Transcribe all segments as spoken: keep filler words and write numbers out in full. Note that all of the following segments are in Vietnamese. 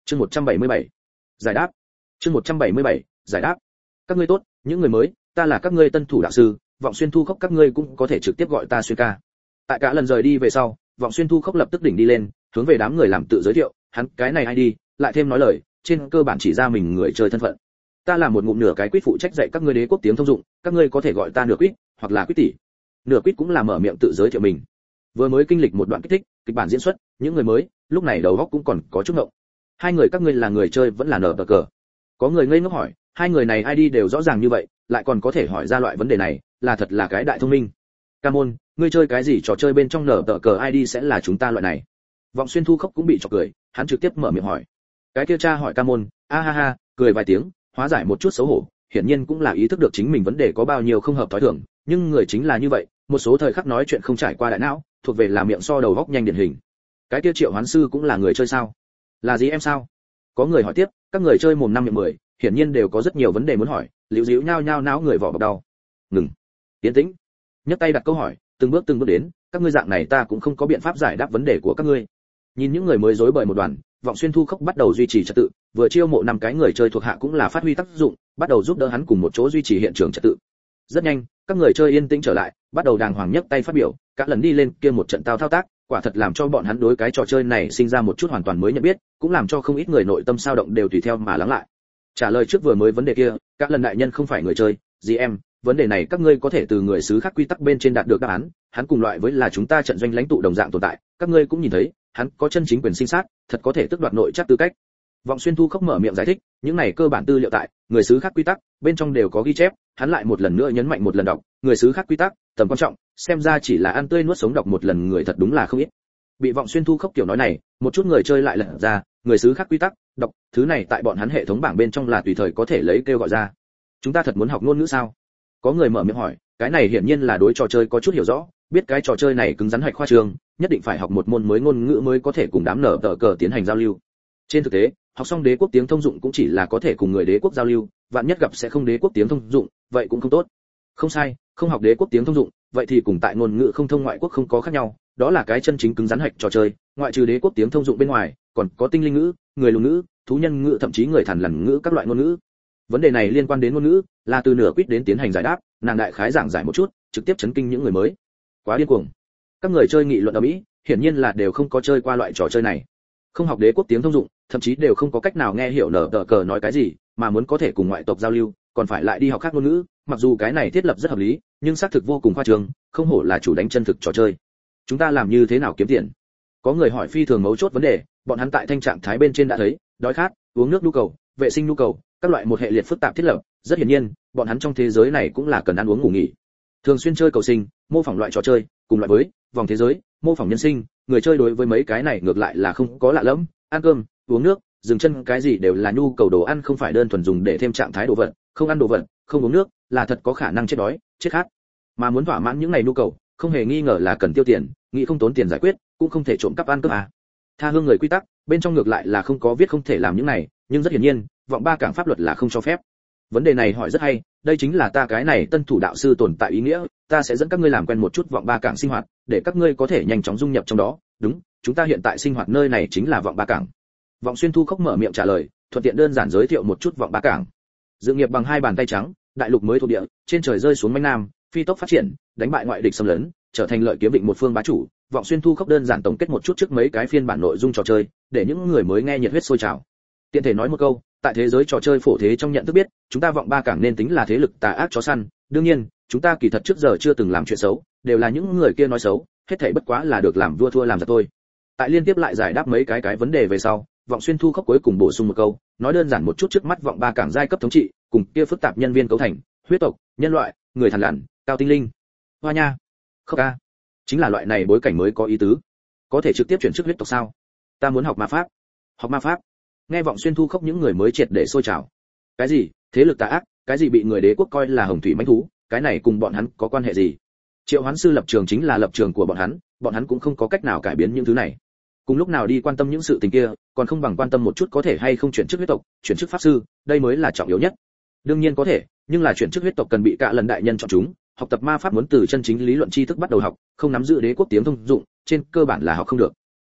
Chương một trăm bảy mươi bảy. Giải đáp. Chương một trăm bảy mươi bảy. Giải đáp. Các ngươi tốt, những người mới, ta là các ngươi tân thủ đạo sư, Vọng Xuyên Thu Khốc, các ngươi cũng có thể trực tiếp gọi ta Xuyên ca. Tại cả lần rời đi về sau, Vọng Xuyên Thu Khốc lập tức đỉnh đi lên, hướng về đám người làm tự giới thiệu, hắn cái này ai đi, lại thêm nói lời, trên cơ bản chỉ ra mình người chơi thân phận. Ta là một ngụm nửa cái quýt phụ trách dạy các ngươi đế quốc tiếng thông dụng, các ngươi có thể gọi ta nửa quýt, hoặc là quýt tỷ. Nửa quýt cũng là mở miệng tự giới thiệu mình. Vừa mới kinh lịch một đoạn kích thích, kịch bản diễn xuất, những người mới, lúc này đầu óc cũng còn có chút ngộng. Hai người các ngươi là người chơi vẫn là nở bờ cờ? Có người ngây ngốc hỏi, hai người này ai đi đều rõ ràng như vậy, lại còn có thể hỏi ra loại vấn đề này, là thật là cái đại thông minh. Ca môn, ngươi chơi cái gì trò chơi bên trong nở tờ cờ i đê sẽ là chúng ta loại này? Vọng Xuyên Thu Khốc cũng bị chọc cười, hắn trực tiếp mở miệng hỏi. Cái kia cha hỏi Ca môn, a ha ha, cười vài tiếng, hóa giải một chút xấu hổ, hiển nhiên cũng là ý thức được chính mình vấn đề có bao nhiêu không hợp thói thường, nhưng người chính là như vậy, một số thời khắc nói chuyện không trải qua đại não, thuộc về là miệng so đầu góc nhanh điển hình. Cái kia Triệu Hoán Sư cũng là người chơi sao? Là gì em sao? Có người hỏi tiếp, các người chơi mồm năm miệng mười, hiển nhiên đều có rất nhiều vấn đề muốn hỏi, liễu díu nhao nhao náo người vỏ bọc đau. Ngừng. Tiến tĩnh. Nhấc tay đặt câu hỏi, từng bước từng bước đến, các ngươi dạng này ta cũng không có biện pháp giải đáp vấn đề của các ngươi. Nhìn những người mới rối bời một đoàn, Vọng Xuyên Thu Khốc bắt đầu duy trì trật tự, vừa chiêu mộ năm cái người chơi thuộc hạ cũng là phát huy tác dụng, bắt đầu giúp đỡ hắn cùng một chỗ duy trì hiện trường trật tự. Rất nhanh, các người chơi yên tĩnh trở lại, bắt đầu đàng hoàng nhấc tay phát biểu, các lần đi lên kia một trận tao thao tác, quả thật làm cho bọn hắn đối cái trò chơi này sinh ra một chút hoàn toàn mới nhận biết, cũng làm cho không ít người nội tâm sao động đều tùy theo mà lắng lại. Trả lời trước vừa mới vấn đề kia, các lần đại nhân không phải người chơi, gì em, vấn đề này các ngươi có thể từ người xứ khác quy tắc bên trên đạt được đáp án, hắn cùng loại với là chúng ta trận doanh lãnh tụ đồng dạng tồn tại, các ngươi cũng nhìn thấy, hắn có chân chính quyền sinh sát, thật có thể tước đoạt nội chắc tư cách. Vọng Xuyên Thu Khốc mở miệng giải thích, những này cơ bản tư liệu tại người xứ khác quy tắc bên trong đều có ghi chép, hắn lại một lần nữa nhấn mạnh một lần đọc, người xứ khác quy tắc, tầm quan trọng, xem ra chỉ là ăn tươi nuốt sống đọc một lần người thật đúng là không ít. Bị Vọng Xuyên Thu Khốc kiểu nói này, một chút người chơi lại lật ra, người xứ khác quy tắc, đọc, thứ này tại bọn hắn hệ thống bảng bên trong là tùy thời có thể lấy kêu gọi ra. Chúng ta thật muốn học ngôn ngữ sao? Có người mở miệng hỏi, cái này hiển nhiên là đối trò chơi có chút hiểu rõ, biết cái trò chơi này cứng rắn hạch khoa trường, nhất định phải học một môn mới ngôn ngữ mới có thể cùng đám nở tờ cờ tiến hành giao lưu. Trên thực tế, học xong đế quốc tiếng thông dụng cũng chỉ là có thể cùng người đế quốc giao lưu, vạn nhất gặp sẽ không đế quốc tiếng thông dụng, vậy cũng không tốt. Không sai, không học đế quốc tiếng thông dụng, vậy thì cùng tại ngôn ngữ không thông ngoại quốc không có khác nhau, đó là cái chân chính cứng rắn hạch trò chơi, ngoại trừ đế quốc tiếng thông dụng bên ngoài, còn có tinh linh ngữ, người lùn ngữ, thú nhân ngữ, thậm chí người thằn lằn ngữ các loại ngôn ngữ. Vấn đề này liên quan đến ngôn ngữ, là từ nửa quýt đến tiến hành giải đáp, nàng đại khái giảng giải một chút, trực tiếp chấn kinh những người mới. Quá điên cuồng. Các người chơi nghị luận ở mỹ, hiển nhiên là đều không có chơi qua loại trò chơi này. Không học đế quốc tiếng thông dụng, thậm chí đều không có cách nào nghe hiểu nở tờ cờ nói cái gì, mà muốn có thể cùng ngoại tộc giao lưu, còn phải lại đi học khác ngôn ngữ, mặc dù cái này thiết lập rất hợp lý, nhưng xác thực vô cùng khoa trương, không hổ là chủ đánh chân thực trò chơi. Chúng ta làm như thế nào kiếm tiền? Có người hỏi phi thường mấu chốt vấn đề, bọn hắn tại thanh trạng thái bên trên đã thấy, đói khát, uống nước nhu cầu, vệ sinh nhu cầu, các loại một hệ liệt phức tạp thiết lập, rất hiển nhiên, bọn hắn trong thế giới này cũng là cần ăn uống ngủ nghỉ. Thường xuyên chơi cầu sinh, mô phỏng loại trò chơi, cùng loại với vòng thế giới, mô phỏng nhân sinh, người chơi đối với mấy cái này ngược lại là không có lạ lẫm, ăn cơm, uống nước, dừng chân cái gì đều là nhu cầu đồ ăn, không phải đơn thuần dùng để thêm trạng thái đồ vật, không ăn đồ vật, không uống nước, là thật có khả năng chết đói, chết khát. Mà muốn thỏa mãn những này nhu cầu, không hề nghi ngờ là cần tiêu tiền, nghĩ không tốn tiền giải quyết, cũng không thể trộm cắp ăn cướp à. Tha hương người quy tắc, bên trong ngược lại là không có viết không thể làm những này, nhưng rất hiển nhiên, vọng ba cảng pháp luật là không cho phép. Vấn đề này hỏi rất hay, đây chính là ta cái này tân thủ đạo sư tồn tại ý nghĩa, ta sẽ dẫn các ngươi làm quen một chút vọng ba cảng sinh hoạt, để các ngươi có thể nhanh chóng dung nhập trong đó. Đúng, chúng ta hiện tại sinh hoạt nơi này chính là vọng ba cảng. Vọng Xuyên Thu Khốc mở miệng trả lời, thuận tiện đơn giản giới thiệu một chút vọng ba cảng. Dự nghiệp bằng hai bàn tay trắng, đại lục mới thuộc địa, trên trời rơi xuống manh nam, phi tốc phát triển, đánh bại ngoại địch xâm lấn, trở thành lợi kiếm định một phương bá chủ. Vọng Xuyên Thu Khốc đơn giản tổng kết một chút trước mấy cái phiên bản nội dung trò chơi, để những người mới nghe nhiệt huyết sôi trào. Tiện thể nói một câu, tại thế giới trò chơi phổ thế trong nhận thức biết, chúng ta vọng ba cảng nên tính là thế lực tà ác chó săn, đương nhiên, chúng ta kỳ thật trước giờ chưa từng làm chuyện xấu, đều là những người kia nói xấu, hết thảy bất quá là được làm vua thua làm giặc thôi. Tại liên tiếp lại giải đáp mấy cái cái vấn đề về sau, Vọng Xuyên Thu Khốc cuối cùng bổ sung một câu, nói đơn giản một chút trước mắt vọng ba cảng giai cấp thống trị, cùng kia phức tạp nhân viên cấu thành, huyết tộc, nhân loại, người thằn lằn, cao tinh linh. Hoa nha, khóc a, chính là loại này bối cảnh mới có ý tứ. Có thể trực tiếp chuyển chức huyết tộc sao? Ta muốn học ma pháp. Học ma pháp. Nghe Vọng Xuyên Thu Khốc những người mới triệt để sôi trào. Cái gì? Thế lực tà ác, cái gì bị người đế quốc coi là hồng thủy mãnh thú, cái này cùng bọn hắn có quan hệ gì? Triệu Hoán Sư lập trường chính là lập trường của bọn hắn, bọn hắn cũng không có cách nào cải biến những thứ này. Cùng lúc nào đi quan tâm những sự tình kia, còn không bằng quan tâm một chút có thể hay không chuyển chức huyết tộc, chuyển chức pháp sư, đây mới là trọng yếu nhất. Đương nhiên có thể, nhưng là chuyển chức huyết tộc cần bị cả lần đại nhân chọn chúng, học tập ma pháp muốn từ chân chính lý luận tri thức bắt đầu học, không nắm giữ đế quốc tiếng thông dụng, trên cơ bản là học không được.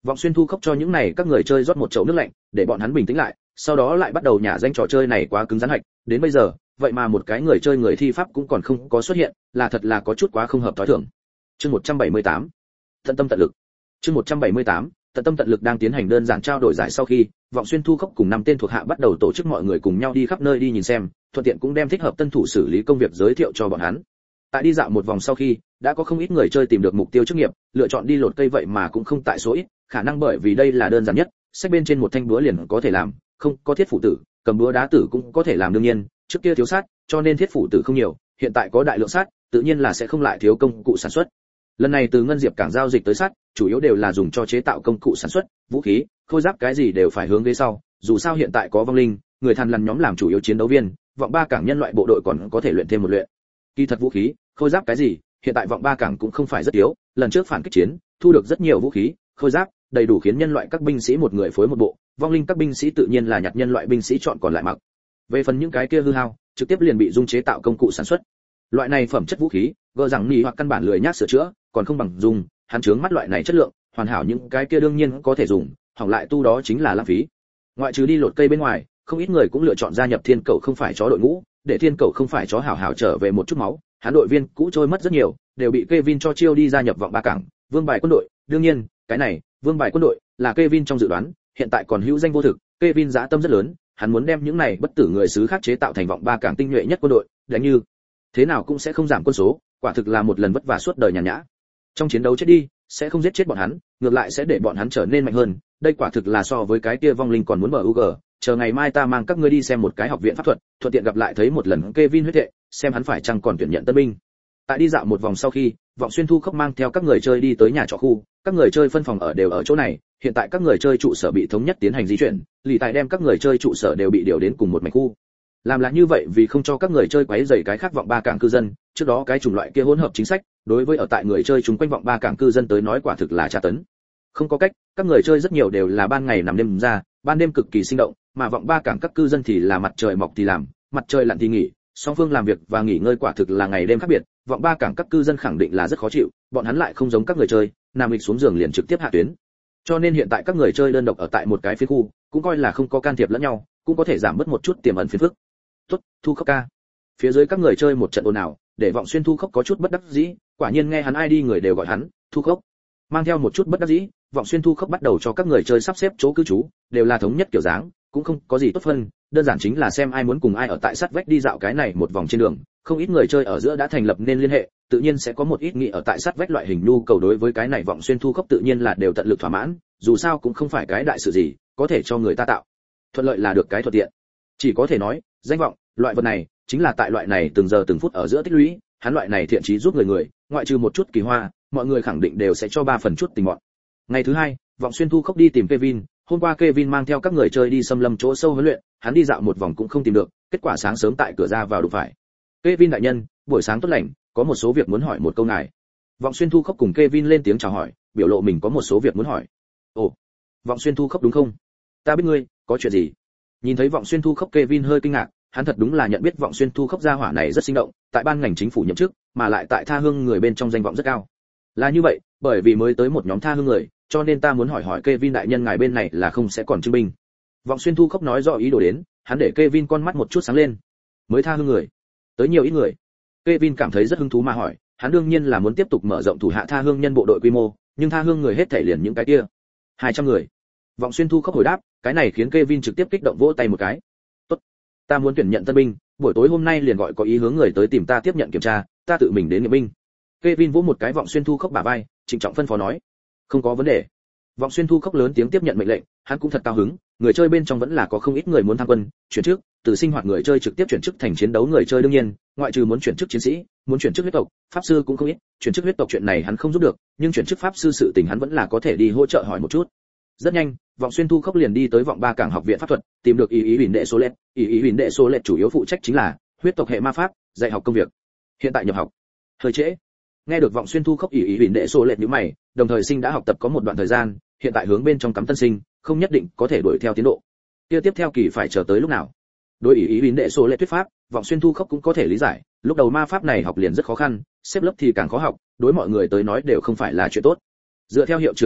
Vọng Xuyên Thu Khốc cho những này các người chơi rót một chậu nước lạnh, để bọn hắn bình tĩnh lại, sau đó lại bắt đầu nhả danh trò chơi này quá cứng rắn hạch, đến bây giờ, vậy mà một cái người chơi người thi pháp cũng còn không có xuất hiện, là thật là có chút quá không hợp thói thường. Chương một trăm bảy mươi tám, tận tâm tận lực. Chương một trăm bảy mươi tám, tận tâm tận lực đang tiến hành đơn giản trao đổi giải sau khi, Vọng Xuyên Thu Khốc cùng năm tên thuộc hạ bắt đầu tổ chức mọi người cùng nhau đi khắp nơi đi nhìn xem, thuận tiện cũng đem thích hợp tân thủ xử lý công việc giới thiệu cho bọn hắn. Tại đi dạo một vòng sau khi, đã có không ít người chơi tìm được mục tiêu chức nghiệp, lựa chọn đi lột cây vậy mà cũng không tại số ít, khả năng bởi vì đây là đơn giản nhất, sách bên trên một thanh búa liền có thể làm, không có thiết phủ tử, cầm búa đá tử cũng có thể làm đương nhiên, trước kia thiếu sát, cho nên thiết phủ tử không nhiều, hiện tại có đại lượng sát, tự nhiên là sẽ không lại thiếu công cụ sản xuất. Lần này từ ngân diệp cảng giao dịch tới sắt, chủ yếu đều là dùng cho chế tạo công cụ sản xuất, vũ khí, khôi giáp cái gì đều phải hướng về sau, dù sao hiện tại có vong linh, người thằn lằn nhóm làm chủ yếu chiến đấu viên, vọng ba cảng nhân loại bộ đội còn có thể luyện thêm một luyện. Kỳ thật vũ khí, khôi giáp cái gì, hiện tại vọng ba cảng cũng không phải rất yếu, lần trước phản kích chiến, thu được rất nhiều vũ khí, khôi giáp, đầy đủ khiến nhân loại các binh sĩ một người phối một bộ, vong linh các binh sĩ tự nhiên là nhặt nhân loại binh sĩ chọn còn lại mặc. Về phần những cái kia hư hao, trực tiếp liền bị dung chế tạo công cụ sản xuất. Loại này phẩm chất vũ khí, gỡ rằng nhì hoặc căn bản lười nhác sửa chữa, còn không bằng dùng, hắn chướng mắt loại này chất lượng, hoàn hảo những cái kia đương nhiên có thể dùng, hỏng lại tu đó chính là lãng phí. Ngoại trừ đi lột cây bên ngoài, không ít người cũng lựa chọn gia nhập thiên cầu không phải chó đội ngũ, để thiên cầu không phải chó hảo hảo trở về một chút máu, hắn đội viên cũ trôi mất rất nhiều, đều bị Kevin cho chiêu đi gia nhập vọng ba cảng, vương bài quân đội, đương nhiên, cái này, vương bài quân đội là Kevin trong dự đoán, hiện tại còn hữu danh vô thực, Kevin dã tâm rất lớn, hắn muốn đem những này bất tử người xứ khác chế tạo thành vọng ba cảng tinh nhuệ nhất quân đội, đánh như thế nào cũng sẽ không giảm quân số, quả thực là một lần vất vả suốt đời nhàn nhã. Trong chiến đấu chết đi, sẽ không giết chết bọn hắn, ngược lại sẽ để bọn hắn trở nên mạnh hơn, đây quả thực là so với cái kia vong linh còn muốn bờ u g, chờ ngày mai ta mang các ngươi đi xem một cái học viện pháp thuật, thuận tiện gặp lại thấy một lần Kevin huyết thệ, xem hắn phải chăng còn tuyển nhận tân binh. Tại đi dạo một vòng sau khi, Vọng Xuyên Thu Khốc mang theo các người chơi đi tới nhà trọ khu, các người chơi phân phòng ở đều ở chỗ này, hiện tại các người chơi trụ sở bị thống nhất tiến hành di chuyển, lì tại đem các người chơi trụ sở đều bị điều đến cùng một mảnh khu. Làm là như vậy vì không cho các người chơi quấy rầy cái khác vọng ba cảng cư dân, trước đó cái chủng loại kia hỗn hợp chính sách, đối với ở tại người chơi chúng quanh vọng ba cảng cư dân tới nói quả thực là tra tấn. Không có cách, các người chơi rất nhiều đều là ban ngày nằm đêm ra, ban đêm cực kỳ sinh động, mà vọng ba cảng các cư dân thì là mặt trời mọc thì làm, mặt trời lặn thì nghỉ, song phương làm việc và nghỉ ngơi quả thực là ngày đêm khác biệt, vọng ba cảng các cư dân khẳng định là rất khó chịu, bọn hắn lại không giống các người chơi, nằm lịch xuống giường liền trực tiếp hạ tuyến. Cho nên hiện tại các người chơi đơn độc ở tại một cái phiến khu, cũng coi là không có can thiệp lẫn nhau, cũng có thể giảm bớt một chút tiềm ẩn phiền phức. Tốt, Thu Khốc ca. Phía dưới các người chơi một trận ồn ào, để Vọng Xuyên Thu Khốc có chút bất đắc dĩ, quả nhiên nghe hắn ai đi người đều gọi hắn Thu Khốc. Mang theo một chút bất đắc dĩ, Vọng Xuyên Thu Khốc bắt đầu cho các người chơi sắp xếp chỗ cư trú, đều là thống nhất kiểu dáng, cũng không có gì tốt phân, đơn giản chính là xem ai muốn cùng ai ở tại sát vách đi dạo cái này một vòng trên đường, không ít người chơi ở giữa đã thành lập nên liên hệ, tự nhiên sẽ có một ít nghị ở tại sát vách loại hình nhu cầu đối với cái này Vọng Xuyên Thu Khốc tự nhiên là đều tận lực thỏa mãn, dù sao cũng không phải cái đại sự gì, có thể cho người ta tạo thuận lợi là được cái thuận tiện. Chỉ có thể nói, danh vọng, loại vật này, chính là tại loại này từng giờ từng phút ở giữa tích lũy, hắn loại này thiện chí giúp người người, ngoại trừ một chút kỳ hoa, mọi người khẳng định đều sẽ cho ba phần chút tình mọn. Ngày thứ hai, Vọng Xuyên Thu Khốc đi tìm Kevin, hôm qua Kevin mang theo các người chơi đi xâm lâm chỗ sâu huấn luyện, hắn đi dạo một vòng cũng không tìm được, kết quả sáng sớm tại cửa ra vào đụng phải. Kevin đại nhân, buổi sáng tốt lành, có một số việc muốn hỏi một câu ngài. Vọng Xuyên Thu Khốc cùng Kevin lên tiếng chào hỏi, biểu lộ mình có một số việc muốn hỏi. Ồ, Vọng Xuyên Thu Khốc đúng không? Ta biết ngươi, có chuyện gì? Nhìn thấy Vọng Xuyên Thu Khốc, Kevin hơi kinh ngạc, hắn thật đúng là nhận biết Vọng Xuyên Thu Khốc gia hỏa này rất sinh động, tại ban ngành chính phủ nhậm chức, mà lại tại tha hương người bên trong danh vọng rất cao. Là như vậy, bởi vì mới tới một nhóm tha hương người, cho nên ta muốn hỏi hỏi Kevin đại nhân ngài bên này là không sẽ còn trưng binh. Vọng Xuyên Thu Khốc nói rõ ý đồ đến, hắn để Kevin con mắt một chút sáng lên. Mới tha hương người, tới nhiều ít người? Kevin cảm thấy rất hứng thú mà hỏi, hắn đương nhiên là muốn tiếp tục mở rộng thủ hạ tha hương nhân bộ đội quy mô, nhưng tha hương người hết thảy liền những cái kia. hai trăm người. Vọng Xuyên Thu Khốc hồi đáp, cái này khiến Kevin trực tiếp kích động vỗ tay một cái. Tốt, ta muốn tuyển nhận tân binh, buổi tối hôm nay liền gọi có ý hướng người tới tìm ta tiếp nhận kiểm tra, ta tự mình đến nghiệm binh. Kevin vỗ một cái Vọng Xuyên Thu Khốc bả vai, trịnh trọng phân phó nói, không có vấn đề. Vọng Xuyên Thu Khốc lớn tiếng tiếp nhận mệnh lệnh, hắn cũng thật cao hứng, người chơi bên trong vẫn là có không ít người muốn tham quân, chuyển chức, từ sinh hoạt người chơi trực tiếp chuyển chức thành chiến đấu người chơi đương nhiên, ngoại trừ muốn chuyển chức chiến sĩ, muốn chuyển chức huyết tộc, pháp sư cũng không ít, chuyển chức huyết tộc chuyện này hắn không giúp được, nhưng chuyển chức pháp sư sự tình hắn vẫn là có thể đi hỗ trợ hỏi một chút. Rất nhanh, Vọng Xuyên Thu Khốc liền đi tới vọng ba cảng học viện pháp thuật, tìm được ý ý huỳnh đệ số lệ, ý ý huỳnh đệ số lệ chủ yếu phụ trách chính là huyết tộc hệ ma pháp, dạy học công việc. Hiện tại nhập học hơi trễ. Nghe được Vọng Xuyên Thu Khốc ý ý huỳnh đệ số lệ nhíu mày, đồng thời sinh đã học tập có một đoạn thời gian, hiện tại hướng bên trong cắm tân sinh, không nhất định có thể đuổi theo tiến độ. Kia tiếp theo kỳ phải chờ tới lúc nào? Đối ý ý huỳnh đệ số lệ thuyết pháp, Vọng Xuyên Thu Khốc cũng có thể lý giải, lúc đầu ma pháp này học liền rất khó khăn, xếp lớp thì càng khó học, đối mọi người tới nói đều không phải là chuyện tốt. Dựa theo hiệu trưởng quy định,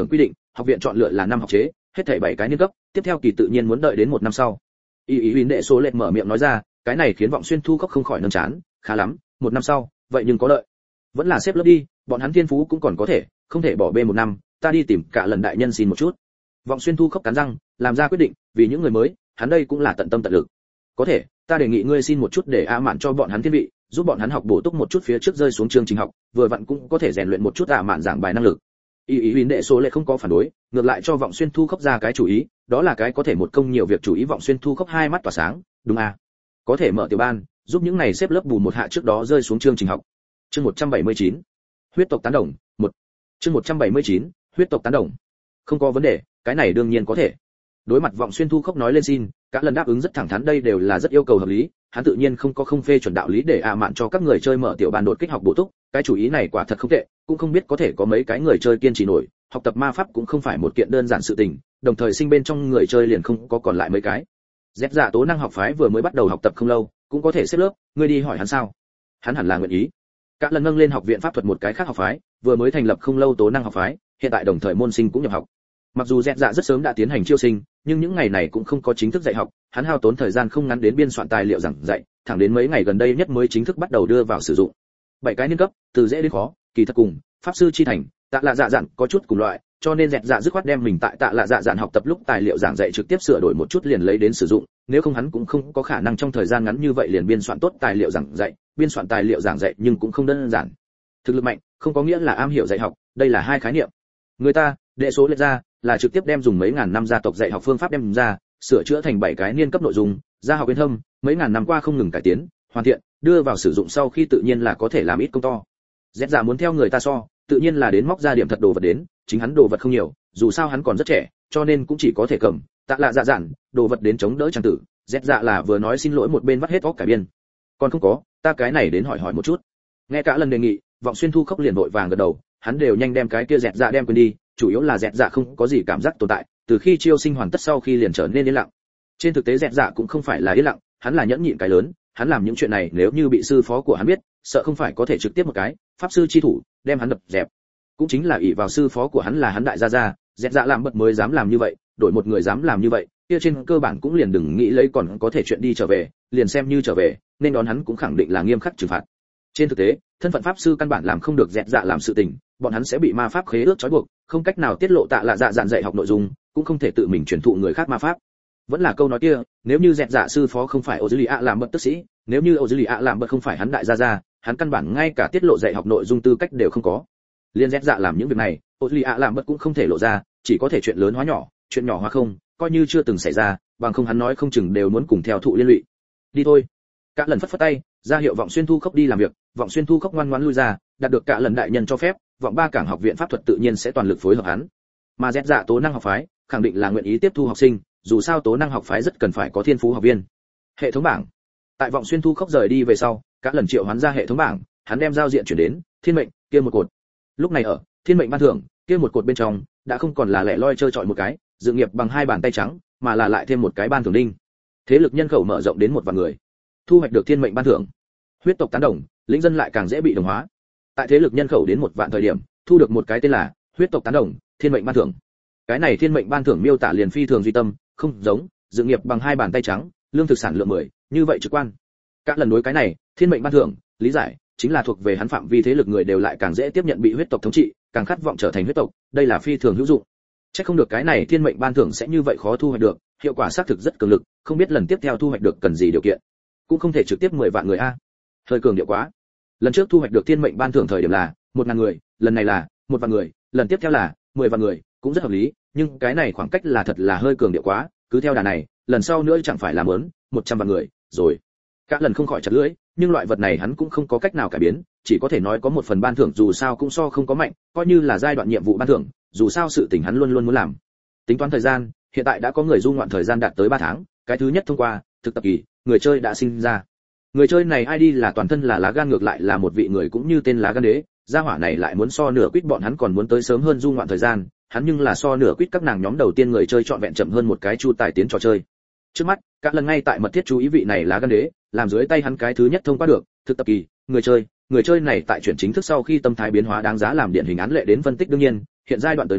học viện chọn lựa là năm học chế, hết thảy bảy cái niên cấp, tiếp theo kỳ tự nhiên muốn đợi đến một năm sau. Y ý Huỳnh đệ số lệch mở miệng nói ra, cái này khiến Vọng Xuyên Thu Cốc không khỏi nâng chán, khá lắm, một năm sau, vậy nhưng có lợi. Vẫn là xếp lớp đi, bọn hắn thiên phú cũng còn có thể, không thể bỏ bê một năm, ta đi tìm cả lần đại nhân xin một chút. Vọng Xuyên Thu Cốc cắn răng, làm ra quyết định, vì những người mới, hắn đây cũng là tận tâm tận lực. Có thể, ta đề nghị ngươi xin một chút để A Mạn cho bọn hắn thiên vị, giúp bọn hắn học bổ túc một chút phía trước rơi xuống chương trình học, vừa vặn cũng có thể rèn luyện một chút A Mạn giảng bài năng lực. Y ý Huỳnh đệ số lệ không có phản đối, ngược lại cho Vọng Xuyên Thu Cốc ra cái chủ ý, đó là cái có thể một công nhiều việc chủ ý. Vọng Xuyên Thu Cốc hai mắt tỏa sáng, đúng à? Có thể mở tiểu ban, giúp những này xếp lớp bù một hạ trước đó rơi xuống chương trình học. Chương một trăm bảy mươi chín, huyết tộc tán đồng, một. Chương một trăm bảy mươi chín, huyết tộc tán đồng. Không có vấn đề, cái này đương nhiên có thể. Đối mặt Vọng Xuyên Thu Cốc nói lên xin, cả lần đáp ứng rất thẳng thắn, đây đều là rất yêu cầu hợp lý, hắn tự nhiên không có không phê chuẩn đạo lý để A Mạn cho các người chơi mở tiểu ban đột kích học bổ túc, cái chủ ý này quả thật không tệ, cũng không biết có thể có mấy cái người chơi kiên trì nổi, học tập ma pháp cũng không phải một kiện đơn giản sự tình, đồng thời sinh bên trong người chơi liền không có còn lại mấy cái. Dẹp Dạ tố năng học phái vừa mới bắt đầu học tập không lâu, cũng có thể xếp lớp, ngươi đi hỏi hắn sao? Hắn hẳn là nguyện ý. Cả lần nâng lên học viện pháp thuật một cái khác học phái, vừa mới thành lập không lâu tố năng học phái, hiện tại đồng thời môn sinh cũng nhập học. Mặc dù Dẹp Dạ rất sớm đã tiến hành chiêu sinh, nhưng những ngày này cũng không có chính thức dạy học, hắn hao tốn thời gian không ngắn đến biên soạn tài liệu giảng dạy, thẳng đến mấy ngày gần đây nhất mới chính thức bắt đầu đưa vào sử dụng. Bảy cái niên cấp, từ dễ đến khó, kỳ thật cùng pháp sư chi thành, tạ lạ dạ dạn có chút cùng loại, cho nên Dẹp Dạ dứt khoát đem mình tại tạ lạ dạ dạn học tập lúc tài liệu giảng dạy trực tiếp sửa đổi một chút liền lấy đến sử dụng, nếu không hắn cũng không có khả năng trong thời gian ngắn như vậy liền biên soạn tốt tài liệu giảng dạy, biên soạn tài liệu giảng dạy nhưng cũng không đơn giản. Thực lực mạnh, không có nghĩa là am hiểu dạy học, đây là hai khái niệm. Người ta, đệ số lệch ra, là trực tiếp đem dùng mấy ngàn năm gia tộc dạy học phương pháp đem ra, sửa chữa thành bảy cái niên cấp nội dung, gia học uyên thâm, mấy ngàn năm qua không ngừng cải tiến, hoàn thiện, đưa vào sử dụng sau khi tự nhiên là có thể làm ít công to. Dẹp Dạ muốn theo người ta so, tự nhiên là đến móc ra điểm thật đồ vật đến, chính hắn đồ vật không nhiều, dù sao hắn còn rất trẻ, cho nên cũng chỉ có thể cầm, tạ lạ dạ dạn, đồ vật đến chống đỡ trang tử. Dẹp Dạ là vừa nói xin lỗi một bên vắt hết óc cải biên. Còn không có, ta cái này đến hỏi hỏi một chút. Nghe cả lần đề nghị, Vọng Xuyên Thu Cốc liền vội vàng gật đầu, hắn đều nhanh đem cái kia Dẹp Dạ đem quên đi, chủ yếu là Dẹp Dạ không có gì cảm giác tồn tại, từ khi chiêu sinh hoàn tất sau khi liền trở nên yên lặng. Trên thực tế Dẹp Dạ cũng không phải là yên lặng, hắn là nhẫn nhịn cái lớn, hắn làm những chuyện này nếu như bị sư phó của hắn biết, sợ không phải có thể trực tiếp một cái pháp sư chi thủ đem hắn đập dẹp. Cũng chính là ỷ vào sư phó của hắn là hắn đại gia gia, Dẹp Dạ làm bật mới dám làm như vậy, đổi một người dám làm như vậy, kia trên cơ bản cũng liền đừng nghĩ lấy còn có thể chuyện đi trở về, liền xem như trở về, nên đón hắn cũng khẳng định là nghiêm khắc trừng phạt. Trên thực tế, thân phận pháp sư căn bản làm không được Dẹp Dạ làm sự tình, bọn hắn sẽ bị ma pháp khế ước trói buộc, không cách nào tiết lộ tạ lạ dạ dạn dạy học nội dung, cũng không thể tự mình truyền thụ người khác ma pháp. Vẫn là câu nói kia, nếu như Dẹp Dạ sư phó không phải Ozulia làm bật tức sĩ, nếu như Ozulia làm bật không phải hắn đại gia gia, hắn căn bản ngay cả tiết lộ dạy học nội dung tư cách đều không có. Liên Dẹp Dạ làm những việc này, Ozulia làm bật cũng không thể lộ ra, chỉ có thể chuyện lớn hóa nhỏ, chuyện nhỏ hóa không, coi như chưa từng xảy ra, bằng không hắn nói không chừng đều muốn cùng theo thụ liên lụy. Đi thôi. Cả lần phất phất tay, ra hiệu Vọng Xuyên Thu Cốc đi làm việc, Vọng Xuyên Thu Cốc ngoan ngoãn lui ra, đạt được cả lần đại nhân cho phép, Vọng ba cảng học viện pháp thuật tự nhiên sẽ toàn lực phối hợp hắn. Mà Dẹp Dạ tố năng học phái, khẳng định là nguyện ý tiếp thu học sinh, dù sao tố năng học phái rất cần phải có thiên phú học viên. Hệ thống bảng. Tại Vọng Xuyên Thu Cốc rời đi về sau, cả lần triệu hoán ra hệ thống bảng, hắn đem giao diện chuyển đến thiên mệnh kia một cột. Lúc này ở thiên mệnh ban thưởng kia một cột bên trong, đã không còn là lẻ loi chơi chọi một cái, dự nghiệp bằng hai bàn tay trắng, mà là lại thêm một cái ban thưởng đinh. Thế lực nhân khẩu mở rộng đến một vạn người. Thu hoạch được thiên mệnh ban thưởng. Huyết tộc tán đồng, lĩnh dân lại càng dễ bị đồng hóa. Tại thế lực nhân khẩu đến một vạn thời điểm, thu được một cái tên là huyết tộc tán đồng, thiên mệnh ban thưởng. Cái này thiên mệnh ban thưởng miêu tả liền phi thường duy tâm, không giống dự nghiệp bằng hai bàn tay trắng, lương thực sản lượng mười, như vậy trực quan. Các lần đối cái này, thiên mệnh ban thưởng, lý giải chính là thuộc về hắn phạm vi thế lực người đều lại càng dễ tiếp nhận bị huyết tộc thống trị, càng khát vọng trở thành huyết tộc, đây là phi thường hữu dụng. Chắc không được cái này thiên mệnh ban thưởng sẽ như vậy khó thu hoạch được, hiệu quả xác thực rất cường lực, không biết lần tiếp theo thu hoạch được cần gì điều kiện. Cũng không thể trực tiếp mười vạn người a. Hơi cường điệu quá. Lần trước thu hoạch được thiên mệnh ban thưởng thời điểm là một ngàn người, lần này là một vạn người, lần tiếp theo là mười vạn người, cũng rất hợp lý, nhưng cái này khoảng cách là thật là hơi cường điệu quá, cứ theo đà này, lần sau nữa chẳng phải là muốn một trăm vạn người, rồi. Các lần không khỏi chặt lưỡi, nhưng loại vật này hắn cũng không có cách nào cải biến, chỉ có thể nói có một phần ban thưởng dù sao cũng so không có mạnh, coi như là giai đoạn nhiệm vụ ban thưởng, dù sao sự tình hắn luôn luôn muốn làm. Tính toán thời gian, hiện tại đã có người du ngoạn thời gian đạt tới ba tháng, cái thứ nhất thông qua, thực tập kỳ, người chơi đã sinh ra. Người chơi này i đê là toàn thân là lá gan, ngược lại là một vị người cũng như tên lá gan đế, gia hỏa này lại muốn so nửa quýt bọn hắn còn muốn tới sớm hơn du ngoạn thời gian, hắn nhưng là so nửa quýt các nàng nhóm đầu tiên người chơi chọn vẹn chậm hơn một cái chu tài tiến trò chơi. Trước mắt, các lần ngay tại mật thiết chú ý vị này lá gan đế, làm dưới tay hắn cái thứ nhất thông qua được, thực tập kỳ, người chơi, người chơi này tại chuyển chính thức sau khi tâm thái biến hóa đáng giá làm điển hình án lệ đến phân tích. Đương nhiên, hiện giai đoạn tới nói,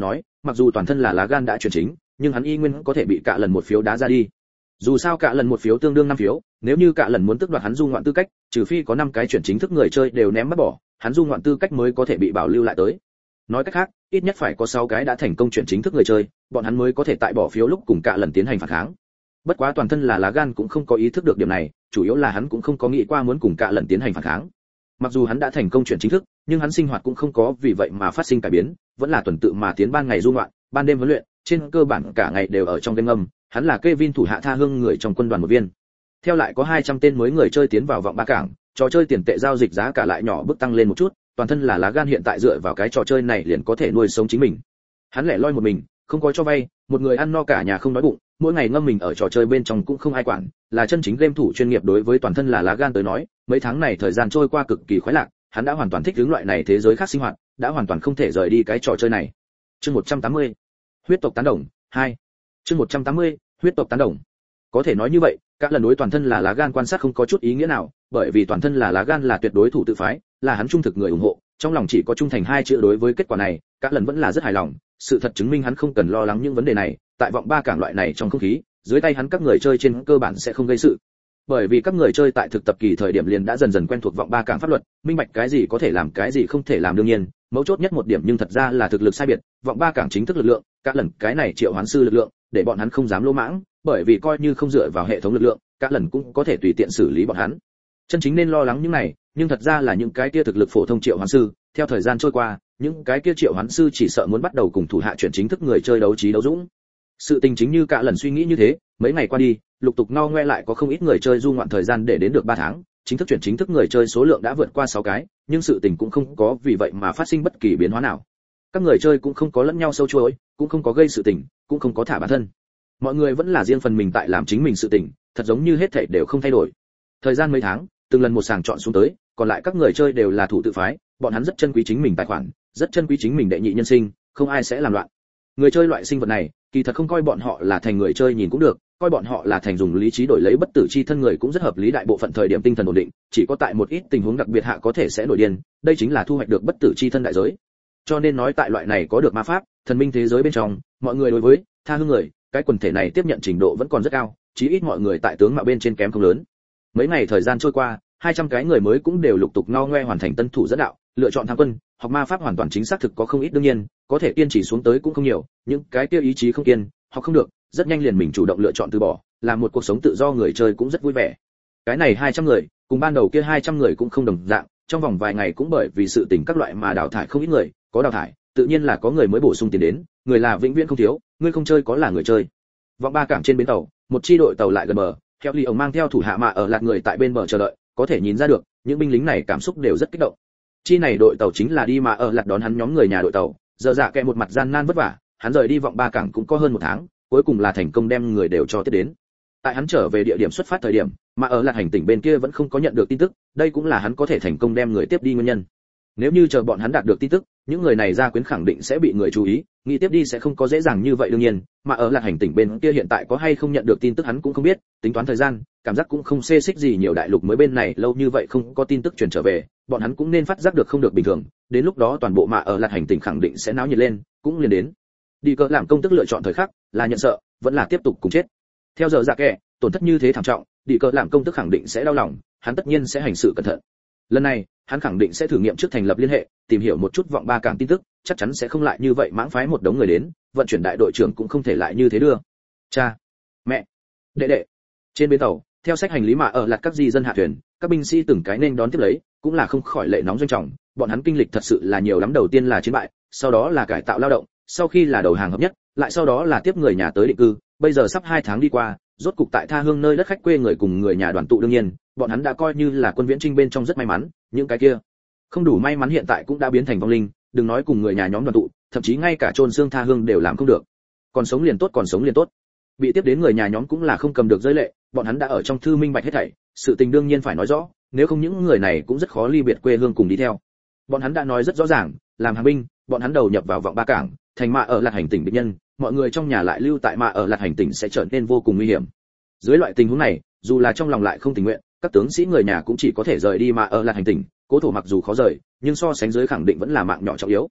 mặc dù toàn thân là lá gan đã chuyển chính, nhưng hắn y nguyên có thể bị cả lần một phiếu đá ra đi. Dù sao cả lần một phiếu tương đương năm phiếu, nếu như cả lần muốn tước đoạt hắn du ngoạn tư cách, trừ phi có năm cái chuyển chính thức người chơi đều ném bắt bỏ, hắn du ngoạn tư cách mới có thể bị bảo lưu lại tới. Nói cách khác, ít nhất phải có sáu cái đã thành công chuyển chính thức người chơi, bọn hắn mới có thể tại bỏ phiếu lúc cùng cả lần tiến hành phản kháng. Bất quá toàn thân là lá gan cũng không có ý thức được điểm này, chủ yếu là hắn cũng không có nghĩ qua muốn cùng cả lần tiến hành phản kháng. Mặc dù hắn đã thành công chuyển chính thức, nhưng hắn sinh hoạt cũng không có vì vậy mà phát sinh cải biến, vẫn là tuần tự mà tiến ban ngày du ngoạn, ban đêm huấn luyện, trên cơ bản cả ngày đều ở trong game ngầm, hắn là Kevin thủ hạ tha hương người trong quân đoàn một viên. Theo lại có hai trăm tên mới người chơi tiến vào vọng ba cảng, trò chơi tiền tệ giao dịch giá cả lại nhỏ bước tăng lên một chút, toàn thân là lá gan hiện tại dựa vào cái trò chơi này liền có thể nuôi sống chính mình. Hắn lẻ loi một mình, không có cho vay, một người ăn no cả nhà không đói bụng, mỗi ngày ngâm mình ở trò chơi bên trong cũng không ai quản, là chân chính game thủ chuyên nghiệp. Đối với toàn thân là lá gan tới nói, mấy tháng này thời gian trôi qua cực kỳ khoái lạc, hắn đã hoàn toàn thích ứng loại này thế giới khác sinh hoạt, đã hoàn toàn không thể rời đi cái trò chơi này. Chương một trăm tám mươi, huyết tộc tán đồng hai. Chương một trăm tám mươi, huyết tộc tán đồng. Có thể nói như vậy, các lần đối toàn thân là lá gan quan sát không có chút ý nghĩa nào, bởi vì toàn thân là lá gan là tuyệt đối thủ tự phái, là hắn trung thực người ủng hộ, trong lòng chỉ có trung thành hai chữ. Đối với kết quả này, các lần vẫn là rất hài lòng, sự thật chứng minh hắn không cần lo lắng những vấn đề này, tại vọng ba cảng loại này trong không khí, dưới tay hắn các người chơi trên cơ bản sẽ không gây sự. Bởi vì các người chơi tại thực tập kỳ thời điểm liền đã dần dần quen thuộc vọng ba cảng pháp luật, minh bạch cái gì có thể làm cái gì không thể làm. Đương nhiên, mấu chốt nhất một điểm nhưng thật ra là thực lực sai biệt, vọng ba cảng chính thức lực lượng, các lần cái này triệu hoán sư lực lượng, để bọn hắn không dám lỗ mãng, bởi vì coi như không dựa vào hệ thống lực lượng, các lần cũng có thể tùy tiện xử lý bọn hắn. Chân chính nên lo lắng những này, nhưng thật ra là những cái kia thực lực phổ thông triệu hoán sư, theo thời gian trôi qua, những cái kia triệu hoán sư chỉ sợ muốn bắt đầu cùng thủ hạ chuyển chính thức người chơi đấu trí đấu dũng. Sự tình chính như cả lần suy nghĩ như thế, mấy ngày qua đi, lục tục ngao ngoe lại có không ít người chơi du ngoạn thời gian để đến được ba tháng, chính thức chuyển chính thức người chơi số lượng đã vượt qua sáu cái, nhưng sự tình cũng không có vì vậy mà phát sinh bất kỳ biến hóa nào. Các người chơi cũng không có lẫn nhau sâu chuỗi, cũng không có gây sự tình, cũng không có thả bản thân. Mọi người vẫn là riêng phần mình tại làm chính mình sự tình, thật giống như hết thảy đều không thay đổi. Thời gian mấy tháng, từng lần một sàng chọn xuống tới, còn lại các người chơi đều là thủ tự phái, bọn hắn rất trân quý chính mình tài khoản, rất trân quý chính mình đệ nhị nhân sinh, không ai sẽ làm loạn. Người chơi loại sinh vật này, kỳ thật không coi bọn họ là thành người chơi nhìn cũng được, coi bọn họ là thành dùng lý trí đổi lấy bất tử chi thân người cũng rất hợp lý. Đại bộ phận thời điểm tinh thần ổn định, chỉ có tại một ít tình huống đặc biệt hạ có thể sẽ nổi điên, đây chính là thu hoạch được bất tử chi thân đại giới. Cho nên nói tại loại này có được ma pháp, thần minh thế giới bên trong, mọi người đối với tha hương người, cái quần thể này tiếp nhận trình độ vẫn còn rất cao, chí ít mọi người tại tướng mạo bên trên kém không lớn. Mấy ngày thời gian trôi qua, hai trăm cái người mới cũng đều lục tục ngao ngoe hoàn thành tân thủ dẫn đạo, lựa chọn tham quân, học ma pháp hoàn toàn chính xác thực có không ít. Đương nhiên, có thể kiên trì xuống tới cũng không nhiều, những cái kia ý chí không kiên, học không được, rất nhanh liền mình chủ động lựa chọn từ bỏ, làm một cuộc sống tự do người chơi cũng rất vui vẻ. Cái này hai trăm người, cùng ban đầu kia hai trăm người cũng không đồng dạng, trong vòng vài ngày cũng bởi vì sự tình các loại mà đào thải không ít người, có đào thải, tự nhiên là có người mới bổ sung tiền đến, người là vĩnh viễn không thiếu, người không chơi có là người chơi. Vọng ba cảng trên bến tàu, một chi đội tàu lại gần bờ, theo Ly ông mang theo thủ hạ mà ở lạt người tại bên bờ chờ đợi, có thể nhìn ra được, những binh lính này cảm xúc đều rất kích động. Chi này đội tàu chính là đi mà ở lạt đón hắn nhóm người nhà đội tàu, giờ dạ kẹ một mặt gian nan vất vả, hắn rời đi vọng ba cảng cũng có hơn một tháng, cuối cùng là thành công đem người đều cho tiếp đến. Tại hắn trở về địa điểm xuất phát thời điểm, mà ở lạt hành tỉnh bên kia vẫn không có nhận được tin tức, đây cũng là hắn có thể thành công đem người tiếp đi nguyên nhân. Nếu như chờ bọn hắn đạt được tin tức, những người này ra quyến khẳng định sẽ bị người chú ý, nghĩ tiếp đi sẽ không có dễ dàng như vậy. Đương nhiên, mà ở lạc hành tỉnh bên kia hiện tại có hay không nhận được tin tức hắn cũng không biết, tính toán thời gian, cảm giác cũng không xê xích gì nhiều. Đại lục mới bên này lâu như vậy không có tin tức truyền trở về, bọn hắn cũng nên phát giác được không được bình thường, đến lúc đó toàn bộ mà ở lạc hành tỉnh khẳng định sẽ náo nhiệt lên, cũng liền đến. Đi cờ làm công tức lựa chọn thời khắc, là nhận sợ, vẫn là tiếp tục cùng chết. Theo giờ dạ kẻ, tổn thất như thế thảm trọng, đi cờ làm công tức khẳng định sẽ đau lòng, hắn tất nhiên sẽ hành sự cẩn thận. Lần này, hắn khẳng định sẽ thử nghiệm trước thành lập liên hệ, tìm hiểu một chút vọng ba cảng tin tức, chắc chắn sẽ không lại như vậy mãng phái một đống người đến, vận chuyển đại đội trưởng cũng không thể lại như thế đưa. Cha, mẹ, đệ đệ. Trên bến tàu, theo sách hành lý mà ở lạt các di dân hạ thuyền, các binh sĩ từng cái nên đón tiếp lấy, cũng là không khỏi lệ nóng doanh trọng, bọn hắn kinh lịch thật sự là nhiều lắm. Đầu tiên là chiến bại, sau đó là cải tạo lao động, sau khi là đầu hàng hợp nhất, lại sau đó là tiếp người nhà tới định cư, bây giờ sắp hai tháng đi qua, rốt cục tại tha hương nơi đất khách quê người cùng người nhà đoàn tụ. Đương nhiên, bọn hắn đã coi như là quân viễn trinh bên trong rất may mắn, những cái kia không đủ may mắn hiện tại cũng đã biến thành vong linh, đừng nói cùng người nhà nhóm đoàn tụ, thậm chí ngay cả chôn xương tha hương đều làm không được. Còn sống liền tốt, còn sống liền tốt. Bị tiếp đến người nhà nhóm cũng là không cầm được rơi lệ, bọn hắn đã ở trong thư minh bạch hết thảy, sự tình đương nhiên phải nói rõ, nếu không những người này cũng rất khó ly biệt quê hương cùng đi theo. Bọn hắn đã nói rất rõ ràng, làm hàng binh, bọn hắn đầu nhập vào vọng ba cảng, thành mạ ở lạc hành tỉnh địch nhân, mọi người trong nhà lại lưu tại mạ ở lạc hành tỉnh sẽ trở nên vô cùng nguy hiểm. Dưới loại tình huống này, dù là trong lòng lại không tình nguyện, các tướng sĩ người nhà cũng chỉ có thể rời đi mạ ở lạc hành tỉnh. Cố thổ mặc dù khó rời, nhưng so sánh dưới khẳng định vẫn là mạng nhỏ trọng yếu.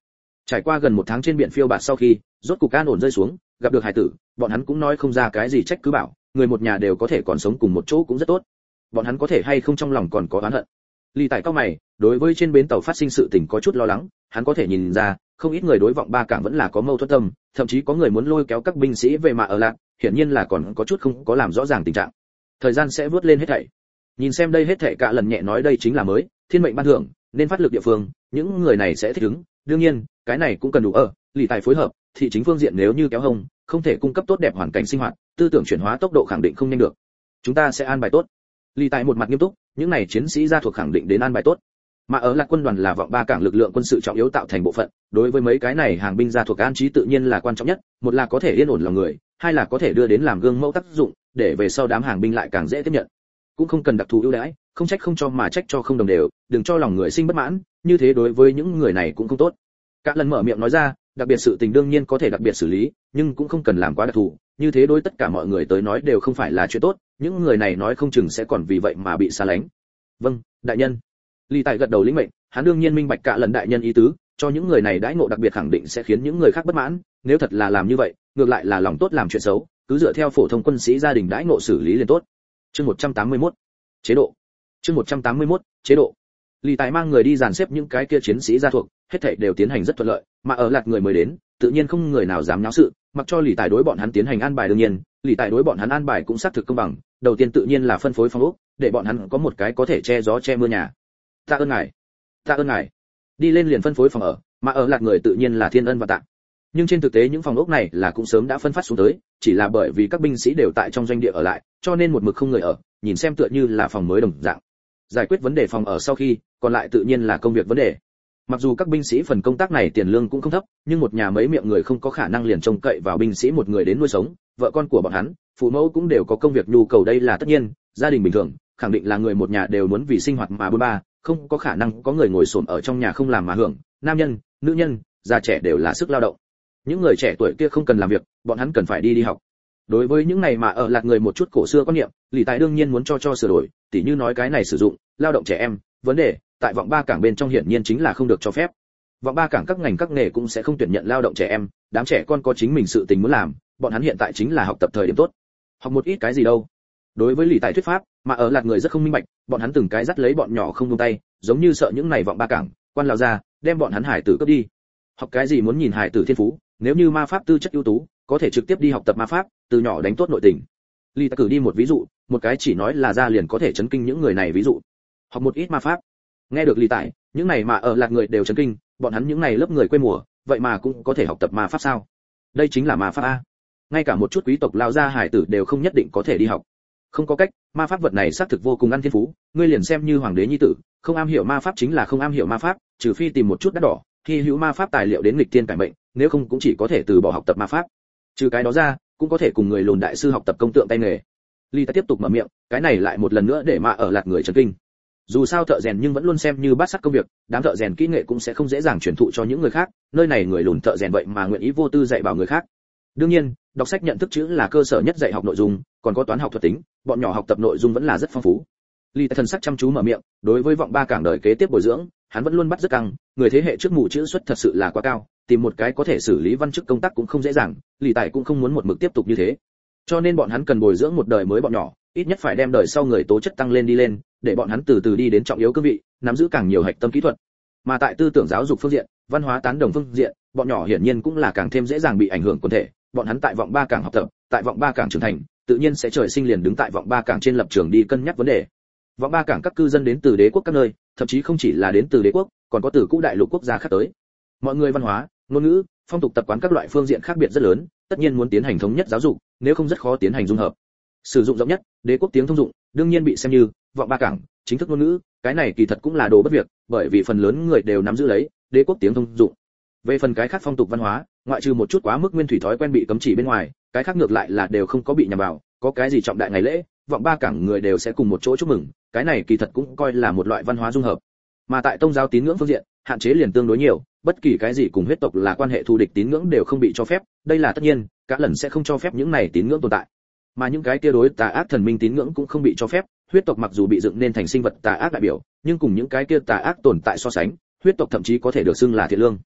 Trải qua gần một tháng trên biển phiêu bạt sau khi rốt cục an ổn rơi xuống, gặp được hải tử, bọn hắn cũng nói không ra cái gì trách cứ bảo, người một nhà đều có thể còn sống cùng một chỗ cũng rất tốt. Bọn hắn có thể hay không trong lòng còn có oán hận. Lý Tại cao mày, đối với trên bến tàu phát sinh sự tình có chút lo lắng, hắn có thể nhìn ra, không ít người đối vọng ba cảng vẫn là có mâu thuẫn tâm, thậm chí có người muốn lôi kéo các binh sĩ về mà ở lại, hiển nhiên là còn có chút không có làm rõ ràng tình trạng. Thời gian sẽ vớt lên hết thảy. Nhìn xem đây hết thảy cả lần nhẹ nói đây chính là mới, thiên mệnh ban thưởng, nên phát lực địa phương, những người này sẽ thích ứng, đương nhiên, cái này cũng cần đủ ở, Lý Tài phối hợp, thị chính phương diện nếu như kéo hông, không thể cung cấp tốt đẹp hoàn cảnh sinh hoạt, tư tưởng chuyển hóa tốc độ khẳng định không nhanh được. Chúng ta sẽ an bài tốt. Lý Tài một mặt nghiêm túc, những này chiến sĩ gia thuộc khẳng định đến an bài tốt. Mà ở Lạc quân đoàn là vọng ba cảng lực lượng quân sự trọng yếu tạo thành bộ phận, đối với mấy cái này hàng binh gia thuộc an trí tự nhiên là quan trọng nhất, một là có thể yên ổn lòng người, hai là có thể đưa đến làm gương mẫu tác dụng, để về sau đám hàng binh lại càng dễ tiếp nhận. Cũng không cần đặc thù ưu đãi, không trách không cho mà trách cho không đồng đều, đừng cho lòng người sinh bất mãn, như thế đối với những người này cũng không tốt. Cả lần mở miệng nói ra, đặc biệt sự tình đương nhiên có thể đặc biệt xử lý, nhưng cũng không cần làm quá đặc thù, như thế đối tất cả mọi người tới nói đều không phải là chuyện tốt, những người này nói không chừng sẽ còn vì vậy mà bị xa lánh. Vâng, đại nhân. Lý Tài gật đầu lĩnh mệnh, hắn đương nhiên minh bạch cả lần đại nhân ý tứ, cho những người này đãi ngộ đặc biệt khẳng định sẽ khiến những người khác bất mãn, nếu thật là làm như vậy, ngược lại là lòng tốt làm chuyện xấu, cứ dựa theo phổ thông quân sĩ gia đình đãi ngộ xử lý liền tốt. Chương một trăm tám mươi mốt, chế độ. Chương một trăm tám mươi mốt, chế độ. Lý Tài mang người đi dàn xếp những cái kia chiến sĩ gia thuộc, hết thảy đều tiến hành rất thuận lợi, mà ở Lạc người mới đến, tự nhiên không người nào dám náo sự, mặc cho Lý Tài đối bọn hắn tiến hành an bài đương nhiên, Lý Tài đối bọn hắn an bài cũng xác thực công bằng, đầu tiên tự nhiên là phân phối phòng ốc, để bọn hắn có một cái có thể che gió che mưa nhà. Ta ơn ngài, ta ơn ngài. Đi lên liền phân phối phòng ở, mà ở Lạc người tự nhiên là thiên ân và tạ. Nhưng trên thực tế những phòng ốc này là cũng sớm đã phân phát xuống tới, chỉ là bởi vì các binh sĩ đều tại trong doanh địa ở lại, cho nên một mực không người ở, nhìn xem tựa như là phòng mới đồng dạng. Giải quyết vấn đề phòng ở sau khi, còn lại tự nhiên là công việc vấn đề. Mặc dù các binh sĩ phần công tác này tiền lương cũng không thấp, nhưng một nhà mấy miệng người không có khả năng liền trông cậy vào binh sĩ một người đến nuôi sống, vợ con của bọn hắn, phụ mẫu cũng đều có công việc nhu cầu đây là tất nhiên, gia đình bình thường, khẳng định là người một nhà đều muốn vì sinh hoạt mà bôn ba, không có khả năng có người ngồi xổm ở trong nhà không làm mà hưởng, nam nhân, nữ nhân, già trẻ đều là sức lao động. Những người trẻ tuổi kia không cần làm việc, bọn hắn cần phải đi đi học. Đối với những này mà ở Lạc người một chút cổ xưa quan niệm, Lý Tài đương nhiên muốn cho cho sửa đổi, tỉ như nói cái này sử dụng lao động trẻ em, vấn đề tại vọng ba cảng bên trong hiển nhiên chính là không được cho phép. Vọng ba cảng các ngành các nghề cũng sẽ không tuyển nhận lao động trẻ em, đám trẻ con có chính mình sự tình muốn làm, bọn hắn hiện tại chính là học tập thời điểm tốt. Học một ít cái gì đâu? Đối với Lý Tài thuyết pháp, mà ở Lạc người rất không minh bạch, bọn hắn từng cái dắt lấy bọn nhỏ không buông tay, giống như sợ những này vọng ba cảng, quan lao ra, đem bọn hắn hải tử cướp đi. Học cái gì muốn nhìn hải tử thiên phú, nếu như ma pháp tư chất ưu tú, có thể trực tiếp đi học tập ma pháp, từ nhỏ đánh tốt nội tình. Lý Tài cử đi một ví dụ, một cái chỉ nói là ra liền có thể chấn kinh những người này ví dụ. Học một ít ma pháp. Nghe được Lý Tài, những này mà ở Lạc người đều chấn kinh, bọn hắn những này lớp người quê mùa, vậy mà cũng có thể học tập ma pháp sao? Đây chính là ma pháp a. Ngay cả một chút quý tộc lao gia hải tử đều không nhất định có thể đi học. Không có cách, ma pháp vật này xác thực vô cùng ăn thiên phú, ngươi liền xem như hoàng đế nhi tử, không am hiểu ma pháp chính là không am hiểu ma pháp, trừ phi tìm một chút đắt đỏ, khi hữu ma pháp tài liệu đến nghịch thiên cải mệnh, nếu không cũng chỉ có thể từ bỏ học tập ma pháp. Trừ cái đó ra, cũng có thể cùng người lùn đại sư học tập công tượng tay nghề. Lý Tài tiếp tục mở miệng, cái này lại một lần nữa để mà ở Lạc người chấn kinh. Dù sao thợ rèn nhưng vẫn luôn xem như bát sắt công việc, đám thợ rèn kỹ nghệ cũng sẽ không dễ dàng truyền thụ cho những người khác, nơi này người lùn thợ rèn vậy mà nguyện ý vô tư dạy bảo người khác. Đương nhiên, đọc sách nhận thức chữ là cơ sở nhất dạy học nội dung, còn có toán học thuật tính, bọn nhỏ học tập nội dung vẫn là rất phong phú. Lý Tài thần sắc chăm chú mở miệng, đối với vọng ba cảng đời kế tiếp bồi dưỡng, hắn vẫn luôn bắt rất căng, người thế hệ trước mù chữ xuất thật sự là quá cao, tìm một cái có thể xử lý văn chức công tác cũng không dễ dàng, Lý Tài cũng không muốn một mực tiếp tục như thế. Cho nên bọn hắn cần bồi dưỡng một đời mới bọn nhỏ, ít nhất phải đem đời sau người tố chất tăng lên đi lên, để bọn hắn từ từ đi đến trọng yếu cương vị, nắm giữ càng nhiều hạch tâm kỹ thuật. Mà tại tư tưởng giáo dục phương diện, văn hóa tán đồng phương diện, bọn nhỏ hiển nhiên cũng là càng thêm dễ dàng bị ảnh hưởng quần thể, bọn hắn tại vọng ba cảng học tập, tại vọng ba cảng trưởng thành, tự nhiên sẽ trời sinh liền đứng tại vọng ba cảng trên lập trường đi cân nhắc vấn đề. Vọng ba cảng các cư dân đến từ đế quốc các nơi, thậm chí không chỉ là đến từ đế quốc, còn có từ cũ đại lục quốc gia khác tới. Mọi người văn hóa, ngôn ngữ, phong tục tập quán các loại phương diện khác biệt rất lớn, tất nhiên muốn tiến hành thống nhất giáo dục, nếu không rất khó tiến hành dung hợp. Sử dụng rộng nhất, đế quốc tiếng thông dụng, đương nhiên bị xem như vọng ba cảng chính thức ngôn ngữ, cái này kỳ thật cũng là đồ bất việc, bởi vì phần lớn người đều nắm giữ lấy đế quốc tiếng thông dụng. Về phần cái khác phong tục văn hóa, ngoại trừ một chút quá mức nguyên thủy thói quen bị cấm chỉ bên ngoài, cái khác ngược lại là đều không có bị nhằm vào, có cái gì trọng đại ngày lễ, vọng ba cảng người đều sẽ cùng một chỗ chúc mừng, cái này kỳ thật cũng coi là một loại văn hóa dung hợp. Mà tại tôn giáo tín ngưỡng phương diện, hạn chế liền tương đối nhiều, bất kỳ cái gì cùng huyết tộc là quan hệ thù địch tín ngưỡng đều không bị cho phép, đây là tất nhiên, các lần sẽ không cho phép những này tín ngưỡng tồn tại. Mà những cái kia đối tà ác thần minh tín ngưỡng cũng không bị cho phép, huyết tộc mặc dù bị dựng nên thành sinh vật tà ác đại biểu, nhưng cùng những cái kia tà ác tồn tại so sánh, huyết tộc thậm chí có thể được xưng là thiện lương.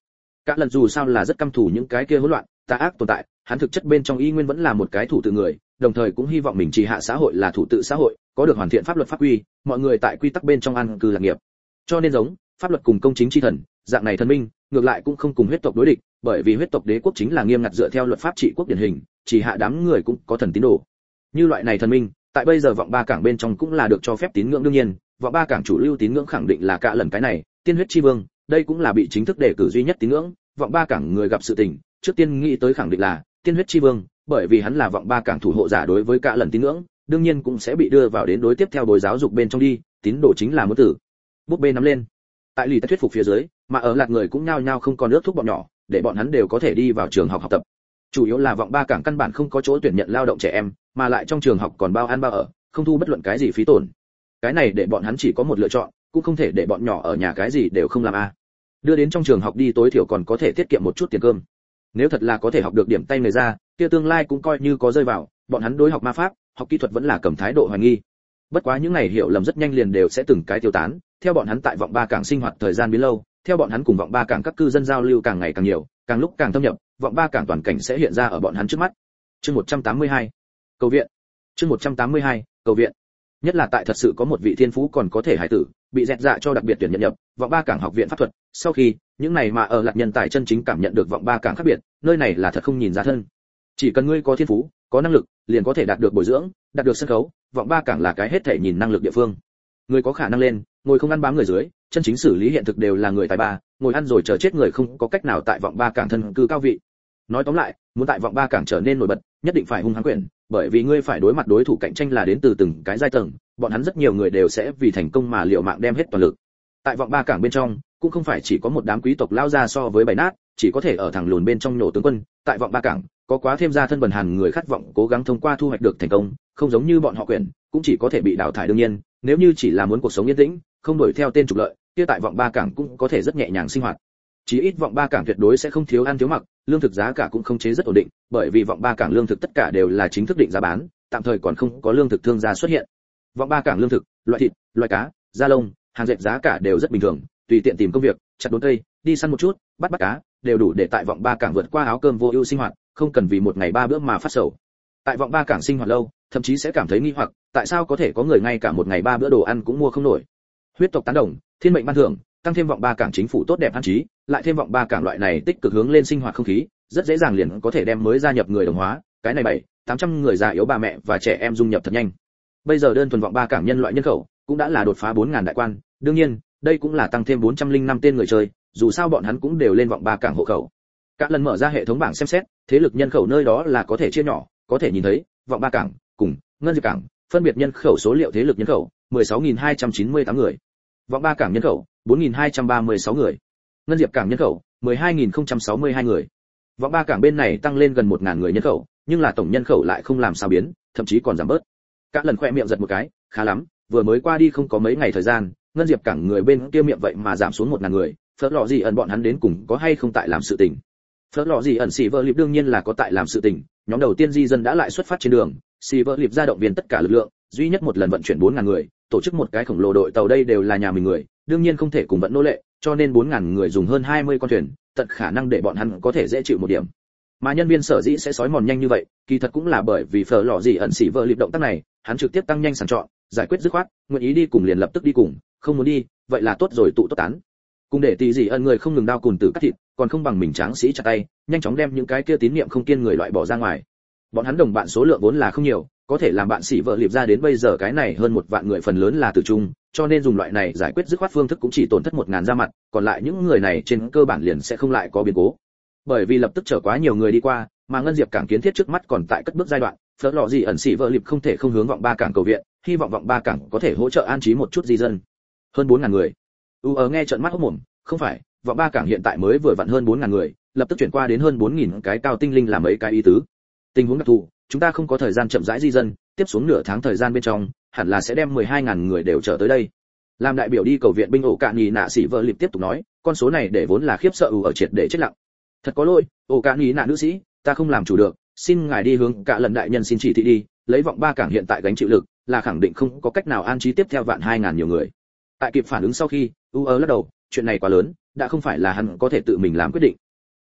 Cả lần dù sao là rất căm thù những cái kia hỗn loạn tà ác tồn tại, hắn thực chất bên trong y nguyên vẫn là một cái thủ tự người, đồng thời cũng hy vọng mình trì hạ xã hội là thủ tự xã hội, có được hoàn thiện pháp luật pháp quy, mọi người tại quy tắc bên trong ăn cư lạc nghiệp. Cho nên giống pháp luật cùng công chính chi thần, dạng này thần minh, ngược lại cũng không cùng huyết tộc đối địch, bởi vì huyết tộc đế quốc chính là nghiêm ngặt dựa theo luật pháp trị quốc điển hình, chỉ hạ đám người cũng có thần tín đồ. Như loại này thần minh, tại bây giờ vọng ba cảng bên trong cũng là được cho phép tín ngưỡng. Đương nhiên, vọng ba cảng chủ lưu tín ngưỡng khẳng định là Cả lần cái này, tiên huyết chi vương, đây cũng là bị chính thức đề cử duy nhất tín ngưỡng. Vọng ba cảng người gặp sự tình, trước tiên nghĩ tới khẳng định là tiên huyết chi vương, bởi vì hắn là vọng ba cảng thủ hộ giả đối với Cả lần tín ngưỡng, đương nhiên cũng sẽ bị đưa vào đến đối tiếp theo bồi giáo dục bên trong đi, tín đồ chính là muốn tử. Búp bê nắm lên. Tại lì thuyết phục phía dưới, mà ở lạc người cũng nhao nhao không còn nước thúc bọn nhỏ, để bọn hắn đều có thể đi vào trường học học tập. Chủ yếu là vọng ba cảng căn bản không có chỗ tuyển nhận lao động trẻ em, mà lại trong trường học còn bao ăn bao ở, không thu bất luận cái gì phí tổn. Cái này để bọn hắn chỉ có một lựa chọn, cũng không thể để bọn nhỏ ở nhà cái gì đều không làm a. À. Đưa đến trong trường học đi tối thiểu còn có thể tiết kiệm một chút tiền cơm. Nếu thật là có thể học được điểm tay người ra, kia tương lai cũng coi như có rơi vào, bọn hắn đối học ma pháp, học kỹ thuật vẫn là cầm thái độ hoài nghi. Bất quá những này hiểu lầm rất nhanh liền đều sẽ từng cái tiêu tán, theo bọn hắn tại vọng ba cảng sinh hoạt thời gian biến lâu, theo bọn hắn cùng vọng ba cảng các cư dân giao lưu càng ngày càng nhiều, càng lúc càng thâm nhập, vọng ba cảng toàn cảnh sẽ hiện ra ở bọn hắn trước mắt. Chương một trăm tám mươi hai, cầu viện. Chương một trăm tám mươi hai, cầu viện. Nhất là tại thật sự có một vị thiên phú còn có thể hải tử, bị dẹt dạ cho đặc biệt tuyển nhận nhập vọng ba cảng học viện pháp thuật, sau khi những này mà ở lạc nhân tài chân chính cảm nhận được vọng ba cảng khác biệt, nơi này là thật không nhìn ra thân. Chỉ cần ngươi có thiên phú, có năng lực, liền có thể đạt được bồi dưỡng, đạt được sân khấu, vọng ba cảng là cái hết thể nhìn năng lực địa phương. Người có khả năng lên, ngồi không ăn bám người dưới, chân chính xử lý hiện thực đều là người tài ba, ngồi ăn rồi chờ chết người không có cách nào tại vọng ba cảng thân cư cao vị. Nói tóm lại, muốn tại vọng ba cảng trở nên nổi bật, nhất định phải hung hăng quyền, bởi vì ngươi phải đối mặt đối thủ cạnh tranh là đến từ từng cái giai tầng, bọn hắn rất nhiều người đều sẽ vì thành công mà liều mạng đem hết toàn lực. Tại vọng ba cảng bên trong, cũng không phải chỉ có một đám quý tộc lao ra so với bảy nát, chỉ có thể ở thẳng lùn bên trong nổ tướng quân, tại vọng ba cảng, có quá thêm ra thân bần hàn người khát vọng cố gắng thông qua thu hoạch được thành công, không giống như bọn họ quyền, cũng chỉ có thể bị đào thải. Đương nhiên, nếu như chỉ là muốn cuộc sống yên tĩnh, không đuổi theo tên trục lợi, kia tại vọng ba cảng cũng có thể rất nhẹ nhàng sinh hoạt. Chí ít vọng ba cảng tuyệt đối sẽ không thiếu ăn thiếu mặc, lương thực giá cả cũng không chế rất ổn định, bởi vì vọng ba cảng lương thực tất cả đều là chính thức định giá bán, tạm thời còn không có lương thực thương gia xuất hiện. Vọng ba cảng lương thực, loại thịt, loại cá, da lông, hàng dệt giá cả đều rất bình thường, tùy tiện tìm công việc, chặt đốn cây, đi săn một chút, bắt bắt cá, đều đủ để tại vọng ba cảng vượt qua áo cơm vô ưu sinh hoạt, không cần vì một ngày ba bữa mà phát sầu. Tại vọng ba cảng sinh hoạt lâu, thậm chí sẽ cảm thấy nghi hoặc, tại sao có thể có người ngay cả một ngày ba bữa đồ ăn cũng mua không nổi. Huyết tộc tán đồng, thiên mệnh ban thưởng, tăng thêm vọng ba cảng chính phủ tốt đẹp an trí, lại thêm vọng ba cảng loại này tích cực hướng lên sinh hoạt không khí, rất dễ dàng liền có thể đem mới gia nhập người đồng hóa, cái này bảy, tám trăm người già yếu bà mẹ và trẻ em dung nhập thật nhanh. Bây giờ đơn thuần vọng ba cảng nhân loại nhân khẩu cũng đã là đột phá bốn nghìn đại quan, đương nhiên, đây cũng là tăng thêm bốn trăm lẻ năm tên người chơi, dù sao bọn hắn cũng đều lên vọng ba cảng hộ khẩu. Các lần mở ra hệ thống bảng xem xét, thế lực nhân khẩu nơi đó là có thể chia nhỏ, có thể nhìn thấy, vọng ba cảng cùng ngân diệp cảng, phân biệt nhân khẩu số liệu thế lực nhân khẩu mười sáu nghìn hai trăm chín mươi tám người. Vọng ba cảng nhân khẩu bốn nghìn hai trăm ba mươi sáu người. Ngân diệp cảng nhân khẩu mười hai nghìn không trăm sáu mươi hai người. Vọng ba cảng bên này tăng lên gần một nghìn người nhân khẩu, nhưng là tổng nhân khẩu lại không làm sao biến, thậm chí còn giảm bớt. Các lần khỏe miệng giật một cái, khá lắm, vừa mới qua đi không có mấy ngày thời gian, ngân diệp cảng người bên kia miệng vậy mà giảm xuống một nghìn người, phớt lọ gì ẩn bọn hắn đến cùng có hay không tại làm sự tình. Phớt lọ gì ẩn xì vợ lịp đương nhiên là có tại làm sự tình, nhóm đầu tiên di dân đã lại xuất phát trên đường, xì vợ lịp ra động viên tất cả lực lượng, duy nhất một lần vận chuyển bốn nghìn người, tổ chức một cái khổng lồ đội tàu, đây đều là nhà mình người, đương nhiên không thể cùng vận nô lệ, cho nên bốn nghìn người dùng hơn hai mươi con thuyền, tận khả năng để bọn hắn có thể dễ chịu một điểm. Mà nhân viên sở dĩ sẽ sói mòn nhanh như vậy, kỳ thật cũng là bởi vì phở lọ gì ẩn xỉ vợ lịp động tác này, hắn trực tiếp tăng nhanh sàng chọn, giải quyết dứt khoát, nguyện ý đi cùng liền lập tức đi cùng, không muốn đi, vậy là tốt rồi tụ tốt tán. Cùng để tỷ gì ẩn người không ngừng đao cùn tử cắt thịt, còn không bằng mình tráng sĩ chặt tay, nhanh chóng đem những cái kia tín niệm không kiên người loại bỏ ra ngoài. Bọn hắn đồng bạn số lượng vốn là không nhiều, có thể làm bạn xỉ vợ lịp ra đến bây giờ cái này hơn một vạn người phần lớn là tử trung, cho nên dùng loại này giải quyết dứt khoát phương thức cũng chỉ tổn thất một ngàn ra mặt, còn lại những người này trên cơ bản liền sẽ không lại có biến cố. Bởi vì lập tức chở quá nhiều người đi qua, mà ngân diệp cảng kiến thiết trước mắt còn tại cất bước giai đoạn, phớt lọ gì ẩn xỉ vợ lịp không thể không hướng vọng ba cảng cầu viện, hy vọng vọng ba cảng có thể hỗ trợ an trí một chút di dân. Hơn bốn ngàn người. U ở nghe trợn mắt hốt mồm, không phải, vọng ba cảng hiện tại mới vừa vặn hơn bốn ngàn người, lập tức chuyển qua đến hơn bốn nghìn cái cao tinh linh là mấy cái ý tứ. Tình huống đặc thù, chúng ta không có thời gian chậm rãi di dân, tiếp xuống nửa tháng thời gian bên trong, hẳn là sẽ đem mười hai nghìn người đều trở tới đây. Làm đại biểu đi cầu viện binh ổ cạn nhì nạ sĩ vợ lịp tiếp tục nói, con số này để vốn là khiếp sợ ủ ở triệt để chết lặng. Thật có lỗi, ổ cạn nhì nạ nữ sĩ, ta không làm chủ được, xin ngài đi hướng cả lần đại nhân xin chỉ thị đi, lấy vọng ba cảng hiện tại gánh chịu lực, là khẳng định không có cách nào an trí tiếp theo vạn hai ngàn nhiều người. Tại kịp phản ứng sau khi, u ơ lắc đầu, chuyện này quá lớn, đã không phải là hắn có thể tự mình làm quyết định.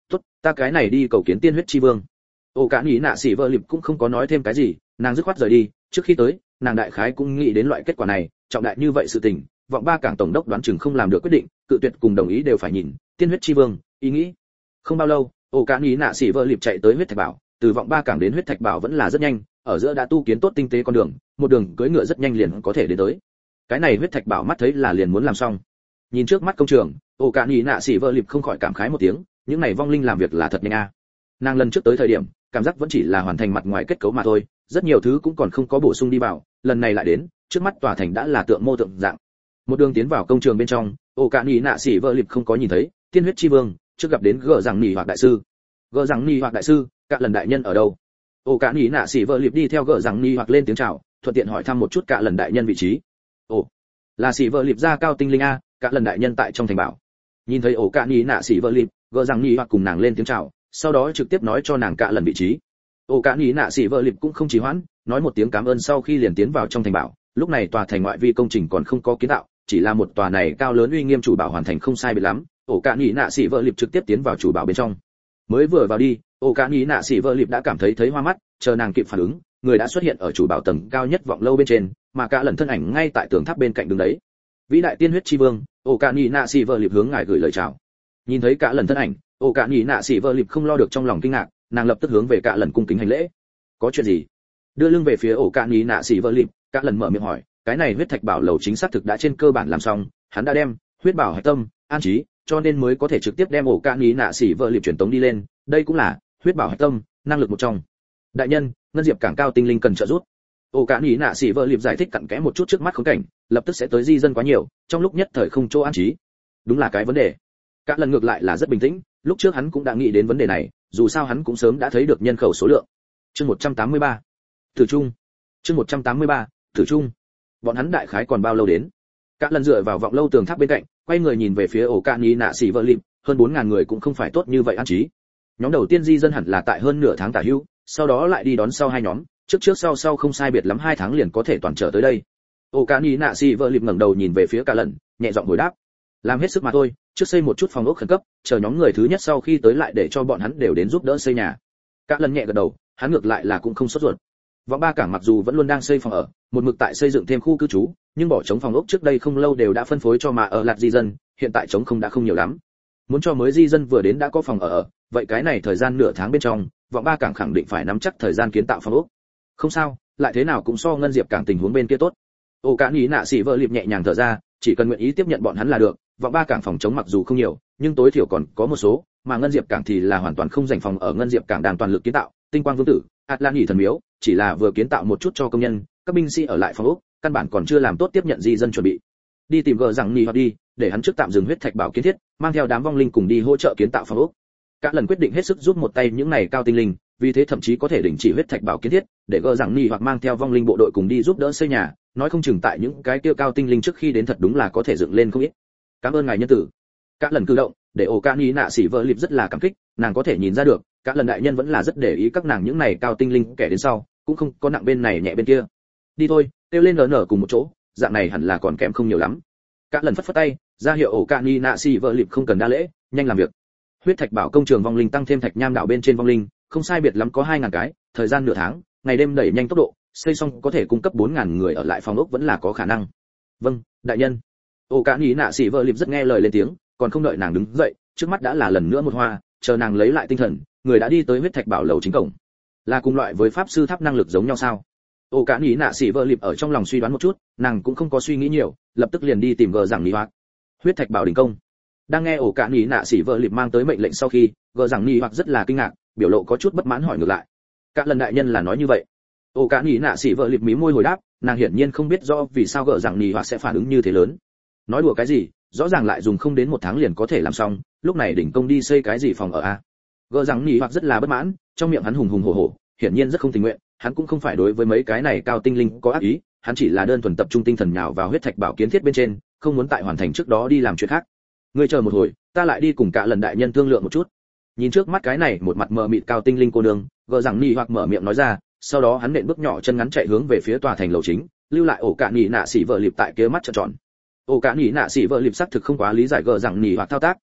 tốt, ta cái này đi cầu kiến tiên huyết chi vương. Ổ cả nhĩ nạ xỉ vợ lịp cũng không có nói thêm cái gì, nàng dứt khoát rời đi. Trước khi tới, nàng đại khái cũng nghĩ đến loại kết quả này, trọng đại như vậy sự tình, vọng ba cảng tổng đốc đoán chừng không làm được quyết định, cự tuyệt cùng đồng ý đều phải nhìn tiên huyết chi vương ý nghĩ. Không bao lâu, ổ cả nhĩ nạ xỉ vợ lịp chạy tới huyết thạch bảo, từ vọng ba cảng đến huyết thạch bảo vẫn là rất nhanh, ở giữa đã tu kiến tốt tinh tế con đường, một đường cưỡi ngựa rất nhanh liền có thể đến tới. Cái này huyết thạch bảo mắt thấy là liền muốn làm xong. Nhìn trước mắt công trường, ổ cả nhĩ nạ xỉ vợ lịp không khỏi cảm khái một tiếng, những này vong linh làm việc là thật nhanh a. Nàng lần trước tới thời điểm, cảm giác vẫn chỉ là hoàn thành mặt ngoài kết cấu mà thôi, rất nhiều thứ cũng còn không có bổ sung đi vào, lần này lại đến, trước mắt tòa thành đã là tượng mô tượng dạng. Một đường tiến vào công trường bên trong, ổ cả nhĩ nạ xỉ vợ lịp không có nhìn thấy tiên huyết chi vương, trước gặp đến gờ rằng nhì hoặc đại sư. Gờ rằng nhì hoặc đại sư, cả lần đại nhân ở đâu? Ổ cả nhĩ nạ xỉ vợ lịp đi theo gờ rằng nhì hoặc lên tiếng chào, thuận tiện hỏi thăm một chút cả lần đại nhân vị trí. Ồ, là xỉ vợ lịp ra cao tinh linh a, cả lần đại nhân tại trong thành bảo. Nhìn thấy ổ cả nhĩ nạ xỉ vợ lịp, gờ rằng nhì hoặc cùng nàng lên tiếng chào, sau đó trực tiếp nói cho nàng cả lần vị trí. Ổ cả nhĩ nạ xỉ vợ lịp cũng không trì hoãn, nói một tiếng cảm ơn sau khi liền tiến vào trong thành bảo. Lúc này tòa thành ngoại vi công trình còn không có kiến tạo, chỉ là một tòa này cao lớn uy nghiêm chủ bảo hoàn thành không sai biệt lắm. Ổ cả nhĩ nạ xỉ vợ lịp trực tiếp tiến vào chủ bảo bên trong. Mới vừa vào đi, ổ cả nhĩ nạ xỉ vợ lịp đã cảm thấy thấy hoa mắt, chờ nàng kịp phản ứng, người đã xuất hiện ở chủ bảo tầng cao nhất vọng lâu bên trên, mà cả lần thân ảnh ngay tại tường tháp bên cạnh đứng đấy. Vĩ đại tiên huyết chi vương, ổ cả nhĩ nạ xỉ vợ lịp hướng ngài gửi lời chào. Nhìn thấy cả lần thân ảnh, ổ cả nhĩ nạ xỉ vợ lịp không lo được trong lòng kinh ngạc, nàng lập tức hướng về cả lần cung kính hành lễ. Có chuyện gì? Đưa lưng về phía ổ cả nhĩ nạ xỉ vợ lịp, cả lần mở miệng hỏi, cái này huyết thạch bảo lầu chính xác thực đã trên cơ bản làm xong, hắn đã đem huyết bảo hạch tâm an trí, cho nên mới có thể trực tiếp đem ổ cả nhĩ nạ xỉ vợ lịp truyền tống đi lên, đây cũng là huyết bảo hạch tâm năng lực một trong. Đại nhân, ngân diệp cảng cao tinh linh cần trợ giúp. Ổ cả nhĩ nạ xỉ vợ lịp giải thích cặn kẽ một chút trước mắt khốn cảnh, lập tức sẽ tới di dân quá nhiều, trong lúc nhất thời không chỗ an trí. Đúng là cái vấn đề. Cả lần ngược lại là rất bình tĩnh, lúc trước hắn cũng đã nghĩ đến vấn đề này, dù sao hắn cũng sớm đã thấy được nhân khẩu số lượng. Chương một trăm tám mươi ba, Tử Trung. Chương một trăm tám mươi ba, Tử Trung. Bọn hắn đại khái còn bao lâu đến? Cả lần dựa vào vọng lâu tường tháp bên cạnh, quay người nhìn về phía ổ cả nhĩ nạ xỉ vợ lịp, hơn bốn ngàn người cũng không phải tốt như vậy an trí. Nhóm đầu tiên di dân hẳn là tại hơn nửa tháng tả hữu, sau đó lại đi đón sau hai nhóm, trước trước sau sau không sai biệt lắm hai tháng liền có thể toàn trở tới đây. Ổ cả nhĩ nạ xỉ vợ lịp ngẩng đầu nhìn về phía cả lần, nhẹ giọng hồi đáp, làm hết sức mà thôi, trước xây một chút phòng ốc khẩn cấp, chờ nhóm người thứ nhất sau khi tới lại để cho bọn hắn đều đến giúp đỡ xây nhà. Cả lần nhẹ gật đầu, hắn ngược lại là cũng không sốt ruột. Vọng ba cảng mặc dù vẫn luôn đang xây phòng ở, một mực tại xây dựng thêm khu cư trú, nhưng bỏ trống phòng ốc trước đây không lâu đều đã phân phối cho mà ở lạt di dân, hiện tại trống không đã không nhiều lắm. Muốn cho mới di dân vừa đến đã có phòng ở ở, vậy cái này thời gian nửa tháng bên trong, vọng ba cảng khẳng định phải nắm chắc thời gian kiến tạo phòng ốc. Không sao, lại thế nào cũng so ngân diệp cảng tình huống bên kia tốt. Ổ cả nhĩ nạ xỉ vợ lịp nhẹ nhàng thở ra, chỉ cần nguyện ý tiếp nhận bọn hắn là được. Vọng ba cảng phòng chống mặc dù không nhiều, nhưng tối thiểu còn có một số, mà ngân diệp cảng thì là hoàn toàn không dành phòng ở. Ngân diệp cảng đang toàn lực kiến tạo tinh quang vương tử, Atlan nhị thần miếu, chỉ là vừa kiến tạo một chút cho công nhân, các binh sĩ ở lại phòng ốc, căn bản còn chưa làm tốt tiếp nhận di dân chuẩn bị. Đi tìm gờ rằng nhì hoặc đi, để hắn trước tạm dừng huyết thạch bảo kiến thiết, mang theo đám vong linh cùng đi hỗ trợ kiến tạo phòng ốc. Cả lần quyết định hết sức giúp một tay những này cao tinh linh, vì thế thậm chí có thể đình chỉ huyết thạch bảo kiến thiết, để gờ rằng nhì hoặc mang theo vong linh bộ đội cùng đi giúp đỡ xây nhà, nói không chừng tại những cái tiêu cao tinh linh trước khi đến thật đúng là có thể dựng lên không ít. Cảm ơn ngài nhân tử. Cả lần cử động, để ổ cả nhĩ nạ xỉ vợ lịp rất là cảm kích, nàng có thể nhìn ra được, cả lần đại nhân vẫn là rất để ý các nàng những này cao tinh linh kẻ đến sau, cũng không có nặng bên này nhẹ bên kia. Đi thôi, kêu lên lờ nở cùng một chỗ, dạng này hẳn là còn kém không nhiều lắm. Cả lần phất phất tay, ra hiệu ổ cả nhĩ nạ xỉ vợ lịp không cần đa lễ, nhanh làm việc. Huyết thạch bảo công trường vong linh tăng thêm thạch nham đạo bên trên vong linh, không sai biệt lắm có hai ngàn cái, thời gian nửa tháng, ngày đêm đẩy nhanh tốc độ, xây xong có thể cung cấp bốn ngàn người ở lại phòng ốc vẫn là có khả năng. Vâng, đại nhân. Ổ cả nhĩ nạ xỉ vợ lịp rất nghe lời lên tiếng, còn không đợi nàng đứng dậy, trước mắt đã là lần nữa một hoa, chờ nàng lấy lại tinh thần, người đã đi tới huyết thạch bảo lầu chính cổng. Là cùng loại với pháp sư tháp năng lực giống nhau sao? Ổ cả nhĩ nạ xỉ vợ lịp ở trong lòng suy đoán một chút, nàng cũng không có suy nghĩ nhiều, lập tức liền đi tìm gờ rằng nhì hoặc. Huyết thạch bảo đình công. Đang nghe ổ cả nhĩ nạ xỉ vợ lịp mang tới mệnh lệnh sau khi, gờ rằng nhì hoặc rất là kinh ngạc, biểu lộ có chút bất mãn hỏi ngược lại. Cả lần đại nhân là nói như vậy. Ổ cả nhĩ nạ xỉ vợ lịp mí môi hồi đáp, nàng hiển nhiên không biết rõ vì sao gờ rằng nhì hoặc sẽ phản ứng như thế lớn. Nói đùa cái gì, rõ ràng lại dùng không đến một tháng liền có thể làm xong, lúc này đỉnh công đi xây cái gì phòng ở a? Gờ rằng nhì hoặc rất là bất mãn, trong miệng hắn hùng hùng hổ hổ, hiển nhiên rất không tình nguyện, hắn cũng không phải đối với mấy cái này cao tinh linh có ác ý, hắn chỉ là đơn thuần tập trung tinh thần nhào vào huyết thạch bảo kiến thiết bên trên, không muốn tại hoàn thành trước đó đi làm chuyện khác. Ngươi chờ một hồi, ta lại đi cùng cả lần đại nhân thương lượng một chút. Nhìn trước mắt cái này một mặt mờ mịt cao tinh linh cô nương, gờ rằng nhì hoặc mở miệng nói ra, sau đó hắn nện bước nhỏ chân ngắn chạy hướng về phía tòa thành lầu chính, lưu lại ổ cả nhì nạ xỉ vợ lịp tại kia mắt trợn tròn. Ổ cả nhì nạ xỉ vợ lịp sắc thực không quá lý giải gờ rằng nhì hoặc thao tác,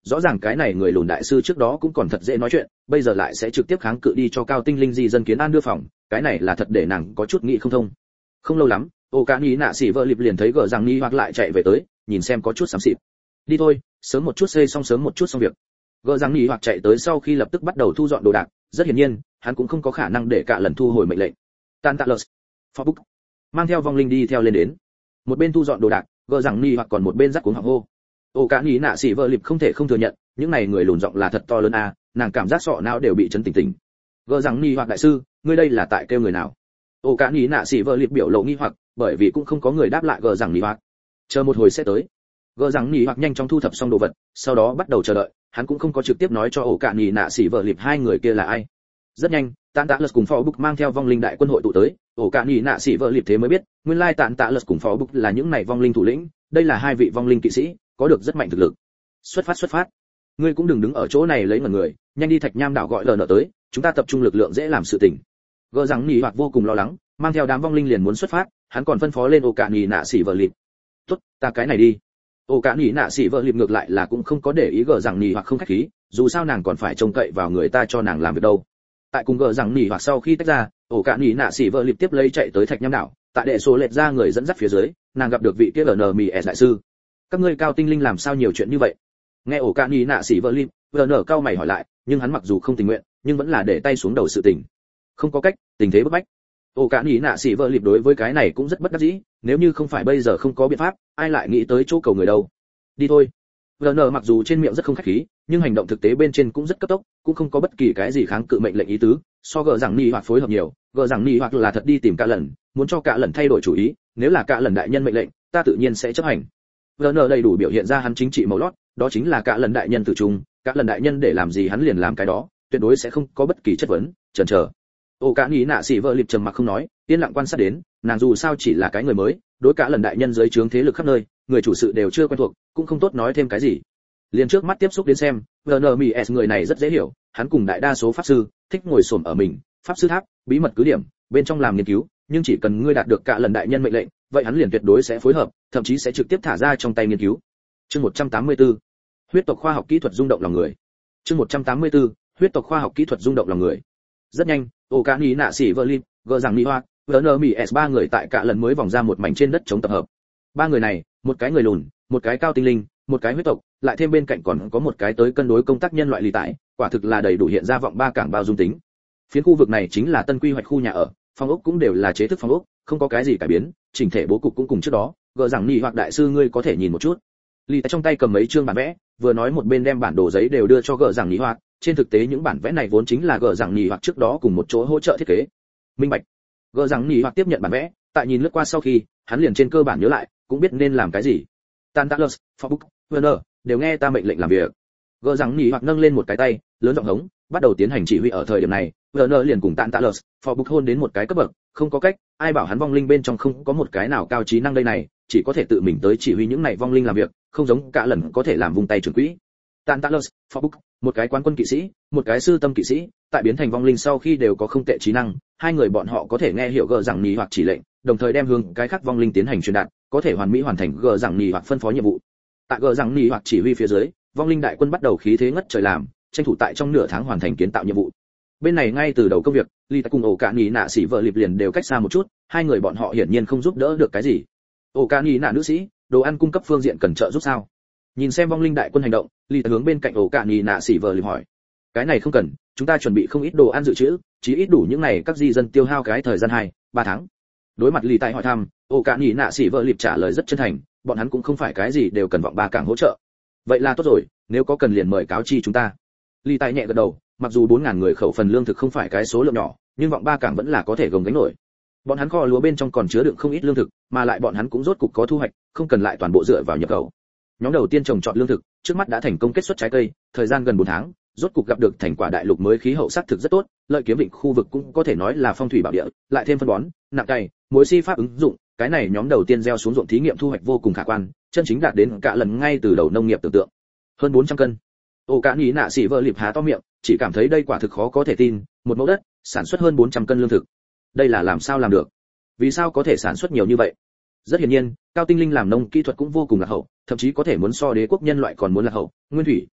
rõ ràng cái này người lùn đại sư trước đó cũng còn thật dễ nói chuyện, bây giờ lại sẽ trực tiếp kháng cự đi cho cao tinh linh di dân kiến an đưa phòng, cái này là thật để nàng có chút nghĩ không thông. Không lâu lắm, ô cả nghĩ nạ xỉ vợ lịp liền thấy gờ rằng ni hoặc lại chạy về tới, nhìn xem có chút xám xịt. Đi thôi, sớm một chút xây xong sớm một chút xong việc. Gờ rằng ni hoặc chạy tới sau khi lập tức bắt đầu thu dọn đồ đạc, rất hiển nhiên, hắn cũng không có khả năng để cả lần thu hồi mệnh lệnh. Tantalus, Phobuk, mang theo vong linh đi theo lên đến. Một bên thu dọn đồ đạc, gờ rằng ni hoặc còn một bên dắt cuống họng hô. Ô cả nghĩ nạ xỉ vợ lịp không thể không thừa nhận, những này người lùn giọng là thật to lớn a, nàng cảm giác sọ não đều bị chấn tỉnh tỉnh. Gờ rằng ni hoặc đại sư, ngươi đây là tại kêu người nào? Ô cả nghĩ nạ xỉ vợ lịp biểu lộ nghi hoặc, bởi vì cũng không có người đáp lại gờ rằng ni hoặc. Chờ một hồi sẽ tới. Gờ rằng ni hoặc nhanh chóng thu thập xong đồ vật, sau đó bắt đầu chờ đợi, hắn cũng không có trực tiếp nói cho ổ cả nghĩ nạ xỉ vợ lịp hai người kia là ai. Rất nhanh, Tạn Tạ Lật cùng Phó Bục mang theo vong linh đại quân hội tụ tới, ổ cả nghĩ nạ xỉ vợ lịp thế mới biết, nguyên lai Tạn Tạ Lật cùng Phó Bục là những này vong linh thủ lĩnh, đây là hai vị vong linh kỵ sĩ, có được rất mạnh thực lực. Xuất phát xuất phát. Ngươi cũng đừng đứng ở chỗ này lấy ngẩn người, nhanh đi Thạch Nham đảo gọi lờ nợ tới, chúng ta tập trung lực lượng dễ làm sự tình. Gờ rằng Nỉ Hoạt vô cùng lo lắng, mang theo đám vong linh liền muốn xuất phát, hắn còn phân phó lên ổ cả nghĩ nạ xỉ vợ lịp. Tốt, ta cái này đi. Ổ cả nghĩ nạ xỉ vợ lịp ngược lại là cũng không có để ý gờ rằng Nỉ Hoạt không khách khí, dù sao nàng còn phải trông cậy vào người ta cho nàng làm việc đâu. Tại cùng gờ rằng Nỉ Hoạt sau khi tách ra, ổ cả nghĩ nạ xỉ vợ lịp tiếp lấy chạy tới Thạch Nham đảo, tại đệ số lệch ra người dẫn dắt phía dưới, nàng gặp được vị kia lờ mì s đại sư. Các ngươi cao tinh linh làm sao nhiều chuyện như vậy? Nghe ổ cả nghĩ nạ xỉ vợ lịp, lờ cao mày hỏi lại, nhưng hắn mặc dù không tình nguyện, nhưng vẫn là để tay xuống đầu sự tình. Không có cách, tình thế bức bách. Ổ cả nghĩ nạ xỉ vợ lịp đối với cái này cũng rất bất đắc dĩ, nếu như không phải bây giờ không có biện pháp, ai lại nghĩ tới chỗ cầu người đâu. Đi thôi. lờ mặc dù trên miệng rất không khách khí, nhưng hành động thực tế bên trên cũng rất cấp tốc, cũng không có bất kỳ cái gì kháng cự mệnh lệnh ý tứ, so gờ rằng Nỉ Hoạt phối hợp nhiều, gờ rằng Nỉ Hoạt là thật đi tìm cả lần, muốn cho cả lần thay đổi chủ ý, nếu là cả lần đại nhân mệnh lệnh, ta tự nhiên sẽ chấp hành. lờ đầy đủ biểu hiện ra hắn chính trị màu lót, đó chính là cả lần đại nhân tự trung, cả lần đại nhân để làm gì hắn liền làm cái đó, tuyệt đối sẽ không có bất kỳ chất vấn, chần chờ. Ô cả nghĩ nạ xỉ vợ lịp trầm mặc không nói, yên lặng quan sát đến, nàng dù sao chỉ là cái người mới, đối cả lần đại nhân dưới trướng thế lực khắp nơi, người chủ sự đều chưa quen thuộc, cũng không tốt nói thêm cái gì. Liền trước mắt tiếp xúc đến xem, Vernermies người này rất dễ hiểu, hắn cùng đại đa số pháp sư thích ngồi xổm ở mình, pháp sư tháp, bí mật cứ điểm, bên trong làm nghiên cứu, nhưng chỉ cần ngươi đạt được cả lần đại nhân mệnh lệnh, vậy hắn liền tuyệt đối sẽ phối hợp, thậm chí sẽ trực tiếp thả ra trong tay nghiên cứu. Chương một trăm tám mươi tư, huyết tộc khoa học kỹ thuật rung động lòng người. Chương một trăm tám mươi tư, huyết tộc khoa học kỹ thuật rung động lòng người. Rất nhanh, Okani nạ sĩ Verlin, gờ rằng Nihoa, Vernermies ba người tại cả lần mới vòng ra một mảnh trên đất chống tập hợp. Ba người này, một cái người lùn, một cái cao tinh linh, một cái huyết tộc, lại thêm bên cạnh còn có một cái tới cân đối công tác nhân loại lì tải, quả thực là đầy đủ hiện ra vọng ba cảng bao dung tính. Phiến khu vực này chính là tân quy hoạch khu nhà ở, phòng ốc cũng đều là chế thức phòng ốc, không có cái gì cải biến, chỉnh thể bố cục cũng cùng trước đó, gờ rằng Nỉ hoặc đại sư ngươi có thể nhìn một chút. Lì tải trong tay cầm mấy chương bản vẽ, vừa nói một bên đem bản đồ giấy đều đưa cho gờ rằng Nỉ hoặc, trên thực tế những bản vẽ này vốn chính là gờ rằng Nỉ hoặc trước đó cùng một chỗ hỗ trợ thiết kế. Minh bạch. Gờ rằng Nỉ hoặc tiếp nhận bản vẽ, tại nhìn lướt qua sau khi, hắn liền trên cơ bản nhớ lại, cũng biết nên làm cái gì. Tantalus, Phobuk, Werner, đều nghe ta mệnh lệnh làm việc. Gờ rằng Nỉ hoặc nâng lên một cái tay, lớn giọng hống, bắt đầu tiến hành chỉ huy ở thời điểm này, Werner liền cùng Tantalus, Phobuk hôn đến một cái cấp bậc, không có cách, ai bảo hắn vong linh bên trong không có một cái nào cao trí năng đây này, chỉ có thể tự mình tới chỉ huy những này vong linh làm việc, không giống cả lần có thể làm vùng tay trưởng quỹ. Tantalus, Phobuk, một cái quán quân kỵ sĩ, một cái sư tâm kỵ sĩ, tại biến thành vong linh sau khi đều có không tệ trí năng, hai người bọn họ có thể nghe hiểu gờ rằng Nỉ hoặc chỉ lệnh, đồng thời đem hướng cái khác vong linh tiến hành truyền đạt, có thể hoàn mỹ hoàn thành gờ rằng Nỉ hoặc phân phó nhiệm vụ. Tại gờ rằng Nỉ hoặc chỉ huy phía dưới, vong linh đại quân bắt đầu khí thế ngất trời làm, tranh thủ tại trong nửa tháng hoàn thành kiến tạo nhiệm vụ. Bên này ngay từ đầu công việc, Ly cùng ổ cả Nỉ nạ sĩ vợ lịp liền đều cách xa một chút, hai người bọn họ hiển nhiên không giúp đỡ được cái gì. Ổ cả Nỉ nạ nữ sĩ, đồ ăn cung cấp phương diện cần trợ giúp sao? Nhìn xem vong linh đại quân hành động, Ly hướng bên cạnh ổ cả Nỉ nạ sĩ vợ lịp hỏi. Cái này không cần, chúng ta chuẩn bị không ít đồ ăn dự trữ, chỉ ít đủ những này các di dân tiêu hao cái thời gian hai, ba tháng. Đối mặt Ly tại hỏi thăm, ổ cả Nỉ nạ sĩ vợ lịp trả lời rất chân thành, bọn hắn cũng không phải cái gì đều cần vọng ba cảng hỗ trợ. Vậy là tốt rồi, nếu có cần liền mời cáo chi chúng ta. Ly tại nhẹ gật đầu, mặc dù bốn ngàn người khẩu phần lương thực không phải cái số lượng nhỏ, nhưng vọng ba cảng vẫn là có thể gồng gánh nổi. Bọn hắn kho lúa bên trong còn chứa đựng không ít lương thực, mà lại bọn hắn cũng rốt cục có thu hoạch, không cần lại toàn bộ dựa vào nhập khẩu. Nhóm đầu tiên trồng trọt lương thực, trước mắt đã thành công kết xuất trái cây, thời gian gần bốn tháng, rốt cục gặp được thành quả đại lục mới khí hậu sắc thực rất tốt, lợi kiếm vịnh khu vực cũng có thể nói là phong thủy bảo địa, lại thêm phân bón, nặng cày, muối si pháp ứng dụng, cái này nhóm đầu tiên gieo xuống ruộng thí nghiệm thu hoạch vô cùng khả quan, chân chính đạt đến cả lần ngay từ đầu nông nghiệp tưởng tượng. Hơn bốn trăm cân. Ổ cả Nỉ nạ sĩ vợ lịp há to miệng, chỉ cảm thấy đây quả thực khó có thể tin, một mẫu đất, sản xuất hơn bốn trăm cân lương thực. Đây là làm sao làm được? Vì sao có thể sản xuất nhiều như vậy? Rất hiển nhiên, cao tinh linh làm nông kỹ thuật cũng vô cùng lạc hậu, thậm chí có thể muốn so đế quốc nhân loại còn muốn lạc hậu. Nguyên thủy,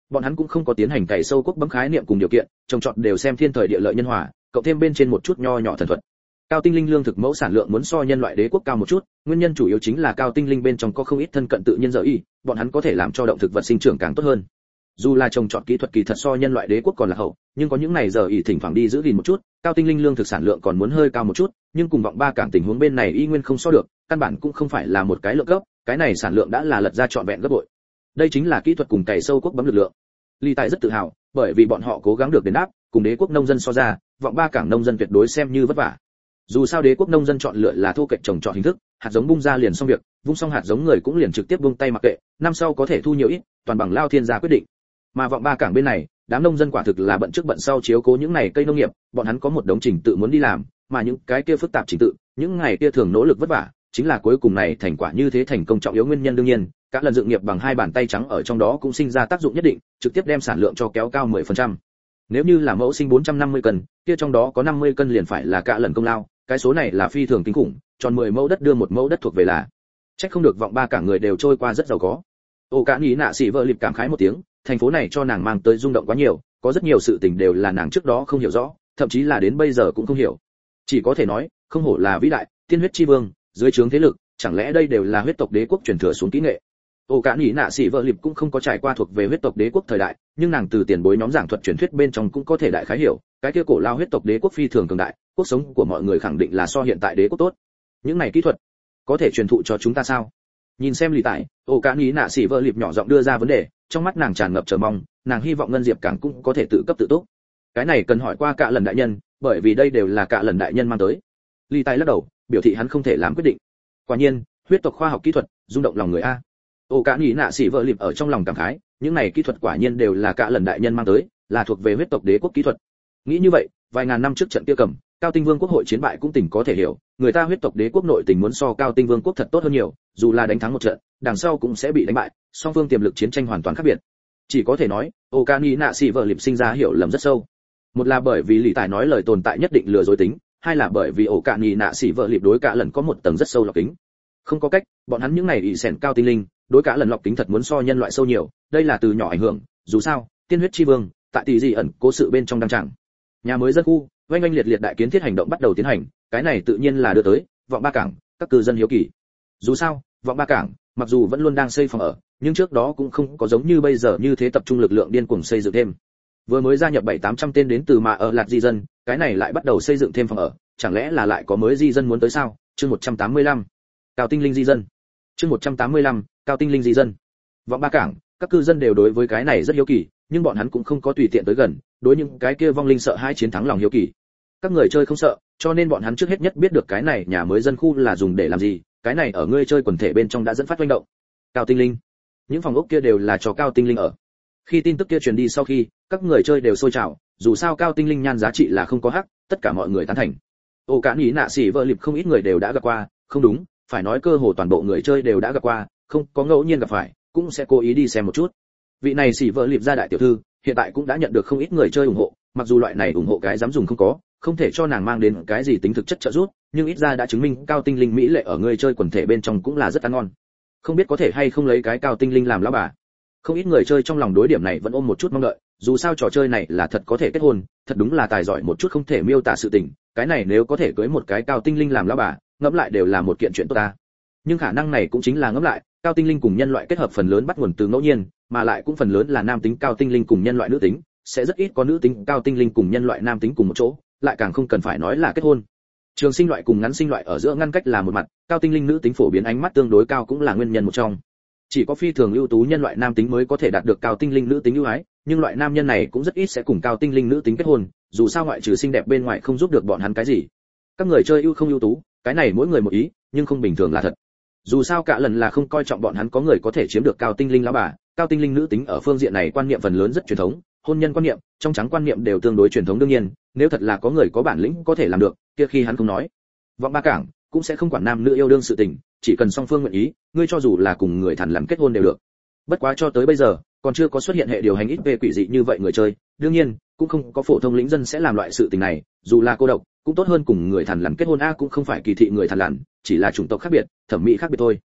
Bọn hắn cũng không có tiến hành cày sâu quốc bấm khái niệm cùng điều kiện, trồng trọt đều xem thiên thời địa lợi nhân hòa, cộng thêm bên trên một chút nho nhỏ thần thuật. Cao tinh linh lương thực mẫu sản lượng muốn so nhân loại đế quốc cao một chút, nguyên nhân chủ yếu chính là cao tinh linh bên trong có không ít thân cận tự nhiên giờ y, bọn hắn có thể làm cho động thực vật sinh trưởng càng tốt hơn. Dù là trồng trọt kỹ thuật kỳ thật so nhân loại đế quốc còn là hậu, nhưng có những này giờ y thỉnh thoảng đi giữ gìn một chút, cao tinh linh lương thực sản lượng còn muốn hơi cao một chút, nhưng cùng vọng ba cảng tình huống bên này y nguyên không so được, căn bản cũng không phải là một cái lượng cấp, cái này sản lượng đã là lật ra trọn vẹn gấp bội. Đây chính là kỹ thuật cùng cày sâu quốc bấm lực lượng. Lý Tài rất tự hào, bởi vì bọn họ cố gắng được đền đáp, cùng đế quốc nông dân so ra, vọng ba cảng nông dân tuyệt đối xem như vất vả. Dù sao đế quốc nông dân chọn lựa là thô kệch trồng trọt hình thức, hạt giống bung ra liền xong việc, vung xong hạt giống người cũng liền trực tiếp buông tay mặc kệ, năm sau có thể thu nhiều ít, toàn bằng lao thiên gia quyết định. Mà vọng ba cảng bên này, đám nông dân quả thực là bận trước bận sau chiếu cố những này cây nông nghiệp, bọn hắn có một đống trình tự muốn đi làm, mà những cái kia phức tạp trình tự, những ngày kia thường nỗ lực vất vả, chính là cuối cùng này thành quả như thế thành công trọng yếu nguyên nhân. Đương nhiên, các lần dựng nghiệp bằng hai bàn tay trắng ở trong đó cũng sinh ra tác dụng nhất định, trực tiếp đem sản lượng cho kéo cao mười phần trăm. Nếu như là mẫu sinh bốn trăm năm mươi cân, kia trong đó có năm mươi cân liền phải là cả lần công lao, cái số này là phi thường kinh khủng, tròn mười mẫu đất đưa một mẫu đất thuộc về là. Chắc không được vọng ba cả người đều trôi qua rất giàu có. Ô Cả Nhĩ Nạ Sĩ vợ lịp cảm khái một tiếng, thành phố này cho nàng mang tới rung động quá nhiều, có rất nhiều sự tình đều là nàng trước đó không hiểu rõ, thậm chí là đến bây giờ cũng không hiểu. Chỉ có thể nói, không hổ là vĩ đại, tiên huyết chi vương, dưới trướng thế lực, chẳng lẽ đây đều là huyết tộc đế quốc truyền thừa xuống kỹ nghệ. Ô Cả Nhĩ Nạ Sĩ vợ lịp cũng không có trải qua thuộc về huyết tộc đế quốc thời đại, nhưng nàng từ tiền bối nhóm giảng thuật truyền thuyết bên trong cũng có thể đại khái hiểu, cái kia cổ lao huyết tộc đế quốc phi thường cường đại, cuộc sống của mọi người khẳng định là so hiện tại đế quốc tốt. Những này kỹ thuật có thể truyền thụ cho chúng ta sao? Nhìn xem Lý Tại, Ô Cả Nhĩ Nạ Sĩ vợ lịp nhỏ giọng đưa ra vấn đề, trong mắt nàng tràn ngập chờ mong, nàng hy vọng Ngân Diệp Cảng cũng có thể tự cấp tự túc. Cái này cần hỏi qua Cả lần đại nhân, bởi vì đây đều là Cả lần đại nhân mang tới. Lý Tại lắc đầu, biểu thị hắn không thể làm quyết định. Quả nhiên, huyết tộc khoa học kỹ thuật, rung động lòng người a. Ô Cả Nhĩ Nạ Sĩ vợ lịp ở trong lòng cảm khái, những này kỹ thuật quả nhiên đều là Cả lần đại nhân mang tới, là thuộc về huyết tộc đế quốc kỹ thuật. Nghĩ như vậy, vài ngàn năm trước trận kia cầm, Cao Tinh Vương quốc hội chiến bại cũng tỉnh có thể hiểu, người ta huyết tộc đế quốc nội tình muốn so Cao Tinh Vương quốc thật tốt hơn nhiều, dù là đánh thắng một trận, đằng sau cũng sẽ bị đánh bại, song phương tiềm lực chiến tranh hoàn toàn khác biệt. Chỉ có thể nói, Ô Cả Nhĩ Nạ Sĩ vợ lịp sinh ra hiểu lầm rất sâu. Một là bởi vì Lý Tài nói lời tồn tại nhất định lừa dối tính, hai là bởi vì Ô Cả Nhĩ Nạ Sĩ vợ lịp đối Cả lần có một tầng rất sâu lọc kính. Không có cách, bọn hắn những này ỷ sèn cao tinh linh, đối Cả lần lọc kính thật muốn so nhân loại sâu nhiều, đây là từ nhỏ ảnh hưởng, dù sao, tiên huyết chi vương, tại tỷ gì ẩn cố sự bên trong đăng tràng. Nhà mới dân khu, oanh oanh liệt liệt đại kiến thiết hành động bắt đầu tiến hành, cái này tự nhiên là đưa tới vọng ba cảng, các cư dân hiếu kỳ. Dù sao, vọng ba cảng, mặc dù vẫn luôn đang xây phòng ở, nhưng trước đó cũng không có giống như bây giờ như thế tập trung lực lượng điên cuồng xây dựng thêm. Vừa mới gia nhập bảy tám trăm tên đến từ mà ở Lạc di dân, cái này lại bắt đầu xây dựng thêm phòng ở, chẳng lẽ là lại có mới di dân muốn tới sao? Chương một trăm tám mươi lăm, Cao Tinh Linh di dân. Chương một trăm tám mươi lăm, Cao Tinh Linh di dân. Vọng ba cảng, các cư dân đều đối với cái này rất hiếu kỳ, nhưng bọn hắn cũng không có tùy tiện tới gần, đối những cái kia vong linh sợ hãi chiến thắng lòng hiếu kỳ. Các người chơi không sợ, cho nên bọn hắn trước hết nhất biết được cái này nhà mới dân khu là dùng để làm gì, cái này ở ngươi chơi quần thể bên trong đã dẫn phát hoành động. Cao Tinh Linh, những phòng ốc kia đều là cho Cao Tinh Linh ở. Khi tin tức kia truyền đi sau khi, các người chơi đều sôi trào, dù sao Cao Tinh Linh nhan giá trị là không có hắc, tất cả mọi người tán thành. Ô Cả Nhĩ Nạ Sĩ vợ lịp không ít người đều đã gặp qua, không đúng, phải nói cơ hồ toàn bộ người chơi đều đã gặp qua, không có ngẫu nhiên gặp phải, cũng sẽ cố ý đi xem một chút. Vị này Sĩ vợ lịp gia đại tiểu thư, hiện tại cũng đã nhận được không ít người chơi ủng hộ, mặc dù loại này ủng hộ cái dám dùng không có, không thể cho nàng mang đến cái gì tính thực chất trợ giúp, nhưng ít ra đã chứng minh Cao Tinh Linh mỹ lệ ở người chơi quần thể bên trong cũng là rất ăn ngon. Không biết có thể hay không lấy cái Cao Tinh Linh làm lão bà. Không ít người chơi trong lòng đối điểm này vẫn ôm một chút mong đợi, dù sao trò chơi này là thật có thể kết hôn, thật đúng là tài giỏi một chút không thể miêu tả sự tình, cái này nếu có thể cưới một cái Cao Tinh Linh làm lão bà, ngẫm lại đều là một kiện chuyện tốt ta. Nhưng khả năng này cũng chính là ngẫm lại, Cao Tinh Linh cùng nhân loại kết hợp phần lớn bắt nguồn từ ngẫu nhiên, mà lại cũng phần lớn là nam tính Cao Tinh Linh cùng nhân loại nữ tính, sẽ rất ít có nữ tính Cao Tinh Linh cùng nhân loại nam tính cùng một chỗ, lại càng không cần phải nói là kết hôn. Trường sinh loại cùng ngắn sinh loại ở giữa ngăn cách là một mặt, Cao Tinh Linh nữ tính phổ biến ánh mắt tương đối cao cũng là nguyên nhân một trong. Chỉ có phi thường ưu tú nhân loại nam tính mới có thể đạt được Cao Tinh Linh nữ tính ưu ái, nhưng loại nam nhân này cũng rất ít sẽ cùng Cao Tinh Linh nữ tính kết hôn, dù sao ngoại trừ xinh đẹp bên ngoài không giúp được bọn hắn cái gì. Các người chơi ưu không ưu tú, cái này mỗi người một ý, nhưng không bình thường là thật. Dù sao cả lần là không coi trọng bọn hắn có người có thể chiếm được Cao Tinh Linh lão bà, Cao Tinh Linh nữ tính ở phương diện này quan niệm phần lớn rất truyền thống, hôn nhân quan niệm, trong trắng quan niệm đều tương đối truyền thống. Đương nhiên, nếu thật là có người có bản lĩnh có thể làm được, kia khi hắn không nói, vọng ba cảng cũng sẽ không quản nam nữ yêu đương sự tình, chỉ cần song phương nguyện ý, ngươi cho dù là cùng người thằn lằn kết hôn đều được. Bất quá cho tới bây giờ, còn chưa có xuất hiện hệ điều hành ít về quỷ dị như vậy người chơi, đương nhiên, cũng không có phổ thông lĩnh dân sẽ làm loại sự tình này, dù là cô độc, cũng tốt hơn cùng người thằn lằn kết hôn a, cũng không phải kỳ thị người thằn lằn, chỉ là chủng tộc khác biệt, thẩm mỹ khác biệt thôi.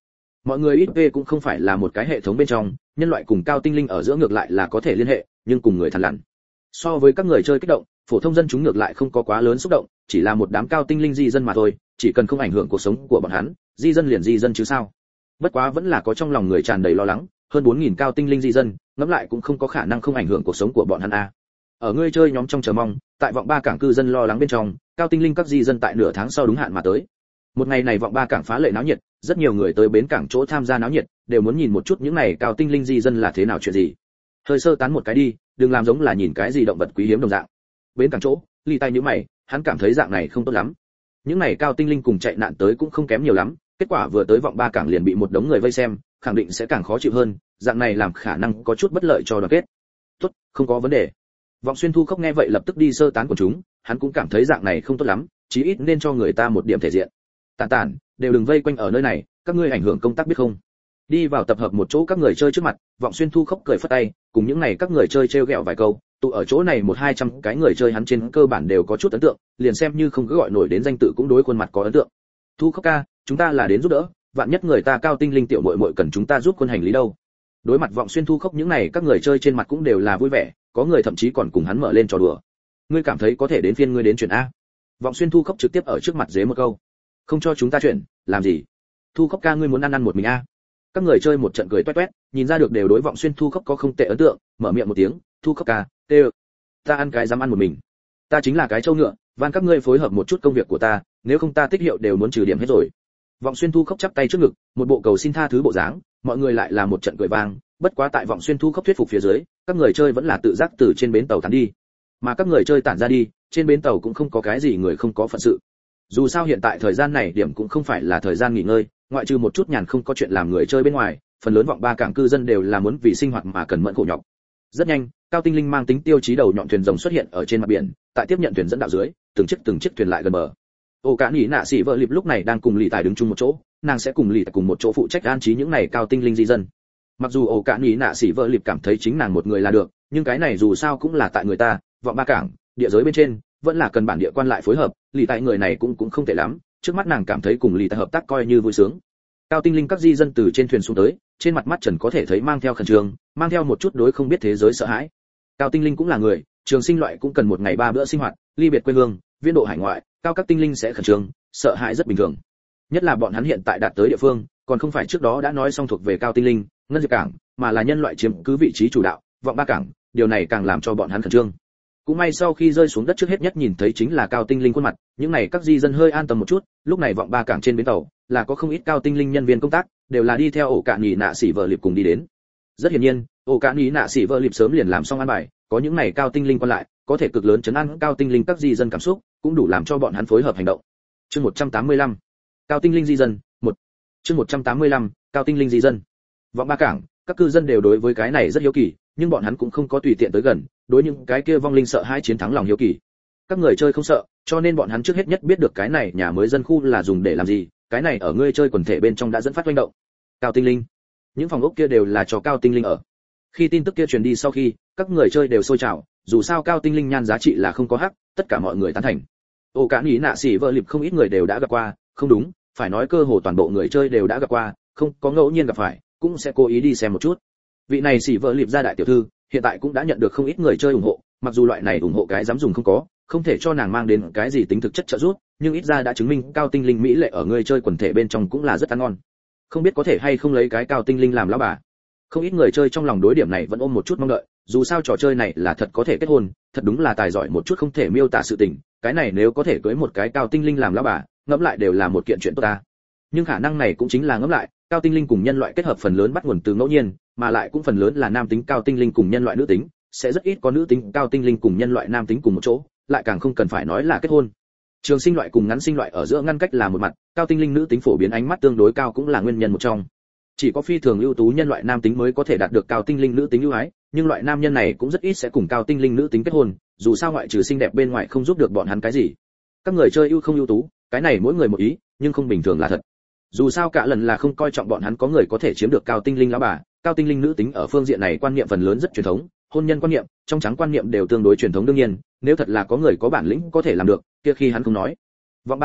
Mọi người ít về cũng không phải là một cái hệ thống bên trong, nhân loại cùng cao tinh linh ở giữa ngược lại là có thể liên hệ, nhưng cùng người thằn lằn. So với các người chơi kích động, phổ thông dân chúng ngược lại không có quá lớn xúc động, chỉ là một đám cao tinh linh di dân mà thôi, chỉ cần không ảnh hưởng cuộc sống của bọn hắn, di dân liền di dân chứ sao. Bất quá vẫn là có trong lòng người tràn đầy lo lắng, hơn bốn nghìn cao tinh linh di dân, ngẫm lại cũng không có khả năng không ảnh hưởng cuộc sống của bọn hắn a. Ở người chơi nhóm trong chờ mong, tại vọng ba cảng cư dân lo lắng bên trong, cao tinh linh các di dân tại nửa tháng sau đúng hạn mà tới. Một ngày này vọng ba cảng phá lệ náo nhiệt, rất nhiều người tới bến cảng chỗ tham gia náo nhiệt, đều muốn nhìn một chút những này cao tinh linh di dân là thế nào chuyện gì. Hơi sơ tán một cái đi, đừng làm giống là nhìn cái gì động vật quý hiếm đồng dạng. Bến cảng chỗ, Ly tay nhíu mày, hắn cảm thấy dạng này không tốt lắm. Những này cao tinh linh cùng chạy nạn tới cũng không kém nhiều lắm, kết quả vừa tới vọng ba cảng liền bị một đống người vây xem, khẳng định sẽ càng khó chịu hơn, dạng này làm khả năng có chút bất lợi cho đoàn kết. Tốt, không có vấn đề. Vọng Xuyên Thu Khốc nghe vậy lập tức đi sơ tán của chúng, hắn cũng cảm thấy dạng này không tốt lắm, chí ít nên cho người ta một điểm thể diện. Tản tản, đều đừng vây quanh ở nơi này, các ngươi ảnh hưởng công tác biết không? Đi vào tập hợp một chỗ các người chơi trước mặt, Vọng Xuyên Thu Khốc cười phất tay, cùng những này các người chơi trêu ghẹo vài câu, tụ ở chỗ này một hai trăm cái người chơi hắn trên cơ bản đều có chút ấn tượng, liền xem như không cứ gọi nổi đến danh tự cũng đối khuôn mặt có ấn tượng. Thu Khốc ca, chúng ta là đến giúp đỡ, vạn nhất người ta cao tinh linh tiểu muội muội cần chúng ta giúp quân hành lý đâu. Đối mặt Vọng Xuyên Thu Khốc những này các người chơi trên mặt cũng đều là vui vẻ, có người thậm chí còn cùng hắn mở lên trò đùa. Ngươi cảm thấy có thể đến phiên ngươi đến chuyển a? Vọng Xuyên Thu Khốc trực tiếp ở trước mặt dế một câu. Không cho chúng ta chuyển, làm gì? Thu Khốc ca ngươi muốn ăn ăn một mình a? Các người chơi một trận cười toét toét, nhìn ra được đều đối Vọng Xuyên Thu Khốc có không tệ ấn tượng, mở miệng một tiếng, Thu Khốc ca, tê ta ăn cái dám ăn một mình. Ta chính là cái trâu ngựa, van các ngươi phối hợp một chút công việc của ta, nếu không ta tích hiệu đều muốn trừ điểm hết rồi. Vọng Xuyên Thu Khốc chắp tay trước ngực, một bộ cầu xin tha thứ bộ dáng, mọi người lại là một trận cười vang, bất quá tại Vọng Xuyên Thu Khốc thuyết phục phía dưới, các người chơi vẫn là tự giác từ trên bến tàu tản đi. Mà các người chơi tản ra đi, trên bến tàu cũng không có cái gì người không có phận sự. Dù sao hiện tại thời gian này điểm cũng không phải là thời gian nghỉ ngơi, ngoại trừ một chút nhàn không có chuyện làm người chơi bên ngoài, phần lớn vọng ba cảng cư dân đều là muốn vì sinh hoạt mà cần mẫn khổ nhọc. Rất nhanh, cao tinh linh mang tính tiêu chí đầu nhọn thuyền rồng xuất hiện ở trên mặt biển, tại tiếp nhận thuyền dẫn đạo dưới, từng chiếc từng chiếc thuyền lại gần bờ. Ô Cả Nhĩ Nạ Sĩ vợ Lịp lúc này đang cùng Lì Tài đứng chung một chỗ, nàng sẽ cùng Lì Tài cùng một chỗ phụ trách an trí những này cao tinh linh di dân. Mặc dù Ô Cả Nhĩ Nạ Sĩ vợ Lịp cảm thấy chính nàng một người là được, nhưng cái này dù sao cũng là tại người ta, vọng ba cảng, địa giới bên trên, vẫn là cần bản địa quan lại phối hợp, Lì Tài người này cũng cũng không tệ lắm, trước mắt nàng cảm thấy cùng Lì Tài hợp tác coi như vui sướng. Cao tinh linh các di dân từ trên thuyền xuống tới, trên mặt mắt Trần có thể thấy mang theo khẩn trương, mang theo một chút đối không biết thế giới sợ hãi. Cao tinh linh cũng là người, trường sinh loại cũng cần một ngày ba bữa sinh hoạt, ly biệt quê hương, viễn độ hải ngoại, cao các tinh linh sẽ khẩn trương, sợ hãi rất bình thường. Nhất là bọn hắn hiện tại đạt tới địa phương, còn không phải trước đó đã nói xong thuộc về cao tinh linh, ngân diệp cảng, mà là nhân loại chiếm cứ vị trí chủ đạo, vọng ba cảng, điều này càng làm cho bọn hắn khẩn trương. Cũng may sau khi rơi xuống đất trước hết nhất nhìn thấy chính là cao tinh linh khuôn mặt, những này các di dân hơi an tâm một chút, lúc này vọng ba cảng trên bến tàu, là có không ít cao tinh linh nhân viên công tác, đều là đi theo Ổ Cả Nhĩ Nạ Sĩ vợ Lịp cùng đi đến. Rất hiển nhiên, Ổ Cả Nhĩ Nạ Sĩ vợ Lịp sớm liền làm xong an bài, có những này cao tinh linh quan lại, có thể cực lớn chấn an cao tinh linh các di dân cảm xúc, cũng đủ làm cho bọn hắn phối hợp hành động. Chương một trăm tám mươi lăm, cao tinh linh di dân, một. Chương một trăm tám mươi lăm, cao tinh linh di dân. Vọng ba cảng, các cư dân đều đối với cái này rất hiếu kỳ, nhưng bọn hắn cũng không có tùy tiện tới gần, đối những cái kia vong linh sợ hãi chiến thắng lòng hiếu kỳ. Các người chơi không sợ, cho nên bọn hắn trước hết nhất biết được cái này nhà mới dân khu là dùng để làm gì, cái này ở người chơi quần thể bên trong đã dẫn phát hoành động. Cao tinh linh, những phòng ốc kia đều là cho cao tinh linh ở. Khi tin tức kia truyền đi sau khi, các người chơi đều sôi trào, dù sao cao tinh linh nhan giá trị là không có hắc, tất cả mọi người tán thành. Ổ Cả Nhĩ Nạ Sĩ vợ Lịp không ít người đều đã gặp qua, không đúng, phải nói cơ hồ toàn bộ người chơi đều đã gặp qua, không có ngẫu nhiên gặp phải, cũng sẽ cố ý đi xem một chút. Vị này Sĩ vợ Lịp gia đại tiểu thư, hiện tại cũng đã nhận được không ít người chơi ủng hộ, mặc dù loại này ủng hộ cái dám dùng không có, không thể cho nàng mang đến cái gì tính thực chất trợ giúp, nhưng ít ra đã chứng minh cao tinh linh mỹ lệ ở người chơi quần thể bên trong cũng là rất ăn ngon. Không biết có thể hay không lấy cái cao tinh linh làm lão bà. Không ít người chơi trong lòng đối điểm này vẫn ôm một chút mong đợi, dù sao trò chơi này là thật có thể kết hôn, thật đúng là tài giỏi một chút không thể miêu tả sự tình, cái này nếu có thể cưới một cái cao tinh linh làm lão bà, ngẫm lại đều là một kiện chuyện tốt ta. Nhưng khả năng này cũng chính là ngẫm lại, cao tinh linh cùng nhân loại kết hợp phần lớn bắt nguồn từ ngẫu nhiên, mà lại cũng phần lớn là nam tính cao tinh linh cùng nhân loại nữ tính, sẽ rất ít có nữ tính cao tinh linh cùng nhân loại nam tính cùng một chỗ, lại càng không cần phải nói là kết hôn. Trường sinh loại cùng ngắn sinh loại ở giữa ngăn cách là một mặt, cao tinh linh nữ tính phổ biến ánh mắt tương đối cao cũng là nguyên nhân một trong. Chỉ có phi thường ưu tú nhân loại nam tính mới có thể đạt được cao tinh linh nữ tính ưu ái, nhưng loại nam nhân này cũng rất ít sẽ cùng cao tinh linh nữ tính kết hôn, dù sao ngoại trừ xinh đẹp bên ngoài không giúp được bọn hắn cái gì. Các người chơi ưu không ưu tú, cái này mỗi người một ý, nhưng không bình thường là thật. Dù sao cả lần là không coi trọng bọn hắn có người có thể chiếm được cao tinh linh lão bà, cao tinh linh nữ tính ở phương diện này quan niệm phần lớn rất truyền thống, hôn nhân quan niệm, trong trắng quan niệm đều tương đối truyền thống đương nhiên, nếu thật là có người có bản lĩnh có thể làm được, kia khi hắn không nói. Vọng ba cảng,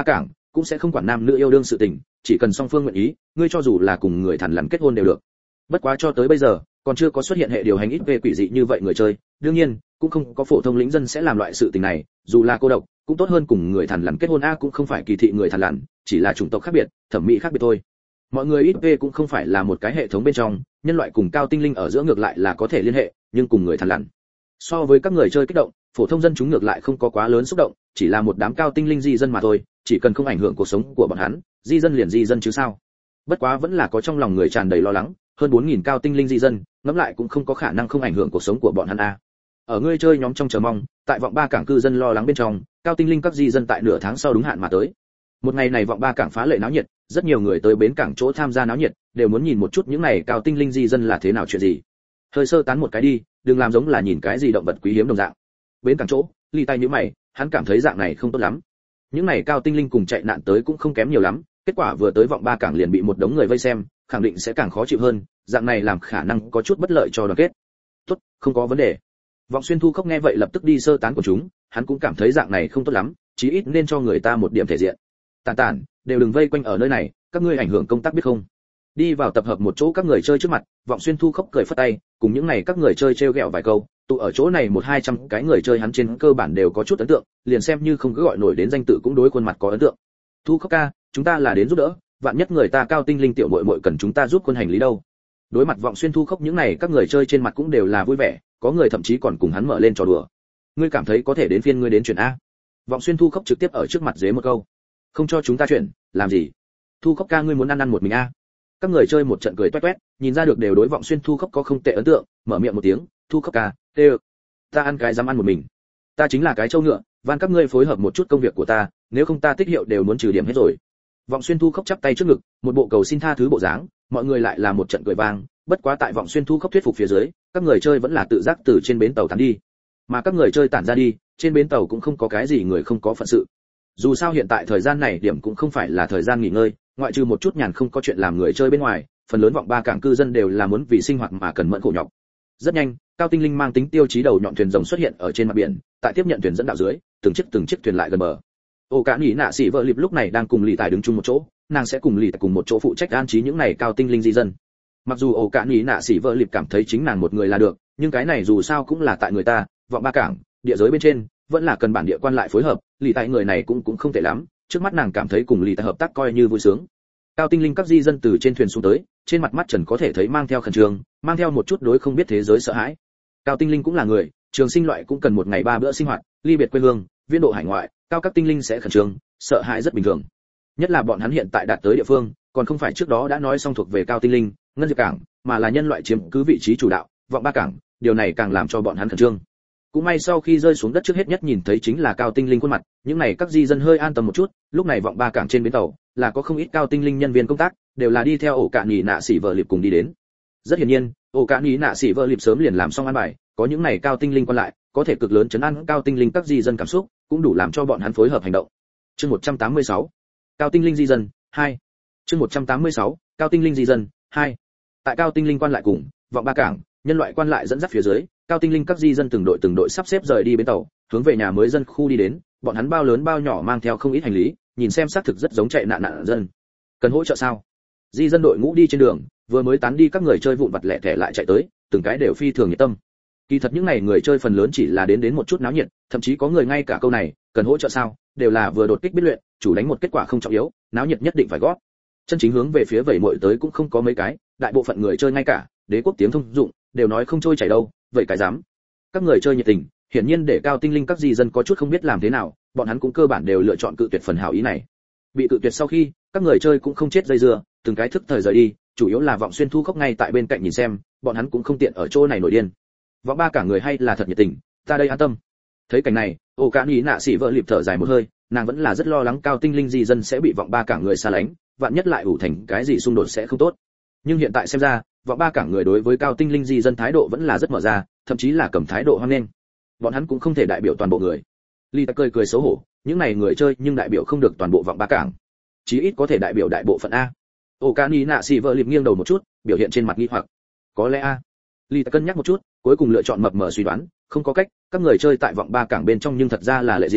cũng sẽ không quản nam nữ yêu đương sự tình, chỉ cần song phương nguyện ý, ngươi cho dù là cùng người thằn lằn kết hôn đều được. Bất quá cho tới bây giờ, còn chưa có xuất hiện hệ điều hành ít về quỷ dị như vậy người chơi, đương nhiên, cũng không có phổ thông lĩnh dân sẽ làm loại sự tình này, dù là cô độc, cũng tốt hơn cùng người thằn lằn kết hôn a, cũng không phải kỳ thị người thằn lằn, chỉ là chủng tộc khác biệt, thẩm mỹ khác biệt thôi. Mọi người ít về cũng không phải là một cái hệ thống bên trong, nhân loại cùng cao tinh linh ở giữa ngược lại là có thể liên hệ, nhưng cùng người thằn lằn, so với các người chơi kích động, phổ thông dân chúng ngược lại không có quá lớn xúc động, chỉ là một đám cao tinh linh di dân mà thôi, chỉ cần không ảnh hưởng cuộc sống của bọn hắn, di dân liền di dân chứ sao. Bất quá vẫn là có trong lòng người tràn đầy lo lắng, hơn bốn nghìn cao tinh linh di dân, ngẫm lại cũng không có khả năng không ảnh hưởng cuộc sống của bọn hắn a. Ở người chơi nhóm trong chờ mong, tại vọng ba cảng cư dân lo lắng bên trong, cao tinh linh các di dân tại nửa tháng sau đúng hạn mà tới. Một ngày này vọng ba cảng phá lệ náo nhiệt, rất nhiều người tới bến cảng chỗ tham gia náo nhiệt, đều muốn nhìn một chút những này cao tinh linh di dân là thế nào chuyện gì. Hơi sơ tán một cái đi, đừng làm giống là nhìn cái gì động vật quý hiếm đồng dạng. Bến cảng chỗ, ly tay nhíu mày, hắn cảm thấy dạng này không tốt lắm. Những này cao tinh linh cùng chạy nạn tới cũng không kém nhiều lắm, kết quả vừa tới vọng ba cảng liền bị một đống người vây xem, khẳng định sẽ càng khó chịu hơn, dạng này làm khả năng có chút bất lợi cho đoàn kết. Tốt, không có vấn đề. Vọng Xuyên Thu Khốc nghe vậy lập tức đi sơ tán của chúng, hắn cũng cảm thấy dạng này không tốt lắm, chí ít nên cho người ta một điểm thể diện. Tản tản, đều đừng vây quanh ở nơi này, các ngươi ảnh hưởng công tác biết không? Đi vào tập hợp một chỗ các người chơi trước mặt, Vọng Xuyên Thu Khốc cười phất tay, cùng những này các người chơi trêu ghẹo vài câu, tụ ở chỗ này một hai trăm cái người chơi hắn trên cơ bản đều có chút ấn tượng, liền xem như không cứ gọi nổi đến danh tự cũng đối khuôn mặt có ấn tượng. Thu Khốc ca, chúng ta là đến giúp đỡ, vạn nhất người ta cao tinh linh tiểu muội muội cần chúng ta giúp quân hành lý đâu. Đối mặt Vọng Xuyên Thu Khốc những này các người chơi trên mặt cũng đều là vui vẻ, có người thậm chí còn cùng hắn mở lên trò đùa. Ngươi cảm thấy có thể đến phiên ngươi đến chuyển a? Vọng Xuyên Thu Khốc trực tiếp ở trước mặt dế một câu. Không cho chúng ta chuyển, làm gì? Thu Khốc ca ngươi muốn ăn ăn một mình a? Các người chơi một trận cười toét toét, nhìn ra được đều đối Vọng Xuyên Thu Khốc có không tệ ấn tượng, mở miệng một tiếng, Thu Khốc ca, tê ta ăn cái dám ăn một mình. Ta chính là cái trâu ngựa, van các ngươi phối hợp một chút công việc của ta, nếu không ta tích hiệu đều muốn trừ điểm hết rồi. Vọng Xuyên Thu Khốc chắp tay trước ngực, một bộ cầu xin tha thứ bộ dáng, mọi người lại là một trận cười vang, bất quá tại Vọng Xuyên Thu Khốc thuyết phục phía dưới, các người chơi vẫn là tự giác từ trên bến tàu tản đi. Mà các người chơi tản ra đi, trên bến tàu cũng không có cái gì người không có phận sự. Dù sao hiện tại thời gian này điểm cũng không phải là thời gian nghỉ ngơi, ngoại trừ một chút nhàn không có chuyện làm người chơi bên ngoài, phần lớn vọng ba cảng cư dân đều là muốn vì sinh hoạt mà cần mẫn khổ nhọc. Rất nhanh, cao tinh linh mang tính tiêu chí đầu nhọn thuyền rồng xuất hiện ở trên mặt biển, tại tiếp nhận thuyền dẫn đạo dưới, từng chiếc từng chiếc thuyền lại gần bờ. Ô Cả Nhĩ Nạ Sĩ vợ Lịp lúc này đang cùng Lì Tài đứng chung một chỗ, nàng sẽ cùng Lì Tài cùng một chỗ phụ trách an trí những này cao tinh linh di dân. Mặc dù Ô Cả Nhĩ Nạ Sĩ vợ Lịp cảm thấy chính nàng một người là được, nhưng cái này dù sao cũng là tại người ta, vọng ba cảng, địa giới bên trên, vẫn là cần bản địa quan lại phối hợp, Lì Tài người này cũng cũng không tệ lắm, trước mắt nàng cảm thấy cùng Lì Tài hợp tác coi như vui sướng. Cao tinh linh các di dân từ trên thuyền xuống tới, trên mặt mắt Trần có thể thấy mang theo khẩn trương, mang theo một chút đối không biết thế giới sợ hãi. Cao tinh linh cũng là người, trường sinh loại cũng cần một ngày ba bữa sinh hoạt, ly biệt quê hương, viên độ hải ngoại, cao các tinh linh sẽ khẩn trương, sợ hãi rất bình thường. Nhất là bọn hắn hiện tại đạt tới địa phương, còn không phải trước đó đã nói xong thuộc về cao tinh linh, ngân diệp cảng, mà là nhân loại chiếm cứ vị trí chủ đạo, vọng ba cảng, điều này càng làm cho bọn hắn khẩn trương. Cũng may sau khi rơi xuống đất trước hết nhất nhìn thấy chính là cao tinh linh khuôn mặt, những này các di dân hơi an tâm một chút, lúc này vọng ba cảng trên bến tàu là có không ít cao tinh linh nhân viên công tác, đều là đi theo Ổ Cả Nhĩ Nạ Sĩ vợ Lịp cùng đi đến. Rất hiển nhiên, Ổ Cả Nhĩ Nạ Sĩ vợ Lịp sớm liền làm xong an bài, có những này cao tinh linh quan lại, có thể cực lớn chấn an cao tinh linh các di dân cảm xúc, cũng đủ làm cho bọn hắn phối hợp hành động. Chương một trăm tám mươi sáu, Cao tinh linh di dân hai. Chương một trăm tám mươi sáu, Cao tinh linh di dân hai. Tại cao tinh linh quan lại cùng vọng ba cảng, nhân loại quan lại dẫn dắt phía dưới, cao tinh linh các di dân từng đội từng đội sắp xếp rời đi bến tàu, hướng về nhà mới dân khu đi đến, bọn hắn bao lớn bao nhỏ mang theo không ít hành lý, nhìn xem xác thực rất giống chạy nạn nạn dân. Cần hỗ trợ sao? Di dân đội ngũ đi trên đường, vừa mới tán đi các người chơi vụn vặt lẻ thẻ lại chạy tới, từng cái đều phi thường nhiệt tâm. Kỳ thật những này người chơi phần lớn chỉ là đến đến một chút náo nhiệt, thậm chí có người ngay cả câu này, cần hỗ trợ sao, đều là vừa đột kích biết luyện, chủ đánh một kết quả không trọng yếu, náo nhiệt nhất định phải gót. Chân chính hướng về phía vẩy muội tới cũng không có mấy cái, đại bộ phận người chơi ngay cả đế quốc tiếng thông dụng đều nói không trôi chảy đâu, vậy cái dám. Các người chơi nhiệt tình, hiển nhiên để cao tinh linh các di dân có chút không biết làm thế nào, bọn hắn cũng cơ bản đều lựa chọn cự tuyệt phần hảo ý này. Bị cự tuyệt sau khi, các người chơi cũng không chết dây dưa, từng cái thức thời rời đi, chủ yếu là Vọng Xuyên Thu Khốc ngay tại bên cạnh nhìn xem, bọn hắn cũng không tiện ở chỗ này nổi điên. Vọng ba cả người hay là thật nhiệt tình, ta đây an tâm. Thấy cảnh này, Ổ Cả Nhĩ Nạ Sĩ vợ Lịp thở dài một hơi, nàng vẫn là rất lo lắng cao tinh linh di dân sẽ bị vọng ba cả người xa lánh, vạn nhất lại ủ thành cái gì xung đột sẽ không tốt. Nhưng hiện tại xem ra, vọng ba cả người đối với cao tinh linh di dân thái độ vẫn là rất mở ra, thậm chí là cầm thái độ hoan nghênh. Bọn hắn cũng không thể đại biểu toàn bộ người. Ly ta cười cười xấu hổ, những này người chơi nhưng đại biểu không được toàn bộ vọng ba cảng, chí ít có thể đại biểu đại bộ phận a. Ổ Cả Nhĩ Nạ Sĩ vợ Lịp nghiêng đầu một chút, biểu hiện trên mặt nghi hoặc. Có lẽ a. Ly ta cân nhắc một chút, cuối cùng lựa chọn mập mờ suy đoán, không có cách, các người chơi tại vọng ba cảng bên trong nhưng thật ra là lệ riêng,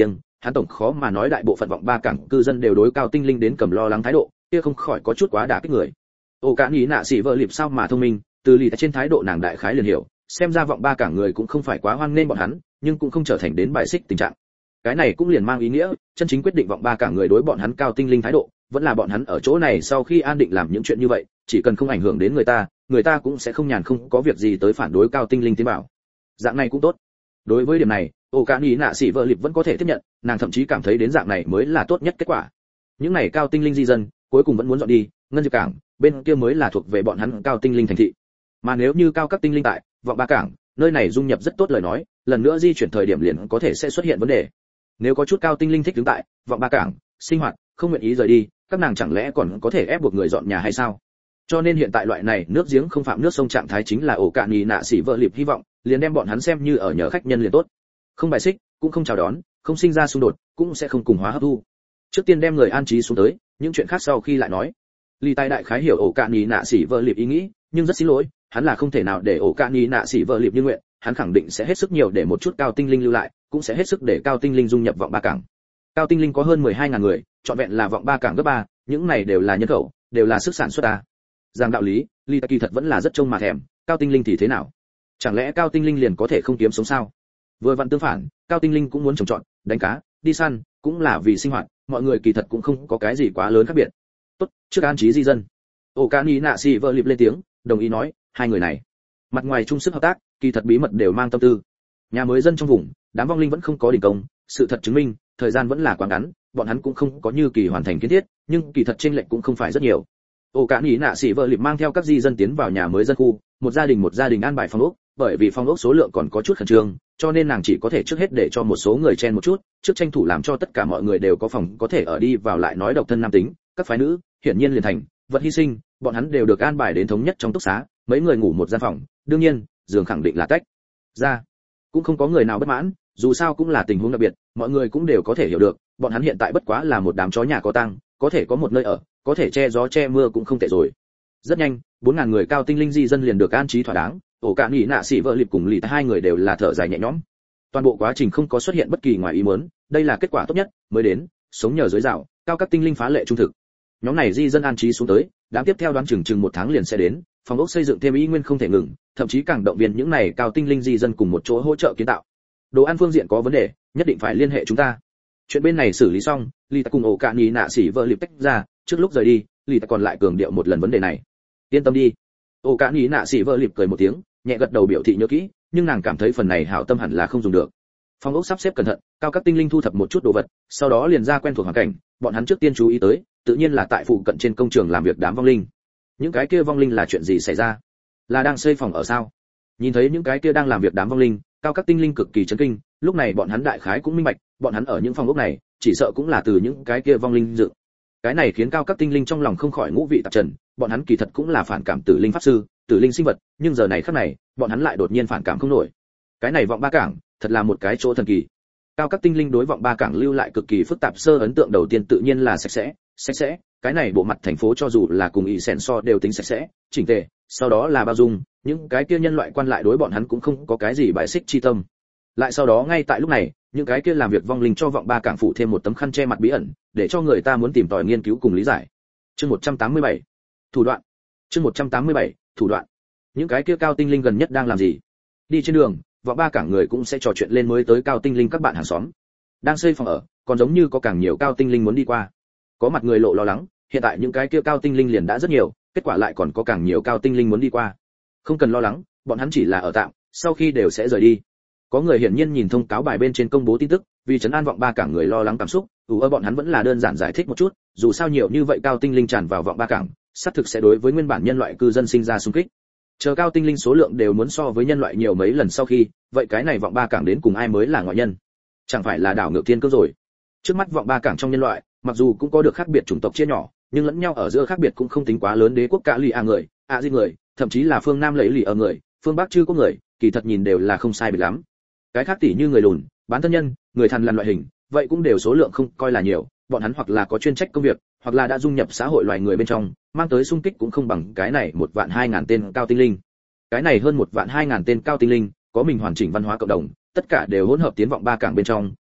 hắn tổng khó mà nói đại bộ phận vọng ba cảng cư dân đều đối cao tinh linh đến cầm lo lắng thái độ, kia không khỏi có chút quá đả kích người. Ổ Cạn Nhĩ Nạ Sĩ vợ lịp sao mà thông minh, từ lì trên thái độ nàng đại khái liền hiểu, xem ra vọng ba cảng người cũng không phải quá hoan nghênh bọn hắn, nhưng cũng không trở thành đến bài xích tình trạng. Cái này cũng liền mang ý nghĩa, chân chính quyết định vọng ba cảng người đối bọn hắn cao tinh linh thái độ, vẫn là bọn hắn ở chỗ này sau khi an định làm những chuyện như vậy, chỉ cần không ảnh hưởng đến người ta, người ta cũng sẽ không nhàn không có việc gì tới phản đối cao tinh linh tiến bảo. Dạng này cũng tốt. Đối với điểm này, Ổ Cạn Nhĩ Nạ Sĩ vợ lịp vẫn có thể tiếp nhận, nàng thậm chí cảm thấy đến dạng này mới là tốt nhất kết quả. Những này cao tinh linh di dân, cuối cùng vẫn muốn dọn đi, ngân diệp cảng, bên kia mới là thuộc về bọn hắn cao tinh linh thành thị. Mà nếu như cao các tinh linh tại vọng ba cảng, nơi này dung nhập rất tốt lời nói, lần nữa di chuyển thời điểm liền có thể sẽ xuất hiện vấn đề. Nếu có chút cao tinh linh thích đứng tại vọng ba cảng, sinh hoạt, không nguyện ý rời đi, các nàng chẳng lẽ còn có thể ép buộc người dọn nhà hay sao? Cho nên hiện tại loại này nước giếng không phạm nước sông trạng thái chính là Ổ Cạn Nhĩ Nạ Sĩ vợ lịp hy vọng, liền đem bọn hắn xem như ở nhờ khách nhân liền tốt. Không bài xích, cũng không chào đón, không sinh ra xung đột, cũng sẽ không cùng hóa hấp thu. Trước tiên đem người an trí xuống tới, những chuyện khác sau khi lại nói. Lý Tài đại khái hiểu Ổ Cạn Nhĩ Nạ Sĩ vợ lịp ý nghĩ, nhưng rất xin lỗi, hắn là không thể nào để Ổ Cạn Nhĩ Nạ Sĩ vợ lịp như nguyện, hắn khẳng định sẽ hết sức nhiều để một chút cao tinh linh lưu lại, cũng sẽ hết sức để cao tinh linh dung nhập vọng ba cảng. Cao tinh linh có hơn mười hai ngàn người, trọn vẹn là vọng ba cảng gấp ba, những này đều là nhân khẩu, đều là sức sản xuất a. Giang đạo lý, Lý Tài kỳ thật vẫn là rất trông mà thèm, cao tinh linh thì thế nào? Chẳng lẽ cao tinh linh liền có thể không kiếm sống sao? Vừa vặn tương phản, cao tinh linh cũng muốn trồng trọt, đánh cá, đi săn, cũng là vì sinh hoạt, mọi người kỳ thật cũng không có cái gì quá lớn khác biệt. Tốt, trước an trí di dân. Ổ Cạn Nhĩ Nạ Sĩ vợ lịp lên tiếng, đồng ý nói, hai người này, mặt ngoài chung sức hợp tác, kỳ thật bí mật đều mang tâm tư. Nhà mới dân trong vùng, đám vong linh vẫn không có đình công, sự thật chứng minh, thời gian vẫn là quá ngắn, bọn hắn cũng không có như kỳ hoàn thành kiến thiết, nhưng kỳ thật chênh lệch cũng không phải rất nhiều. Ổ Cạn Nhĩ Nạ Sĩ vợ lịp mang theo các di dân tiến vào nhà mới dân khu, một gia đình một gia đình an bài phòng ốc, bởi vì phòng ốc số lượng còn có chút khẩn trương, cho nên nàng chỉ có thể trước hết để cho một số người chen một chút, trước tranh thủ làm cho tất cả mọi người đều có phòng có thể ở đi vào lại nói độc thân nam tính, các phái nữ, hiển nhiên liền thành vật hy sinh, bọn hắn đều được an bài đến thống nhất trong túc xá, mấy người ngủ một gian phòng, đương nhiên, giường khẳng định là tách ra. Cũng không có người nào bất mãn, dù sao cũng là tình huống đặc biệt, mọi người cũng đều có thể hiểu được, bọn hắn hiện tại bất quá là một đám chó nhà có tang, có thể có một nơi ở, có thể che gió che mưa cũng không tệ rồi. Rất nhanh, bốn ngàn người cao tinh linh di dân liền được an trí thỏa đáng, Ổ Cạn Nhĩ Nạ Sĩ vợ lịp cùng Lý Tài hai người đều là thở dài nhẹ nhõm. Toàn bộ quá trình không có xuất hiện bất kỳ ngoài ý muốn, đây là kết quả tốt nhất, mới đến, sống nhờ dưới rào, cao các tinh linh phá lệ trung thực. Nhóm này di dân an trí xuống tới, đám tiếp theo đoán chừng chừng một tháng liền sẽ đến, phòng ốc xây dựng thêm ý nguyên không thể ngừng, thậm chí càng động viên những này cao tinh linh di dân cùng một chỗ hỗ trợ kiến tạo. Đồ ăn phương diện có vấn đề, nhất định phải liên hệ chúng ta. Chuyện bên này xử lý xong, Lý Tài cùng Ổ Cạn Nhĩ Nạ Sĩ vợ lịp tách ra, trước lúc rời đi, Lý Tài còn lại cường điệu một lần vấn đề này. Yên tâm đi. Ổ Cạn Nhĩ Nạ Sĩ vợ lịp cười một tiếng, nhẹ gật đầu biểu thị nhớ kỹ, nhưng nàng cảm thấy phần này hảo tâm hẳn là không dùng được. Phòng ốc sắp xếp cẩn thận, cao các tinh linh thu thập một chút đồ vật, sau đó liền ra quen thuộc hoàn cảnh, bọn hắn trước tiên chú ý tới, tự nhiên là tại phụ cận trên công trường làm việc đám vong linh. Những cái kia vong linh là chuyện gì xảy ra? Là đang xây phòng ở sao? Nhìn thấy những cái kia đang làm việc đám vong linh, cao các tinh linh cực kỳ chấn kinh, lúc này bọn hắn đại khái cũng minh bạch, bọn hắn ở những phòng ốc này, chỉ sợ cũng là từ những cái kia vong linh dựng. Cái này khiến cao các tinh linh trong lòng không khỏi ngũ vị tạp trần, bọn hắn kỳ thật cũng là phản cảm tử linh pháp sư, tử linh sinh vật, nhưng giờ này khắc này, bọn hắn lại đột nhiên phản cảm không nổi. Cái này vọng ba cảng, thật là một cái chỗ thần kỳ. Cao các tinh linh đối vọng ba cảng lưu lại cực kỳ phức tạp, sơ ấn tượng đầu tiên tự nhiên là sạch sẽ, sạch sẽ, cái này bộ mặt thành phố cho dù là cùng ý sèn so đều tính sạch sẽ, chỉnh tề, sau đó là bao dung, những cái kia nhân loại quan lại đối bọn hắn cũng không có cái gì bài xích chi tâm. Lại sau đó ngay tại lúc này, những cái kia làm việc vong linh cho vọng ba cảng phụ thêm một tấm khăn che mặt bí ẩn, để cho người ta muốn tìm tòi nghiên cứu cùng lý giải. Chương một trăm tám mươi bảy, thủ đoạn. Chương một trăm tám mươi bảy, thủ đoạn. Những cái kia cao tinh linh gần nhất đang làm gì? Đi trên đường, vọng ba cảng người cũng sẽ trò chuyện lên mới tới cao tinh linh các bạn hàng xóm. Đang xây phòng ở, còn giống như có càng nhiều cao tinh linh muốn đi qua. Có mặt người lộ lo lắng, hiện tại những cái kia cao tinh linh liền đã rất nhiều, kết quả lại còn có càng nhiều cao tinh linh muốn đi qua. Không cần lo lắng, bọn hắn chỉ là ở tạm, sau khi đều sẽ rời đi. Có người hiển nhiên nhìn thông cáo bài bên trên công bố tin tức, vì trấn an vọng ba cảng người lo lắng cảm xúc, ủ ơ bọn hắn vẫn là đơn giản giải thích một chút, dù sao nhiều như vậy cao tinh linh tràn vào vọng ba cảng, xác thực sẽ đối với nguyên bản nhân loại cư dân sinh ra xung kích. Chờ cao tinh linh số lượng đều muốn so với nhân loại nhiều mấy lần sau khi, vậy cái này vọng ba cảng đến cùng ai mới là ngoại nhân? Chẳng phải là đảo ngược thiên cơ rồi? Trước mắt vọng ba cảng trong nhân loại, mặc dù cũng có được khác biệt chủng tộc chia nhỏ, nhưng lẫn nhau ở giữa khác biệt cũng không tính quá lớn. Đế quốc Cả Lì A người, A Di người, thậm chí là phương Nam lấy lì ở người, phương Bắc Chư có người, kỳ thật nhìn đều là không sai biệt lắm. Cái khác tỉ như người lùn, bán thân nhân, người thằn lằn loại hình, vậy cũng đều số lượng không coi là nhiều, bọn hắn hoặc là có chuyên trách công việc, hoặc là đã dung nhập xã hội loài người bên trong, mang tới xung kích cũng không bằng cái này một vạn hai ngàn tên cao tinh linh. Cái này hơn một vạn hai ngàn tên cao tinh linh, có mình hoàn chỉnh văn hóa cộng đồng, tất cả đều hỗn hợp tiến vọng ba cảng bên trong,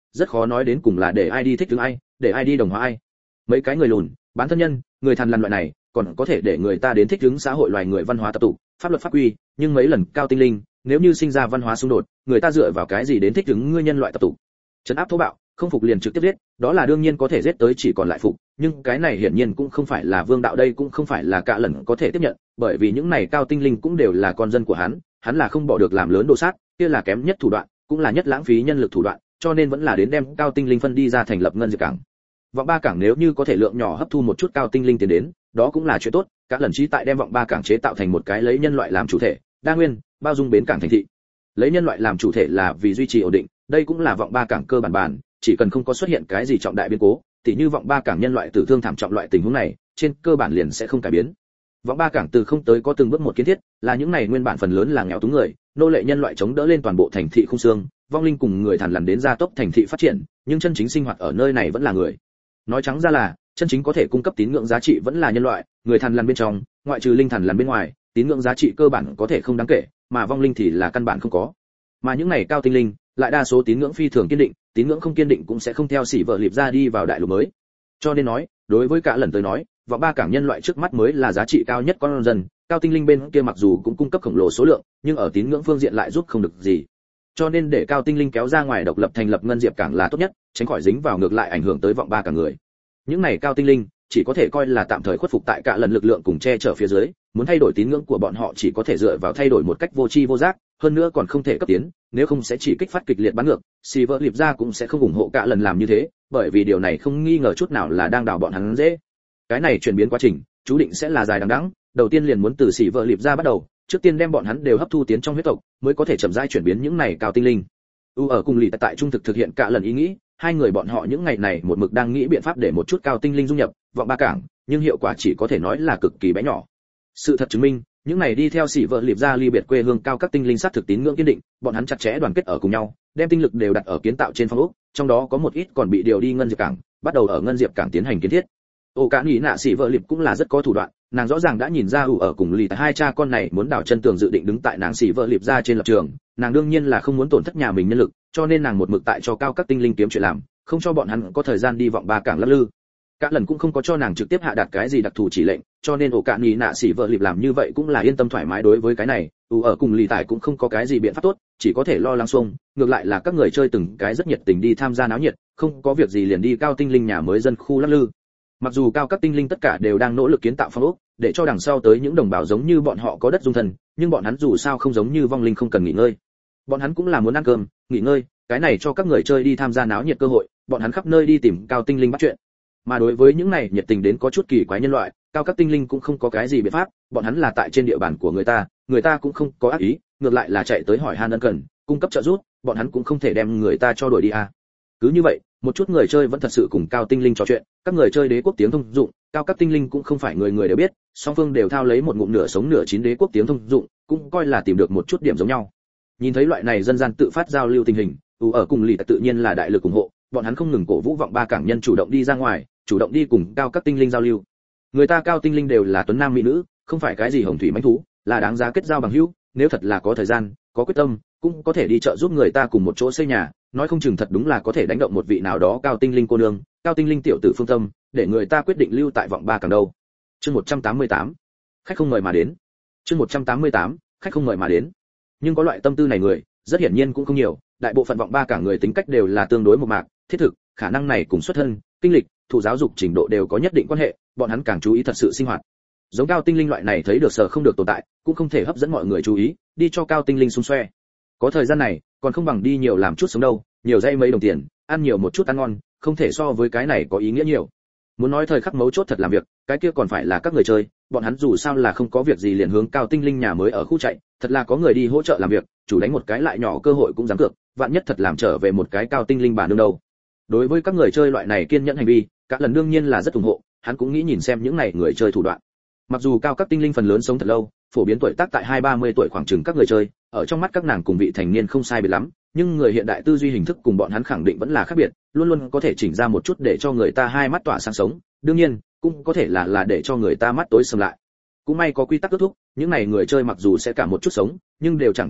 rất khó nói đến cùng là để ai đi thích ứng ai, để ai đi đồng hóa ai. Mấy cái người lùn, bán thân nhân, người thằn lằn loại này, còn có thể để người ta đến thích ứng xã hội loài người văn hóa tập tục, pháp luật pháp quy, nhưng mấy lần cao tinh linh, nếu như sinh ra văn hóa xung đột, người ta dựa vào cái gì đến thích ứng ngươi nhân loại tập tục? Trấn áp thô bạo, không phục liền trực tiếp giết, đó là đương nhiên có thể giết tới chỉ còn lại phục, nhưng cái này hiển nhiên cũng không phải là vương đạo đây cũng không phải là cả lần có thể tiếp nhận, bởi vì những này cao tinh linh cũng đều là con dân của hắn, hắn là không bỏ được làm lớn đồ sát, kia là kém nhất thủ đoạn, cũng là nhất lãng phí nhân lực thủ đoạn, cho nên vẫn là đến đem cao tinh linh phân đi ra thành lập ngân diệp cảng. Vọng ba cảng nếu như có thể lượng nhỏ hấp thu một chút cao tinh linh tiền đến, đó cũng là chuyện tốt, cả lần chí tại đem vọng ba cảng chế tạo thành một cái lấy nhân loại làm chủ thể, đa nguyên, bao dung bến cảng thành thị. Lấy nhân loại làm chủ thể là vì duy trì ổn định, đây cũng là vọng ba cảng cơ bản bản, chỉ cần không có xuất hiện cái gì trọng đại biến cố, tỉ như vọng ba cảng nhân loại tử thương thảm trọng loại tình huống này, trên cơ bản liền sẽ không cải biến. Vọng ba cảng từ không tới có từng bước một kiến thiết, là những này nguyên bản phần lớn là nghèo túng người, nô lệ nhân loại chống đỡ lên toàn bộ thành thị khung xương, vong linh cùng người thằn lằn đến gia tốc thành thị phát triển, nhưng chân chính sinh hoạt ở nơi này vẫn là người. Nói trắng ra là, chân chính có thể cung cấp tín ngưỡng giá trị vẫn là nhân loại, người thằn lằn bên trong, ngoại trừ linh thằn lằn bên ngoài, tín ngưỡng giá trị cơ bản có thể không đáng kể, mà vong linh thì là căn bản không có. Mà những này cao tinh linh, lại đa số tín ngưỡng phi thường kiên định, tín ngưỡng không kiên định cũng sẽ không theo xỉ vợ liệp ra đi vào đại lục mới. Cho nên nói, đối với cả lần tới nói, vọng ba cảng nhân loại trước mắt mới là giá trị cao nhất con dân, cao tinh linh bên kia mặc dù cũng cung cấp khổng lồ số lượng, nhưng ở tín ngưỡng phương diện lại giúp không được gì. Cho nên để cao tinh linh kéo ra ngoài độc lập thành lập ngân diệp cảng là tốt nhất, tránh khỏi dính vào ngược lại ảnh hưởng tới vọng ba cảng người. Những này cao tinh linh chỉ có thể coi là tạm thời khuất phục tại cả lần lực lượng cùng che chở phía dưới, muốn thay đổi tín ngưỡng của bọn họ chỉ có thể dựa vào thay đổi một cách vô tri vô giác, hơn nữa còn không thể cấp tiến, nếu không sẽ chỉ kích phát kịch liệt bắn ngược, Silver Liệp ra cũng sẽ không ủng hộ cả lần làm như thế, bởi vì điều này không nghi ngờ chút nào là đang đào bọn hắn dễ. Cái này chuyển biến quá trình, chú định sẽ là dài đằng đẵng, đầu tiên liền muốn từ Silver Liệp ra bắt đầu, trước tiên đem bọn hắn đều hấp thu tiến trong huyết tộc, mới có thể chậm rãi chuyển biến những này cao tinh linh. U ở cùng lì tại trung thực thực hiện cả lần ý nghĩ, hai người bọn họ những ngày này một mực đang nghĩ biện pháp để một chút cao tinh linh dung nhập vọng ba cảng, nhưng hiệu quả chỉ có thể nói là cực kỳ bé nhỏ. Sự thật chứng minh, những này đi theo sĩ vợ liệp ra ly biệt quê hương cao các tinh linh sát thực tín ngưỡng kiên định, bọn hắn chặt chẽ đoàn kết ở cùng nhau, đem tinh lực đều đặt ở kiến tạo trên phong ốc, trong đó có một ít còn bị điều đi ngân diệp cảng, bắt đầu ở ngân diệp cảng tiến hành kiến thiết. Ô cả nghĩ nạ sĩ vợ liệp cũng là rất có thủ đoạn, nàng rõ ràng đã nhìn ra ủ ở cùng lì tại hai cha con này muốn đào chân tường dự định đứng tại nàng sĩ vợ liệp ra trên lập trường, nàng đương nhiên là không muốn tổn thất nhà mình nhân lực, cho nên nàng một mực tại cho cao các tinh linh kiếm chuyện làm, không cho bọn hắn có thời gian đi vọng ba cảng lắc lư. Cả lần cũng không có cho nàng trực tiếp hạ đạt cái gì đặc thù chỉ lệnh, cho nên ổ cạn nhì nạ xỉ vợ liệp làm như vậy cũng là yên tâm thoải mái đối với cái này. ủ ở cùng lì tải cũng không có cái gì biện pháp tốt, chỉ có thể lo lắng xuông, ngược lại là các người chơi từng cái rất nhiệt tình đi tham gia náo nhiệt, không có việc gì liền đi cao tinh linh nhà mới dân khu lắc lư. Mặc dù cao các tinh linh tất cả đều đang nỗ lực kiến tạo phong ốc, để cho đằng sau tới những đồng bào giống như bọn họ có đất dung thân, nhưng bọn hắn dù sao không giống như vong linh không cần nghỉ ngơi. Bọn hắn cũng là muốn ăn cơm, nghỉ ngơi, cái này cho các người chơi đi tham gia náo nhiệt cơ hội, bọn hắn khắp nơi đi tìm cao tinh linh bắt chuyện. Mà đối với những này nhiệt tình đến có chút kỳ quái nhân loại, cao các tinh linh cũng không có cái gì biện pháp, bọn hắn là tại trên địa bàn của người ta, người ta cũng không có ác ý, ngược lại là chạy tới hỏi han ân cần, cung cấp trợ giúp, bọn hắn cũng không thể đem người ta cho đuổi đi à. Cứ như vậy, một chút người chơi vẫn thật sự cùng cao tinh linh trò chuyện, các người chơi đế quốc tiếng thông dụng, cao các tinh linh cũng không phải người người đều biết, song phương đều thao lấy một ngụm nửa sống nửa chín đế quốc tiếng thông dụng, cũng coi là tìm được một chút điểm giống nhau. Nhìn thấy loại này dân gian tự phát giao lưu tình hình, ủ ở cùng lì tự nhiên là đại lực ủng hộ, bọn hắn không ngừng cổ vũ vọng ba cảng nhân chủ động đi ra ngoài, chủ động đi cùng cao các tinh linh giao lưu. Người ta cao tinh linh đều là tuấn nam mỹ nữ, không phải cái gì hồng thủy mãnh thú, là đáng giá kết giao bằng hữu, nếu thật là có thời gian, có quyết tâm, cũng có thể đi trợ giúp người ta cùng một chỗ xây nhà, nói không chừng thật đúng là có thể đánh động một vị nào đó cao tinh linh cô nương, cao tinh linh tiểu tử phương tâm, để người ta quyết định lưu tại vọng ba cảng đâu. Chương một trăm tám mươi tám, khách không mời mà đến. Chương một trăm tám mươi tám, khách không mời mà đến. Nhưng có loại tâm tư này người, rất hiển nhiên cũng không nhiều, đại bộ phận vọng ba cảng người tính cách đều là tương đối một mạc, thiết thực, khả năng này cùng xuất thân, kinh lịch, thụ giáo dục trình độ đều có nhất định quan hệ, bọn hắn càng chú ý thật sự sinh hoạt. Giống cao tinh linh loại này thấy được sở không được tồn tại, cũng không thể hấp dẫn mọi người chú ý, đi cho cao tinh linh xung xoe. Có thời gian này, còn không bằng đi nhiều làm chút sống đâu, nhiều dây mấy đồng tiền, ăn nhiều một chút ăn ngon, không thể so với cái này có ý nghĩa nhiều. Muốn nói thời khắc mấu chốt thật làm việc, cái kia còn phải là các người chơi, bọn hắn dù sao là không có việc gì liền hướng cao tinh linh nhà mới ở khu chạy, thật là có người đi hỗ trợ làm việc, chủ đánh một cái lại nhỏ cơ hội cũng dám cược, vạn nhất thật làm trở về một cái cao tinh linh bà nương đâu. Đối với các người chơi loại này kiên nhẫn hành vi, cả lần đương nhiên là rất ủng hộ, hắn cũng nghĩ nhìn xem những này người chơi thủ đoạn. Mặc dù cao các tinh linh phần lớn sống thật lâu, phổ biến tuổi tác tại hai ba mươi tuổi khoảng chừng các người chơi, ở trong mắt các nàng cùng vị thành niên không sai biệt lắm, nhưng người hiện đại tư duy hình thức cùng bọn hắn khẳng định vẫn là khác biệt, luôn luôn có thể chỉnh ra một chút để cho người ta hai mắt tỏa sáng sống, đương nhiên, cũng có thể là là để cho người ta mắt tối sầm lại. Cũng may có quy tắc kết thúc, những này người chơi mặc dù sẽ cả một chút sống, nhưng đều chẳng qua lửa,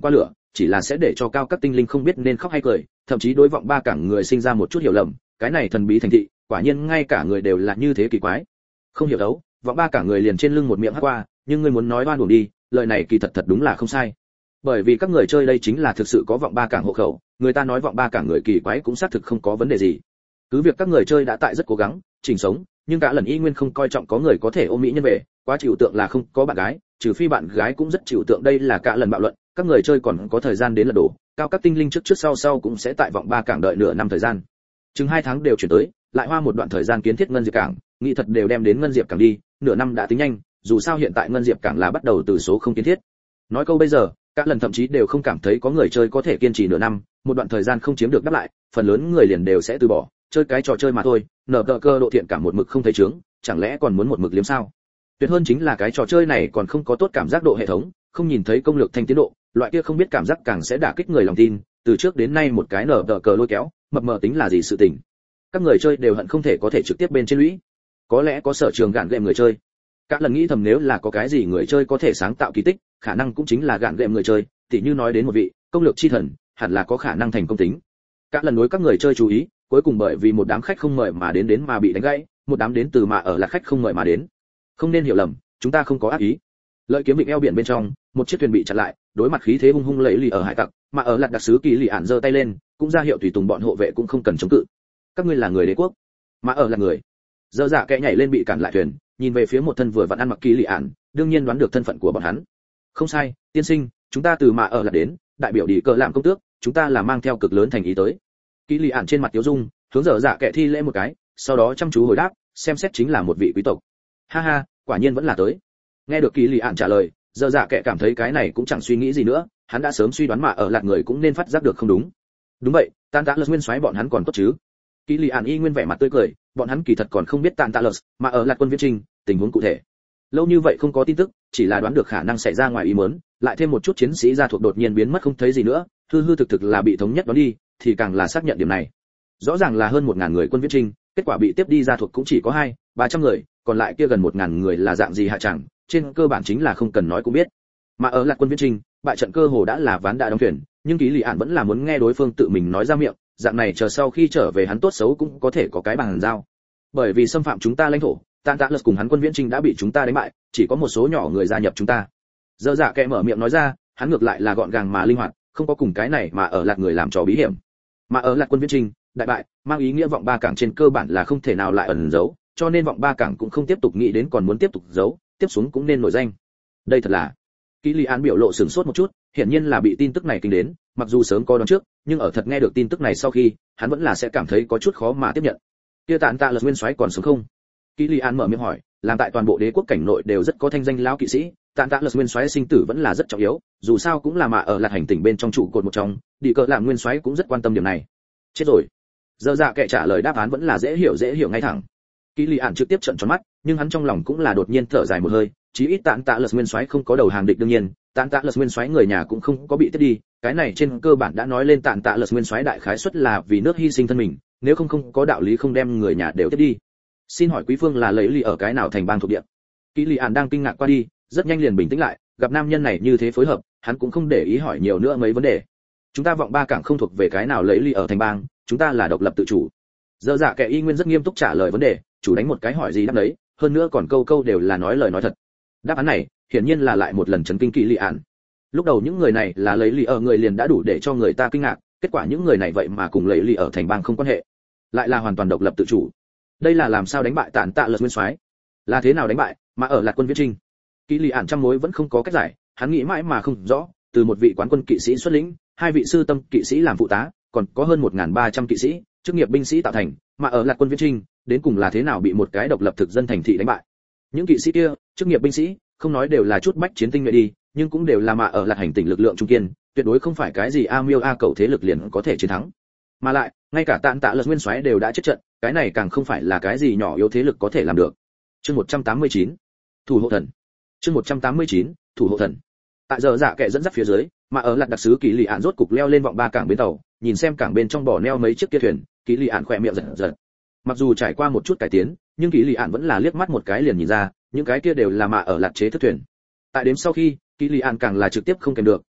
chỉ là sẽ để cho cao các tinh linh không biết nên khóc hay cười, thậm chí đối vọng ba cảng người sinh ra một chút hiểu lầm, cái này thần bí thành thị, quả nhiên ngay cả người đều là như thế kỳ quái. Không hiểu đấu, vọng ba cảng người liền trên lưng một miệng hắc qua, nhưng ngươi muốn nói oan uổng đi, lời này kỳ thật thật đúng là không sai. Bởi vì các người chơi đây chính là thực sự có vọng ba cảng hộ khẩu, người ta nói vọng ba cảng người kỳ quái cũng xác thực không có vấn đề gì. Cứ việc các người chơi đã tại rất cố gắng chỉnh sống, nhưng cả lần y nguyên không coi trọng có người có thể ôm mỹ nhân về, quá chịu tượng là không có bạn gái, trừ phi bạn gái cũng rất chịu tượng, đây là cả lần bạo luận, các người chơi còn có thời gian đến lật đổ, cao các tinh linh trước trước sau sau cũng sẽ tại vọng ba cảng đợi nửa năm thời gian. Chừng hai tháng đều chuyển tới, lại hoa một đoạn thời gian kiến thiết ngân diệp cảng, nghĩ thật đều đem đến ngân diệp cảng đi, nửa năm đã tính nhanh, dù sao hiện tại ngân diệp cảng là bắt đầu từ số không kiến thiết. Nói câu bây giờ, các lần thậm chí đều không cảm thấy có người chơi có thể kiên trì nửa năm, một đoạn thời gian không chiếm được đáp lại, phần lớn người liền đều sẽ từ bỏ, chơi cái trò chơi mà thôi, nở tờ cơ độ thiện cảm một mực không thấy chướng, chẳng lẽ còn muốn một mực liếm sao? Tuyệt hơn chính là cái trò chơi này còn không có tốt cảm giác độ hệ thống, không nhìn thấy công lược thanh tiến độ, loại kia không biết cảm giác càng sẽ đả kích người lòng tin, từ trước đến nay một cái nở tờ cờ lôi kéo, mập mờ tính là gì sự tình. Các người chơi đều hận không thể có thể trực tiếp bên trên lũy. Có lẽ có sở trường gạn gệm người chơi. Các lần nghĩ thầm nếu là có cái gì người chơi có thể sáng tạo kỳ tích, khả năng cũng chính là gạn gệm người chơi, tỉ như nói đến một vị công lược chi thần, hẳn là có khả năng thành công tính. Các lần đối các người chơi chú ý, cuối cùng bởi vì một đám khách không mời mà đến đến mà bị đánh gãy, một đám đến từ mà ở là khách không mời mà đến. Không nên hiểu lầm, chúng ta không có ác ý. Lợi kiếm vịnh eo biển bên trong, một chiếc thuyền bị chặn lại, đối mặt khí thế hung hung lẫy lì ở hải tặc, mà ở lạt đặc sứ kỳ lì ản giơ tay lên, cũng ra hiệu tùy tùng bọn hộ vệ cũng không cần chống cự. Các ngươi là người đế quốc, mà ở là người. Dơ dạ kẽ nhảy lên bị cản lại thuyền, nhìn về phía một thân vừa vặn ăn mặc kỳ lì ản, đương nhiên đoán được thân phận của bọn hắn. Không sai, tiên sinh, chúng ta từ mà ở là đến, đại biểu đi cờ làm công tước, chúng ta là mang theo cực lớn thành ý tới. Kỳ lì ản trên mặt tiếu dung, hướng dở dạ kẽ thi lễ một cái, sau đó chăm chú hồi đáp, xem xét chính là một vị quý tộc. Ha ha, quả nhiên vẫn là tới. Nghe được kỳ lì ản trả lời, dở dạ kẽ cảm thấy cái này cũng chẳng suy nghĩ gì nữa, hắn đã sớm suy đoán mà ở lạt người cũng nên phát giác được không đúng. Đúng vậy, Tàn Tạ Lật nguyên soái bọn hắn còn tốt chứ? Kỳ lì ản y nguyên vẻ mặt tươi cười, bọn hắn kỳ thật còn không biết Tàn Tạ Lật, mà ở lạt quân viễn trình, tình huống cụ thể. Lâu như vậy không có tin tức, chỉ là đoán được khả năng xảy ra ngoài ý muốn, lại thêm một chút chiến sĩ gia thuộc đột nhiên biến mất không thấy gì nữa, hư hư thực thực là bị thống nhất đón đi, thì càng là xác nhận điểm này. Rõ ràng là hơn một ngàn người quân viễn trình, kết quả bị tiếp đi gia thuộc cũng chỉ có hai, ba trăm người, còn lại kia gần một ngàn người là dạng gì hạ chẳng, trên cơ bản chính là không cần nói cũng biết. Mà ở lạc quân viễn trình, bại trận cơ hồ đã là ván đã đóng thuyền, nhưng Ký Lì Ản vẫn là muốn nghe đối phương tự mình nói ra miệng, dạng này chờ sau khi trở về hắn tốt xấu cũng có thể có cái bàn giao. Bởi vì xâm phạm chúng ta lãnh thổ, Tàn Tạ Lật cùng hắn quân viễn trình đã bị chúng ta đánh bại, chỉ có một số nhỏ người gia nhập chúng ta. Dơ dạ kẽ mở miệng nói ra, hắn ngược lại là gọn gàng mà linh hoạt, không có cùng cái này mà ở lạc người làm trò bí hiểm. Mà ở lạc quân viễn trình, đại bại, mang ý nghĩa vọng ba cảng trên cơ bản là không thể nào lại ẩn giấu, cho nên vọng ba cảng cũng không tiếp tục nghĩ đến còn muốn tiếp tục giấu, tiếp xuống cũng nên nổi danh. Đây thật là. Ký Lý Án biểu lộ sửng sốt một chút, hiển nhiên là bị tin tức này kinh đến, mặc dù sớm có đoán trước, nhưng ở thật nghe được tin tức này sau khi, hắn vẫn là sẽ cảm thấy có chút khó mà tiếp nhận. Kia Tàn Tạ Lật nguyên soái còn sống không? Ký Lý Án mở miệng hỏi, làm tại toàn bộ đế quốc cảnh nội đều rất có thanh danh lão kỵ sĩ, Tàn Tạ Lật nguyên soái sinh tử vẫn là rất trọng yếu, dù sao cũng là mà ở lạc hành tỉnh bên trong trụ cột một trong, đi cờ làm nguyên soái cũng rất quan tâm điểm này. Chết rồi. Dơ dạ kệ trả lời đáp án vẫn là dễ hiểu dễ hiểu ngay thẳng. Ký Lý Ản trực tiếp trợn tròn mắt, nhưng hắn trong lòng cũng là đột nhiên thở dài một hơi, chí ít Tàn Tạ Lật nguyên soái không có đầu hàng địch đương nhiên, Tàn Tạ Lật nguyên soái người nhà cũng không có bị tiếp đi, cái này trên cơ bản đã nói lên Tàn Tạ Lật nguyên soái đại khái suất là vì nước hy sinh thân mình, nếu không không có đạo lý không đem người nhà đều tiếp đi. Xin hỏi quý phương là lấy ly ở cái nào thành bang thuộc địa? Ký Lý Ản đang kinh ngạc qua đi, rất nhanh liền bình tĩnh lại, gặp nam nhân này như thế phối hợp, hắn cũng không để ý hỏi nhiều nữa mấy vấn đề. Chúng ta vọng ba cảng không thuộc về cái nào lấy ly ở thành bang, chúng ta là độc lập tự chủ. Dơ dạ kẻ y nguyên rất nghiêm túc trả lời vấn đề, chủ đánh một cái hỏi gì đáp đấy, hơn nữa còn câu câu đều là nói lời nói thật. Đáp án này, hiển nhiên là lại một lần chấn kinh Ký Lý Ản. Lúc đầu những người này là lấy ly ở người liền đã đủ để cho người ta kinh ngạc, kết quả những người này vậy mà cùng lấy ly ở thành bang không quan hệ, lại là hoàn toàn độc lập tự chủ. Đây là làm sao đánh bại Tàn Tạ Lật nguyên soái? Là thế nào đánh bại, mà ở lạc quân viễn trinh? Ký Lý Ản trăm mối vẫn không có cách giải, hắn nghĩ mãi mà không rõ, từ một vị quán quân kỵ sĩ xuất lĩnh, hai vị sư tâm kỵ sĩ làm phụ tá, còn có hơn một nghìn ba trăm kỵ sĩ, chức nghiệp binh sĩ tạo thành, mà ở lạc quân viễn trinh, đến cùng là thế nào bị một cái độc lập thực dân thành thị đánh bại? Những kỵ sĩ kia, chức nghiệp binh sĩ, không nói đều là chút bách chiến tinh nhuệ đi, nhưng cũng đều là mà ở lạc hành tỉnh lực lượng trung kiên, tuyệt đối không phải cái gì a miêu a cầu thế lực liền có thể chiến thắng. Mà lại, ngay cả Tàn Tạ Lật nguyên soái đều đã chết trận, cái này càng không phải là cái gì nhỏ yếu thế lực có thể làm được. Chương một trăm tám mươi chín, thủ hộ thần. Chương một trăm tám mươi chín, thủ hộ thần. Tại giờ dạ kệ dẫn dắt phía dưới, mà ở lạc đặc sứ Ký Lý Ản rốt cục leo lên vọng ba cảng bến tàu, nhìn xem cảng bên trong bỏ neo mấy chiếc kia thuyền, Ký Lý Ản khỏe miệng giật giật. Mặc dù trải qua một chút cải tiến, nhưng Ký Lý Ản vẫn là liếc mắt một cái liền nhìn ra, những cái kia đều là mà ở lạc chế thức thuyền. Tại đếm sau khi, Ký Lý Ản càng là trực tiếp không kèm được,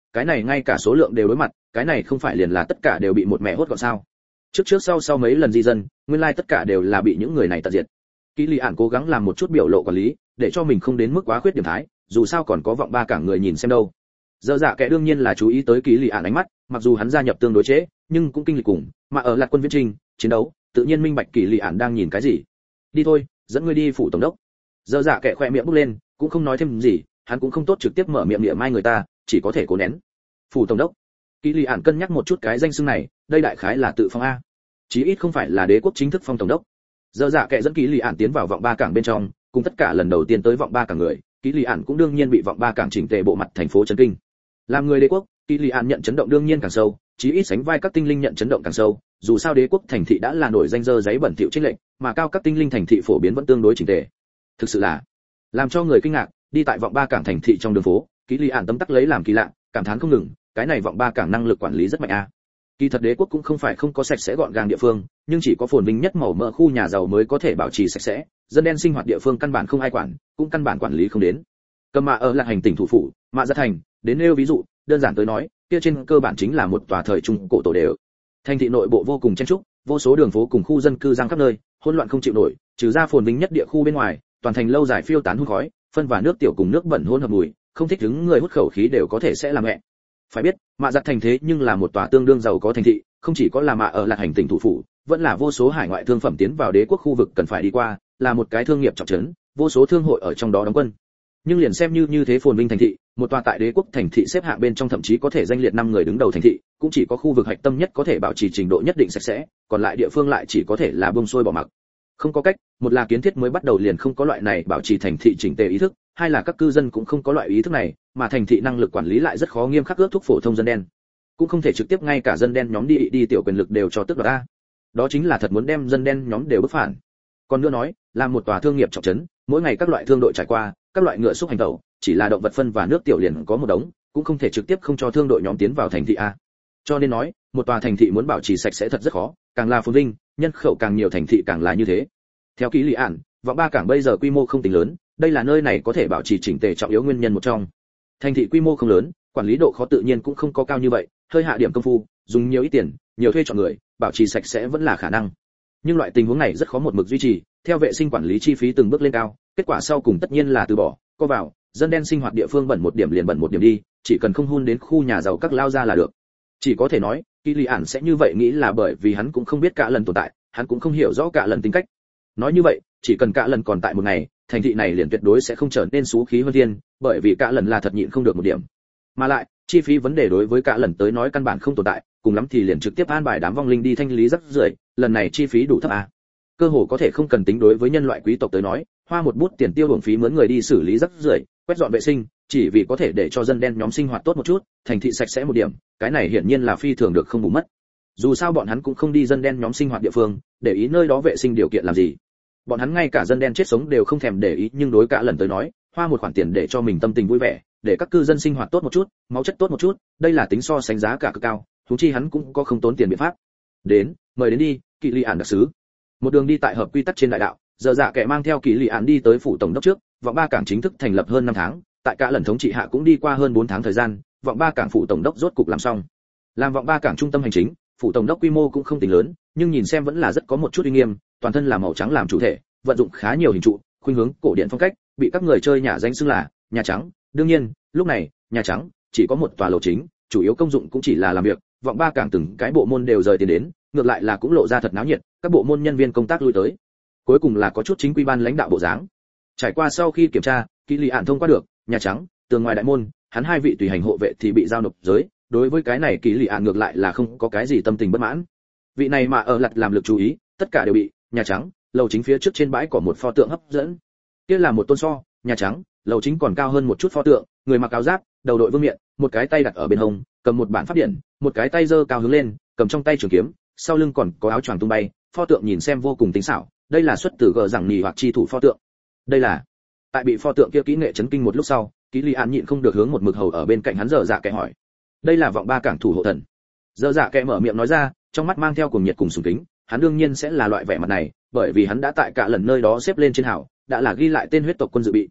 cái này ngay cả số lượng đều đối mặt, cái này không phải liền là tất cả đều bị một mẹ hốt gọn sao? Trước trước sau sau mấy lần di dân, nguyên lai tất cả đều là bị những người này tận diệt. Kỷ Lý Ản cố gắng làm một chút biểu lộ quản lý, để cho mình không đến mức quá khuyết điểm thái, dù sao còn có vọng ba cảng người nhìn xem đâu. Dở dạ kẻ đương nhiên là chú ý tới Kỷ Lý Ản ánh mắt, mặc dù hắn gia nhập tương đối trễ, nhưng cũng kinh lịch cùng, mà ở lạc quân viễn trình, chiến đấu, tự nhiên minh bạch Kỷ Lý Ản đang nhìn cái gì. Đi thôi, dẫn ngươi đi phủ tổng đốc. Dở dạ kẻ khỏe miệng bốc lên, cũng không nói thêm gì, hắn cũng không tốt trực tiếp mở miệng niệm mai người ta, chỉ có thể cố nén. Phủ tổng đốc. Kỷ Lý Ản cân nhắc một chút cái danh xưng này, đây đại khái là tự phong a. Chí ít không phải là đế quốc chính thức phong tổng đốc. Dở dạ kẻ dẫn Kỷ Lý Ản tiến vào vọng ba cảng bên trong, cùng tất cả lần đầu tiên tới vọng ba cảng người, Kỷ Lý Ản cũng đương nhiên bị vọng ba cảng chỉnh tề bộ mặt thành phố chấn kinh. Làm người đế quốc, Kỷ Lý Ản nhận chấn động đương nhiên càng sâu, chí ít sánh vai các tinh linh nhận chấn động càng sâu, dù sao đế quốc thành thị đã là nổi danh dơ giấy bẩn thỉu trên lệnh, mà cao các tinh linh thành thị phổ biến vẫn tương đối chỉnh tề. Thực sự là làm cho người kinh ngạc, đi tại vọng ba cảng thành thị trong đường phố, Kỷ Lý Ản tấm tắc lấy làm kỳ lạ, cảm thán không ngừng, cái này vọng ba cảng năng lực quản lý rất mạnh a. Kỳ thật đế quốc cũng không phải không có sạch sẽ gọn gàng địa phương, nhưng chỉ có phồn vinh nhất màu mỡ khu nhà giàu mới có thể bảo trì sạch sẽ, dân đen sinh hoạt địa phương căn bản không ai quản, cũng căn bản quản lý không đến. Cầm mạ ở là hành tỉnh thủ phủ, mạ gia thành, đến nêu ví dụ, đơn giản tới nói, kia trên cơ bản chính là một tòa thời trung cổ tổ đều. Thành thị nội bộ vô cùng chen chúc, vô số đường phố cùng khu dân cư giang khắp nơi, hỗn loạn không chịu nổi, trừ ra phồn vinh nhất địa khu bên ngoài, toàn thành lâu dài phiêu tán hun khói, phân và nước tiểu cùng nước bẩn hỗn hợp mùi, không thích đứng người hút khẩu khí đều có thể sẽ làm mẹ. Phải biết, mạ giặt thành thế nhưng là một tòa tương đương giàu có thành thị, không chỉ có là mạ ở lạc hành tỉnh thủ phủ, vẫn là vô số hải ngoại thương phẩm tiến vào đế quốc khu vực cần phải đi qua, là một cái thương nghiệp trọng trấn, vô số thương hội ở trong đó đóng quân. Nhưng liền xem như như thế phồn vinh thành thị, một tòa tại đế quốc thành thị xếp hạng bên trong thậm chí có thể danh liệt năm người đứng đầu thành thị, cũng chỉ có khu vực hạch tâm nhất có thể bảo trì trình độ nhất định sạch sẽ, còn lại địa phương lại chỉ có thể là bông xôi bỏ mặc. Không có cách, một là kiến thiết mới bắt đầu liền không có loại này bảo trì thành thị chỉnh tề ý thức, hai là các cư dân cũng không có loại ý thức này, mà thành thị năng lực quản lý lại rất khó nghiêm khắc ước thúc phổ thông dân đen. Cũng không thể trực tiếp ngay cả dân đen nhóm đi đi tiểu quyền lực đều cho tức đoạt a. Đó chính là thật muốn đem dân đen nhóm đều bức phản. Còn nữa nói, là một tòa thương nghiệp trọng trấn, mỗi ngày các loại thương đội trải qua, các loại ngựa xúc hành tẩu, chỉ là động vật phân và nước tiểu liền có một đống, cũng không thể trực tiếp không cho thương đội nhóm tiến vào thành thị a. Cho nên nói, một tòa thành thị muốn bảo trì sạch sẽ thật rất khó, càng là phồn vinh, nhân khẩu càng nhiều thành thị càng là như thế. Theo Kỷ Lý Ản, vọng ba cảng bây giờ quy mô không tính lớn, đây là nơi này có thể bảo trì chỉnh tề trọng yếu nguyên nhân một trong. Thành thị quy mô không lớn, quản lý độ khó tự nhiên cũng không có cao như vậy, hơi hạ điểm công phu, dùng nhiều ít tiền, nhiều thuê chọn người, bảo trì sạch sẽ vẫn là khả năng. Nhưng loại tình huống này rất khó một mực duy trì, theo vệ sinh quản lý chi phí từng bước lên cao, kết quả sau cùng tất nhiên là từ bỏ, co vào, dân đen sinh hoạt địa phương bẩn một điểm liền bẩn một điểm đi, chỉ cần không hun đến khu nhà giàu các lao ra là được. Chỉ có thể nói, Kỷ Lý Ản sẽ như vậy nghĩ là bởi vì hắn cũng không biết cả lần tồn tại, hắn cũng không hiểu rõ cả lần tính cách. Nói như vậy, chỉ cần cả lần còn tại một ngày, thành thị này liền tuyệt đối sẽ không trở nên xú khí hơn thiên, bởi vì cả lần là thật nhịn không được một điểm. Mà lại, chi phí vấn đề đối với cả lần tới nói căn bản không tồn tại, cùng lắm thì liền trực tiếp an bài đám vong linh đi thanh lý rác rưởi, lần này chi phí đủ thấp à? Cơ hồ có thể không cần tính đối với nhân loại quý tộc tới nói, hoa một bút tiền tiêu uổng phí mướn người đi xử lý rác rưởi, quét dọn vệ sinh, chỉ vì có thể để cho dân đen nhóm sinh hoạt tốt một chút, thành thị sạch sẽ một điểm, cái này hiển nhiên là phi thường được không bù mất. Dù sao bọn hắn cũng không đi dân đen nhóm sinh hoạt địa phương, để ý nơi đó vệ sinh điều kiện làm gì. Bọn hắn ngay cả dân đen chết sống đều không thèm để ý, nhưng đối cả lần tới nói, hoa một khoản tiền để cho mình tâm tình vui vẻ, để các cư dân sinh hoạt tốt một chút, máu chất tốt một chút, đây là tính so sánh giá cả cực cao, huống chi hắn cũng có không tốn tiền biện pháp. Đến, mời đến đi, Kỷ Lý Ản đặc sứ. Một đường đi tại hợp quy tắc trên đại đạo, giờ dạ kẻ mang theo Kỷ Lý Ản đi tới phủ tổng đốc trước, vọng ba cảng chính thức thành lập hơn năm tháng, tại cả lần thống trị hạ cũng đi qua hơn bốn tháng thời gian, vọng ba cảng phủ tổng đốc rốt cục làm xong. Làm vọng ba cảng trung tâm hành chính, phủ tổng đốc quy mô cũng không tính lớn, nhưng nhìn xem vẫn là rất có một chút uy nghiêm, toàn thân là màu trắng làm chủ thể, vận dụng khá nhiều hình trụ, khuynh hướng cổ điển phong cách, bị các người chơi nhà danh xưng là nhà trắng. Đương nhiên, lúc này, nhà trắng chỉ có một tòa lầu chính, chủ yếu công dụng cũng chỉ là làm việc, vọng ba cảng từng cái bộ môn đều rời tiền đến, ngược lại là cũng lộ ra thật náo nhiệt, các bộ môn nhân viên công tác lui tới. Cuối cùng là có chút chính quy ban lãnh đạo bộ dáng. Trải qua sau khi kiểm tra, Kỷ Lý Ản thông qua được, nhà trắng, tường ngoài đại môn, hắn hai vị tùy hành hộ vệ thì bị giao nộp giới, đối với cái này Kỷ Lý Ản ngược lại là không có cái gì tâm tình bất mãn. Vị này mà ở lật làm lực chú ý, tất cả đều bị nhà trắng, lầu chính phía trước trên bãi có một pho tượng hấp dẫn. Kia là một tôn so, nhà trắng, lầu chính còn cao hơn một chút pho tượng, người mặc áo giáp, đầu đội vương miện, một cái tay đặt ở bên hông, cầm một bản pháp điển, một cái tay giơ cao hướng lên, cầm trong tay trường kiếm, sau lưng còn có áo choàng tung bay, pho tượng nhìn xem vô cùng tinh xảo, đây là xuất từ gờ rằng nhì hoặc chi thủ pho tượng. Đây là tại bị pho tượng kia kỹ nghệ chấn kinh một lúc sau, Kỷ Lý Ản nhịn không được hướng một mực hầu ở bên cạnh hắn dở dạ kẻ hỏi, đây là vọng ba cảng thủ hộ thần. Dở dạ kẻ mở miệng nói ra, trong mắt mang theo cuồng nhiệt cùng sùng kính, hắn đương nhiên sẽ là loại vẻ mặt này, bởi vì hắn đã tại cả lần nơi đó xếp lên trên hảo, đã là ghi lại tên huyết tộc quân dự bị.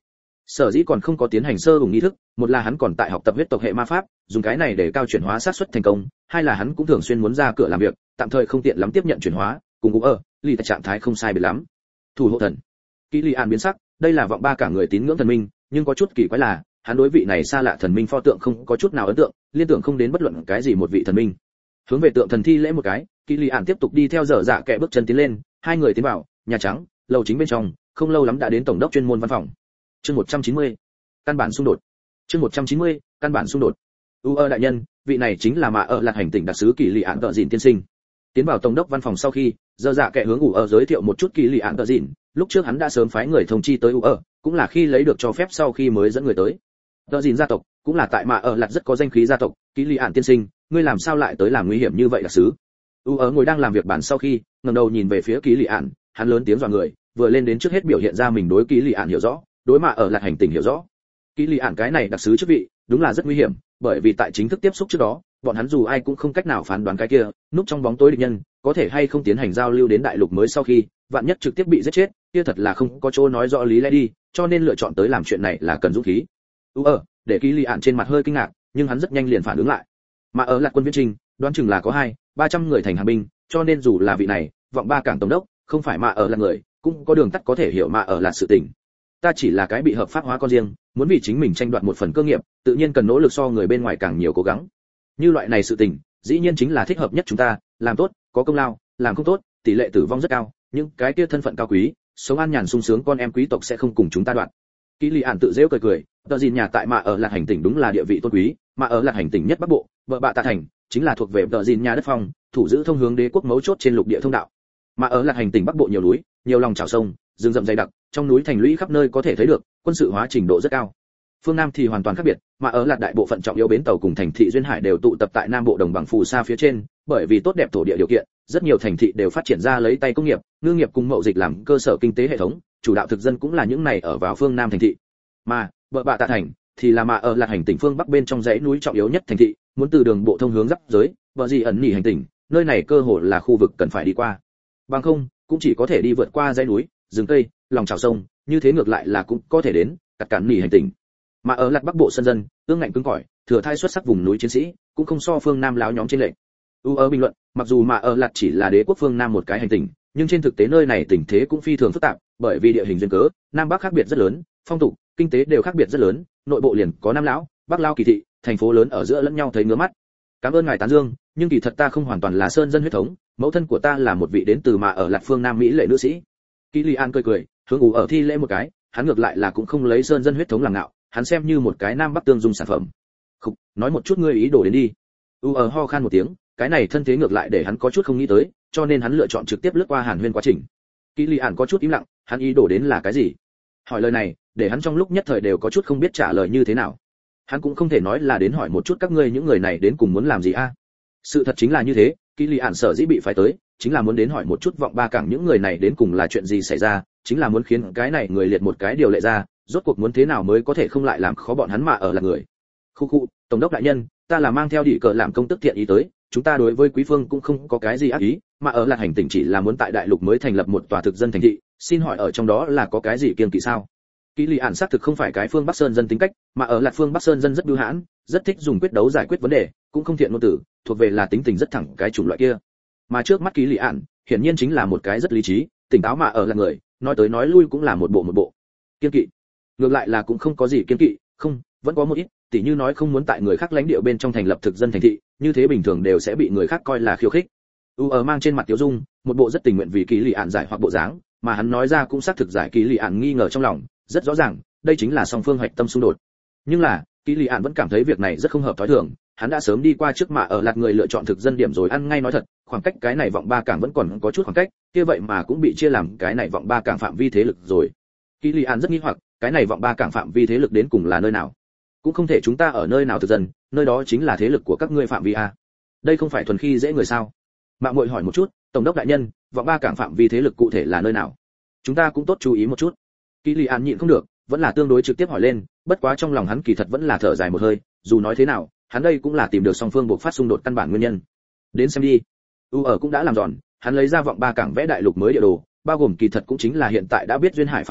Sở dĩ còn không có tiến hành sơ hùng nghi thức, một là hắn còn tại học tập huyết tộc hệ ma pháp, dùng cái này để cao chuyển hóa xác suất thành công, hai là hắn cũng thường xuyên muốn ra cửa làm việc, tạm thời không tiện lắm tiếp nhận chuyển hóa, cùng cũng ở, lì tại trạng thái không sai biệt lắm. Thủ hộ thần. Kỷ Lý An biến sắc, đây là vọng ba cả người tín ngưỡng thần minh, nhưng có chút kỳ quái là, hắn đối vị này xa lạ thần minh pho tượng không có chút nào ấn tượng, liên tưởng không đến bất luận cái gì một vị thần minh. Hướng về tượng thần thi lễ một cái, Kỷ Lý An tiếp tục đi theo dở dạ kẻ bước chân tiến lên, hai người tiến vào nhà trắng, lầu chính bên trong, không lâu lắm đã đến tổng đốc chuyên môn văn phòng. Chương một trăm chín mươi, căn bản xung đột. Chương một trăm chín mươi, căn bản xung đột. U ơ đại nhân, vị này chính là Mạ ở Lạc hành tỉnh đặc sứ Kỷ Lý An Tợ Dịn tiên sinh. Tiến vào tổng đốc văn phòng sau khi, dở dạ kẻ hướng U ơ giới thiệu một chút Kỷ Lý An Tợ Dịn, lúc trước hắn đã sớm phái người thông chi tới U ơ, cũng là khi lấy được cho phép sau khi mới dẫn người tới. Tợ Dịn gia tộc, cũng là tại Mạ ở Lạc rất có danh khí gia tộc, Kỷ Lý An tiên sinh, ngươi làm sao lại tới làm nguy hiểm như vậy đặc sứ? U ơ ngồi đang làm việc bàn sau khi, ngẩng đầu nhìn về phía Kỷ Lý An, hắn lớn tiếng dọa người, vừa lên đến trước hết biểu hiện ra mình đối Kỷ Lý An hiểu rõ, đối Mạ ở Lạc hành tỉnh hiểu rõ. Kỷ Lý An cái này đặc sứ chức vị, đúng là rất nguy hiểm, bởi vì tại chính thức tiếp xúc trước đó, bọn hắn dù ai cũng không cách nào phán đoán cái kia, núp trong bóng tối địch nhân, có thể hay không tiến hành giao lưu đến đại lục mới sau khi, vạn nhất trực tiếp bị giết chết, kia thật là không có chỗ nói rõ lý lẽ đi, cho nên lựa chọn tới làm chuyện này là cần dũng khí. U ở, để Kỷ Lý An trên mặt hơi kinh ngạc, nhưng hắn rất nhanh liền phản ứng lại. Mà ở Lạc quân viễn trình, đoán chừng là có hai, ba trăm người thành hàng binh, cho nên dù là vị này, vọng ba cảng tổng đốc, không phải Mà ở Lạc người, cũng có đường tắt có thể hiểu Mà ở Lạc sự tình. Ta chỉ là cái bị hợp pháp hóa con riêng, muốn vì chính mình tranh đoạt một phần cơ nghiệp, tự nhiên cần nỗ lực so người bên ngoài càng nhiều cố gắng. Như loại này sự tình, dĩ nhiên chính là thích hợp nhất chúng ta, làm tốt, có công lao, làm không tốt, tỷ lệ tử vong rất cao, nhưng cái kia thân phận cao quý, sống an nhàn sung sướng con em quý tộc sẽ không cùng chúng ta đoạn. Kỷ Lý An tự giễu cười cười, Tợ Dịn nhà tại Mà ở Lạc hành tỉnh đúng là địa vị tôn quý, Mà ở Lạc hành tỉnh nhất bắc bộ, vợ bạ tạ thành, chính là thuộc về Tợ Dịn nhà đất phong, thủ giữ thông hướng đế quốc mấu chốt trên lục địa thông đạo. Mà ở Lạc hành tỉnh bắc bộ nhiều núi, nhiều lòng chảo sông, rừng rậm dày đặc, trong núi thành lũy khắp nơi có thể thấy được, quân sự hóa trình độ rất cao. Phương Nam thì hoàn toàn khác biệt, mà ở Lạc đại bộ phận trọng yếu bến tàu cùng thành thị duyên hải đều tụ tập tại Nam bộ đồng bằng phù sa phía trên, bởi vì tốt đẹp thổ địa điều kiện, rất nhiều thành thị đều phát triển ra lấy tay công nghiệp, ngư nghiệp cùng mậu dịch làm cơ sở kinh tế hệ thống, chủ đạo thực dân cũng là những này ở vào phương Nam thành thị. Mà, vợ bạ tạ thành thì là mà ở Lạc hành tỉnh phương bắc bên trong dãy núi trọng yếu nhất thành thị, muốn từ đường bộ thông hướng giáp giới, vợ gì ẩn nhỉ hành tỉnh, nơi này cơ hồ là khu vực cần phải đi qua. Bằng không, cũng chỉ có thể đi vượt qua dãy núi, rừng cây, lòng chảo sông, như thế ngược lại là cũng có thể đến cắt cản nỉ hành tỉnh. Mà ở Lạc bắc bộ sân dân, ương ngạnh cứng cỏi, thừa thai xuất sắc vùng núi chiến sĩ, cũng không so phương Nam láo nhóm trên lệnh. U ở bình luận, mặc dù mà ở Lạc chỉ là đế quốc phương Nam một cái hành tỉnh, nhưng trên thực tế nơi này tình thế cũng phi thường phức tạp, bởi vì địa hình duyên cớ, Nam Bắc khác biệt rất lớn, phong tục, kinh tế đều khác biệt rất lớn, nội bộ liền có Nam lão, Bắc lao kỳ thị, thành phố lớn ở giữa lẫn nhau thấy ngứa mắt. Cảm ơn ngài tán dương, nhưng kỳ thật ta không hoàn toàn là sơn dân huyết thống, mẫu thân của ta là một vị đến từ mà ở Lạc phương Nam Mỹ lệ nữ sĩ. Kỷ Lý An cười cười, hướng U ở thi lễ một cái, hắn ngược lại là cũng không lấy sơn dân huyết thống làm ngạo, hắn xem như một cái Nam Bắc tương dung sản phẩm. Khục, nói một chút ngươi ý đồ đến đi. U ở ho khan một tiếng, cái này thân thế ngược lại để hắn có chút không nghĩ tới, cho nên hắn lựa chọn trực tiếp lướt qua Hàn Huyên quá trình. Kỷ Lý An có chút im lặng, hắn ý đồ đến là cái gì? Hỏi lời này, để hắn trong lúc nhất thời đều có chút không biết trả lời như thế nào. Hắn cũng không thể nói là đến hỏi một chút các ngươi những người này đến cùng muốn làm gì a. Sự thật chính là như thế, Kỷ Lý An sở dĩ bị phải tới, chính là muốn đến hỏi một chút vọng ba cảng những người này đến cùng là chuyện gì xảy ra, chính là muốn khiến cái này người liệt một cái điều lệ ra, rốt cuộc muốn thế nào mới có thể không lại làm khó bọn hắn mà ở là người. Khu khu, tổng đốc đại nhân, ta là mang theo đĩ cờ làm công tức thiện ý tới, chúng ta đối với quý phương cũng không có cái gì ác ý, mà ở là hành tỉnh chỉ là muốn tại đại lục mới thành lập một tòa thực dân thành thị, xin hỏi ở trong đó là có cái gì kiêng kỵ sao? Kỷ Lý An xác thực không phải cái phương Bắc Sơn dân tính cách, mà ở Lạc phương Bắc Sơn dân rất bưu hãn, rất thích dùng quyết đấu giải quyết vấn đề, cũng không thiện ngôn tử, thuộc về là tính tình rất thẳng cái chủng loại kia. Mà trước mắt Kỷ Lý An, hiển nhiên chính là một cái rất lý trí, tỉnh táo mà ở là người, nói tới nói lui cũng là một bộ một bộ. Kiêng kỵ, ngược lại là cũng không có gì kiêng kỵ, không, vẫn có một ít, tỉ như nói không muốn tại người khác lãnh địa bên trong thành lập thực dân thành thị, như thế bình thường đều sẽ bị người khác coi là khiêu khích. U ở mang trên mặt Tiếu Dung, một bộ rất tình nguyện vì Kỷ Lý An giải hoặc bộ dáng, mà hắn nói ra cũng xác thực giải Kỷ Lý An nghi ngờ trong lòng, rất rõ ràng, đây chính là song phương hoạch tâm xung đột. Nhưng là, Kỷ Lý An vẫn cảm thấy việc này rất không hợp thói thường, hắn đã sớm đi qua trước mà ở Lạc người lựa chọn thực dân điểm rồi ăn ngay nói thật, khoảng cách cái này vọng ba cảng vẫn còn có chút khoảng cách, kia vậy mà cũng bị chia làm cái này vọng ba cảng phạm vi thế lực rồi. Kỷ Lý An rất nghi hoặc, cái này vọng ba cảng phạm vi thế lực đến cùng là nơi nào? Cũng không thể chúng ta ở nơi nào thực dân, nơi đó chính là thế lực của các ngươi phạm vi a. Đây không phải thuần khi dễ người sao? Mạng muội hỏi một chút, tổng đốc đại nhân, vọng ba cảng phạm vi thế lực cụ thể là nơi nào? Chúng ta cũng tốt chú ý một chút. Kỷ Lý An nhịn không được, vẫn là tương đối trực tiếp hỏi lên, bất quá trong lòng hắn kỳ thật vẫn là thở dài một hơi, dù nói thế nào, hắn đây cũng là tìm được song phương buộc phát xung đột căn bản nguyên nhân. Đến xem đi. U ở cũng đã làm giòn, hắn lấy ra vọng ba cảng vẽ đại lục mới địa đồ, bao gồm kỳ thật cũng chính là hiện tại đã biết duyên hải phạm vi,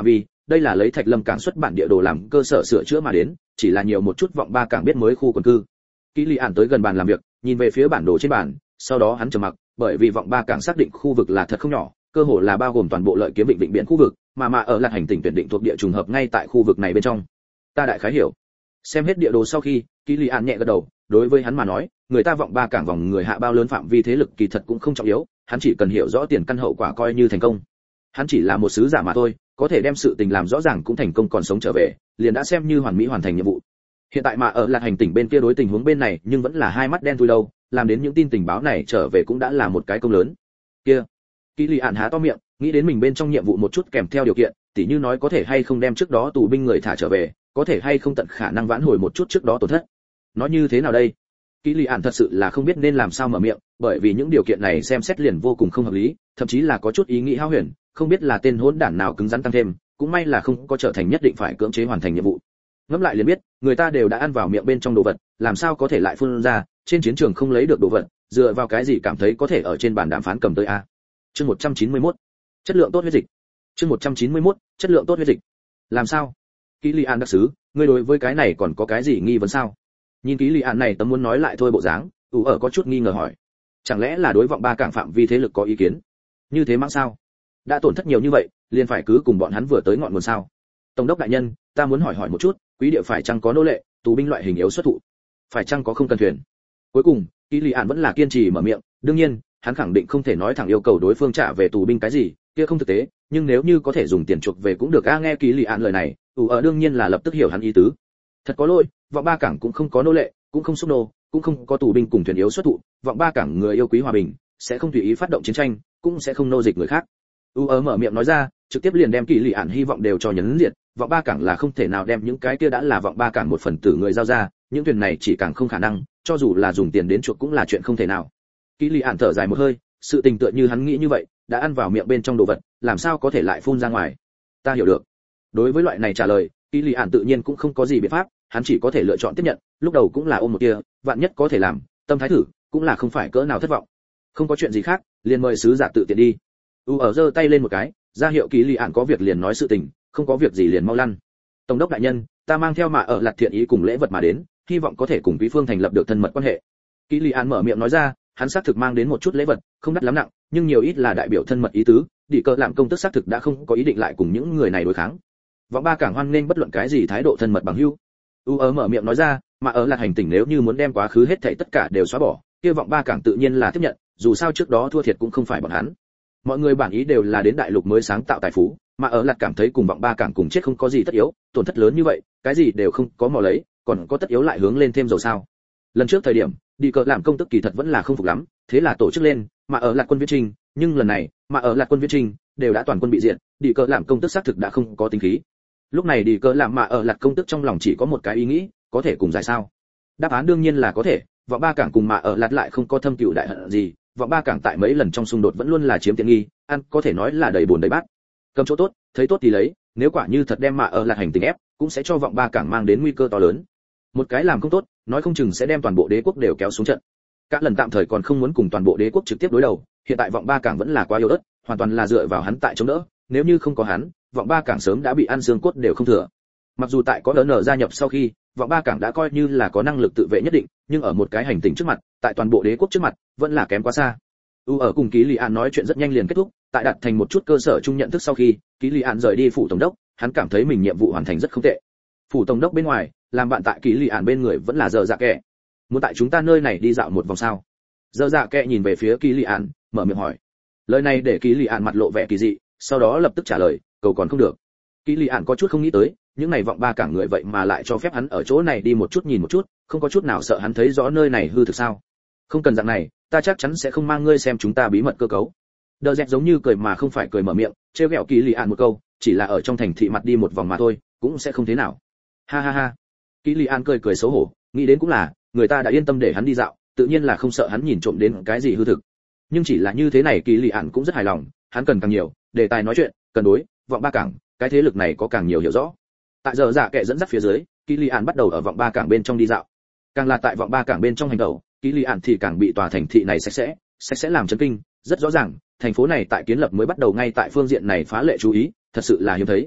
đây là lấy Thạch Lâm cảng xuất bản địa đồ làm cơ sở sửa chữa mà đến, chỉ là nhiều một chút vọng ba cảng biết mới khu quần cư. Kỷ Lý An tới gần bàn làm việc, nhìn về phía bản đồ trên bàn, sau đó hắn trầm mặc, bởi vì vọng ba cảng xác định khu vực là thật không nhỏ, cơ hồ là bao gồm toàn bộ lợi kiếm vịnh vịnh biển khu vực, mà mà ở là hành tinh tuyển định thuộc địa trùng hợp ngay tại khu vực này bên trong. Ta đại khái hiểu. Xem hết địa đồ sau khi, Kỷ Lý An nhẹ gật đầu, đối với hắn mà nói, người ta vọng ba cảng vòng người hạ bao lớn phạm vi thế lực kỳ thật cũng không trọng yếu, hắn chỉ cần hiểu rõ tiền căn hậu quả coi như thành công. Hắn chỉ là một sứ giả mà thôi, có thể đem sự tình làm rõ ràng cũng thành công còn sống trở về, liền đã xem như hoàn mỹ hoàn thành nhiệm vụ. Hiện tại mà ở là hành tinh bên kia đối tình huống bên này, nhưng vẫn là hai mắt đen thui đâu, làm đến những tin tình báo này trở về cũng đã là một cái công lớn. Kia, Kỷ Lý An há to miệng, nghĩ đến mình bên trong nhiệm vụ một chút kèm theo điều kiện, tỉ như nói có thể hay không đem trước đó tù binh người thả trở về, có thể hay không tận khả năng vãn hồi một chút trước đó tổn thất. Nói như thế nào đây? Kỷ Lý An thật sự là không biết nên làm sao mở miệng, bởi vì những điều kiện này xem xét liền vô cùng không hợp lý, thậm chí là có chút ý nghĩ hão huyền, không biết là tên hỗn đản nào cứng rắn tăng thêm, cũng may là không có trở thành nhất định phải cưỡng chế hoàn thành nhiệm vụ. Ngẫm lại liền biết, người ta đều đã ăn vào miệng bên trong đồ vật, làm sao có thể lại phun ra, trên chiến trường không lấy được đồ vật, dựa vào cái gì cảm thấy có thể ở trên bàn đàm phán cầm tới a. Chương một trăm chín mươi mốt. Chất lượng tốt huyết dịch. Chương một trăm chín mươi mốt. Chất lượng tốt huyết dịch. Làm sao? Kỷ Lý An đặc sứ, ngươi đối với cái này còn có cái gì nghi vấn sao? Nhìn Kỷ Lý An này tấm muốn nói lại thôi bộ dáng, ủ ở có chút nghi ngờ hỏi. Chẳng lẽ là đối vọng ba cảng phạm vi thế lực có ý kiến? Như thế mãng sao? Đã tổn thất nhiều như vậy, liền phải cứ cùng bọn hắn vừa tới ngọn nguồn sao? Tổng đốc đại nhân, ta muốn hỏi hỏi một chút, quý địa phải chăng có nô lệ, tù binh loại hình yếu xuất thụ? Phải chăng có không cần thuyền? Cuối cùng, Kỷ Lý An vẫn là kiên trì mở miệng, đương nhiên, hắn khẳng định không thể nói thẳng yêu cầu đối phương trả về tù binh cái gì, kia không thực tế, nhưng nếu như có thể dùng tiền chuộc về cũng được. A nghe Kỷ Lý An lời này, ủ ở đương nhiên là lập tức hiểu hắn ý tứ. Thật có lỗi, vọng ba cảng cũng không có nô lệ, cũng không xúc nô, cũng không có tù binh cùng thuyền yếu xuất thụ, vọng ba cảng người yêu quý hòa bình, sẽ không tùy ý phát động chiến tranh, cũng sẽ không nô dịch người khác. U ở mở miệng nói ra, trực tiếp liền đem Kỷ Lý An hy vọng đều cho nhấn diệt, vọng ba cảng là không thể nào đem những cái kia đã là vọng ba cảng một phần tử người giao ra, những thuyền này chỉ càng không khả năng, cho dù là dùng tiền đến chuộc cũng là chuyện không thể nào. Kỷ Lý An thở dài một hơi, sự tình tựa như hắn nghĩ như vậy, đã ăn vào miệng bên trong đồ vật, làm sao có thể lại phun ra ngoài. Ta hiểu được. Đối với loại này trả lời, Kỷ Lý An tự nhiên cũng không có gì biện pháp, hắn chỉ có thể lựa chọn tiếp nhận, lúc đầu cũng là ôm một tia, vạn nhất có thể làm, tâm thái thử, cũng là không phải cỡ nào thất vọng. Không có chuyện gì khác, liền mời sứ giả tự tiện đi. U ở giơ tay lên một cái, ra hiệu Kỷ Lý An có việc liền nói sự tình, không có việc gì liền mau lăn. Tổng đốc đại nhân, ta mang theo mà ở lạt thiện ý cùng lễ vật mà đến, hy vọng có thể cùng quý phương thành lập được thân mật quan hệ. Kỷ Lý An mở miệng nói ra, hắn xác thực mang đến một chút lễ vật, không đắt lắm nặng, nhưng nhiều ít là đại biểu thân mật ý tứ, đi cờ làm công tức xác thực đã không có ý định lại cùng những người này đối kháng. Vọng ba cảng hoan nên bất luận cái gì thái độ thân mật bằng hữu. U ở mở miệng nói ra, mà ở là hành tinh nếu như muốn đem quá khứ hết thảy tất cả đều xóa bỏ, kia vọng ba cảng tự nhiên là tiếp nhận, dù sao trước đó thua thiệt cũng không phải bọn hắn. Mọi người bản ý đều là đến đại lục mới sáng tạo tài phú, mà ở lạt cảm thấy cùng vọng ba cảng cùng chết không có gì tất yếu, tổn thất lớn như vậy, cái gì đều không có mò lấy, còn có tất yếu lại hướng lên thêm dầu sao? Lần trước thời điểm, đi cờ làm công tức kỳ thật vẫn là không phục lắm, thế là tổ chức lên, mà ở lạt quân viễn trinh, nhưng lần này, mà ở lạt quân viễn trinh đều đã toàn quân bị diệt, đi cờ làm công tức xác thực đã không có tính khí. Lúc này đi cờ làm mà ở lạt công tức trong lòng chỉ có một cái ý nghĩ, có thể cùng giải sao? Đáp án đương nhiên là có thể, vọng ba cảng cùng mà ở lạt lại không có thâm cừu đại hận gì, vọng ba cảng tại mấy lần trong xung đột vẫn luôn là chiếm tiện nghi, ăn có thể nói là đầy buồn đầy bát. Cầm chỗ tốt, thấy tốt thì lấy, nếu quả như thật đem mà ở lạt hành tình ép, cũng sẽ cho vọng ba cảng mang đến nguy cơ to lớn. Một cái làm không tốt, nói không chừng sẽ đem toàn bộ đế quốc đều kéo xuống trận. Các lần tạm thời còn không muốn cùng toàn bộ đế quốc trực tiếp đối đầu, hiện tại vọng ba cảng vẫn là quá yếu ớt, hoàn toàn là dựa vào hắn tại chống đỡ, nếu như không có hắn, vọng ba cảng sớm đã bị ăn xương cốt đều không thừa. Mặc dù tại có đỡ nở gia nhập sau khi, vọng ba cảng đã coi như là có năng lực tự vệ nhất định, nhưng ở một cái hành tinh trước mặt, tại toàn bộ đế quốc trước mặt, vẫn là kém quá xa. U ở cùng Kỷ Lý An nói chuyện rất nhanh liền kết thúc, tại đạt thành một chút cơ sở chung nhận thức sau khi, Kỷ Lý An rời đi phủ tổng đốc, hắn cảm thấy mình nhiệm vụ hoàn thành rất không tệ. Phủ tổng đốc bên ngoài, làm bạn tại Kỷ Lý An bên người vẫn là Dở Dạ Kệ. Muốn tại chúng ta nơi này đi dạo một vòng sao? Dở Dạ Kệ nhìn về phía Kỷ Lý An, mở miệng hỏi. Lời này để Kỷ Lý An mặt lộ vẻ kỳ dị, sau đó lập tức trả lời, cầu còn không được. Kỷ Lý An có chút không nghĩ tới, những này vọng ba cảng người vậy mà lại cho phép hắn ở chỗ này đi một chút nhìn một chút, không có chút nào sợ hắn thấy rõ nơi này hư thực sao? Không cần dạng này, ta chắc chắn sẽ không mang ngươi xem chúng ta bí mật cơ cấu. Đờ Dẹt giống như cười mà không phải cười mở miệng, trêu ghẹo Kỷ Lý An một câu, chỉ là ở trong thành thị mặt đi một vòng mà thôi, cũng sẽ không thế nào. Ha ha ha. Kỷ Lý An cười cười xấu hổ, nghĩ đến cũng là, người ta đã yên tâm để hắn đi dạo, tự nhiên là không sợ hắn nhìn trộm đến cái gì hư thực. Nhưng chỉ là như thế này Kỷ Lý An cũng rất hài lòng, hắn cần càng nhiều, đề tài nói chuyện, cần đối, vọng ba cảng, cái thế lực này có càng nhiều hiểu rõ. Tại Dở Dạ Kệ dẫn dắt phía dưới, Kỷ Lý An bắt đầu ở vọng ba cảng bên trong đi dạo. Càng là tại vọng ba cảng bên trong hành động, Kỷ Lý An thì càng bị tòa thành thị này sạch sẽ, sạch sẽ làm chấn kinh, rất rõ ràng, thành phố này tại kiến lập mới bắt đầu ngay tại phương diện này phá lệ chú ý, thật sự là hiếm thấy.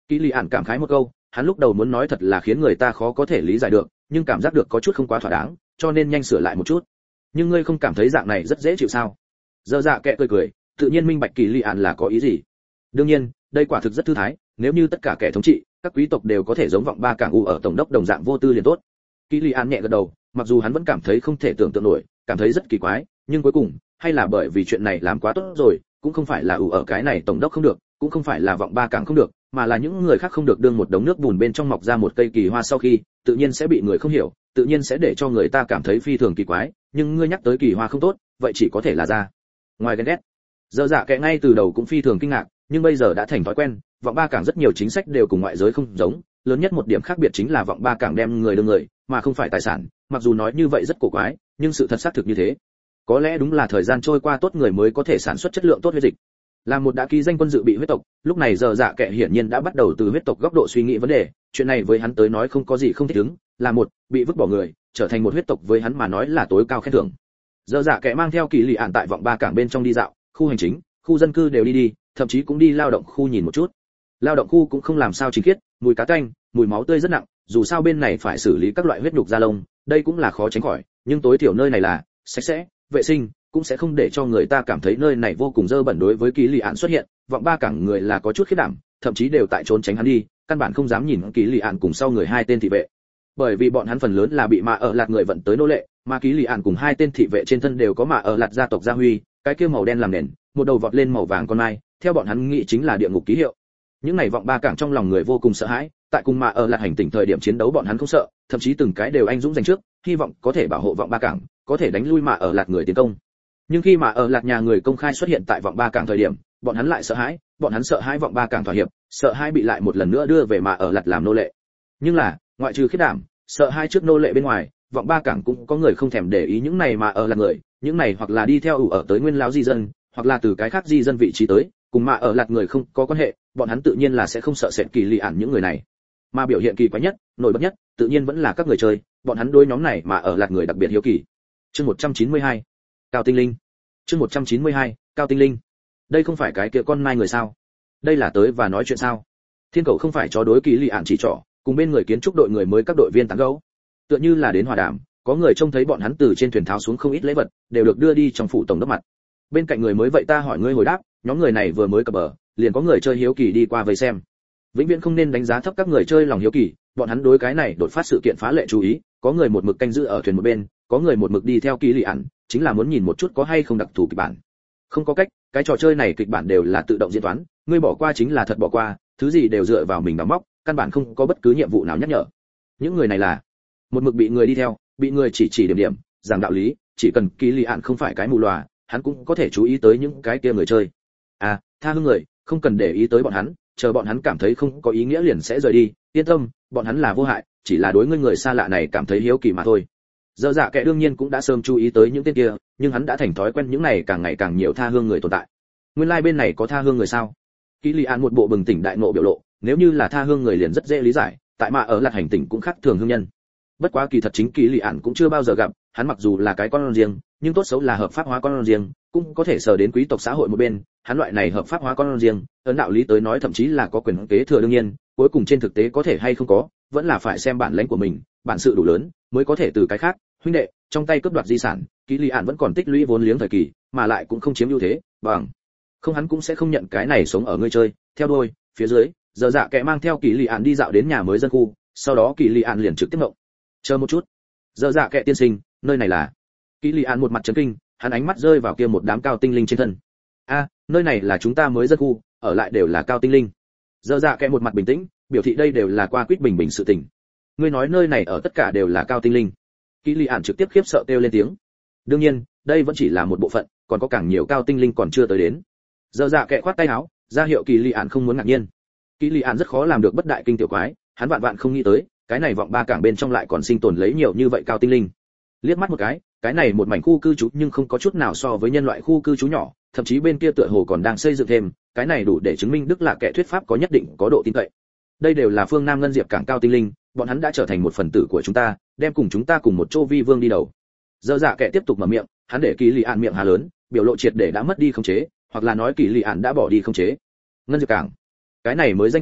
Kỳ Lị Ản cảm khái một câu, hắn lúc đầu muốn nói thật là khiến người ta khó có thể lý giải được, nhưng cảm giác được có chút không quá thỏa đáng, cho nên nhanh sửa lại một chút. Nhưng ngươi không cảm thấy dạng này rất dễ chịu sao? Dơ Dạ Kệ cười cười, tự nhiên minh bạch Kỳ Lị Ản là có ý gì. Đương nhiên, đây quả thực rất thư thái, nếu như tất cả kẻ thống trị, các quý tộc đều có thể giống vọng ba cảng u ở tổng đốc đồng dạng vô tư liền tốt. Kỳ Lị Ản nhẹ gật đầu, mặc dù hắn vẫn cảm thấy không thể tưởng tượng nổi, cảm thấy rất kỳ quái, nhưng cuối cùng, hay là bởi vì chuyện này làm quá tốt rồi, cũng không phải là ủ ở cái này tổng đốc không được, cũng không phải là vọng ba cảng không được, mà là những người khác không được đương một đống nước bùn bên trong mọc ra một cây kỳ hoa sau khi, tự nhiên sẽ bị người không hiểu, tự nhiên sẽ để cho người ta cảm thấy phi thường kỳ quái, nhưng ngươi nhắc tới kỳ hoa không tốt, vậy chỉ có thể là ra ngoài ghen ghét. Dơ Dạ Kệ ngay từ đầu cũng phi thường kinh ngạc, nhưng bây giờ đã thành thói quen, vọng ba cảng rất nhiều chính sách đều cùng ngoại giới không giống, lớn nhất một điểm khác biệt chính là vọng ba cảng đem người đưa người, mà không phải tài sản, mặc dù nói như vậy rất cổ quái, nhưng sự thật xác thực như thế. Có lẽ đúng là thời gian trôi qua tốt người mới có thể sản xuất chất lượng tốt huyết dịch. Là một đã ký danh quân dự bị huyết tộc, lúc này giờ Dạ Kệ hiển nhiên đã bắt đầu từ huyết tộc góc độ suy nghĩ vấn đề, chuyện này với hắn tới nói không có gì không thích ứng, là một bị vứt bỏ người, trở thành một huyết tộc với hắn mà nói là tối cao khen thưởng. Giờ Dạ Kệ mang theo Kỳ Lị Ản tại vọng ba cảng bên trong đi dạo, khu hành chính, khu dân cư đều đi đi, thậm chí cũng đi lao động khu nhìn một chút. Lao động khu cũng không làm sao chính khiết, mùi cá tanh, mùi máu tươi rất nặng, dù sao bên này phải xử lý các loại huyết nhục da lông, đây cũng là khó tránh khỏi, nhưng tối thiểu nơi này là sạch sẽ, vệ sinh, cũng sẽ không để cho người ta cảm thấy nơi này vô cùng dơ bẩn. Đối với Kỳ Lị Ản xuất hiện, vọng ba cảng người là có chút khiếp đảm, thậm chí đều tại trốn tránh hắn đi, căn bản không dám nhìn Kỳ Lị Ản cùng sau người hai tên thị vệ. Bởi vì bọn hắn phần lớn là bị Mạ ở Lạt người vận tới nô lệ, mà Kỳ Lị Ản cùng hai tên thị vệ trên thân đều có Mạ ở Lạt gia tộc gia huy, cái kia màu đen làm nền, một đầu vọt lên màu vàng con mai, theo bọn hắn nghĩ chính là địa ngục ký hiệu. Những này vọng ba cảng trong lòng người vô cùng sợ hãi, tại cùng Mạ ở Lạt hành tỉnh thời điểm chiến đấu bọn hắn không sợ, thậm chí từng cái đều anh dũng giành trước, hy vọng có thể bảo hộ vọng ba cảng, có thể đánh lui Mạ ở Lạt người tiến công. Nhưng khi Mạ ở Lạt nhà người công khai xuất hiện tại vọng ba cảng thời điểm, bọn hắn lại sợ hãi, bọn hắn sợ hãi vọng ba cảng thỏa hiệp, sợ hãi bị lại một lần nữa đưa về Mạ ở Lạt làm nô lệ. Nhưng là, ngoại trừ khiết đảm, sợ hai trước nô lệ bên ngoài, vọng ba cảng cũng có người không thèm để ý những này Mạ ở Lạt người, những này hoặc là đi theo ủ ở tới nguyên lão di dân, hoặc là từ cái khác di dân vị trí tới, cùng Mạ ở Lạt người không có quan hệ, bọn hắn tự nhiên là sẽ không sợ sệt Kỳ Lị Ản những người này. Mà biểu hiện kỳ quái nhất, nổi bật nhất, tự nhiên vẫn là các người chơi, bọn hắn đối nhóm này Mạ ở Lạt người đặc biệt hiếu kỳ. Chương một trăm chín mươi hai, Cao Tinh Linh. Chương một trăm chín mươi hai, Cao Tinh Linh. Đây không phải cái kia con mai người sao? Đây là tới và nói chuyện sao? Thiên cầu không phải chó đối Kỳ Lị Ản chỉ trỏ, cùng bên người kiến trúc đội người mới các đội viên tán gẫu. Tựa như là đến hòa đàm, có người trông thấy bọn hắn từ trên thuyền tháo xuống không ít lễ vật, đều được đưa đi trong phủ tổng đốc mặt. Bên cạnh người mới vậy ta hỏi ngươi hồi đáp, nhóm người này vừa mới cập bờ, liền có người chơi hiếu kỳ đi qua vây xem. Vĩnh viễn không nên đánh giá thấp các người chơi lòng hiếu kỳ, bọn hắn đối cái này đột phát sự kiện phá lệ chú ý, có người một mực canh giữ ở thuyền một bên, có người một mực đi theo Kỳ Lị Ản, chính là muốn nhìn một chút có hay không đặc thù kịch bản. Không có cách, cái trò chơi này kịch bản đều là tự động diễn toán, ngươi bỏ qua chính là thật bỏ qua, thứ gì đều dựa vào mình đóng móc, căn bản không có bất cứ nhiệm vụ nào nhắc nhở. Những người này là một mực bị người đi theo, bị người chỉ chỉ điểm điểm, giảng đạo lý, chỉ cần Kỳ Lị Ản không phải cái mù lòa, hắn cũng có thể chú ý tới những cái kia người chơi. À, tha hương người, không cần để ý tới bọn hắn, chờ bọn hắn cảm thấy không có ý nghĩa liền sẽ rời đi, yên tâm, bọn hắn là vô hại, chỉ là đối ngươi người xa lạ này cảm thấy hiếu kỳ mà thôi. Dở Dạ Kệ đương nhiên cũng đã sớm chú ý tới những tên kia, nhưng hắn đã thành thói quen những này càng ngày càng nhiều tha hương người tồn tại. Nguyên lai like bên này có tha hương người sao? Kỳ Lị Ản một bộ bừng tỉnh đại ngộ biểu lộ, nếu như là tha hương người liền rất dễ lý giải, tại Mạ ở Lạt hành tỉnh cũng khác thường hương nhân. Bất quá kỳ thật chính Kỳ Lị Ản cũng chưa bao giờ gặp, hắn mặc dù là cái con riêng, nhưng tốt xấu là hợp pháp hóa con riêng, cũng có thể sờ đến quý tộc xã hội một bên, hắn loại này hợp pháp hóa con riêng, ấn đạo lý tới nói thậm chí là có quyền kế thừa đương nhiên, cuối cùng trên thực tế có thể hay không có, vẫn là phải xem bản lĩnh của mình, bản sự đủ lớn mới có thể từ cái khác huynh đệ trong tay cướp đoạt di sản. Kỳ Lị Ản vẫn còn tích lũy vốn liếng thời kỳ, mà lại cũng không chiếm ưu thế, bằng không hắn cũng sẽ không nhận cái này sống ở ngươi chơi. Theo đuôi, phía dưới, Dở Dạ Kệ mang theo Kỳ Lị Ản đi dạo đến nhà mới dân khu, sau đó Kỳ Lị Ản liền trực tiếp ngộng. Chờ một chút, Dở Dạ Kệ tiên sinh, nơi này là? Kỳ Lị Ản một mặt chấn kinh, hắn ánh mắt rơi vào kia một đám cao tinh linh trên thân. A, nơi này là chúng ta mới dân khu, ở lại đều là cao tinh linh. Dở Dạ Kệ một mặt bình tĩnh, biểu thị đây đều là qua quýt bình bình sự tình. Ngươi nói nơi này ở tất cả đều là cao tinh linh? Kỳ Lị Ản trực tiếp khiếp sợ kêu lên tiếng. Đương nhiên, đây vẫn chỉ là một bộ phận, còn có càng nhiều cao tinh linh còn chưa tới đến. Dở Dạ Kệ khoát tay áo, ra hiệu Kỳ Lị Ản không muốn ngạc nhiên. Kỳ Lị Ản rất khó làm được bất đại kinh tiểu quái, hắn vạn vạn không nghĩ tới, cái này vọng ba cảng bên trong lại còn sinh tồn lấy nhiều như vậy cao tinh linh. Liếc mắt một cái, cái này một mảnh khu cư trú nhưng không có chút nào so với nhân loại khu cư trú nhỏ, thậm chí bên kia tựa hồ còn đang xây dựng thêm, cái này đủ để chứng minh Đức là kẻ thuyết pháp có nhất định có độ tin cậy. Đây đều là phương Nam ngân diệp cảng cao tinh linh, bọn hắn đã trở thành một phần tử của chúng ta, đem cùng chúng ta cùng một chỗ vi vương đi đầu. Dở Dạ Kệ tiếp tục mở miệng, hắn để Kỳ Lị Ản miệng há lớn, biểu lộ triệt để đã mất đi khống chế, hoặc là nói Kỳ Lị Ản đã bỏ đi khống chế. Ngân diệp cảng, cái này mới danh từ,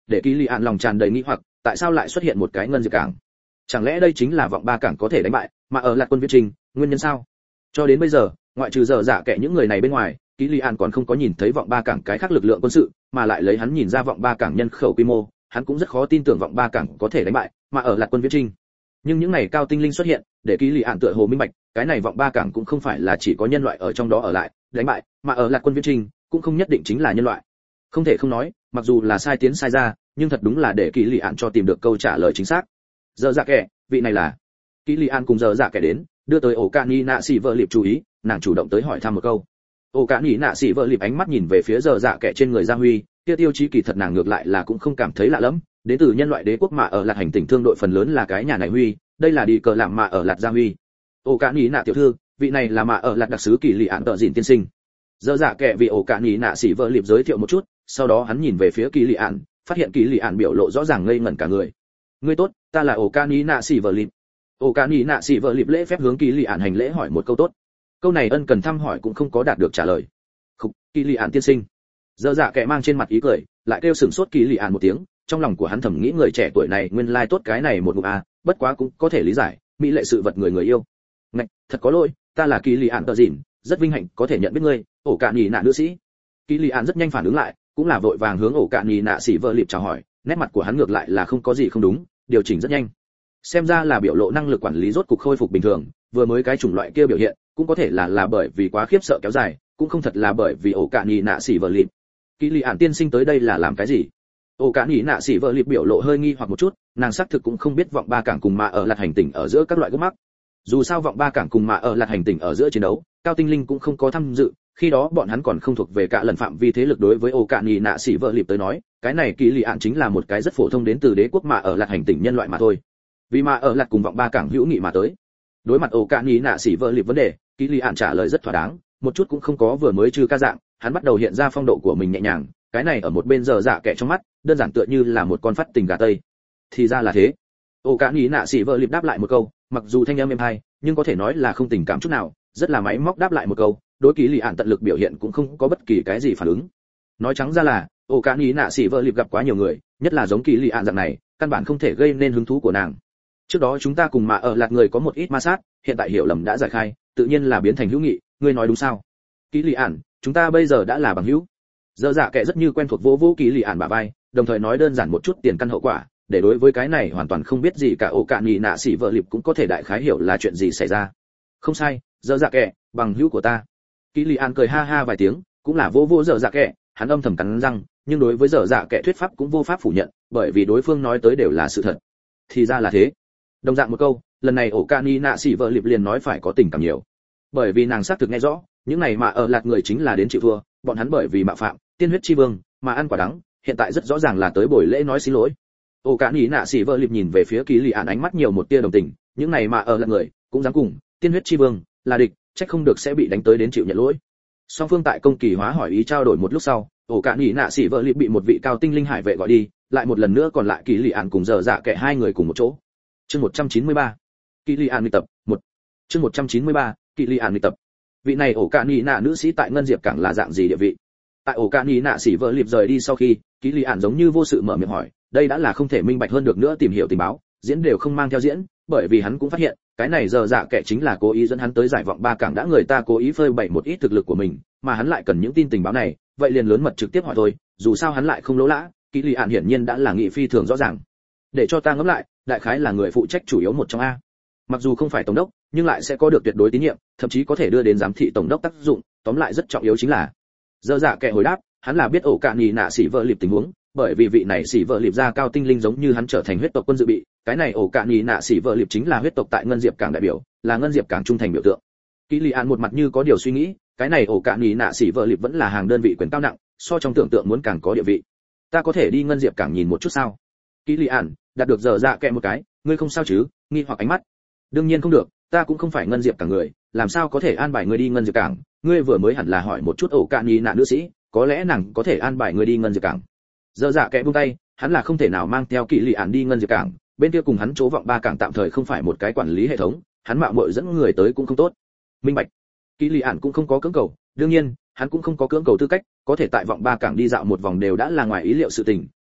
để Kỳ Lị An lòng tràn đầy nghi hoặc, tại sao lại xuất hiện một cái ngân diệp cảng? Chẳng lẽ đây chính là vọng ba cảng có thể đánh bại mà ở lạc quân viễn trình, nguyên nhân sao? Cho đến bây giờ, ngoại trừ giờ dạ kẻ những người này bên ngoài, Kỳ Lị An còn không có nhìn thấy vọng ba cảng cái khác lực lượng quân sự, mà lại lấy hắn nhìn ra vọng ba cảng nhân khẩu quy mô, hắn cũng rất khó tin tưởng vọng ba cảng có thể đánh bại mà ở lạc quân viễn trình. Nhưng những này cao tinh linh xuất hiện, để Kỳ Lị An tựa hồ minh bạch, cái này vọng ba cảng cũng không phải là chỉ có nhân loại ở trong đó ở lại, đánh bại mà ở lạc quân viễn trình cũng không nhất định chính là nhân loại. Không thể không nói, mặc dù là sai tiến sai ra, nhưng thật đúng là để Kỳ Lị An cho tìm được câu trả lời chính xác. Giờ dạ kẻ, vị này là Kỳ Lị An cùng giờ dạ kẻ đến, đưa tới ổ cạn nhị nạ xỉ vợ liệp chú ý, nàng chủ động tới hỏi thăm một câu. Ổ cạn nhị nạ xỉ vợ liệp ánh mắt nhìn về phía giờ dạ kẻ trên người Gia Huy, kia tiêu chí kỳ thật nàng ngược lại là cũng không cảm thấy lạ lắm, đến từ nhân loại đế quốc mà ở lạc hành tỉnh thương đội phần lớn là cái nhà này Huy, đây là đi cờ làm mà ở lạc Gia Huy. Ổ cạn nhị nạ tiểu thư, vị này là mà ở lạc đặc sứ Kỳ Lị An tợ dịn tiên sinh. Giờ dạ kẻ vì ổ cạn nhị nạ xỉ vợ liệp giới thiệu một chút, sau đó hắn nhìn về phía Kỳ Lị An, phát hiện Kỳ Lị An biểu lộ rõ ràng ngây ngẩn cả người. Ngươi tốt, ta là ổ cạn nhị nạ xỉ vợ liệp. Ổ cạn nhị nạ xỉ vợ liệp lễ phép hướng Kỳ Lị An hành lễ hỏi một câu tốt. Câu này ân cần thăm hỏi cũng không có đạt được trả lời. Khục, Kỳ Lị An tiên sinh. Giờ dạ kẻ mang trên mặt ý cười, lại kêu sửng sốt Kỳ Lị An một tiếng, trong lòng của hắn thầm nghĩ người trẻ tuổi này nguyên lai tốt cái này một ngụm a, bất quá cũng có thể lý giải, mỹ lệ sự vật người người yêu. Ngạch, thật có lỗi, ta là Kỳ Lị An tờ dịn, rất vinh hạnh có thể nhận biết ngươi, ổ cạn nhị nạ nữ sĩ. Kỳ Lị An rất nhanh phản ứng lại, cũng là vội vàng hướng ổ cạn nhị nạ xỉ vợ liệp chào hỏi, nét mặt của hắn ngược lại là không có gì không đúng, điều chỉnh rất nhanh. Xem ra là biểu lộ năng lực quản lý rốt cục khôi phục bình thường, vừa mới cái chủng loại kia biểu hiện, cũng có thể là là bởi vì quá khiếp sợ kéo dài, cũng không thật là bởi vì ổ cạn nhị nạ xỉ vợ liệp. Kỳ Lị An tiên sinh tới đây là làm cái gì? Ổ cạn nhị nạ xỉ vợ liệp biểu lộ hơi nghi hoặc một chút, nàng xác thực cũng không biết vọng ba cảng cùng mà ở lạc hành tỉnh ở giữa các loại gốc mắc. Dù sao vọng ba cảng cùng mà ở lạc hành tỉnh ở giữa chiến đấu, cao tinh linh cũng không có tham dự, khi đó bọn hắn còn không thuộc về cả lần phạm vi thế lực. Đối với ổ cạn nhị nạ xỉ vợ liệp tới nói, cái này Kỳ Lị An chính là một cái rất phổ thông đến từ đế quốc mà ở lạc hành tỉnh nhân loại mà thôi. Vì mà ở lạc cùng vọng ba cảng hữu nghị mà tới. Đối mặt ổ cạn nhị nạ xỉ vợ liệp vấn đề, Kỳ Lị An trả lời rất thỏa đáng, một chút cũng không có vừa mới trừ ca dạng, hắn bắt đầu hiện ra phong độ của mình nhẹ nhàng, cái này ở một bên giờ dạ kẻ trong mắt, đơn giản tựa như là một con phát tình gà tây. Thì ra là thế. Ổ cạn nhị nạ xỉ vợ liệp đáp lại một câu, mặc dù thanh âm êm hay, nhưng có thể nói là không tình cảm chút nào, rất là máy móc đáp lại một câu, đối Kỳ Lị An tận lực biểu hiện cũng không có bất kỳ cái gì phản ứng. Nói trắng ra là, ổ cạn nhị nạ xỉ vợ liệp gặp quá nhiều người, nhất là giống Kỳ Lị An dạng này, căn bản không thể gây nên hứng thú của nàng. Trước đó chúng ta cùng mà ở lạc người có một ít ma sát, hiện tại hiểu lầm đã giải khai, tự nhiên là biến thành hữu nghị, ngươi nói đúng sao? Kỳ Lị An, chúng ta bây giờ đã là bằng hữu. Giờ dạ kẻ rất như quen thuộc vô vô Kỳ Lị An bả vai, đồng thời nói đơn giản một chút tiền căn hậu quả, để đối với cái này hoàn toàn không biết gì cả ổ cạn nhị nạ xỉ vợ liệp cũng có thể đại khái hiểu là chuyện gì xảy ra. Không sai, giờ dạ kẻ, bằng hữu của ta. Kỳ Lị An cười ha ha vài tiếng, cũng là vô vô giờ dạ kẻ, hắn âm thầm cắn răng, nhưng đối với giờ dạ kẻ thuyết pháp cũng vô pháp phủ nhận, bởi vì đối phương nói tới đều là sự thật. Thì ra là thế. Đồng dạng một câu, lần này ổ cạn nhị nạ xỉ vợ liệp liền nói phải có tình cảm nhiều, bởi vì nàng xác thực nghe rõ, những này mà ở lạc người chính là đến chịu thua, bọn hắn bởi vì mạo phạm tiên huyết chi vương mà ăn quả đắng, hiện tại rất rõ ràng là tới buổi lễ nói xin lỗi. Ổ cạn nhị nạ xỉ vợ liệp nhìn về phía Kỳ Lị An ánh mắt nhiều một tia đồng tình, những này mà ở lạc người cũng dám cùng tiên huyết chi vương là địch, chắc không được sẽ bị đánh tới đến chịu nhận lỗi. Song phương tại công kỳ hóa hỏi ý trao đổi một lúc sau, ổ cạn nhị nạ xỉ vợ liệp bị một vị cao tinh linh hải vệ gọi đi, lại một lần nữa còn lại Kỳ Lị An cùng giờ dạ kẻ hai người cùng một chỗ. Chương một trăm chín mươi ba, Kỳ Lị An luyện tập một. Chương một trăm chín mươi ba, Kỳ Lị An luyện tập. Vị này ổ cạn nhị nạ nữ sĩ tại ngân diệp cảng là dạng gì địa vị? Tại ổ cạn nhị nạ xỉ vợ liệp rời đi sau khi, Kỳ Lị An giống như vô sự mở miệng hỏi, đây đã là không thể minh bạch hơn được nữa tìm hiểu tình báo, diễn đều không mang theo diễn, bởi vì hắn cũng phát hiện, cái này giờ dạ kẻ chính là cố ý dẫn hắn tới giải vọng ba cảng, đã người ta cố ý phơi bày một ít thực lực của mình, mà hắn lại cần những tin tình báo này, vậy liền lớn mật trực tiếp hỏi thôi, dù sao hắn lại không lỗ lã. Kỳ Lị An hiển nhiên đã là nghị phi thường rõ ràng. Để cho ta ngẫm lại, đại khái là người phụ trách chủ yếu một trong a. Mặc dù không phải tổng đốc, nhưng lại sẽ có được tuyệt đối tín nhiệm, thậm chí có thể đưa đến giám thị tổng đốc tác dụng, tóm lại rất trọng yếu chính là. Giờ dạ kẻ hồi đáp, hắn là biết ổ cạn nhị nạ xỉ vợ liệp tình huống, bởi vì vị này xỉ vợ liệp ra cao tinh linh giống như hắn trở thành huyết tộc quân dự bị, cái này ổ cạn nhị nạ xỉ vợ liệp chính là huyết tộc tại ngân diệp cảng đại biểu, là ngân diệp cảng trung thành biểu tượng. Kỳ Lị An một mặt như có điều suy nghĩ, cái này ổ cạn nhị nạ xỉ vợ liệp vẫn là hàng đơn vị quyền cao nặng, so trong tưởng tượng muốn càng có địa vị. Ta có thể đi ngân diệp cảng nhìn một chút sao? Kỳ Lị An đạt được giờ dạ kẻ một cái, ngươi không sao chứ? Nghi hoặc ánh mắt. Đương nhiên không được, ta cũng không phải ngân diệp cảng người, làm sao có thể an bài ngươi đi ngân diệp cảng? Ngươi vừa mới hẳn là hỏi một chút ổ cạn nhị nạ nữ sĩ, có lẽ nàng có thể an bài ngươi đi ngân diệp cảng. Giờ dạ kẻ buông tay, hắn là không thể nào mang theo Kỳ Lị An đi ngân diệp cảng, bên kia cùng hắn chỗ vọng ba cảng tạm thời không phải một cái quản lý hệ thống, hắn mạo muội dẫn người tới cũng không tốt. Minh bạch. Kỳ Lị An cũng không có cưỡng cầu, đương nhiên, hắn cũng không có cưỡng cầu tư cách, có thể tại vọng ba cảng đi dạo một vòng đều đã là ngoài ý liệu sự tình,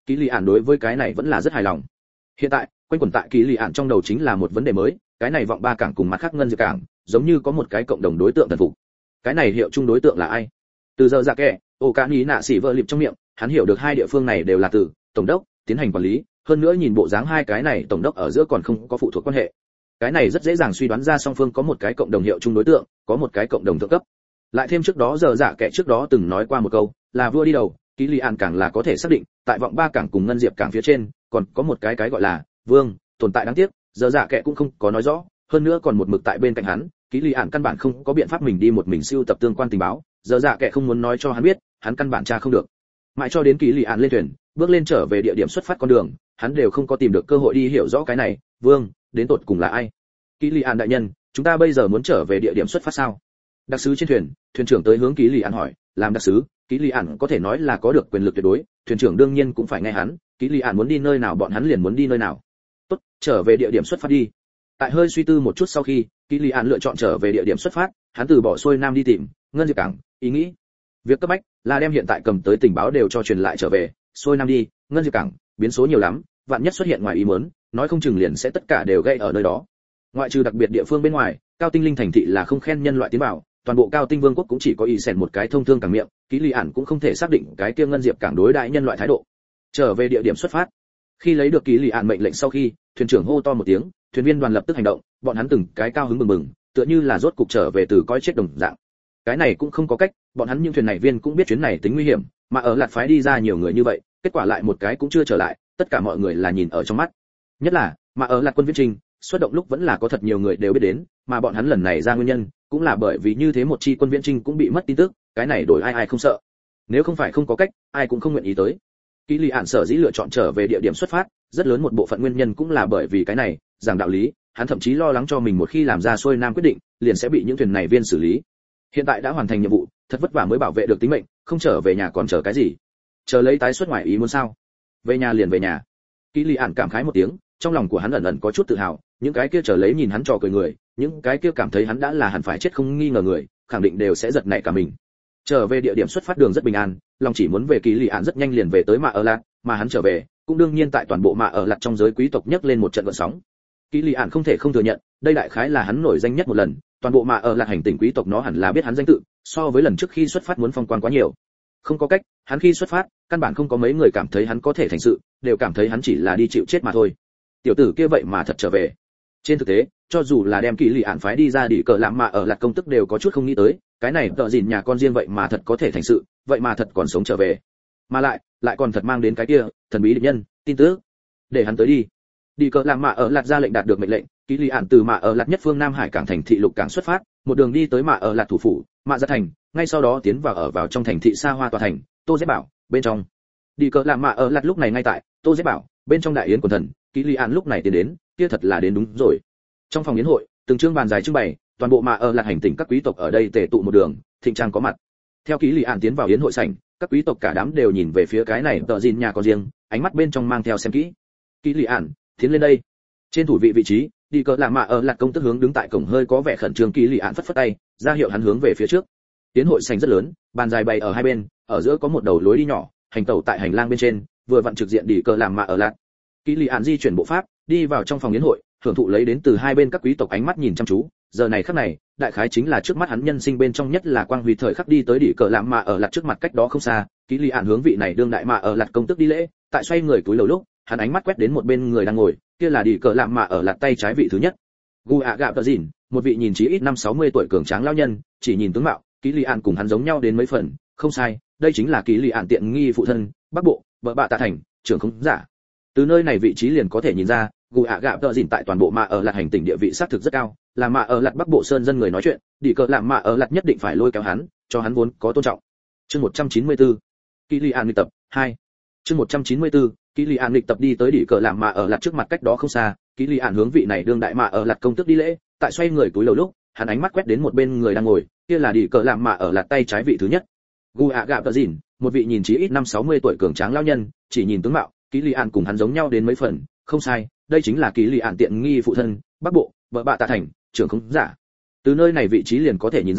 Kỷ Lị Ản đối với cái này vẫn là rất hài lòng. Hiện tại, quanh quẩn tại Kỷ Lị Ản trong đầu chính là một vấn đề mới, cái này vọng ba cảng cùng mặt khác ngân diệp cảng, giống như có một cái cộng đồng đối tượng thần phục. Cái này hiệu chung đối tượng là ai? Từ giờ ra kẻ, ô cá ní nạ xỉ vợ lịp trong miệng, hắn hiểu được hai địa phương này đều là từ tổng đốc tiến hành quản lý, hơn nữa nhìn bộ dáng hai cái này tổng đốc ở giữa còn không có phụ thuộc quan hệ. Cái này rất dễ dàng suy đoán ra song phương có một cái cộng đồng hiệu chung đối tượng, có một cái cộng đồng thượng cấp. Lại thêm trước đó giờ dạ kẻ trước đó từng nói qua một câu, là vua đi đầu, Kỷ Lị Ản cảng là có thể xác định, tại vọng ba cảng cùng ngân diệp cảng phía trên, còn có một cái cái gọi là vương tồn tại. Đáng tiếc, giờ dạ kẻ cũng không có nói rõ, hơn nữa còn một mực tại bên cạnh hắn, Kỷ Lị Ản căn bản không có biện pháp mình đi một mình siêu tập tương quan tình báo, giờ dạ kẻ không muốn nói cho hắn biết, hắn căn bản tra không được. Mãi cho đến Kỷ Lị Ản lên thuyền, bước lên trở về địa điểm xuất phát con đường, hắn đều không có tìm được cơ hội đi hiểu rõ cái này vương đến tột cùng là ai. Kỷ Lị Ản đại nhân, chúng ta bây giờ muốn trở về địa điểm xuất phát sao? Đặc sứ trên thuyền, thuyền trưởng tới hướng Kỷ Lị Ản hỏi, làm đặc sứ, Kỷ Lị Ản có thể nói là có được quyền lực tuyệt đối, thuyền trưởng đương nhiên cũng phải nghe hắn, Kỷ Lị Ản muốn đi nơi nào bọn hắn liền muốn đi nơi nào. Tốt, trở về địa điểm xuất phát đi. Tại hơi suy tư một chút sau khi, Kỷ Lị Ản lựa chọn trở về địa điểm xuất phát, hắn từ bỏ xuôi nam đi tìm ngân diệp cảng, ý nghĩ việc cấp bách là đem hiện tại cầm tới tình báo đều cho truyền lại trở về, xuôi nam đi ngân diệp cảng, biến số nhiều lắm, vạn nhất xuất hiện ngoài ý muốn, nói không chừng liền sẽ tất cả đều gây ở nơi đó. Ngoại trừ đặc biệt địa phương bên ngoài, cao tinh linh thành thị là không khen nhân loại tiến vào, toàn bộ cao tinh vương quốc cũng chỉ có ý sèn một cái thông thương cảng miệng, Kỷ Lị Ản cũng không thể xác định cái kia ngân diệp cảng đối đãi nhân loại thái độ. Trở về địa điểm xuất phát. Khi lấy được Kỷ Lị Ản mệnh lệnh sau khi, thuyền trưởng hô to một tiếng, thuyền viên đoàn lập tức hành động, bọn hắn từng cái cao hứng mừng mừng, tựa như là rốt cục trở về từ cõi chết đồng dạng. Cái này cũng không có cách, bọn hắn những thuyền này viên cũng biết chuyến này tính nguy hiểm, mà ở lạt phái đi ra nhiều người như vậy, kết quả lại một cái cũng chưa trở lại, tất cả mọi người là nhìn ở trong mắt. Nhất là, mà ở lạt quân viễn trình, xuất động lúc vẫn là có thật nhiều người đều biết đến, mà bọn hắn lần này ra nguyên nhân, cũng là bởi vì như thế một chi quân viễn trình cũng bị mất tin tức, cái này đổi ai ai không sợ. Nếu không phải không có cách, ai cũng không nguyện ý tới. Kỷ Lị Ản sở dĩ lựa chọn trở về địa điểm xuất phát, rất lớn một bộ phận nguyên nhân cũng là bởi vì cái này, rằng đạo lý, hắn thậm chí lo lắng cho mình một khi làm ra xuôi nam quyết định, liền sẽ bị những thuyền này viên xử lý. Hiện tại đã hoàn thành nhiệm vụ, thật vất vả mới bảo vệ được tính mệnh, không trở về nhà còn chờ cái gì? Chờ lấy tái xuất ngoài ý muốn sao? Về nhà liền về nhà. Kỷ Lị Ản cảm khái một tiếng, trong lòng của hắn ẩn ẩn có chút tự hào, những cái kia chờ lấy nhìn hắn trò cười người, những cái kia cảm thấy hắn đã là hẳn phải chết không nghi ngờ người, khẳng định đều sẽ giật nảy cả mình. Trở về địa điểm xuất phát đường rất bình an, lòng chỉ muốn về Kỷ Lị Ản rất nhanh liền về tới Mạ ở Lạc, mà hắn trở về, cũng đương nhiên tại toàn bộ Mạ ở Lạc trong giới quý tộc nhấc lên một trận gợn sóng. Kỷ Lị Ản không thể không thừa nhận, đây đại khái là hắn nổi danh nhất một lần, toàn bộ Mạ ở Lạc hành tinh quý tộc nó hẳn là biết hắn danh tự, so với lần trước khi xuất phát muốn phong quang quá nhiều. Không có cách, hắn khi xuất phát, căn bản không có mấy người cảm thấy hắn có thể thành sự, đều cảm thấy hắn chỉ là đi chịu chết mà thôi. Tiểu tử kia vậy mà thật trở về. Trên thực tế, cho dù là đem Kỷ Lị Ản phái đi ra đi cờ làm Mạ ở Lạc công tức đều có chút không nghĩ tới, cái này tợ gìn nhà con riêng vậy mà thật có thể thành sự, vậy mà thật còn sống trở về, mà lại lại còn thật mang đến cái kia thần bí địch nhân tin tức, để hắn tới đi. Đi cờ làm Mạ ở Lạc ra lệnh đạt được mệnh lệnh, Kỷ Lị Ản từ Mạ ở Lạc nhất phương Nam Hải cảng thành thị lục cảng xuất phát, một đường đi tới Mạ ở Lạc thủ phủ Mạ Gia thành, ngay sau đó tiến vào ở vào trong thành thị xa hoa tòa thành Tô Dễ Bảo bên trong. Đi cờ làm Mạ ở Lạc lúc này ngay tại Tô Dễ Bảo bên trong đại yến quần thần, Kỷ Lị Ản lúc này tiến đến, kia thật là đến đúng rồi. Trong phòng yến hội, từng trương bàn dài trưng bày, toàn bộ Mạ ở Lạc hành tinh các quý tộc ở đây tề tụ một đường, thịnh trang có mặt. Theo Kỷ Lị Ản tiến vào yến hội sảnh, các quý tộc cả đám đều nhìn về phía cái này tợ gìn nhà con riêng, ánh mắt bên trong mang theo xem kỹ. Kỷ Lị Ản, tiến lên đây. Trên thủ vị vị trí, đi cờ làm Mạ ở Lạc công tức hướng đứng tại cổng hơi có vẻ khẩn trương, Kỷ Lị Ản phất phất tay, ra hiệu hắn hướng về phía trước. Yến hội sảnh rất lớn, bàn dài bày ở hai bên, ở giữa có một đầu lối đi nhỏ, hành tẩu tại hành lang bên trên, vừa vặn trực diện đi cờ làm Mạ ở Lạc. Kỷ Lị Ản di chuyển bộ pháp, đi vào trong phòng yến hội, hưởng thụ lấy đến từ hai bên các quý tộc ánh mắt nhìn chăm chú. Giờ này khắc này, đại khái chính là trước mắt hắn nhân sinh bên trong nhất là quang huy thời khắc, đi tới đỉ cờ làm Mạ ở Lạc trước mặt cách đó không xa, Kỷ Lị Ản hướng vị này đương đại Mạ ở Lạc công tức đi lễ, tại xoay người túi lầu lúc, hắn ánh mắt quét đến một bên người đang ngồi, kia là đỉ cờ làm Mạ ở Lạc tay trái vị thứ nhất. Gu ạ gạ tờ dìn, một vị nhìn chí ít năm sáu mươi tuổi cường tráng lão nhân, chỉ nhìn tướng mạo, Kỷ Lị Ản cùng hắn giống nhau đến mấy phần, không sai, đây chính là Kỷ Lị Ản tiện nghi phụ thân, Bắc Bộ, vợ bạ Tạ thành, trưởng không giả. Từ nơi này vị trí liền có thể nhìn ra, Gu ạ gạ tờ dìn tại toàn bộ Mạ ở Lạc hành tinh địa vị xác thực rất cao, là Mạ ở Lạc Bắc Bộ sơn dân người nói chuyện, đỉ cờ làm Mạ ở Lạc nhất định phải lôi kéo hắn, cho hắn vốn có tôn trọng. Chương một trăm chín mươi tư, Kỷ Lị Ản lịch tập hai. Chương một trăm chín mươi tư, Kỷ Lị Ản lịch tập đi tới đỉ cờ làm Mạ ở Lạc trước mặt cách đó không xa, Kỷ Lị Ản hướng vị này đương đại Mạ ở Lạc công tức đi lễ, tại xoay người túi lầu lúc, hắn ánh mắt quét đến một bên người đang ngồi, kia là đỉ cờ làm Mạ ở Lạc tay trái vị thứ nhất. Gu ạ gạ tờ dìn, một vị nhìn chí ít năm sáu mươi tuổi cường tráng lão nhân, chỉ nhìn tướng mạo, Kỷ Lị Ản cùng hắn giống nhau đến mấy phần, không sai, đây chính là Kỷ Lị Ản tiện nghi phụ thân, Bắc Bộ, vợ bạ Tạ thành, trưởng không giả. Từ nơi này vị trí liền có thể nhìn ra,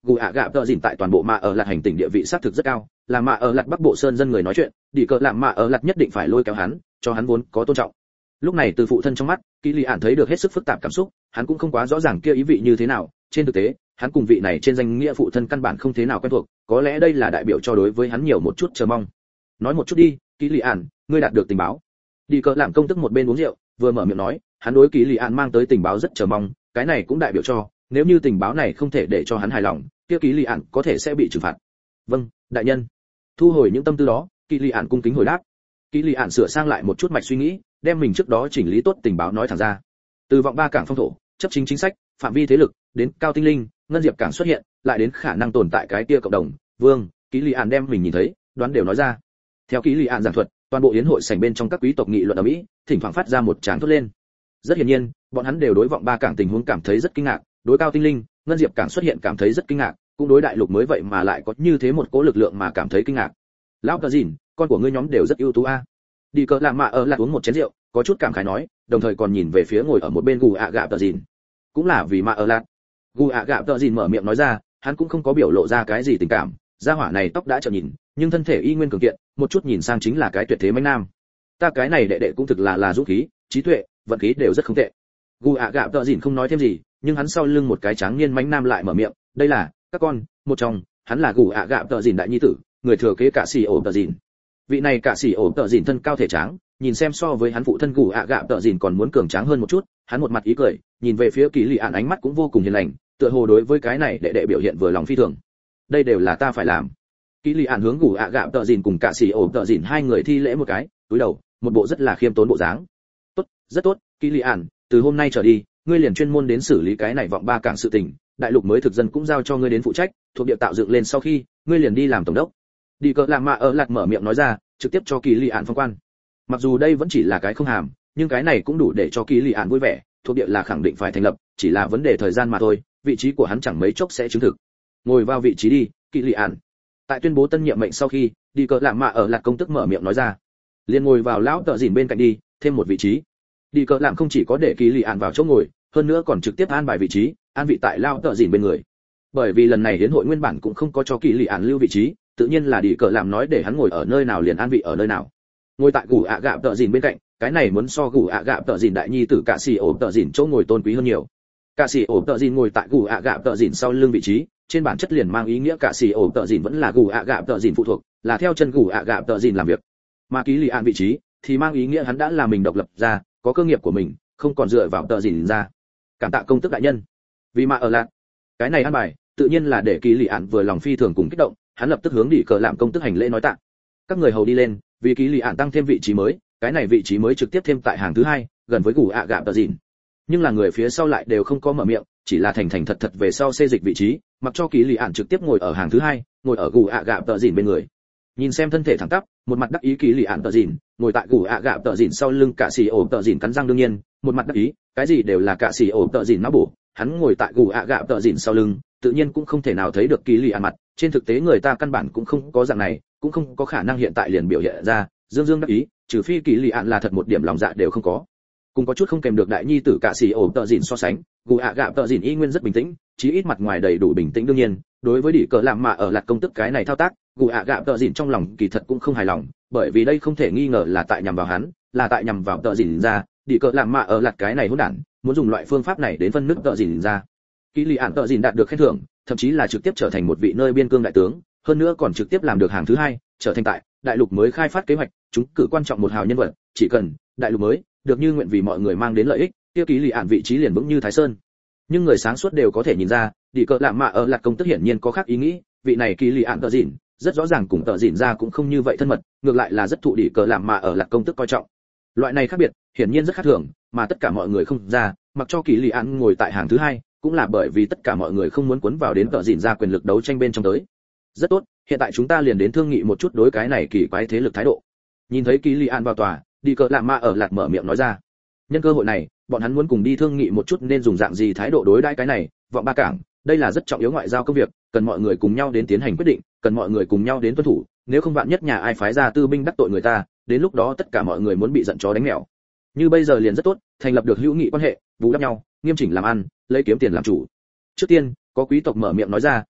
gù ạ gạ tợ dìn tại toàn bộ mạ ở lạt hành tỉnh địa vị xác thực rất cao, là mạ ở lạt bắc bộ sơn dân người nói chuyện, đi cờ làm mạ ở lạt nhất định phải lôi kéo hắn, cho hắn vốn có tôn trọng. Lúc này từ phụ thân trong mắt, Kỳ Lị Ản thấy được hết sức phức tạp cảm xúc, hắn cũng không quá rõ ràng kia ý vị như thế nào, trên thực tế, hắn cùng vị này trên danh nghĩa phụ thân căn bản không thế nào quen thuộc, có lẽ đây là đại biểu cho đối với hắn nhiều một chút chờ mong. Nói một chút đi, Kỳ Lị Ản, ngươi đạt được tình báo. Đi cờ làm công tức một bên uống rượu, vừa mở miệng nói, hắn đối Kỳ Lị Ản mang tới tình báo rất chờ mong, cái này cũng đại biểu cho, nếu như tình báo này không thể để cho hắn hài lòng, kia Kỳ Lị Ản có thể sẽ bị trừng phạt. Vâng, đại nhân. Thu hồi những tâm tư đó, Kỳ Lị Ản cung kính hồi đáp. Kỳ Lị Ản sửa sang lại một chút mạch suy nghĩ, đem mình trước đó chỉnh lý tốt tình báo nói thẳng ra. Từ vọng ba cảng phong thổ, chấp chính chính sách, phạm vi thế lực, đến cao tinh linh, ngân diệp cảng xuất hiện, lại đến khả năng tồn tại cái kia cộng đồng, vương, Kỳ Lị Ản đem mình nhìn thấy, đoán đều nói ra. Theo Kỳ Lị Ản giảng thuật, toàn bộ yến hội sảnh bên trong các quý tộc nghị luận ở mỹ, thỉnh thoảng phát ra một tràng thốt lên. Rất hiển nhiên, bọn hắn đều đối vọng ba cảng tình huống cảm thấy rất kinh ngạc, đối cao tinh linh, ngân diệp cảng xuất hiện cảm thấy rất kinh ngạc, cũng đối đại lục mới vậy mà lại có như thế một cỗ lực lượng mà cảm thấy kinh ngạc. Lão Cờ Dìn, con của ngươi nhóm đều rất ưu tú a. Đi cờ làm mạ ở lại uống một chén rượu, có chút cảm khái nói, đồng thời còn nhìn về phía ngồi ở một bên gù ạ gạ Cờ Dìn. Cũng là vì mạ ở lạc. Gù ạ gạ Cờ Dìn mở miệng nói ra, hắn cũng không có biểu lộ ra cái gì tình cảm, gia hỏa này tóc đã trở nhìn, nhưng thân thể y nguyên cường kiện, một chút nhìn sang chính là cái tuyệt thế mãnh nam. Ta cái này đệ đệ cũng thực là là dũng khí, trí tuệ, vận khí đều rất không tệ. Gù ạ gạ Cờ Dìn không nói thêm gì, nhưng hắn sau lưng một cái tráng niên mãnh nam lại mở miệng, đây là các con, một trong, hắn là gù ạ gạ Cờ Dìn đại nhi tử, người thừa kế cả sĩ ổ Cờ Dìn. Vị này cả sĩ ổ Cờ Dìn thân cao thể tráng, nhìn xem so với hắn phụ thân gù ạ gạ Cờ Dìn còn muốn cường tráng hơn một chút, hắn một mặt ý cười, nhìn về phía Kỳ Lị Ản ánh mắt cũng vô cùng hiền lành, tựa hồ đối với cái này đệ đệ biểu hiện vừa lòng phi thường. Đây đều là ta phải làm. Kỳ Lị Ản hướng gù ạ gạ Cờ Dìn cùng cả sĩ ổ Cờ Dìn hai người thi lễ một cái, cúi đầu, một bộ rất là khiêm tốn bộ dáng. Tốt, rất tốt, Kỳ Lị Ản, từ hôm nay trở đi, ngươi liền chuyên môn đến xử lý cái này vọng ba cảng sự tình, đại lục mới thực dân cũng giao cho ngươi đến phụ trách, thuộc địa tạo dựng lên sau khi, ngươi liền đi làm tổng đốc. Đi cờ làm mạ ở lạc mở miệng nói ra, trực tiếp cho Kỳ Lị Ản phong quan. Mặc dù đây vẫn chỉ là cái không hàm, nhưng cái này cũng đủ để cho Kỳ Lị Ản vui vẻ, thuộc địa là khẳng định phải thành lập, chỉ là vấn đề thời gian mà thôi, vị trí của hắn chẳng mấy chốc sẽ chứng thực. Ngồi vào vị trí đi, Kỳ Lị Ản. Tại tuyên bố tân nhiệm mệnh sau khi, đi cờ làm mạ ở lạc công tức mở miệng nói ra, liền ngồi vào lão Tợ Dìn bên cạnh đi, thêm một vị trí. Đi cờ làm không chỉ có để Kỳ Lị Ản vào chỗ ngồi, hơn nữa còn trực tiếp an bài vị trí, an vị tại lão Tợ Dìn bên người. Bởi vì lần này hiến hội nguyên bản cũng không có cho Kỳ Lị Ản lưu vị trí, tự nhiên là đi cờ làm nói để hắn ngồi ở nơi nào liền an vị ở nơi nào. Ngồi tại gù ạ gạ Tợ Dìn bên cạnh, cái này muốn so gù ạ gạ Tợ Dìn đại nhi tử cả sĩ ổ Tợ Dìn chỗ ngồi tôn quý hơn nhiều. Cả sĩ ổ Tợ Dìn ngồi tại gù ạ gạ Tợ Dìn sau lưng vị trí, trên bản chất liền mang ý nghĩa cả sĩ ổ Tợ Dìn vẫn là gù ạ gạ Tợ Dìn phụ thuộc, là theo chân gù ạ gạ Tợ Dìn làm việc. Mà Kỳ Lị Ản vị trí thì mang ý nghĩa hắn đã là mình độc lập ra, có cơ nghiệp của mình, không còn dựa vào Tợ Dìn ra. Cảm tạ công tức đại nhân. Vì mà ở lạc, cái này ăn bài, tự nhiên là để Kỳ Lị Ản vừa lòng phi thường cùng kích động, hắn lập tức hướng đi cờ làm công tức hành lễ nói tạ. Các người hầu đi lên, vì Kỳ Lị Ản tăng thêm vị trí mới, cái này vị trí mới trực tiếp thêm tại hàng thứ hai, gần với gù ạ gạ Tợ Dìn. Nhưng là người phía sau lại đều không có mở miệng, chỉ là thành thành thật thật về sau xê dịch vị trí, mặc cho Kỳ Lị Ản trực tiếp ngồi ở hàng thứ hai, ngồi ở gù ạ gạ Tợ Dìn bên người. Nhìn xem thân thể thẳng tắp, một mặt đắc ý Kỳ Lị Ản Tợ Dìn, ngồi tại gù ạ gạ Tợ Dìn sau lưng cả sĩ ổ Tợ Dìn cắn răng đương nhiên, một mặt đắc ý, cái gì đều là cả sĩ ổ Tợ Dìn nó bổ, hắn ngồi tại gù ạ gạ Tợ Dìn sau lưng, tự nhiên cũng không thể nào thấy được Kỳ Lị Ản mặt, trên thực tế người ta căn bản cũng không có dạng này, cũng không có khả năng hiện tại liền biểu hiện ra, dương dương đắc ý, trừ phi Kỳ Lị Ản là thật một điểm lòng dạ đều không có. Cũng có chút không kèm được đại nhi tử cả sĩ ổ Tợ Dìn so sánh, gù ạ gạ Tợ Dìn y nguyên rất bình tĩnh, chí ít mặt ngoài đầy đủ bình tĩnh đương nhiên, đối với đỉ cờ làm mạ ở lạc công tức cái này thao tác, gù ạ gạ Tợ Dìn trong lòng kỳ thật cũng không hài lòng, bởi vì đây không thể nghi ngờ là tại nhằm vào hắn, là tại nhằm vào Tợ Dìn ra, đỉ cờ làm mạ ở lạc cái này hỗn đản, muốn dùng loại phương pháp này đến phân nứt Tợ Dìn ra. Kỳ Lị Ản Tợ Dìn đạt được khen thưởng, thậm chí là trực tiếp trở thành một vị nơi biên cương đại tướng, hơn nữa còn trực tiếp làm được hàng thứ hai, trở thành tại đại lục mới khai phát kế hoạch, chúng cử quan trọng một hào nhân vật, chỉ cần đại lục mới được như nguyện vì mọi người mang đến lợi ích, kia Kỳ Lị Ản vị trí liền vững như Thái Sơn. Nhưng người sáng suốt đều có thể nhìn ra, đi cờ lạm mạ ở lạc công tức hiển nhiên có khác ý nghĩ, vị này Kỳ Lị Ản Tợ Dìn rất rõ ràng cùng Tợ Dìn ra cũng không như vậy thân mật, ngược lại là rất thụ đi cờ lạm mạ ở lạc công tức coi trọng. Loại này khác biệt, hiển nhiên rất khác thường, mà tất cả mọi người không ra, mặc cho Kỳ Lị Ản ngồi tại hàng thứ hai, cũng là bởi vì tất cả mọi người không muốn cuốn vào đến Tợ Dìn ra quyền lực đấu tranh bên trong tới. Rất tốt, hiện tại chúng ta liền đến thương nghị một chút đối cái này kỳ quái thế lực thái độ. Nhìn thấy Kỳ Lị Ản vào tòa, đi cờ lạm mạ ở lạc mở miệng nói ra. Nhân cơ hội này, bọn hắn muốn cùng đi thương nghị một chút nên dùng dạng gì thái độ đối đãi cái này, vọng ba cảng, đây là rất trọng yếu ngoại giao công việc, cần mọi người cùng nhau đến tiến hành quyết định, cần mọi người cùng nhau đến tuân thủ, nếu không vạn nhất nhà ai phái ra tư binh đắc tội người ta, đến lúc đó tất cả mọi người muốn bị giận chó đánh mèo. Như bây giờ liền rất tốt, thành lập được hữu nghị quan hệ, bù đắp nhau, nghiêm chỉnh làm ăn, lấy kiếm tiền làm chủ. Trước tiên, có quý tộc mở miệng nói ra,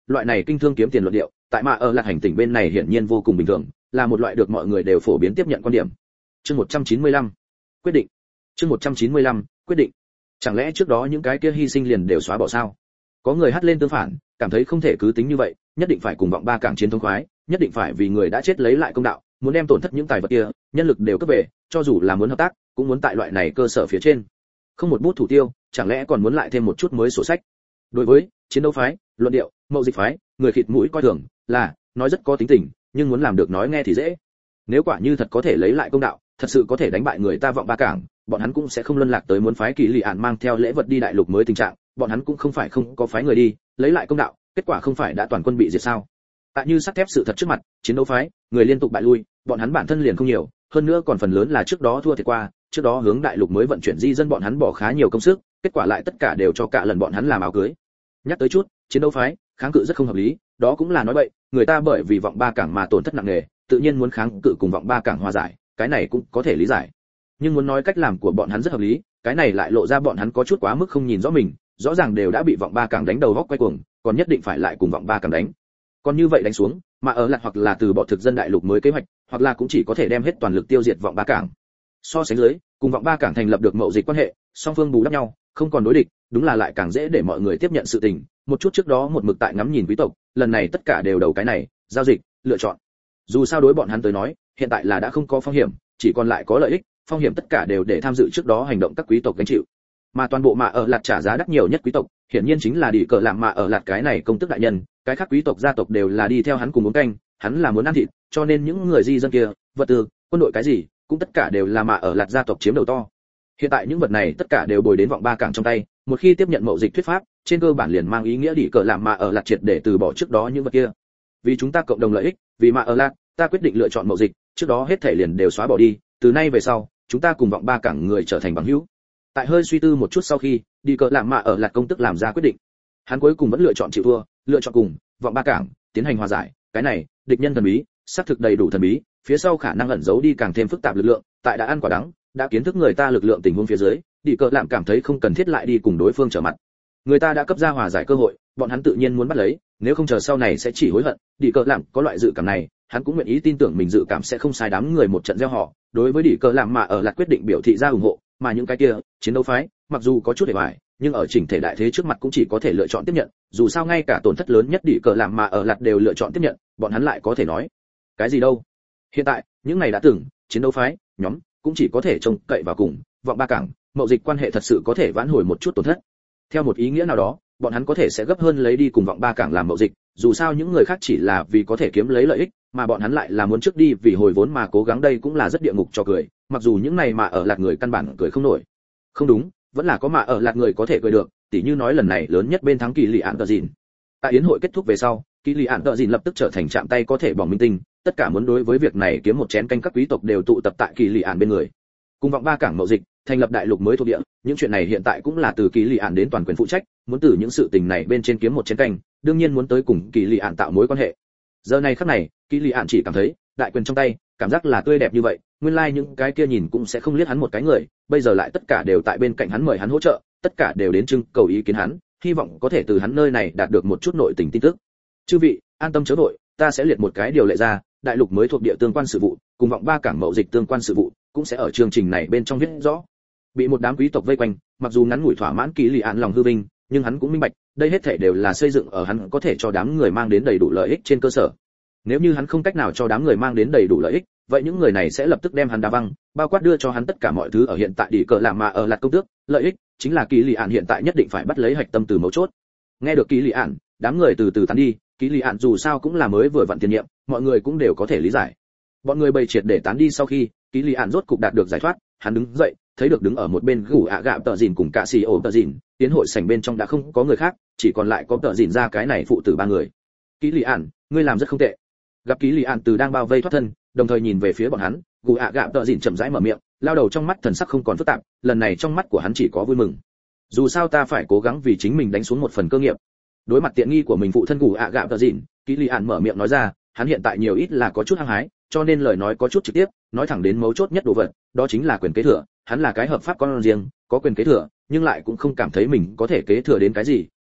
Loại này kinh thương kiếm tiền luận điệu, tại mà ở lạc hành tỉnh bên này hiển nhiên vô cùng bình thường, là một loại được mọi người đều phổ biến tiếp nhận quan điểm. Chương một trăm chín mươi lăm, quyết định. Chương một trăm chín mươi lăm, quyết định. Chẳng lẽ trước đó những cái kia hy sinh liền đều xóa bỏ sao? Có người hắt lên tương phản, cảm thấy không thể cứ tính như vậy, nhất định phải cùng vọng ba cảng chiến thống khoái, nhất định phải vì người đã chết lấy lại công đạo, muốn đem tổn thất những tài vật kia, nhân lực đều cấp về, cho dù là muốn hợp tác, cũng muốn tại loại này cơ sở phía trên. Không một bút thủ tiêu, chẳng lẽ còn muốn lại thêm một chút mới sổ sách? Đối với chiến đấu phái, luận điệu, mậu dịch phái, người khịt mũi coi thường, là nói rất có tính tình, nhưng muốn làm được nói nghe thì dễ. Nếu quả như thật có thể lấy lại công đạo, thật sự có thể đánh bại người ta vọng ba cảng, bọn hắn cũng sẽ không luân lạc tới muốn phái Kỳ Lị Ản mang theo lễ vật đi đại lục mới tình trạng, bọn hắn cũng không phải không có phái người đi, lấy lại công đạo, kết quả không phải đã toàn quân bị diệt sao? Tại như sắt thép sự thật trước mặt, chiến đấu phái, người liên tục bại lui, bọn hắn bản thân liền không nhiều, hơn nữa còn phần lớn là trước đó thua thiệt qua, trước đó hướng đại lục mới vận chuyển di dân bọn hắn bỏ khá nhiều công sức, kết quả lại tất cả đều cho cả lần bọn hắn làm áo cưới. Nhắc tới chút, chiến đấu phái, kháng cự rất không hợp lý, đó cũng là nói bậy, người ta bởi vì vọng ba cảng mà tổn thất nặng nề, tự nhiên muốn kháng cự cùng vọng ba cảng hòa giải, cái này cũng có thể lý giải. Nhưng muốn nói cách làm của bọn hắn rất hợp lý, cái này lại lộ ra bọn hắn có chút quá mức không nhìn rõ mình, rõ ràng đều đã bị vọng ba cảng đánh đầu góc quay cuồng, còn nhất định phải lại cùng vọng ba cảng đánh. Còn như vậy đánh xuống, mà ở lạc hoặc là từ bỏ thực dân đại lục mới kế hoạch, hoặc là cũng chỉ có thể đem hết toàn lực tiêu diệt vọng ba cảng. So sánh dưới, cùng vọng ba cảng thành lập được mậu dịch quan hệ, song phương bù đắp nhau, không còn đối địch, đúng là lại càng dễ để mọi người tiếp nhận sự tình. Một chút trước đó một mực tại ngắm nhìn quý tộc, lần này tất cả đều đầu cái này, giao dịch, lựa chọn. Dù sao đối bọn hắn tới nói, hiện tại là đã không có phong hiểm, chỉ còn lại có lợi ích, phong hiểm tất cả đều để tham dự trước đó hành động các quý tộc gánh chịu. Mà toàn bộ mà ở lạt trả giá đắt nhiều nhất quý tộc, hiển nhiên chính là đi cờ làm mà ở lạt cái này công tước đại nhân, cái khác quý tộc gia tộc đều là đi theo hắn cùng uống canh, hắn là muốn ăn thịt, cho nên những người di dân kia, vật tư, quân đội cái gì, cũng tất cả đều là mà ở lạt gia tộc chiếm đầu to. Hiện tại những vật này tất cả đều bồi đến vọng ba cảng trong tay, một khi tiếp nhận mậu dịch thuyết pháp, trên cơ bản liền mang ý nghĩa đi cờ làm mà ở lạt triệt để từ bỏ trước đó những vật kia. Vì chúng ta cộng đồng lợi ích, vì mà ở lạt, ta quyết định lựa chọn mậu dịch, trước đó hết thảy liền đều xóa bỏ đi, từ nay về sau, chúng ta cùng vọng ba cảng người trở thành bằng hữu. Tại hơi suy tư một chút sau khi, đi cờ làm mà ở lạt công tức làm ra quyết định. Hắn cuối cùng vẫn lựa chọn chịu thua, lựa chọn cùng vọng ba cảng tiến hành hòa giải, cái này, địch nhân thần bí, xác thực đầy đủ thần bí, phía sau khả năng ẩn giấu đi càng thêm phức tạp lực lượng, tại đã ăn quả đắng, đã kiến thức người ta lực lượng tình huống phía dưới, đi cờ làm cảm thấy không cần thiết lại đi cùng đối phương trở mặt. Người ta đã cấp ra hòa giải cơ hội, bọn hắn tự nhiên muốn bắt lấy, nếu không chờ sau này sẽ chỉ hối hận. Đi cờ làm có loại dự cảm này, hắn cũng nguyện ý tin tưởng mình dự cảm sẽ không sai, đám người một trận gieo họ, đối với đi cờ làm mà ở lạt quyết định biểu thị ra ủng hộ, mà những cái kia chiến đấu phái, mặc dù có chút để bại, nhưng ở chỉnh thể đại thế trước mặt cũng chỉ có thể lựa chọn tiếp nhận, dù sao ngay cả tổn thất lớn nhất đi cờ làm mà ở lạt đều lựa chọn tiếp nhận, bọn hắn lại có thể nói cái gì đâu. Hiện tại, những này đã từng chiến đấu phái, nhóm cũng chỉ có thể trông cậy vào cùng vọng ba cảng, mậu dịch quan hệ thật sự có thể vãn hồi một chút tổn thất. Theo một ý nghĩa nào đó, bọn hắn có thể sẽ gấp hơn lấy đi cùng vọng ba cảng làm mậu dịch, dù sao những người khác chỉ là vì có thể kiếm lấy lợi ích, mà bọn hắn lại là muốn trước đi vì hồi vốn mà cố gắng, đây cũng là rất địa ngục cho cười, mặc dù những này mà ở lạt người căn bản cười không nổi. Không đúng, vẫn là có mà ở lạt người có thể cười được, tỉ như nói lần này lớn nhất bên thắng Kỳ Lị Ản Tợ Dìn. Tại yến hội kết thúc về sau, Kỳ Lị Ản Tợ Dìn lập tức trở thành chạm tay có thể bỏng minh tinh, tất cả muốn đối với việc này kiếm một chén canh các quý tộc đều tụ tập tại Kỳ Lị Ản bên người. Cùng vọng ba cảng mậu dịch, thành lập đại lục mới thuộc địa, những chuyện này hiện tại cũng là từ Kỳ Lị Ản đến toàn quyền phụ trách, muốn từ những sự tình này bên trên kiếm một chén canh, đương nhiên muốn tới cùng Kỳ Lị Ản tạo mối quan hệ. Giờ này khắc này, Kỳ Lị Ản chỉ cảm thấy, đại quyền trong tay, cảm giác là tươi đẹp như vậy, nguyên lai like những cái kia nhìn cũng sẽ không liếc hắn một cái người, bây giờ lại tất cả đều tại bên cạnh hắn mời hắn hỗ trợ, tất cả đều đến trưng cầu ý kiến hắn, hy vọng có thể từ hắn nơi này đạt được một chút nội tình tin tức. Chư vị, an tâm chớ vội, ta sẽ liệt một cái điều lệ ra, đại lục mới thuộc địa tương quan sự vụ, cùng vọng ba cảng mậu dịch tương quan sự vụ, cũng sẽ ở chương trình này bên trong viết rõ. Bị một đám quý tộc vây quanh, mặc dù ngắn ngủi thỏa mãn Kỳ Lị Ản lòng hư vinh, nhưng hắn cũng minh bạch, đây hết thảy đều là xây dựng ở hắn có thể cho đám người mang đến đầy đủ lợi ích trên cơ sở. Nếu như hắn không cách nào cho đám người mang đến đầy đủ lợi ích, vậy những người này sẽ lập tức đem hắn đá văng, bao quát đưa cho hắn tất cả mọi thứ ở hiện tại đi cờ làm mà ở lạt công tước, lợi ích chính là Kỳ Lị Ản hiện tại nhất định phải bắt lấy hạch tâm từ mấu chốt. Nghe được Kỳ Lị Ản, đám người từ từ tán đi, Kỳ Lị Ản dù sao cũng là mới vừa vặn tiền nhiệm, mọi người cũng đều có thể lý giải. Bọn người bày triệt để tán đi sau khi, Kỳ Lị Ản rốt cục đạt được giải thoát, hắn đứng dậy, thấy được đứng ở một bên gù ạ gạm Tợ Dìn cùng cả xì ổ Tợ Dìn, tiến hội sảnh bên trong đã không có người khác, chỉ còn lại có Tợ Dìn ra cái này phụ tử ba người. Kỳ Lị Ản, ngươi làm rất không tệ. Gặp Kỳ Lị Ản từ đang bao vây thoát thân, đồng thời nhìn về phía bọn hắn, gù ạ gạm Tợ Dìn chậm rãi mở miệng, lao đầu trong mắt thần sắc không còn phức tạp, lần này trong mắt của hắn chỉ có vui mừng. Dù sao ta phải cố gắng vì chính mình đánh xuống một phần cơ nghiệp. Đối mặt tiện nghi của mình phụ thân gù ạ gạm Tợ Dìn, Kỳ Lị Ản mở miệng nói ra, hắn hiện tại nhiều ít là có chút hăng hái, cho nên lời nói có chút trực tiếp, nói thẳng đến mấu chốt nhất đồ vật, đó chính là quyền kế thừa. Hắn là cái hợp pháp con riêng, có quyền kế thừa, nhưng lại cũng không cảm thấy mình có thể kế thừa đến cái gì,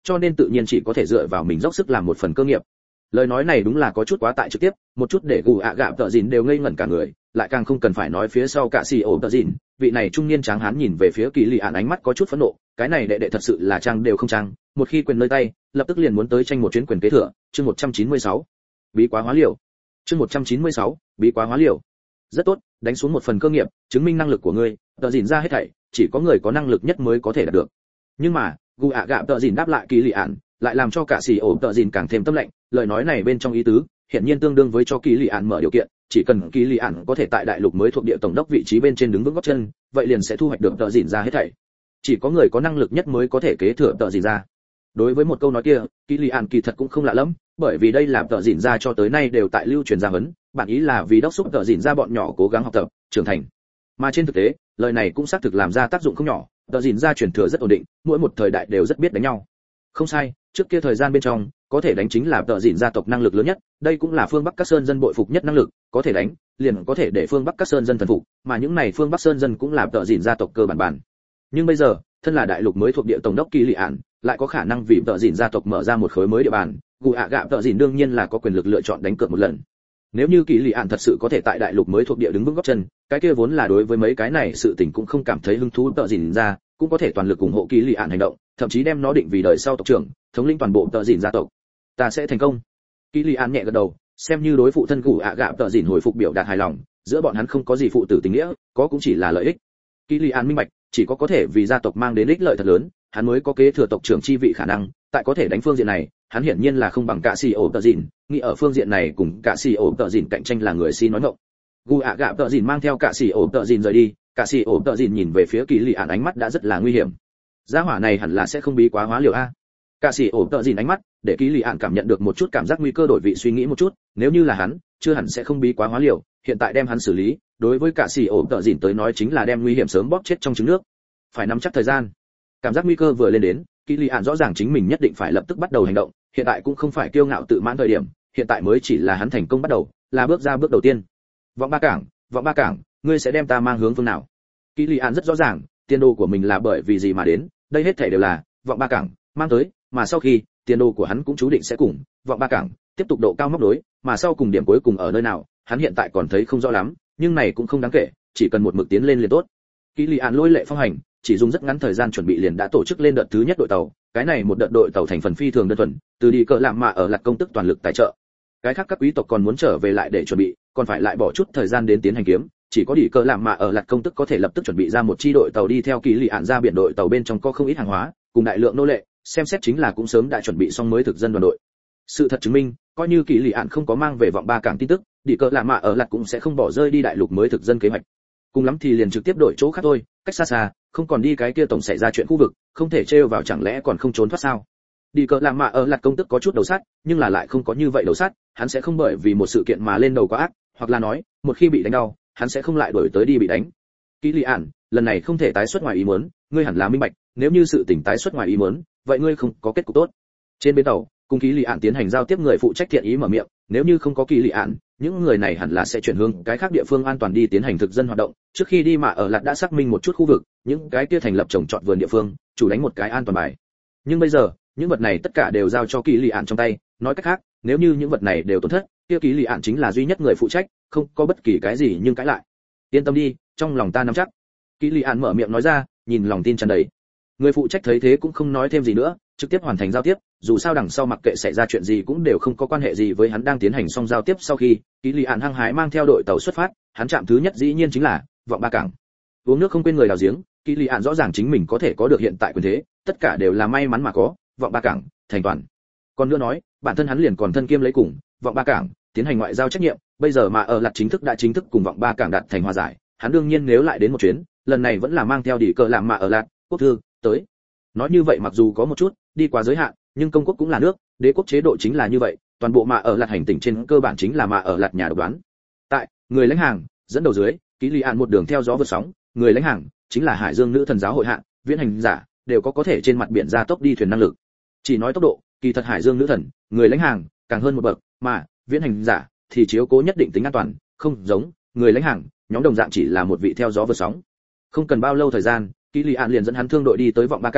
cho nên tự nhiên chỉ có thể dựa vào mình dốc sức làm một phần cơ nghiệp. Lời nói này đúng là có chút quá tại trực tiếp, một chút để gù ạ gạm tợ dìn đều ngây ngẩn cả người, lại càng không cần phải nói phía sau cả xì ổ tợ dìn. Vị này trung niên tráng hán nhìn về phía Kỳ Lị Ản ánh mắt có chút phẫn nộ, cái này đệ đệ thật sự là trang đều không trang, một khi quyền nơi tay, lập tức liền muốn tới tranh một chuyến quyền kế thừa. Chương một trăm chín mươi sáu, bí quá hóa liều. Chương một trăm chín mươi sáu, bí quá hóa liều. Rất tốt, đánh xuống một phần cơ nghiệp, chứng minh năng lực của ngươi, tợ dìn ra hết thảy, chỉ có người có năng lực nhất mới có thể đạt được. Nhưng mà, gù ạ gạm tợ dìn đáp lại Kỳ Lị Ản, lại làm cho cả xì ổ tợ dìn càng thêm tâm lạnh. Lời nói này bên trong ý tứ hiện nhiên tương đương với cho Kỳ Lị Ản mở điều kiện, chỉ cần Kỳ Lị Ản có thể tại đại lục mới thuộc địa tổng đốc vị trí bên trên đứng vững gót chân, vậy liền sẽ thu hoạch được tợ dìn ra hết thảy. Chỉ có người có năng lực nhất mới có thể kế thừa tợ dìn ra. Đối với một câu nói kia, Kỳ Lị Ản kỳ thật cũng không lạ lắm, bởi vì đây là tợ dìn ra cho tới nay đều tại lưu truyền gia huấn, bản ý là vì đốc thúc tợ dìn ra bọn nhỏ cố gắng học tập, trưởng thành. Mà trên thực tế, lời này cũng xác thực làm ra tác dụng không nhỏ, tợ dìn ra truyền thừa rất ổn định, mỗi một thời đại đều rất biết đánh nhau. Không sai, trước kia thời gian bên trong, có thể đánh chính là tợ dìn gia tộc năng lực lớn nhất, đây cũng là phương Bắc các sơn dân bội phục nhất năng lực, có thể đánh, liền có thể để phương Bắc các sơn dân thần phục, mà những này phương Bắc sơn dân cũng là tợ dìn gia tộc cơ bản bản. Nhưng bây giờ, thân là đại lục mới thuộc địa tổng đốc Kỳ Lị Ản, lại có khả năng vì tợ dìn gia tộc mở ra một khối mới địa bàn, gù ạ gạm tợ dìn đương nhiên là có quyền lực lựa chọn đánh cược một lần. Nếu như Kỳ Lị Ản thật sự có thể tại đại lục mới thuộc địa đứng vững gót chân, cái kia vốn là đối với mấy cái này sự tình cũng không cảm thấy hứng thú tợ dìn ra, cũng có thể toàn lực ủng hộ Kỳ Lị Ản hành động, thậm chí đem nó định vì đời sau tộc trưởng, thống lĩnh toàn bộ tợ dìn gia tộc. Ta sẽ thành công. Kỳ Lị Ản nhẹ gật đầu, xem như đối phụ thân gù ạ gạm tợ dìn hồi phục biểu đạt hài lòng, giữa bọn hắn không có gì phụ tử tình nghĩa, có cũng chỉ là lợi ích. Kỳ Lị Ản minh bạch, chỉ có có thể vì gia tộc mang đến ích lợi thật lớn, hắn mới có kế thừa tộc trưởng chi vị khả năng, tại có thể đánh phương diện này, hắn hiển nhiên là không bằng cả xì ổ tợ dìn, nghĩ ở phương diện này cùng cả xì ổ tợ dìn cạnh tranh là người si nói ngọng. Gù ạ gạm tợ dìn mang theo cả xì ổ tợ dìn rời đi, cả xì ổ tợ dìn nhìn về phía Kỳ Lị Ản ánh mắt đã rất là nguy hiểm. Gia hỏa này hẳn là sẽ không bí quá hóa liều a. Cả xì ổ tợ dìn ánh mắt, để Kỳ Lị Ản cảm nhận được một chút cảm giác nguy cơ, đổi vị suy nghĩ một chút, nếu như là hắn, chưa hẳn sẽ không bí quá hóa liều, hiện tại đem hắn xử lý, đối với cả xì ổ tợ dìn tới nói chính là đem nguy hiểm sớm bóp chết trong trứng nước. Phải nắm chắc thời gian. Cảm giác nguy cơ vừa lên đến, Kỳ Lị Ản rõ ràng chính mình nhất định phải lập tức bắt đầu hành động, hiện tại cũng không phải kiêu ngạo tự mãn thời điểm, hiện tại mới chỉ là hắn thành công bắt đầu, là bước ra bước đầu tiên. Vọng Ba Cảng, Vọng Ba Cảng, ngươi sẽ đem ta mang hướng phương nào? Kỳ Lị Ản rất rõ ràng, tiền đồ của mình là bởi vì gì mà đến, đây hết thảy đều là Vọng Ba Cảng mang tới, mà sau khi, tiền đồ của hắn cũng chú định sẽ cùng Vọng Ba Cảng tiếp tục độ cao móc đối, mà sau cùng điểm cuối cùng ở nơi nào, hắn hiện tại còn thấy không rõ lắm, nhưng này cũng không đáng kể, chỉ cần một mực tiến lên liền tốt. Kỳ Lị Ản lôi lệ phong hành, chỉ dùng rất ngắn thời gian chuẩn bị liền đã tổ chức lên đợt thứ nhất đội tàu, cái này một đợt đội tàu thành phần phi thường đơn thuần, từ đi cờ làm mà ở lạt công tức toàn lực tài trợ. Cái khác các quý tộc còn muốn trở về lại để chuẩn bị, còn phải lại bỏ chút thời gian đến tiến hành kiếm, chỉ có đi cờ làm mà ở lạt công tức có thể lập tức chuẩn bị ra một chi đội tàu đi theo Kỳ Lị Ản ra biển. Đội tàu bên trong có không ít hàng hóa, cùng đại lượng nô lệ, xem xét chính là cũng sớm đã chuẩn bị xong mới thực dân đoàn đội. Sự thật chứng minh, coi như Kỳ Lị Ản không có mang về Vọng Ba Cảng tin tức, đi cờ làm mà ở lạt cũng sẽ không bỏ rơi đi đại lục mới thực dân kế hoạch. Cùng lắm thì liền trực tiếp đổi chỗ khác thôi, cách xa xa, không còn đi cái kia tổng xảy ra chuyện khu vực, không thể trêu vào chẳng lẽ còn không trốn thoát sao? Đi cờ làm mà ở lạt công tức có chút đầu sát, nhưng là lại không có như vậy đầu sát, hắn sẽ không bởi vì một sự kiện mà lên đầu quá ác, hoặc là nói, một khi bị đánh đau, hắn sẽ không lại đổi tới đi bị đánh. Kỳ Lị Ản, lần này không thể tái xuất ngoài ý muốn, ngươi hẳn là minh bạch, nếu như sự tình tái xuất ngoài ý muốn, vậy ngươi không có kết cục tốt. Trên bến tàu, cùng Kỳ Lị Ản tiến hành giao tiếp người phụ trách thiện ý mở miệng, nếu như không có Kỳ Lị Ản, những người này hẳn là sẽ chuyển hướng cái khác địa phương an toàn đi tiến hành thực dân hoạt động, trước khi đi mà ở lạt đã xác minh một chút khu vực, những cái kia thành lập trồng trọt vườn địa phương, chủ đánh một cái an toàn bài. Nhưng bây giờ, những vật này tất cả đều giao cho Kỳ Lị Ản trong tay, nói cách khác, nếu như những vật này đều tổn thất, kia Kỳ Lị Ản chính là duy nhất người phụ trách, không có bất kỳ cái gì nhưng cãi lại. Yên tâm đi, trong lòng ta nắm chắc. Kỳ Lị Ản mở miệng nói ra, nhìn lòng tin tràn đầy. Người phụ trách thấy thế cũng không nói thêm gì nữa, trực tiếp hoàn thành giao tiếp, dù sao đằng sau mặc kệ xảy ra chuyện gì cũng đều không có quan hệ gì với hắn. Đang tiến hành xong giao tiếp sau khi, Kỳ Lị Ản hăng hái mang theo đội tàu xuất phát, hắn chạm thứ nhất dĩ nhiên chính là Vọng Ba Cảng. Uống nước không quên người đào giếng, Kỳ Lị Ản rõ ràng chính mình có thể có được hiện tại quyền thế, tất cả đều là may mắn mà có, Vọng Ba Cảng thành toàn. Còn nữa nói, bản thân hắn liền còn thân kiêm lấy cùng Vọng Ba Cảng tiến hành ngoại giao trách nhiệm, bây giờ mà ở lạt chính thức đã chính thức cùng Vọng Ba Cảng đạt thành hòa giải, hắn đương nhiên nếu lại đến một chuyến, lần này vẫn là mang theo đỉ cờ làm mà ở lạt quốc thư tới. Nói như vậy mặc dù có một chút đi quá giới hạn, nhưng công quốc cũng là nước, đế quốc chế độ chính là như vậy, toàn bộ mà ở lạt hành tỉnh trên cơ bản chính là mà ở lạt nhà độc đoán. Tại người lãnh hàng dẫn đầu dưới, Kỳ Lị Ản một đường theo gió vượt sóng, người lãnh hàng chính là Hải Dương nữ thần giáo hội hạ, viễn hành giả đều có có thể trên mặt biển ra tốc đi thuyền năng lực. Chỉ nói tốc độ, kỳ thật Hải Dương nữ thần, người lãnh hàng càng hơn một bậc, mà viễn hành giả thì chiếu cố nhất định tính an toàn, không giống người lãnh hàng, nhóm đồng dạng chỉ là một vị theo gió vượt sóng. Không cần bao lâu thời gian, Kỳ Lị Ản liền dẫn hắn thương đội đi tới Vọng Ba Cảng,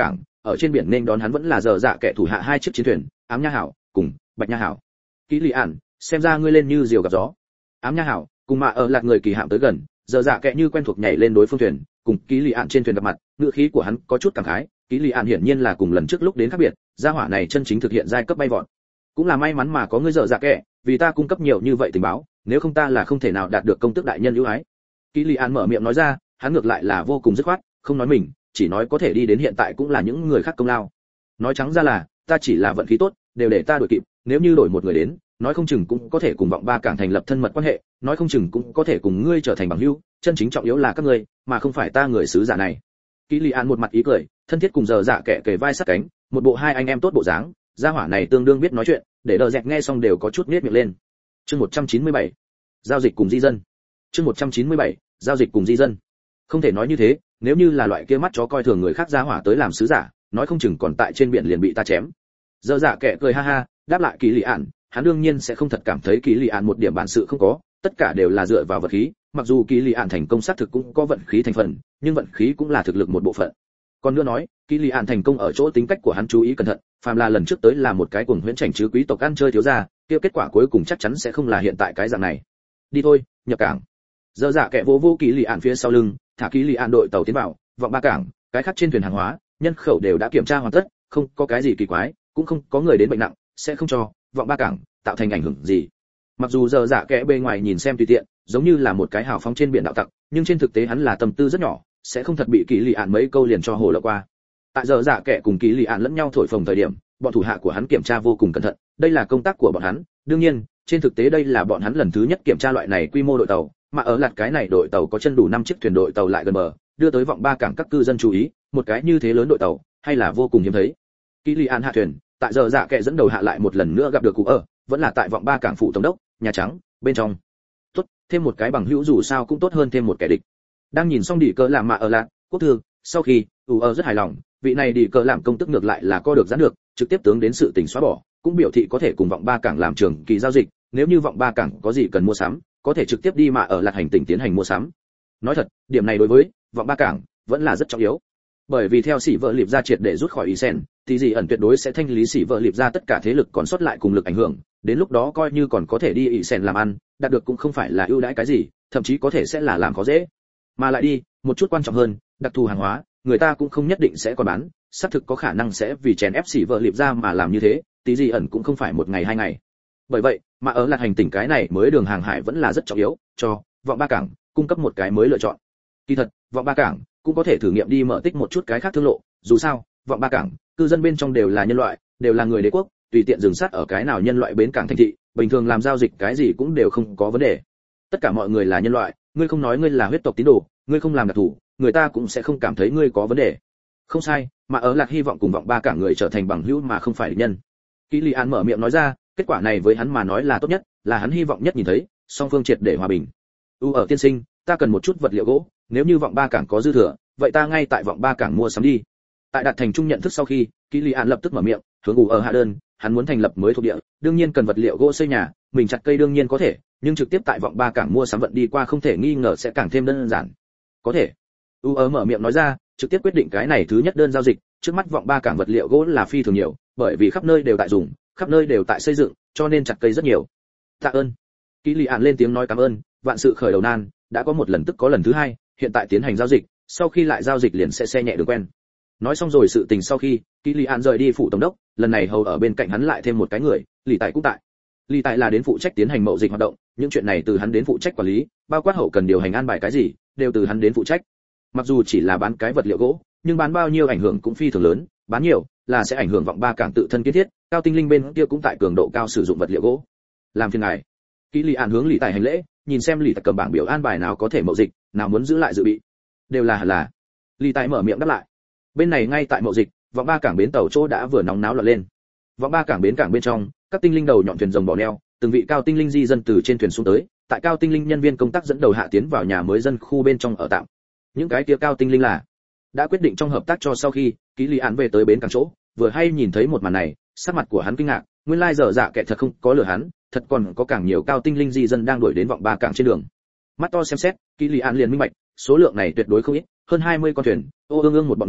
ở trên biển nên đón hắn vẫn là giờ dạ kẻ thủ hạ hai chiếc chiến thuyền, Ám Nha Hảo cùng Bạch Nha Hảo. Kỷ Lị Ản, xem ra ngươi lên như diều gặp gió. Ám Nha Hảo cùng Mạ ở Lạt người kỳ hạm tới gần, giờ dạ kẻ như quen thuộc nhảy lên đối phương thuyền, cùng Kỷ Lị Ản trên thuyền gặp mặt, ngựa khí của hắn có chút cảm khái. Kỷ Lị Ản hiển nhiên là cùng lần trước lúc đến khác biệt, gia hỏa này chân chính thực hiện giai cấp bay vọt. Cũng là may mắn mà có ngươi giờ dạ kẻ, vì ta cung cấp nhiều như vậy tình báo, nếu không ta là không thể nào đạt được công tước đại nhân ưu ái. Kỷ Lị Ản mở miệng nói ra, hắn ngược lại là vô cùng dứt khoát, không nói mình, chỉ nói có thể đi đến hiện tại cũng là những người khác công lao. Nói trắng ra là, ta chỉ là vận khí tốt, đều để ta đuổi kịp, nếu như đổi một người đến, nói không chừng cũng có thể cùng vọng ba cảng thành lập thân mật quan hệ, nói không chừng cũng có thể cùng ngươi trở thành bằng hữu, chân chính trọng yếu là các ngươi, mà không phải ta người sứ giả này. Kỷ Lị Ản một mặt ý cười, thân thiết cùng giờ dạ kẻ kề vai sát cánh, một bộ hai anh em tốt bộ dáng, gia hỏa này tương đương biết nói chuyện, để đờ dẹt nghe xong đều có chút nhếch miệng lên. Chương một trăm chín mươi bảy, giao dịch cùng di dân. Chương một trăm chín mươi bảy, giao dịch cùng di dân. Không thể nói như thế, nếu như là loại kia mắt chó coi thường người khác gia hỏa tới làm sứ giả, nói không chừng còn tại trên biển liền bị ta chém. Giờ dạ kẻ cười ha ha, đáp lại Kỷ Lị Ản, hắn đương nhiên sẽ không thật cảm thấy Kỷ Lị Ản một điểm bản sự không có, tất cả đều là dựa vào vật khí, mặc dù Kỷ Lị Ản thành công xác thực cũng có vận khí thành phần, nhưng vận khí cũng là thực lực một bộ phận. Còn nữa nói, Kỷ Lị Ản thành công ở chỗ tính cách của hắn chú ý cẩn thận, phàm là lần trước tới là một cái cuồng huyễn chảnh chứ quý tộc ăn chơi thiếu gia, kia kết quả cuối cùng chắc chắn sẽ không là hiện tại cái dạng này. Đi thôi, nhập cảng. Giờ dạ kẻ vô vô Kỷ Lị Ản phía sau lưng, thả Kỷ Lị Ản đội tàu tiến vào, vọng ba cảng, cái khác trên thuyền hàng hóa, nhân khẩu đều đã kiểm tra hoàn tất, không có cái gì kỳ quái, cũng không có người đến bệnh nặng, sẽ không cho vọng ba cảng tạo thành ảnh hưởng gì. Mặc dù giờ dạ kẻ bề ngoài nhìn xem tùy tiện, giống như là một cái hào phóng trên biển đạo tặc, nhưng trên thực tế hắn là tâm tư rất nhỏ, sẽ không thật bị Kỷ Lị Ản mấy câu liền cho hồ lộng qua. Tại giờ dạ kẻ cùng Kỷ Lị Ản lẫn nhau thổi phồng thời điểm, bọn thủ hạ của hắn kiểm tra vô cùng cẩn thận, đây là công tác của bọn hắn, đương nhiên, trên thực tế đây là bọn hắn lần thứ nhất kiểm tra loại này quy mô đội tàu, mà ở lạt cái này đội tàu có chân đủ năm chiếc thuyền đội tàu lại gần bờ, đưa tới vọng ba cảng các cư dân chú ý, một cái như thế lớn đội tàu, hay là vô cùng hiếm thấy. Kỷ Lị Ản hạ thuyền, tại giờ dạ kẻ dẫn đầu hạ lại một lần nữa gặp được cụ ở, vẫn là tại vọng ba cảng phụ tổng đốc, Nhà Trắng, bên trong. Tốt, thêm một cái bằng hữu dù sao cũng tốt hơn thêm một kẻ địch. Đang nhìn xong đỉ cờ làm mạ ở lạt, quốc thương, sau khi, ủ ở rất hài lòng, vị này đỉ cờ làm công tức ngược lại là co được giãn được, trực tiếp tướng đến sự tình xóa bỏ, cũng biểu thị có thể cùng vọng ba cảng làm trường kỳ giao dịch, nếu như vọng ba cảng có gì cần mua sắm, có thể trực tiếp đi mạ ở lạt hành tỉnh tiến hành mua sắm. Nói thật, điểm này đối với vọng ba cảng vẫn là rất trọng yếu. Bởi vì theo sĩ vợ liệp ra triệt để rút khỏi ý sen, thì gì ẩn tuyệt đối sẽ thanh lý sĩ vợ liệp ra tất cả thế lực còn sót lại cùng lực ảnh hưởng, đến lúc đó coi như còn có thể đi ý sen làm ăn, đạt được cũng không phải là ưu đãi cái gì, thậm chí có thể sẽ là làm khó dễ. Mà lại đi, một chút quan trọng hơn, đặc thù hàng hóa, người ta cũng không nhất định sẽ còn bán, xác thực có khả năng sẽ vì chèn ép sĩ vợ liệp ra mà làm như thế, tí gì ẩn cũng không phải một ngày hai ngày. Bởi vậy, mà ở là hành tỉnh cái này mới đường hàng hải vẫn là rất trọng yếu, cho vọng ba cảng cung cấp một cái mới lựa chọn. Kỳ thật, vọng ba cảng cũng có thể thử nghiệm đi mở tích một chút cái khác thương lộ, dù sao, vọng ba cảng, cư dân bên trong đều là nhân loại, đều là người đế quốc, tùy tiện dừng sát ở cái nào nhân loại bến cảng thành thị, bình thường làm giao dịch cái gì cũng đều không có vấn đề. Tất cả mọi người là nhân loại, ngươi không nói ngươi là huyết tộc tín đồ, ngươi không làm đặc thủ, người ta cũng sẽ không cảm thấy ngươi có vấn đề. Không sai, mà ở lạc hy vọng cùng vọng ba cảng người trở thành bằng hữu mà không phải địch nhân. Kỷ Lị Ản mở miệng nói ra, kết quả này với hắn mà nói là tốt nhất, là hắn hy vọng nhất nhìn thấy, song phương triệt để hòa bình. U ở tiên sinh, ta cần một chút vật liệu gỗ, nếu như vọng ba cảng có dư thừa, vậy ta ngay tại vọng ba cảng mua sắm đi. Tại đạt thành chung nhận thức sau khi, Kỷ Lị Ản lập tức mở miệng, hướng U ở hạ đơn, hắn muốn thành lập mới thuộc địa, đương nhiên cần vật liệu gỗ xây nhà, mình chặt cây đương nhiên có thể, nhưng trực tiếp tại vọng ba cảng mua sắm vận đi qua không thể nghi ngờ sẽ càng thêm đơn giản. Có thể. U ở mở miệng nói ra, trực tiếp quyết định cái này thứ nhất đơn giao dịch, trước mắt vọng ba cảng vật liệu gỗ là phi thường nhiều, bởi vì khắp nơi đều tại dùng, khắp nơi đều tại xây dựng, cho nên chặt cây rất nhiều. Tạ ơn. Kỷ Lị Ản lên tiếng nói cảm ơn, vạn sự khởi đầu nan, đã có một lần tức có lần thứ hai, hiện tại tiến hành giao dịch, sau khi lại giao dịch liền sẽ xe nhẹ đường quen. Nói xong rồi sự tình sau khi, Kỷ Lị Ản rời đi phủ tổng đốc, lần này hầu ở bên cạnh hắn lại thêm một cái người, Lý Tại cũng tại. Lý Tại là đến phụ trách tiến hành mậu dịch hoạt động, những chuyện này từ hắn đến phụ trách quản lý, bao quát hậu cần điều hành an bài cái gì, đều từ hắn đến phụ trách. Mặc dù chỉ là bán cái vật liệu gỗ, nhưng bán bao nhiêu ảnh hưởng cũng phi thường lớn, bán nhiều là sẽ ảnh hưởng vọng ba cảng tự thân kiến thiết, cao tinh linh bên kia cũng tại cường độ cao sử dụng vật liệu gỗ. Làm phiền ngài. Kỷ Lị Ản hướng Lý Tại hành lễ, nhìn xem Lý Tại cầm bảng biểu an bài nào có thể mậu dịch, nào muốn giữ lại dự bị. Đều là hẳn là. Lý Tại mở miệng đáp lại. Bên này ngay tại mậu dịch, vọng ba cảng bến tàu chỗ đã vừa nóng náo loạn lên. Vọng ba cảng bến cảng bên trong, các tinh linh đầu nhọn thuyền rồng bò neo, từng vị cao tinh linh di dân từ trên thuyền xuống tới, tại cao tinh linh nhân viên công tác dẫn đầu hạ tiến vào nhà mới dân khu bên trong ở tạm. Những cái kia cao tinh linh là đã quyết định trong hợp tác cho sau khi Kỷ Lị Ản về tới bến cảng chỗ, vừa hay nhìn thấy một màn này, sắc mặt của hắn kinh ngạc, nguyên lai giờ dạ kẻ thật không có lừa hắn, thật còn có càng nhiều cao tinh linh di dân đang đuổi đến vọng ba cảng trên đường. Mắt to xem xét, Kỷ Lị Ản liền minh bạch, số lượng này tuyệt đối không ít, hơn hai mươi con thuyền, ô ương ương một bọn người,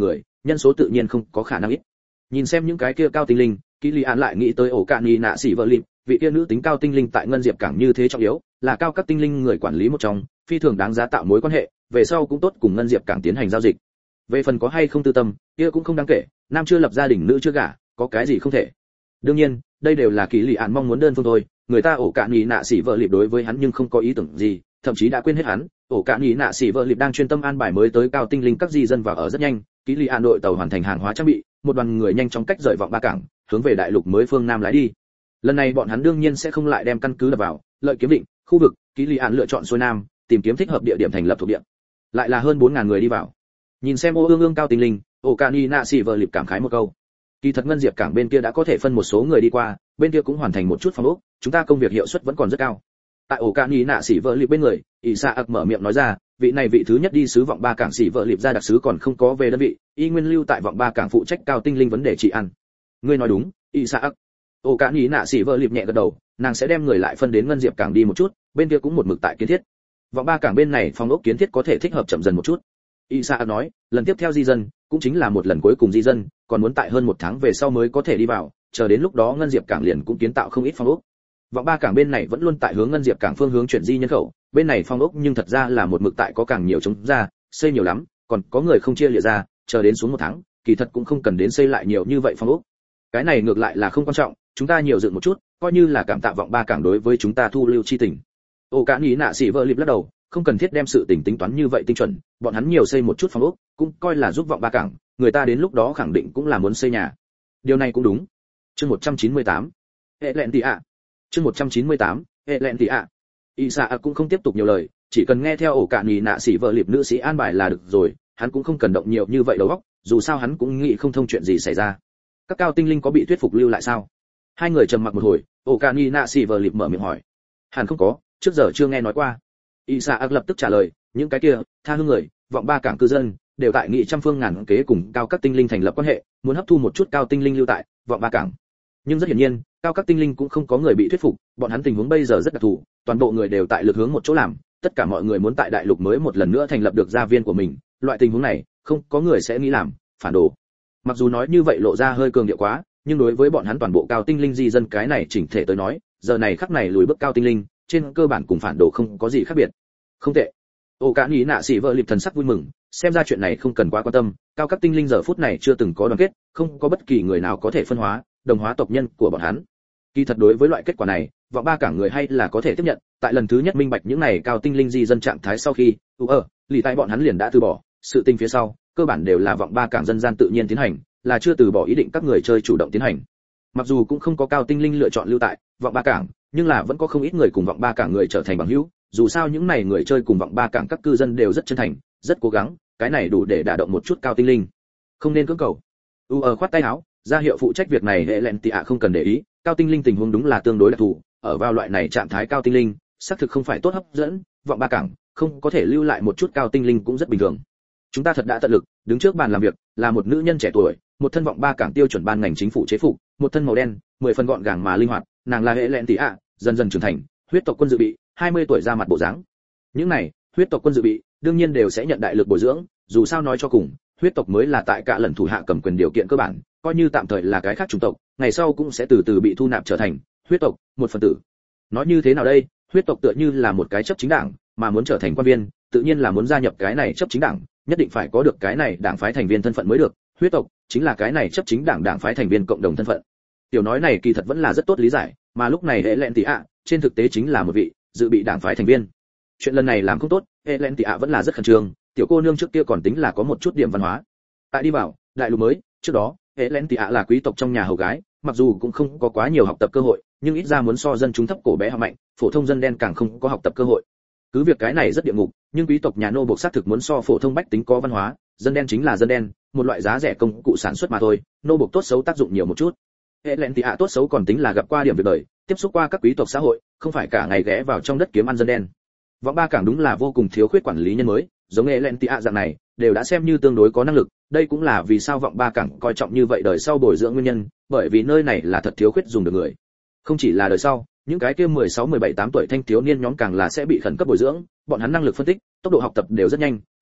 nhân số tự nhiên không có khả năng ít. Nhìn xem những cái kia cao tinh linh, Kỷ Lý An lại nghĩ tới ổ cạn nhì nạ xỉ vợ lịp, vị kia nữ tính cao tinh linh tại ngân diệp cảng như thế trọng yếu, là cao các tinh linh người quản lý một trong, phi thường đáng giá tạo mối quan hệ, về sau cũng tốt cùng ngân diệp cảng tiến hành giao dịch. Về phần có hay không tư tâm, kia cũng không đáng kể, nam chưa lập gia đình nữ chưa gả, có cái gì không thể. Đương nhiên, đây đều là Kỷ Lý An mong muốn đơn phương thôi, người ta ổ cạn nhì nạ xỉ vợ lịp đối với hắn nhưng không có ý tưởng gì, thậm chí đã quên hết hắn. Ổ cạn nhì nạ xỉ vợ lịp đang chuyên tâm an bài mới tới cao tinh linh các di dân vào ở rất nhanh. Kỷ Lý An đội tàu hoàn thành hàng hóa trang bị, một đoàn người nhanh chóng cách rời vọng ba cảng, hướng về đại lục mới phương nam lái đi. Lần này bọn hắn đương nhiên sẽ không lại đem căn cứ đập vào Lợi Kiếm Định khu vực. Kỷ Lý An lựa chọn xuôi nam, tìm kiếm thích hợp địa điểm thành lập thuộc địa. Lại là hơn bốn nghìn người đi vào. Nhìn xem ô ương ương cao tinh linh, ổ cạn nhì nạ xỉ vợ lịp cảm khái một câu. Kỳ thật ngân diệp cảng bên kia đã có thể phân một số người đi qua, bên kia cũng hoàn thành một chút phòng ốc, chúng ta công việc hiệu suất vẫn còn rất cao. Tại ổ cạn nhì nạ xỉ vợ lịp bên người, ỷ xạ ặc mở miệng nói ra, vị này vị thứ nhất đi sứ vọng ba cảng xỉ vợ lịp ra đặc sứ còn không có về đơn vị, y nguyên lưu tại vọng ba cảng phụ trách cao tinh linh vấn đề trị ăn. Ngươi nói đúng, ỷ xạ ặc. Ổ cạn nhì nạ xỉ vợ lịp nhẹ gật đầu, nàng sẽ đem người lại phân đến ngân diệp cảng đi một chút, bên kia cũng một mực tại kiến thiết. Vọng ba cảng bên này phòng ốc kiến thiết có thể thích hợp chậm dần một chút. Isa nói, lần tiếp theo di dân, cũng chính là một lần cuối cùng di dân, còn muốn tại hơn một tháng về sau mới có thể đi vào, chờ đến lúc đó ngân diệp cảng liền cũng kiến tạo không ít phòng ốc. Vọng ba cảng bên này vẫn luôn tại hướng ngân diệp cảng phương hướng chuyển di nhân khẩu, bên này phòng ốc nhưng thật ra là một mực tại có càng nhiều chống ra, xây nhiều lắm, còn có người không chia lìa ra, chờ đến xuống một tháng, kỳ thật cũng không cần đến xây lại nhiều như vậy phòng ốc. Cái này ngược lại là không quan trọng, chúng ta nhiều dựng một chút, coi như là cảm tạ vọng ba cảng đối với chúng ta thu lưu chi tình. Ổ cạn nhì nạ xỉ vợ lịp lắc đầu, không cần thiết đem sự tình tính toán như vậy tinh chuẩn, bọn hắn nhiều xây một chút phòng ốc, cũng coi là giúp vọng ba cảng, người ta đến lúc đó khẳng định cũng là muốn xây nhà. Điều này cũng đúng. Chương một trăm chín mươi tám. Hệ lẹn tỷ ạ. Chương một trăm chín mươi tám. Hệ lẹn tỷ ạ. Isa cũng không tiếp tục nhiều lời, chỉ cần nghe theo ổ cạn nhì nạ xỉ vợ lịp nữ sĩ an bài là được rồi, hắn cũng không cần động nhiều như vậy đầu óc, dù sao hắn cũng nghĩ không thông chuyện gì xảy ra. Các cao tinh linh có bị thuyết phục lưu lại sao? Hai người trầm mặc một hồi, ổ cạn nhì nạ xỉ vợ lịp mở miệng hỏi. Hẳn không có, trước giờ chưa nghe nói qua. Isaac lập tức trả lời, những cái kia, tha hương người, vọng ba cảng cư dân, đều tại nghị trăm phương ngàn kế cùng cao các tinh linh thành lập quan hệ, muốn hấp thu một chút cao tinh linh lưu tại vọng ba cảng. Nhưng rất hiển nhiên, cao các tinh linh cũng không có người bị thuyết phục, bọn hắn tình huống bây giờ rất đặc thù, toàn bộ người đều tại lực hướng một chỗ làm, tất cả mọi người muốn tại đại lục mới một lần nữa thành lập được gia viên của mình, loại tình huống này, không có người sẽ nghĩ làm phản đồ. Mặc dù nói như vậy lộ ra hơi cường điệu quá, nhưng đối với bọn hắn toàn bộ cao tinh linh di dân cái này chỉnh thể tới nói, giờ này khắc này lùi bước cao tinh linh, trên cơ bản cùng phản đồ không có gì khác biệt. Không tệ. Ổ cạn nhì nạ xỉ vợ lịp thần sắc vui mừng, xem ra chuyện này không cần quá quan tâm, cao các tinh linh giờ phút này chưa từng có đoàn kết, không có bất kỳ người nào có thể phân hóa, đồng hóa tộc nhân của bọn hắn. Kỳ thật đối với loại kết quả này, vọng ba cảng người hay là có thể tiếp nhận, tại lần thứ nhất minh bạch những này cao tinh linh di dân trạng thái sau khi, u ở, lì tại bọn hắn liền đã từ bỏ, sự tình phía sau, cơ bản đều là vọng ba cảng dân gian tự nhiên tiến hành, là chưa từ bỏ ý định các người chơi chủ động tiến hành. Mặc dù cũng không có cao tinh linh lựa chọn lưu tại vọng ba cảng, nhưng là vẫn có không ít người cùng vọng ba cảng người trở thành bằng hữu, dù sao những này người chơi cùng vọng ba cảng các cư dân đều rất chân thành, rất cố gắng, cái này đủ để đả động một chút cao tinh linh. Không nên cưỡng cầu. U ở khoát tay áo, ra hiệu phụ trách việc này hệ lẹn tị ạ không cần để ý, cao tinh linh tình huống đúng là tương đối đặc thù, ở vào loại này trạng thái cao tinh linh, xác thực không phải tốt hấp dẫn, vọng ba cảng không có thể lưu lại một chút cao tinh linh cũng rất bình thường. Chúng ta thật đã tận lực, đứng trước bàn làm việc, là một nữ nhân trẻ tuổi, một thân vọng ba cảng tiêu chuẩn ban ngành chính phủ chế phục, một thân màu đen, mười phần gọn gàng mà linh hoạt, nàng là hệ lẹn tị ạ, dần dần trưởng thành, huyết tộc quân dự bị, hai mươi tuổi ra mặt bộ dáng. Những này, huyết tộc quân dự bị, đương nhiên đều sẽ nhận đại lực bồi dưỡng, dù sao nói cho cùng, huyết tộc mới là tại cả lần thủ hạ cầm quyền điều kiện cơ bản, coi như tạm thời là cái khác chủng tộc, ngày sau cũng sẽ từ từ bị thu nạp trở thành huyết tộc, một phần tử. Nói như thế nào đây, huyết tộc tựa như là một cái chấp chính đảng, mà muốn trở thành quan viên, tự nhiên là muốn gia nhập cái này chấp chính đảng, nhất định phải có được cái này đảng phái thành viên thân phận mới được, huyết tộc chính là cái này chấp chính đảng đảng phái thành viên cộng đồng thân phận. Tiểu nói này kỳ thật vẫn là rất tốt lý giải, mà lúc này hệ lẹn tị ạ, trên thực tế chính là một vị dự bị đảng phái thành viên. Chuyện lần này làm không tốt, hệ lẹn tị ạ vẫn là rất khẩn trương, tiểu cô nương trước kia còn tính là có một chút điểm văn hóa. Tại đi vào đại lục mới, trước đó, hệ lẹn tị ạ là quý tộc trong nhà hầu gái, mặc dù cũng không có quá nhiều học tập cơ hội, nhưng ít ra muốn so dân chúng thấp cổ bé học mạnh, phổ thông dân đen càng không có học tập cơ hội. Cứ việc cái này rất địa ngục, nhưng quý tộc nhà nô buộc xác thực muốn so phổ thông bách tính có văn hóa, dân đen chính là dân đen, một loại giá rẻ công cụ sản xuất mà thôi, nô buộc tốt xấu tác dụng nhiều một chút. Hệ lẹn tị ạ tốt xấu còn tính là gặp qua điểm việc đời, tiếp xúc qua các quý tộc xã hội, không phải cả ngày ghé vào trong đất kiếm ăn dân đen. Vọng ba cảng đúng là vô cùng thiếu khuyết quản lý nhân mới, giống hệ lẹn tị ạ dạng này, đều đã xem như tương đối có năng lực, đây cũng là vì sao vọng ba cảng coi trọng như vậy đời sau bồi dưỡng nguyên nhân, bởi vì nơi này là thật thiếu khuyết dùng được người. Không chỉ là đời sau, những cái kia mười sáu, mười bảy, tám tuổi thanh thiếu niên nhóm càng là sẽ bị khẩn cấp bồi dưỡng, bọn hắn năng lực phân tích, tốc độ học tập đều rất nhanh,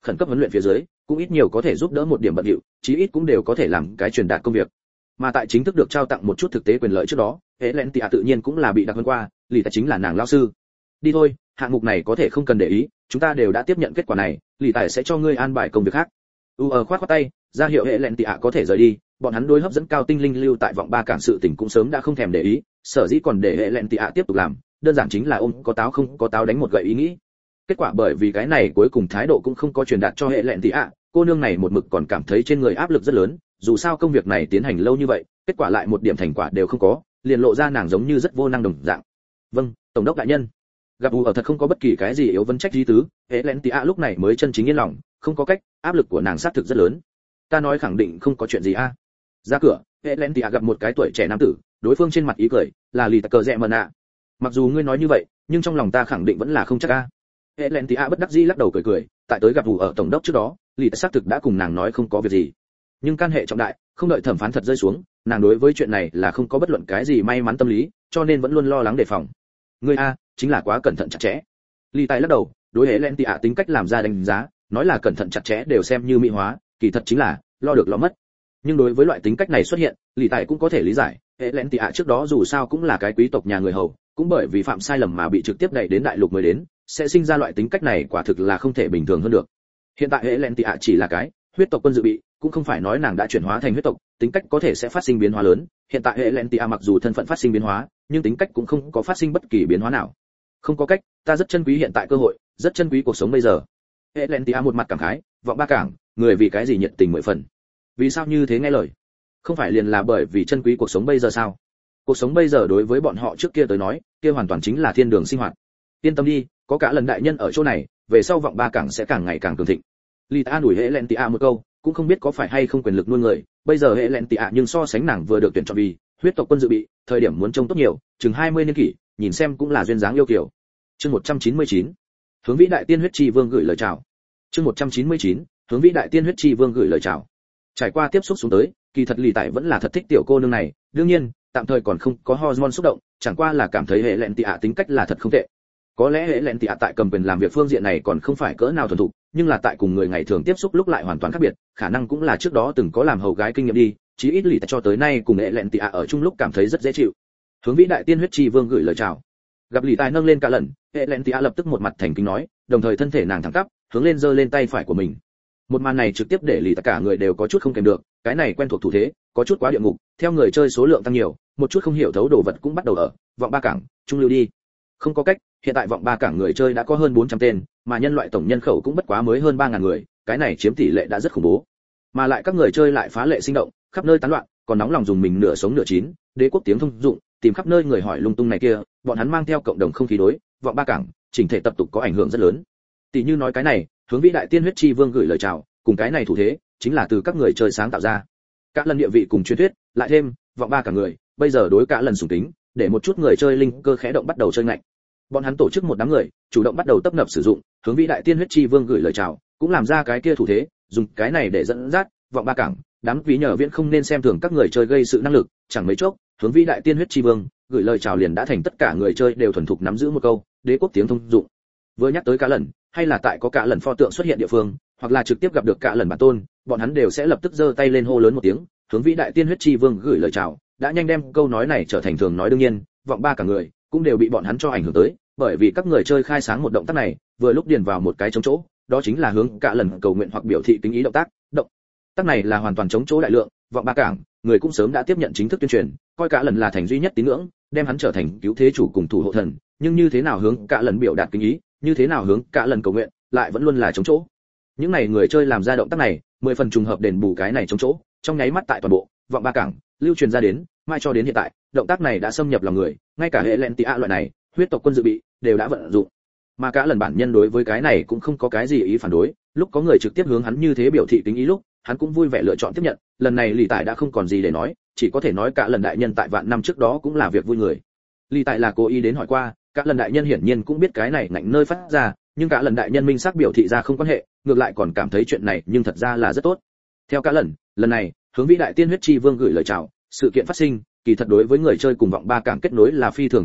khẩn cấp huấn luyện phía dưới cũng ít nhiều có thể giúp đỡ một điểm bận rộn, chí ít cũng đều có thể làm cái truyền đạt công việc. Mà tại chính thức được trao tặng một chút thực tế quyền lợi trước đó, Helentia tự nhiên cũng là bị đặc hơn qua, lì tại chính là nàng lão sư. Đi thôi, hạng mục này có thể không cần để ý, chúng ta đều đã tiếp nhận kết quả này, lì tại sẽ cho ngươi an bài công việc khác. U ở khoát khoát tay, ra hiệu Helentia có thể rời đi, bọn hắn đối hấp dẫn cao tinh linh lưu tại vọng ba cảng sự tình cũng sớm đã không thèm để ý, sở dĩ còn để Helentia tiếp tục làm, đơn giản chính là ôm có táo không có táo đánh một gậy ý nghĩ. Kết quả bởi vì cái này cuối cùng thái độ cũng không có truyền đạt cho Helentia, cô nương này một mực còn cảm thấy trên người áp lực rất lớn, dù sao công việc này tiến hành lâu như vậy, kết quả lại một điểm thành quả đều không có, liền lộ ra nàng giống như rất vô năng đồng dạng. Vâng, tổng đốc đại nhân. Gặp U ở thật không có bất kỳ cái gì yếu vấn trách gì tứ, Helentia lúc này mới chân chính yên lòng, không có cách, áp lực của nàng xác thực rất lớn. Ta nói khẳng định không có chuyện gì a. Ra cửa, Helentia gặp một cái tuổi trẻ nam tử, đối phương trên mặt ý cười, là lì cờ rẽ mần ạ. Mặc dù ngươi nói như vậy, nhưng trong lòng ta khẳng định vẫn là không chắc a. Helentia bất đắc dĩ lắc đầu cười cười, tại tới gặp U ở tổng đốc trước đó, lì xác thực đã cùng nàng nói không có việc gì. Nhưng can hệ trọng đại, không đợi thẩm phán thật rơi xuống, nàng đối với chuyện này là không có bất luận cái gì may mắn tâm lý, cho nên vẫn luôn lo lắng đề phòng. Ngươi a, chính là quá cẩn thận chặt chẽ. Lì tài lắc đầu, đối Helentia tính cách làm ra đánh giá, nói là cẩn thận chặt chẽ đều xem như mỹ hóa, kỳ thật chính là lo được lo mất. Nhưng đối với loại tính cách này xuất hiện, lì tài cũng có thể lý giải. Helentia trước đó dù sao cũng là cái quý tộc nhà người hầu, cũng bởi vì phạm sai lầm mà bị trực tiếp đẩy đến đại lục mới đến, sẽ sinh ra loại tính cách này quả thực là không thể bình thường hơn được. Hiện tại Helentia chỉ là cái huyết tộc quân dự bị, cũng không phải nói nàng đã chuyển hóa thành huyết tộc, tính cách có thể sẽ phát sinh biến hóa lớn. Hiện tại Helentia mặc dù thân phận phát sinh biến hóa, nhưng tính cách cũng không có phát sinh bất kỳ biến hóa nào. Không có cách, ta rất chân quý hiện tại cơ hội, rất chân quý cuộc sống bây giờ. Helentia một mặt cảm khái, vọng ba cảng, người vì cái gì nhiệt tình mười phần. Vì sao như thế nghe lời? Không phải liền là bởi vì chân quý cuộc sống bây giờ sao? Cuộc sống bây giờ đối với bọn họ trước kia tới nói, kia hoàn toàn chính là thiên đường sinh hoạt. Yên tâm đi, có cả lần đại nhân ở chỗ này, về sau vọng ba cảng sẽ càng ngày càng cường thịnh. Lita an ủi Helentia một câu, cũng không biết có phải hay không quyền lực nuôi người, bây giờ Helentia nhưng so sánh nàng vừa được tuyển chọn vì huyết tộc quân dự bị, thời điểm muốn trông tốt nhiều, chừng hai mươi niên kỷ, nhìn xem cũng là duyên dáng yêu kiều. Chương một trăm chín mươi chín, hướng vĩ đại tiên huyết chi vương gửi lời chào. Chương một trăm chín mươi chín, hướng vĩ đại tiên huyết chi vương gửi lời chào. Trải qua tiếp xúc xuống tới, kỳ thật lì tại vẫn là thật thích tiểu cô nương này, đương nhiên, tạm thời còn không có hormone xúc động, chẳng qua là cảm thấy Helentia tính cách là thật không tệ. Có lẽ Helentia tại cầm quyền làm việc phương diện này còn không phải cỡ nào thuần thục, nhưng là tại cùng người ngày thường tiếp xúc lúc lại hoàn toàn khác biệt, khả năng cũng là trước đó từng có làm hầu gái kinh nghiệm đi, chí ít lì tại cho tới nay cùng Helentia ở chung lúc cảm thấy rất dễ chịu. Hướng vĩ đại tiên huyết chi vương gửi lời chào. Gặp lì tài nâng lên cả lần, Helentia lập tức một mặt thành kính nói, đồng thời thân thể nàng thẳng tắp, hướng lên giơ lên tay phải của mình. Một màn này trực tiếp để lì tất cả người đều có chút không kèm được, cái này quen thuộc thủ thế, có chút quá địa ngục, theo người chơi số lượng tăng nhiều, một chút không hiểu thấu đồ vật cũng bắt đầu ở vọng ba cảng trung lưu đi. Không có cách, hiện tại vọng ba cảng người chơi đã có hơn bốn trăm tên, mà nhân loại tổng nhân khẩu cũng bất quá mới hơn ba ngàn người, cái này chiếm tỷ lệ đã rất khủng bố. Mà lại các người chơi lại phá lệ sinh động, khắp nơi tán loạn, còn nóng lòng dùng mình nửa sống nửa chín, đế quốc tiếng thông dụng, tìm khắp nơi người hỏi lung tung này kia, bọn hắn mang theo cộng đồng không khí đối, vọng ba cảng, chỉnh thể tập tục có ảnh hưởng rất lớn. Tỷ như nói cái này, hướng vĩ đại tiên huyết chi vương gửi lời chào, cùng cái này thủ thế, chính là từ các người chơi sáng tạo ra. Cả lần địa vị cùng truyền thuyết, lại thêm vọng ba cả người, bây giờ đối cả lần sủng tính, để một chút người chơi linh cơ khẽ động bắt đầu chơi ngạnh. Bọn hắn tổ chức một đám người, chủ động bắt đầu tấp nập sử dụng, hướng vĩ đại tiên huyết chi vương gửi lời chào, cũng làm ra cái kia thủ thế, dùng cái này để dẫn dắt vọng ba cảng, đám quý nhờ viễn không nên xem thường các người chơi gây sự năng lực, chẳng mấy chốc, hướng vĩ đại tiên huyết chi vương gửi lời chào liền đã thành tất cả người chơi đều thuần thục nắm giữ một câu, đế quốc tiếng thông dụng. Vừa nhắc tới cả lần, hay là tại có cả lần pho tượng xuất hiện địa phương, hoặc là trực tiếp gặp được cả lần bản tôn, bọn hắn đều sẽ lập tức giơ tay lên hô lớn một tiếng, hướng vĩ đại tiên huyết chi vương gửi lời chào, đã nhanh đem câu nói này trở thành thường nói đương nhiên, vọng ba cả người cũng đều bị bọn hắn cho ảnh hưởng tới, bởi vì các người chơi khai sáng một động tác này, vừa lúc điền vào một cái trống chỗ, đó chính là hướng cả lần cầu nguyện hoặc biểu thị kính ý động tác, động tác này là hoàn toàn trống chỗ đại lượng, vọng ba cảng người cũng sớm đã tiếp nhận chính thức tuyên truyền, coi cả lần là thành duy nhất tín ngưỡng, đem hắn trở thành cứu thế chủ cùng thủ hộ thần, nhưng như thế nào hướng cả lần biểu đạt kính ý, như thế nào hướng cả lần cầu nguyện, lại vẫn luôn là trống chỗ. Những này người chơi làm ra động tác này, mười phần trùng hợp đền bù cái này trống chỗ, trong nháy mắt tại toàn bộ vọng ba cảng lưu truyền ra đến, mai cho đến hiện tại, động tác này đã xâm nhập lòng người, ngay cả Helentia loại này huyết tộc quân dự bị đều đã vận dụng. Mà cả lần bản nhân đối với cái này cũng không có cái gì ý phản đối, lúc có người trực tiếp hướng hắn như thế biểu thị kính ý lúc, hắn cũng vui vẻ lựa chọn tiếp nhận, lần này Lý Tại đã không còn gì để nói, chỉ có thể nói cả lần đại nhân tại vạn năm trước đó cũng là việc vui người. Lý Tại là cố ý đến hỏi qua, cả lần đại nhân hiển nhiên cũng biết cái này ngạnh nơi phát ra, nhưng cả lần đại nhân minh xác biểu thị ra không quan hệ, ngược lại còn cảm thấy chuyện này nhưng thật ra là rất tốt. Theo cả lần, lần này, hướng vĩ đại tiên huyết chi vương gửi lời chào, sự kiện phát sinh, kỳ thật đối với người chơi cùng vọng ba cảng kết nối là phi thường có lợi,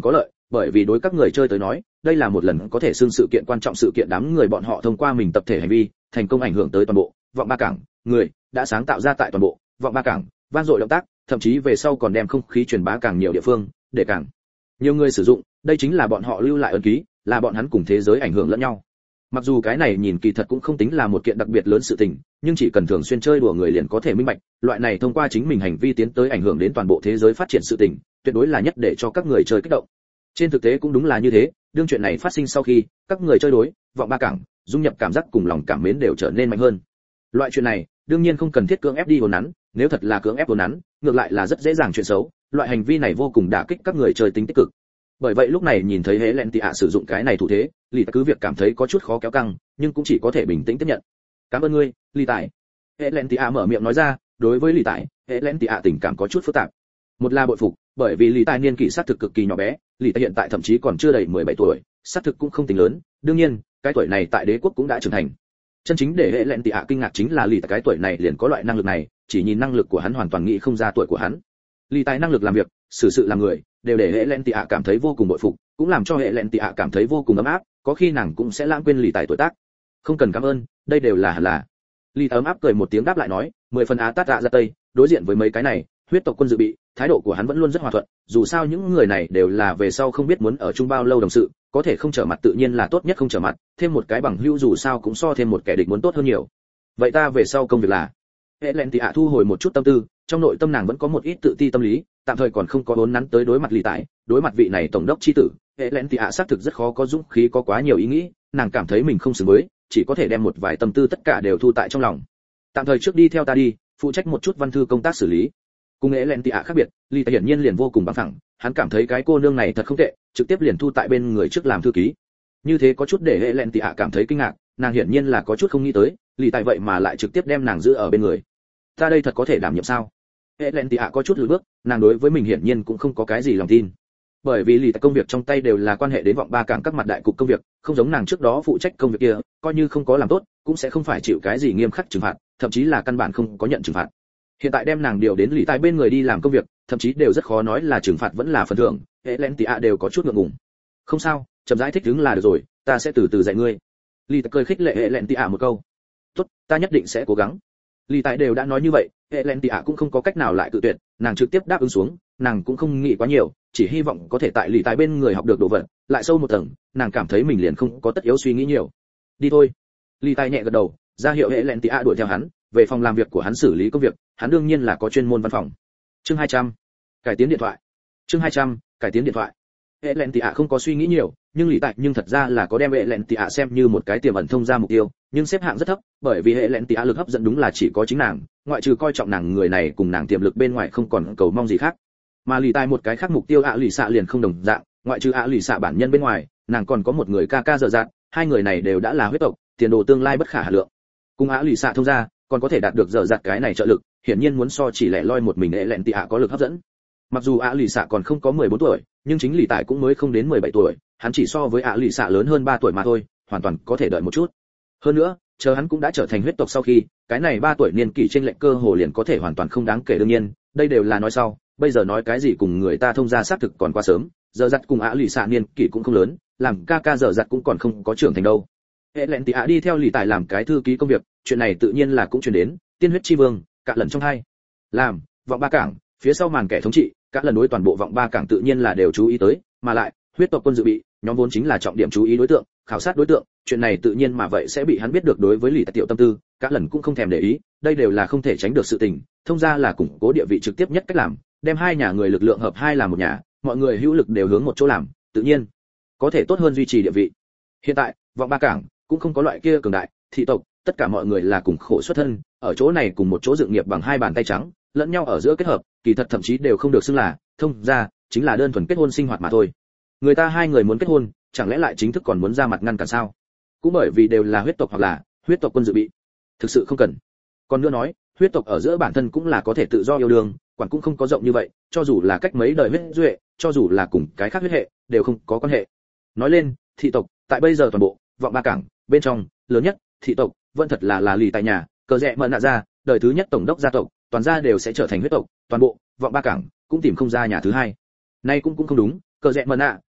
bởi vì đối các người chơi tới nói, đây là một lần có thể xương sự kiện quan trọng, sự kiện đám người bọn họ thông qua mình tập thể hành vi, thành công ảnh hưởng tới toàn bộ vọng ba cảng người, đã sáng tạo ra tại toàn bộ vọng ba cảng vang dội động tác, thậm chí về sau còn đem không khí truyền bá càng nhiều địa phương, để càng nhiều người sử dụng, đây chính là bọn họ lưu lại ấn ký, là bọn hắn cùng thế giới ảnh hưởng lẫn nhau. Mặc dù cái này nhìn kỳ thật cũng không tính là một kiện đặc biệt lớn sự tình, nhưng chỉ cần thường xuyên chơi đùa người liền có thể minh bạch, loại này thông qua chính mình hành vi tiến tới ảnh hưởng đến toàn bộ thế giới phát triển sự tình, tuyệt đối là nhất để cho các người chơi kích động. Trên thực tế cũng đúng là như thế, đương chuyện này phát sinh sau khi, các người chơi đối vọng ba cảng dung nhập cảm giác cùng lòng cảm mến đều trở nên mạnh hơn. Loại chuyện này, đương nhiên không cần thiết cưỡng ép đi hồn nắn, nếu thật là cưỡng ép hồn nắn, ngược lại là rất dễ dàng chuyện xấu, loại hành vi này vô cùng đả kích các người chơi tính tích cực. Bởi vậy lúc này nhìn thấy hễ lẹn tị ạ sử dụng cái này thủ thế, lì cứ việc cảm thấy có chút khó kéo căng, nhưng cũng chỉ có thể bình tĩnh tiếp nhận. Cảm ơn ngươi, lì tại. Hễ lẹn tị ạ mở miệng nói ra, đối với lì tại, hễ lẹn tị ạ tình cảm có chút phức tạp. Một là bội phục, bởi vì lì tại niên kỷ sát thực cực kỳ nhỏ bé, lì tại hiện tại thậm chí còn chưa đầy mười bảy tuổi, sát thực cũng không tính lớn, đương nhiên, cái tuổi này tại đế quốc cũng đã trưởng thành. Chân chính để hễ lẹn tị ạ kinh ngạc chính là lì tại cái tuổi này liền có loại năng lực này, chỉ nhìn năng lực của hắn hoàn toàn nghĩ không ra tuổi của hắn. Lì tại năng lực làm việc, xử sự làm người, đều để hệ lẹn tị ạ cảm thấy vô cùng bội phục, cũng làm cho hệ lẹn tị ạ cảm thấy vô cùng ấm áp, có khi nàng cũng sẽ lãng quên lì tại tuổi tác. Không cần cảm ơn, đây đều là hẳn là. Lì ấm áp cười một tiếng đáp lại nói, mười phần á tát dạ ra tây, đối diện với mấy cái này, huyết tộc quân dự bị, thái độ của hắn vẫn luôn rất hòa thuận, dù sao những người này đều là về sau không biết muốn ở chung bao lâu đồng sự, có thể không trở mặt tự nhiên là tốt nhất không trở mặt, thêm một cái bằng hữu dù sao cũng so thêm một kẻ địch muốn tốt hơn nhiều. Vậy ta về sau công việc là? Hệ lẹn tị ạ thu hồi một chút tâm tư, trong nội tâm nàng vẫn có một ít tự ti tâm lý, tạm thời còn không có vốn nắn tới đối mặt lì tại, đối mặt vị này tổng đốc chi tử, hệ lẹn tị ạ xác thực rất khó có dũng khí có quá nhiều ý nghĩ, nàng cảm thấy mình không xứng với, chỉ có thể đem một vài tâm tư tất cả đều thu tại trong lòng. Tạm thời trước đi theo ta đi, phụ trách một chút văn thư công tác xử lý. Cùng hệ lẹn tị ạ khác biệt, lì tại hiển nhiên liền vô cùng bằng phẳng, hắn cảm thấy cái cô nương này thật không tệ, trực tiếp liền thu tại bên người trước làm thư ký. Như thế có chút để hệ lẹn tị ạ cảm thấy kinh ngạc, nàng hiển nhiên là có chút không nghĩ tới, lì tại vậy mà lại trực tiếp đem nàng giữ ở bên người. Ta đây thật có thể đảm nhiệm sao? Hệ lẹn tị ạ có chút lùi bước, nàng đối với mình hiển nhiên cũng không có cái gì lòng tin, bởi vì lì tại công việc trong tay đều là quan hệ đến vọng ba cảng các mặt đại cục công việc, không giống nàng trước đó phụ trách công việc kia, coi như không có làm tốt cũng sẽ không phải chịu cái gì nghiêm khắc trừng phạt, thậm chí là căn bản không có nhận trừng phạt. Hiện tại đem nàng điều đến lì tại bên người đi làm công việc, thậm chí đều rất khó nói là trừng phạt vẫn là phần thưởng, hệ lẹn tị ạ đều có chút ngượng ngùng. Không sao, chậm rãi thích ứng là được rồi, ta sẽ từ từ dạy ngươi. Lì tại cười khích lệ hệ lẹn tị ạ một câu. Tốt, ta nhất định sẽ cố gắng. Lì tại đều đã nói như vậy, hệ lẹn tị ạ cũng không có cách nào lại cự tuyệt, nàng trực tiếp đáp ứng xuống, nàng cũng không nghĩ quá nhiều, chỉ hy vọng có thể tại lì tại bên người học được đồ vật, lại sâu một tầng, nàng cảm thấy mình liền không có tất yếu suy nghĩ nhiều. Đi thôi. Lì tại nhẹ gật đầu, ra hiệu hệ lẹn tị ạ đuổi theo hắn, về phòng làm việc của hắn xử lý công việc, hắn đương nhiên là có chuyên môn văn phòng. Chương hai trăm, cải tiến điện thoại. Chương hai trăm, cải tiến điện thoại. Hệ lẹn tị ạ không có suy nghĩ nhiều, nhưng lì tại nhưng thật ra là có đem hệ lẹn tị ạ xem như một cái tiềm ẩn thông ra mục tiêu, nhưng xếp hạng rất thấp, bởi vì hệ lẹn tị ạ lực hấp dẫn đúng là chỉ có chính nàng, ngoại trừ coi trọng nàng người này cùng nàng tiềm lực bên ngoài không còn cầu mong gì khác. Mà lì tại một cái khác mục tiêu ạ lì xạ liền không đồng dạng, ngoại trừ ạ lì xạ bản nhân bên ngoài, nàng còn có một người ca ca dở dạn, hai người này đều đã là huyết tộc, tiền đồ tương lai bất khả hà lượng. Cùng ạ lì xạ thông ra, còn có thể đạt được dở dạn cái này trợ lực, hiển nhiên muốn so chỉ lẻ loi một mình hệ lẹn tị ạ có lực hấp dẫn. Mặc dù ạ lì xạ còn không có mười bốn tuổi, nhưng chính lì tại cũng mới không đến mười bảy tuổi, hắn chỉ so với ạ lì xạ lớn hơn ba tuổi mà thôi, hoàn toàn có thể đợi một chút. Hơn nữa, chờ hắn cũng đã trở thành huyết tộc sau khi, cái này ba tuổi niên kỷ trên lệnh cơ hồ liền có thể hoàn toàn không đáng kể, đương nhiên, đây đều là nói sau, bây giờ nói cái gì cùng người ta thông ra xác thực còn quá sớm, giờ giặt cùng ạ lì xạ niên kỷ cũng không lớn, làm ca ca giờ giặt cũng còn không có trưởng thành đâu. Hệ lẹn tị ạ đi theo lì tại làm cái thư ký công việc, chuyện này tự nhiên là cũng truyền đến, tiên huyết chi vương, cả lần trong hai. Làm, vọng ba cảng, phía sau màn kẻ thống trị, các lần đối toàn bộ vọng ba cảng tự nhiên là đều chú ý tới, mà lại, huyết tộc quân dự bị, nhóm vốn chính là trọng điểm chú ý đối tượng, khảo sát đối tượng, chuyện này tự nhiên mà vậy sẽ bị hắn biết được. Đối với lì tại tiểu tâm tư, các lần cũng không thèm để ý, đây đều là không thể tránh được sự tình, thông ra là củng cố địa vị trực tiếp nhất cách làm, đem hai nhà người lực lượng hợp hai làm một nhà, mọi người hữu lực đều hướng một chỗ làm, tự nhiên có thể tốt hơn duy trì địa vị. Hiện tại, vọng ba cảng cũng không có loại kia cường đại thị tộc, tất cả mọi người là cùng khổ xuất thân, ở chỗ này cùng một chỗ dựng nghiệp bằng hai bàn tay trắng, lẫn nhau ở giữa kết hợp, kỳ thật thậm chí đều không được xưng là thông ra, chính là đơn thuần kết hôn sinh hoạt mà thôi. Người ta hai người muốn kết hôn, chẳng lẽ lại chính thức còn muốn ra mặt ngăn cản sao? Cũng bởi vì đều là huyết tộc hoặc là huyết tộc quân dự bị, thực sự không cần. Còn nữa nói, huyết tộc ở giữa bản thân cũng là có thể tự do yêu đương, quản cũng không có rộng như vậy, cho dù là cách mấy đời huyết duệ, cho dù là cùng cái khác huyết hệ, đều không có quan hệ. Nói lên, thị tộc, tại bây giờ toàn bộ vọng ba cảng bên trong, lớn nhất thị tộc vẫn thật là là lì tại nhà, cờ rẽ mờ nạ ra, đời thứ nhất tổng đốc gia tộc, toàn gia đều sẽ trở thành huyết tộc, toàn bộ vọng ba cảng cũng tìm không ra nhà thứ hai. Nay cũng cũng không đúng, cờ rẽ mờ nạ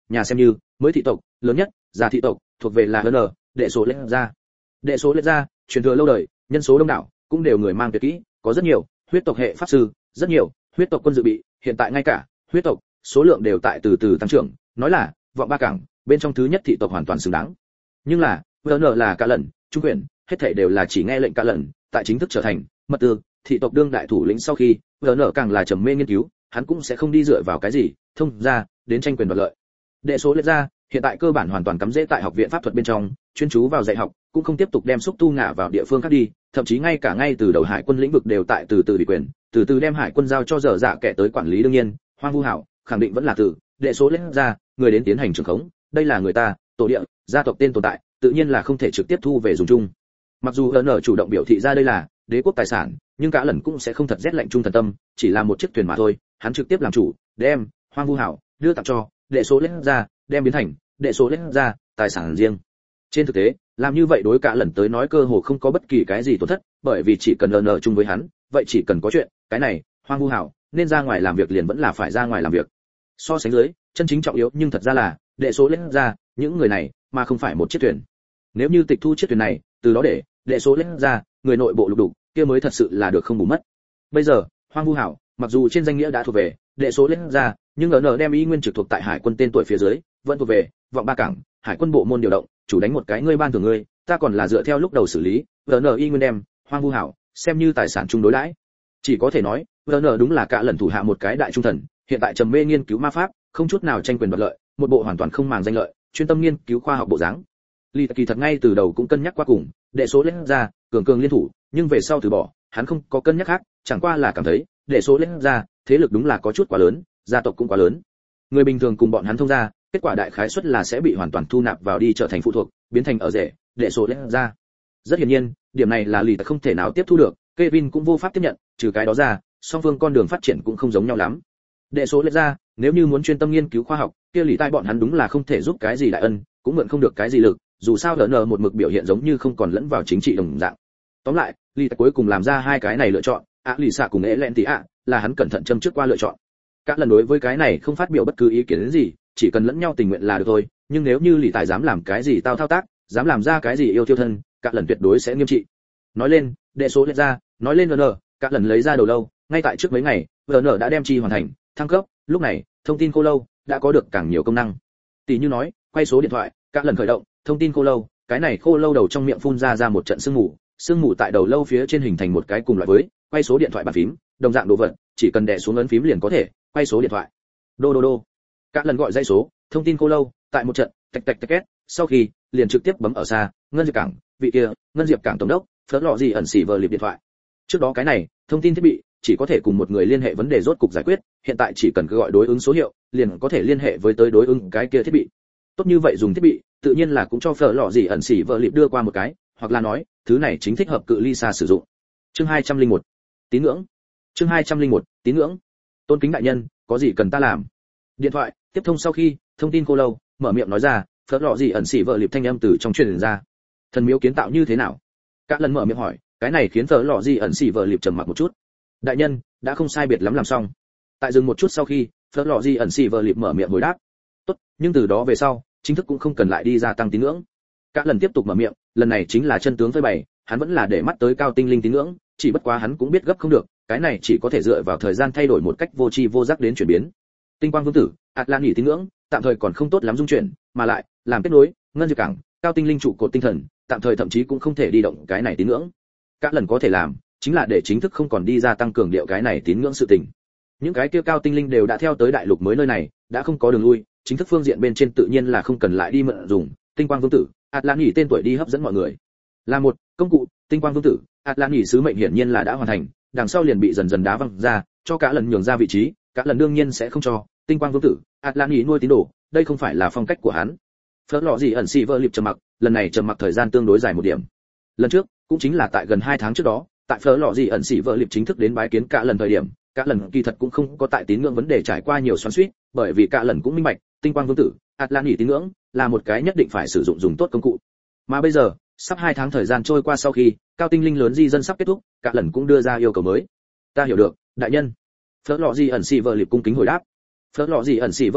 nhà xem như mới thị tộc lớn nhất già thị tộc thuộc về là hn đệ số lết ra đệ số lết ra truyền thừa lâu đời nhân số đông đảo cũng đều người mang tuyệt kỹ có rất nhiều huyết tộc hệ pháp sư rất nhiều huyết tộc quân dự bị hiện tại ngay cả huyết tộc số lượng đều tại từ từ tăng trưởng nói là vọng ba cảng bên trong thứ nhất thị tộc hoàn toàn xứng đáng nhưng là vn là cả lần trung quyền hết thảy đều là chỉ nghe lệnh cả lần tại chính thức trở thành mật tư thị tộc đương đại thủ lĩnh sau khi vn càng là trầm mê nghiên cứu hắn cũng sẽ không đi dựa vào cái gì thông ra đến tranh quyền đoạt lợi đệ số lết ra hiện tại cơ bản hoàn toàn cắm rễ tại học viện pháp thuật bên trong chuyên chú vào dạy học cũng không tiếp tục đem xúc tu ngả vào địa phương khác đi thậm chí ngay cả ngay từ đầu hải quân lĩnh vực đều tại từ từ bị quyền từ từ đem hải quân giao cho dở dạ kẻ tới quản lý đương nhiên hoang vu hảo khẳng định vẫn là từ đệ số lết ra người đến tiến hành trưởng khống đây là người ta tổ địa gia tộc tên tồn tại tự nhiên là không thể trực tiếp thu về dùng chung mặc dù hn chủ động biểu thị ra đây là đế quốc tài sản nhưng cả lần cũng sẽ không thật rét lạnh trung thần tâm chỉ là một chiếc thuyền mà thôi hắn trực tiếp làm chủ đem hoang vu hảo đưa tặng cho đệ số lết ra đem biến thành đệ số lết ra tài sản riêng trên thực tế làm như vậy đối cả lần tới nói cơ hồ không có bất kỳ cái gì tổn thất bởi vì chỉ cần ln chung với hắn vậy chỉ cần có chuyện cái này hoang vu hảo nên ra ngoài làm việc liền vẫn là phải ra ngoài làm việc so sánh dưới chân chính trọng yếu nhưng thật ra là đệ số lết ra những người này mà không phải một chiếc thuyền nếu như tịch thu chiếc thuyền này từ đó để đệ số lết ra người nội bộ lục đục kia mới thật sự là được không bù mất bây giờ hoang vu hảo mặc dù trên danh nghĩa đã thuộc về đệ số lết ra nhưng ln đem y nguyên trực thuộc tại hải quân tên tuổi phía dưới vẫn thuộc về vọng ba cảng hải quân bộ môn điều động chủ đánh một cái ngươi ban thưởng ngươi ta còn là dựa theo lúc đầu xử lý ln y nguyên đem hoang vu hảo xem như tài sản chung đối đãi chỉ có thể nói ln đúng là cả lần thủ hạ một cái đại trung thần hiện tại trầm mê nghiên cứu ma pháp không chút nào tranh quyền đoạt lợi một bộ hoàn toàn không màng danh lợi chuyên tâm nghiên cứu khoa học bộ dáng Lý Kỳ thật ngay từ đầu cũng cân nhắc qua cùng đệ số lên ra cường cường liên thủ nhưng về sau từ bỏ hắn không có cân nhắc khác chẳng qua là cảm thấy đệ số lên ra thế lực đúng là có chút quá lớn gia tộc cũng quá lớn người bình thường cùng bọn hắn thông ra kết quả đại khái suất là sẽ bị hoàn toàn thu nạp vào đi trở thành phụ thuộc biến thành ở rể đệ số lên ra rất hiển nhiên điểm này là Lý không thể nào tiếp thu được Kevin cũng vô pháp tiếp nhận trừ cái đó ra song phương con đường phát triển cũng không giống nhau lắm đệ số lên ra nếu như muốn chuyên tâm nghiên cứu khoa học kia Lý tai bọn hắn đúng là không thể giúp cái gì đại ân cũng mượn không được cái gì lực dù sao đỡ nờ một mực biểu hiện giống như không còn lẫn vào chính trị đồng dạng tóm lại Lý cuối cùng làm ra hai cái này lựa chọn ạ lì xạ cùng ế lẹn tí ạ là hắn cẩn thận châm trước qua lựa chọn các lần đối với cái này không phát biểu bất cứ ý kiến đến gì chỉ cần lẫn nhau tình nguyện là được thôi nhưng nếu như Lý tài dám làm cái gì tao thao tác dám làm ra cái gì yêu thiêu thân các lần tuyệt đối sẽ nghiêm trị nói lên đệ số lên ra nói lên ln các lần lấy ra đầu lâu ngay tại trước mấy ngày ln đã đem chi hoàn thành thăng cấp lúc này thông tin cô lâu đã có được càng nhiều công năng tỷ như nói quay số điện thoại các lần khởi động thông tin cô lâu cái này khô lâu đầu trong miệng phun ra ra một trận sương mù sương mù tại đầu lâu phía trên hình thành một cái cùng loại với quay số điện thoại bàn phím đồng dạng đồ vật chỉ cần đè xuống ấn phím liền có thể quay số điện thoại đô đô đô các lần gọi dây số thông tin cô lâu tại một trận tạch tạch tạch két sau khi liền trực tiếp bấm ở xa ngân diệp cảng vị kia ngân diệp cảng tổng đốc phớt lọ gì ẩn xỉ vờ liệp điện thoại trước đó cái này thông tin thiết bị chỉ có thể cùng một người liên hệ vấn đề rốt cục giải quyết hiện tại chỉ cần cứ gọi đối ứng số hiệu liền có thể liên hệ với tới đối ứng cái kia thiết bị tốt như vậy dùng thiết bị tự nhiên là cũng cho phở lọ gì ẩn xỉ vợ liệp đưa qua một cái hoặc là nói thứ này chính thích hợp cự ly xa sử dụng chương hai trăm lẻ một tín ngưỡng chương hai trăm lẻ một tín ngưỡng tôn kính đại nhân có gì cần ta làm điện thoại tiếp thông sau khi thông tin cô lâu mở miệng nói ra phở lọ gì ẩn xỉ vợ liệp thanh âm từ trong truyền ra thần miếu kiến tạo như thế nào các lần mở miệng hỏi cái này khiến phở lọ gì ẩn xỉ vợ liệp trầm mặc một chút đại nhân đã không sai biệt lắm làm xong tại dừng một chút sau khi phở lọ gì ẩn xỉ vợ liệp mở miệng hồi đáp tốt nhưng từ đó về sau chính thức cũng không cần lại đi gia tăng tín ngưỡng các lần tiếp tục mở miệng lần này chính là chân tướng phơi bày hắn vẫn là để mắt tới cao tinh linh tín ngưỡng chỉ bất quá hắn cũng biết gấp không được cái này chỉ có thể dựa vào thời gian thay đổi một cách vô tri vô giác đến chuyển biến tinh quang vương tử atlan nghỉ tín ngưỡng tạm thời còn không tốt lắm dung chuyển mà lại làm kết nối ngân diệp cảng cao tinh linh trụ cột tinh thần tạm thời thậm chí cũng không thể đi động cái này tín ngưỡng các lần có thể làm chính là để chính thức không còn đi gia tăng cường điệu cái này tín ngưỡng sự tình những cái kia cao tinh linh đều đã theo tới đại lục mới nơi này đã không có đường lui chính thức phương diện bên trên tự nhiên là không cần lại đi mượn dùng tinh quang vương tử atlan nghỉ tên tuổi đi hấp dẫn mọi người là một công cụ tinh quang vương tử atlan nghỉ sứ mệnh hiển nhiên là đã hoàn thành đằng sau liền bị dần dần đá văng ra cho cả lần nhường ra vị trí cả lần đương nhiên sẽ không cho tinh quang vương tử atlan nghỉ nuôi tín đồ đây không phải là phong cách của hắn phớt lọ gì ẩn xì vơ liệp trầm mặc lần này trầm mặc thời gian tương đối dài một điểm lần trước cũng chính là tại gần hai tháng trước đó tại phớt lọ gì ẩn xì vơ liệp chính thức đến bái kiến cả lần thời điểm cả lần kỳ thật cũng không có tại tín ngưỡng vấn đề trải qua nhiều xoắn xuýt bởi vì cả lần cũng minh bạch tinh quang vương tử atlan nghỉ tín ngưỡng là một cái nhất định phải sử dụng dùng tốt công cụ mà bây giờ sắp hai tháng thời gian trôi qua sau khi cao tinh linh lớn di dân sắp kết thúc cả lần cũng đưa ra yêu cầu mới ta hiểu được đại nhân phớt lọ gì ẩn xì vơ liệp cung kính hồi đáp phớt lọ gì ẩn xì vơ liệp biết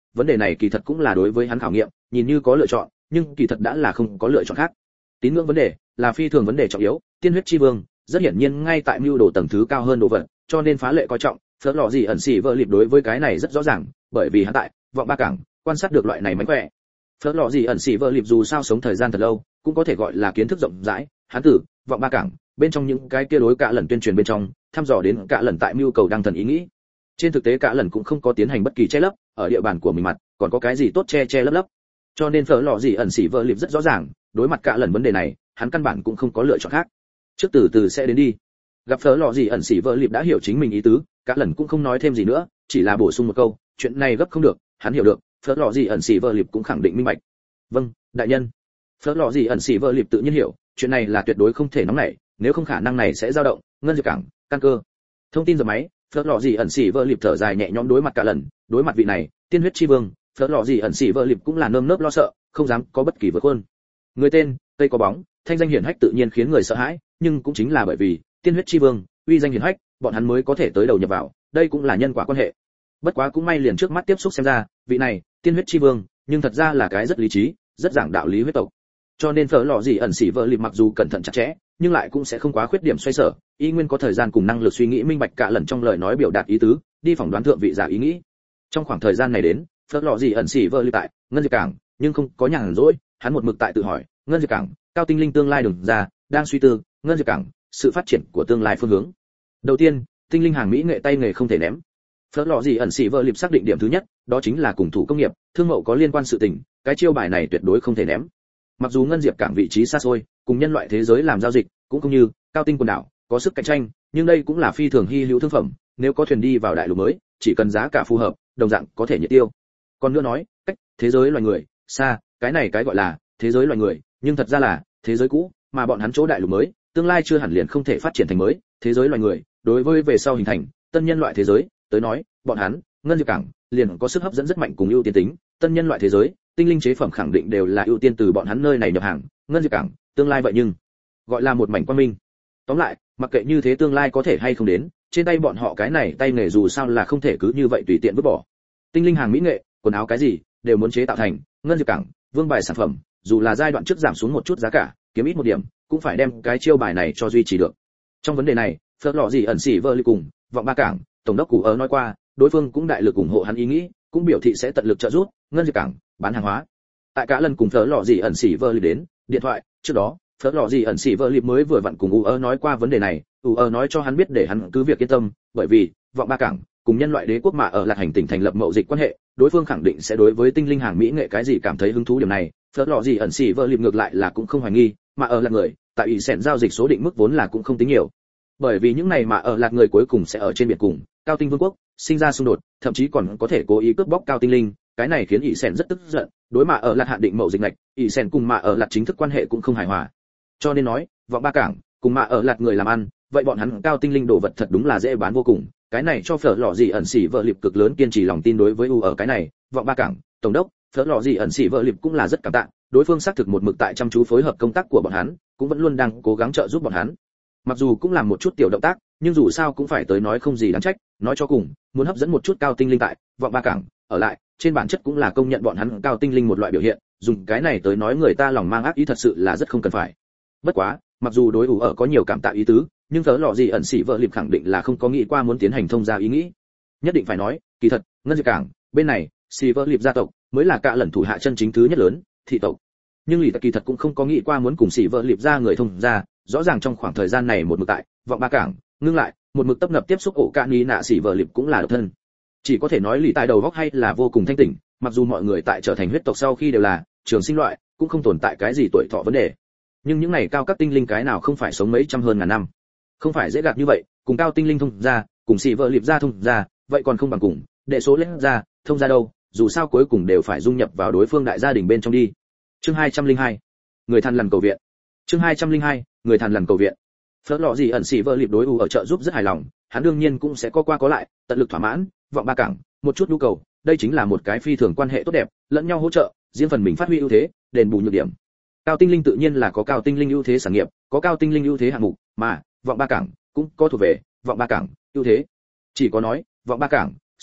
vấn đề này kỳ thật cũng là đối với hắn khảo nghiệm, nhìn như có lựa chọn, nhưng kỳ thật đã là không có lựa chọn khác. Tín ngưỡng vấn đề là phi thường vấn đề trọng yếu, tiên huyết chi vương rất hiển nhiên ngay tại mưu đồ tầng thứ cao hơn đồ vật, cho nên phá lệ coi trọng. Phớt lọ gì ẩn xỉ vợ lịp đối với cái này rất rõ ràng, bởi vì hắn tại vọng ba cảng quan sát được loại này mánh khỏe. Phớt lọ gì ẩn xỉ vợ lịp dù sao sống thời gian thật lâu, cũng có thể gọi là kiến thức rộng rãi, hắn tử vọng ba cảng bên trong những cái kia đối cả lần tuyên truyền bên trong thăm dò đến cả lần tại mưu cầu đăng thần ý nghĩ. Trên thực tế cả lần cũng không có tiến hành bất kỳ che lấp, ở địa bàn của mình mặt còn có cái gì tốt che che lấp lấp, cho nên phở lọ gì ẩn xỉ vợ lịp rất rõ ràng, đối mặt cả lần vấn đề này hắn căn bản cũng không có lựa chọn khác. Trước từ từ sẽ đến đi. Gặp phở lọ gì ẩn xỉ vợ lịp đã hiểu chính mình ý tứ, cả lần cũng không nói thêm gì nữa, chỉ là bổ sung một câu, chuyện này gấp không được, hắn hiểu được. Phở lọ gì ẩn xỉ vợ lịp cũng khẳng định minh bạch. Vâng, đại nhân. Phở lọ gì ẩn xỉ vợ lịp tự nhiên hiểu, chuyện này là tuyệt đối không thể nóng nảy, nếu không khả năng này sẽ dao động, ngân diệp cảng, căn cơ. Thông tin giờ máy, phớt lọ gì ẩn xỉ vợ lịp thở dài nhẹ nhõm đối mặt cả lần, đối mặt vị này tiên huyết chi vương, phớt lọ gì ẩn xỉ vợ lịp cũng là nơm nớp lo sợ, không dám có bất kỳ vượt hơn. Người tên tây có bóng, thanh danh hiển hách tự nhiên khiến người sợ hãi, nhưng cũng chính là bởi vì tiên huyết chi vương uy danh hiển hách, bọn hắn mới có thể tới đầu nhập vào, đây cũng là nhân quả quan hệ. Bất quá cũng may liền trước mắt tiếp xúc xem ra, vị này tiên huyết chi vương nhưng thật ra là cái rất lý trí, rất giảng đạo lý huyết tộc, cho nên phở lọ gì ẩn xỉ vợ lịp mặc dù cẩn thận chặt chẽ, nhưng lại cũng sẽ không quá khuyết điểm xoay sở, y nguyên có thời gian cùng năng lực suy nghĩ minh bạch cả lần trong lời nói biểu đạt ý tứ, đi phỏng đoán thượng vị giả ý nghĩ. Trong khoảng thời gian này đến, phở lọ gì ẩn xỉ vợ lịp tại ngân diệp cảng, nhưng không có nhàn rỗi, hắn một mực tại tự hỏi, ngân diệp cảng, cao tinh linh tương lai đường ra, đang suy tư, ngân diệp cảng, sự phát triển của tương lai phương hướng. Đầu tiên, tinh linh hàng mỹ nghệ tay nghề không thể ném. Phở lọ gì ẩn xỉ vợ lịp xác định điểm thứ nhất, đó chính là cùng thủ công nghiệp, thương mậu có liên quan sự tình, cái chiêu bài này tuyệt đối không thể ném. Mặc dù ngân diệp cảng vị trí xa xôi, cùng nhân loại thế giới làm giao dịch, cũng không như cao tinh quần đảo có sức cạnh tranh, nhưng đây cũng là phi thường hy hữu thương phẩm, nếu có thuyền đi vào đại lục mới, chỉ cần giá cả phù hợp, đồng dạng có thể nhiệt tiêu. Còn nữa nói, cách thế giới loài người xa, cái này cái gọi là thế giới loài người, nhưng thật ra là thế giới cũ, mà bọn hắn chỗ đại lục mới, tương lai chưa hẳn liền không thể phát triển thành mới thế giới loài người. Đối với về sau hình thành tân nhân loại thế giới tới nói, bọn hắn ngân diệp cảng liền có sức hấp dẫn rất mạnh cùng ưu tiên tính. Tân nhân loại thế giới, tinh linh chế phẩm khẳng định đều là ưu tiên từ bọn hắn nơi này nhập hàng. Ngân diệp cảng tương lai vậy nhưng gọi là một mảnh quang minh. Tóm lại, mặc kệ như thế tương lai có thể hay không đến, trên tay bọn họ cái này tay nghề dù sao là không thể cứ như vậy tùy tiện vứt bỏ. Tinh linh hàng mỹ nghệ, quần áo cái gì đều muốn chế tạo thành ngân diệp cảng vương bài sản phẩm, dù là giai đoạn trước giảm xuống một chút giá cả, kiếm ít một điểm, cũng phải đem cái chiêu bài này cho duy trì được. Trong vấn đề này, phớt lọ gì ẩn xỉ vợ lì cùng vọng ba cảng tổng đốc cụ ở nói qua, đối phương cũng đại lực ủng hộ hắn ý nghĩ, cũng biểu thị sẽ tận lực trợ giúp ngân diệp cảng bán hàng hóa. Tại cả lần cùng phớt lọ gì ẩn xỉ vợ lì đến điện thoại trước đó, phớt lọ gì ẩn xỉ vợ lì mới vừa vặn cùng u ở nói qua vấn đề này, u ở nói cho hắn biết để hắn cứ việc yên tâm, bởi vì vọng ba cảng cùng nhân loại đế quốc mà ở lạc hành tỉnh thành lập mậu dịch quan hệ, đối phương khẳng định sẽ đối với tinh linh hàng mỹ nghệ cái gì cảm thấy hứng thú. Điểm này phớt lọ gì ẩn xỉ vợ lì ngược lại là cũng không hoài nghi, mà ở lạc người tại ủy sẹn giao dịch số định mức vốn là cũng không tính nhiều, bởi vì những này mà ở lạc người cuối cùng sẽ ở trên biển cùng cao tinh vương quốc sinh ra xung đột, thậm chí còn có thể cố ý cướp bóc cao tinh linh, cái này khiến ỷ sẹn rất tức giận. Đối mà ở lạc hạn định mậu dịch ngạch, ỷ sẹn cùng mà ở lạc chính thức quan hệ cũng không hài hòa, cho nên nói vọng ba cảng cùng mà ở lạc người làm ăn, vậy bọn hắn cao tinh linh đồ vật thật đúng là dễ bán vô cùng. Cái này cho phở lọ gì ẩn xỉ vợ lịp cực lớn kiên trì lòng tin đối với u ở cái này vọng ba cảng tổng đốc phở lọ gì ẩn xỉ vợ lịp cũng là rất cảm tạ, đối phương xác thực một mực tại chăm chú phối hợp công tác của bọn hắn, cũng vẫn luôn đang cố gắng trợ giúp bọn hắn. Mặc dù cũng làm một chút tiểu động tác, nhưng dù sao cũng phải tới nói không gì đáng trách. Nói cho cùng, muốn hấp dẫn một chút cao tinh linh tại vọng ba cảng ở lại, trên bản chất cũng là công nhận bọn hắn cao tinh linh một loại biểu hiện, dùng cái này tới nói người ta lòng mang ác ý thật sự là rất không cần phải. Bất quá, mặc dù đối ủ ở có nhiều cảm tạ ý tứ, nhưng phở lọ gì ẩn xỉ vợ lịp khẳng định là không có nghĩ qua muốn tiến hành thông gia ý nghĩ. Nhất định phải nói, kỳ thật ngân diệp cảng bên này xỉ vợ lịp gia tộc mới là cả lần thủ hạ chân chính thứ nhất lớn thị tộc, nhưng lì kỳ thật cũng không có nghĩ qua muốn cùng xỉ vợ lịp ra người thông gia. Rõ ràng trong khoảng thời gian này một mực tại vọng ba cảng ngưng lại, một mực tấp nập tiếp xúc ổ cạn ní nạ xỉ vợ lịp cũng là độc thân. Chỉ có thể nói lì tài đầu góc hay là vô cùng thanh tỉnh, mặc dù mọi người tại trở thành huyết tộc sau khi đều là trường sinh loại, cũng không tồn tại cái gì tuổi thọ vấn đề, nhưng những này cao cấp tinh linh cái nào không phải sống mấy trăm hơn ngàn năm, không phải dễ gạt như vậy. Cùng cao tinh linh thông ra, cùng xỉ vợ lịp ra thông ra, vậy còn không bằng cùng đệ số lên ra thông ra đâu, dù sao cuối cùng đều phải dung nhập vào đối phương đại gia đình bên trong đi. Chương hai trăm linh hai, người thằn lằn cầu viện. Chương hai trăm linh hai, người thằn lằn cầu viện. Phớt lọ gì ẩn xỉ vợ lịp đối u ở trợ giúp rất hài lòng, hắn đương nhiên cũng sẽ có qua có lại, tận lực thỏa mãn vọng ba cảng một chút nhu cầu, đây chính là một cái phi thường quan hệ tốt đẹp, lẫn nhau hỗ trợ, riêng phần mình phát huy ưu thế, đền bù nhược điểm. Cao tinh linh tự nhiên là có cao tinh linh ưu thế sản nghiệp, có cao tinh linh ưu thế hạng mục, mà vọng ba cảng cũng có thuộc về vọng ba cảng ưu thế. Chỉ có nói vọng ba cảng so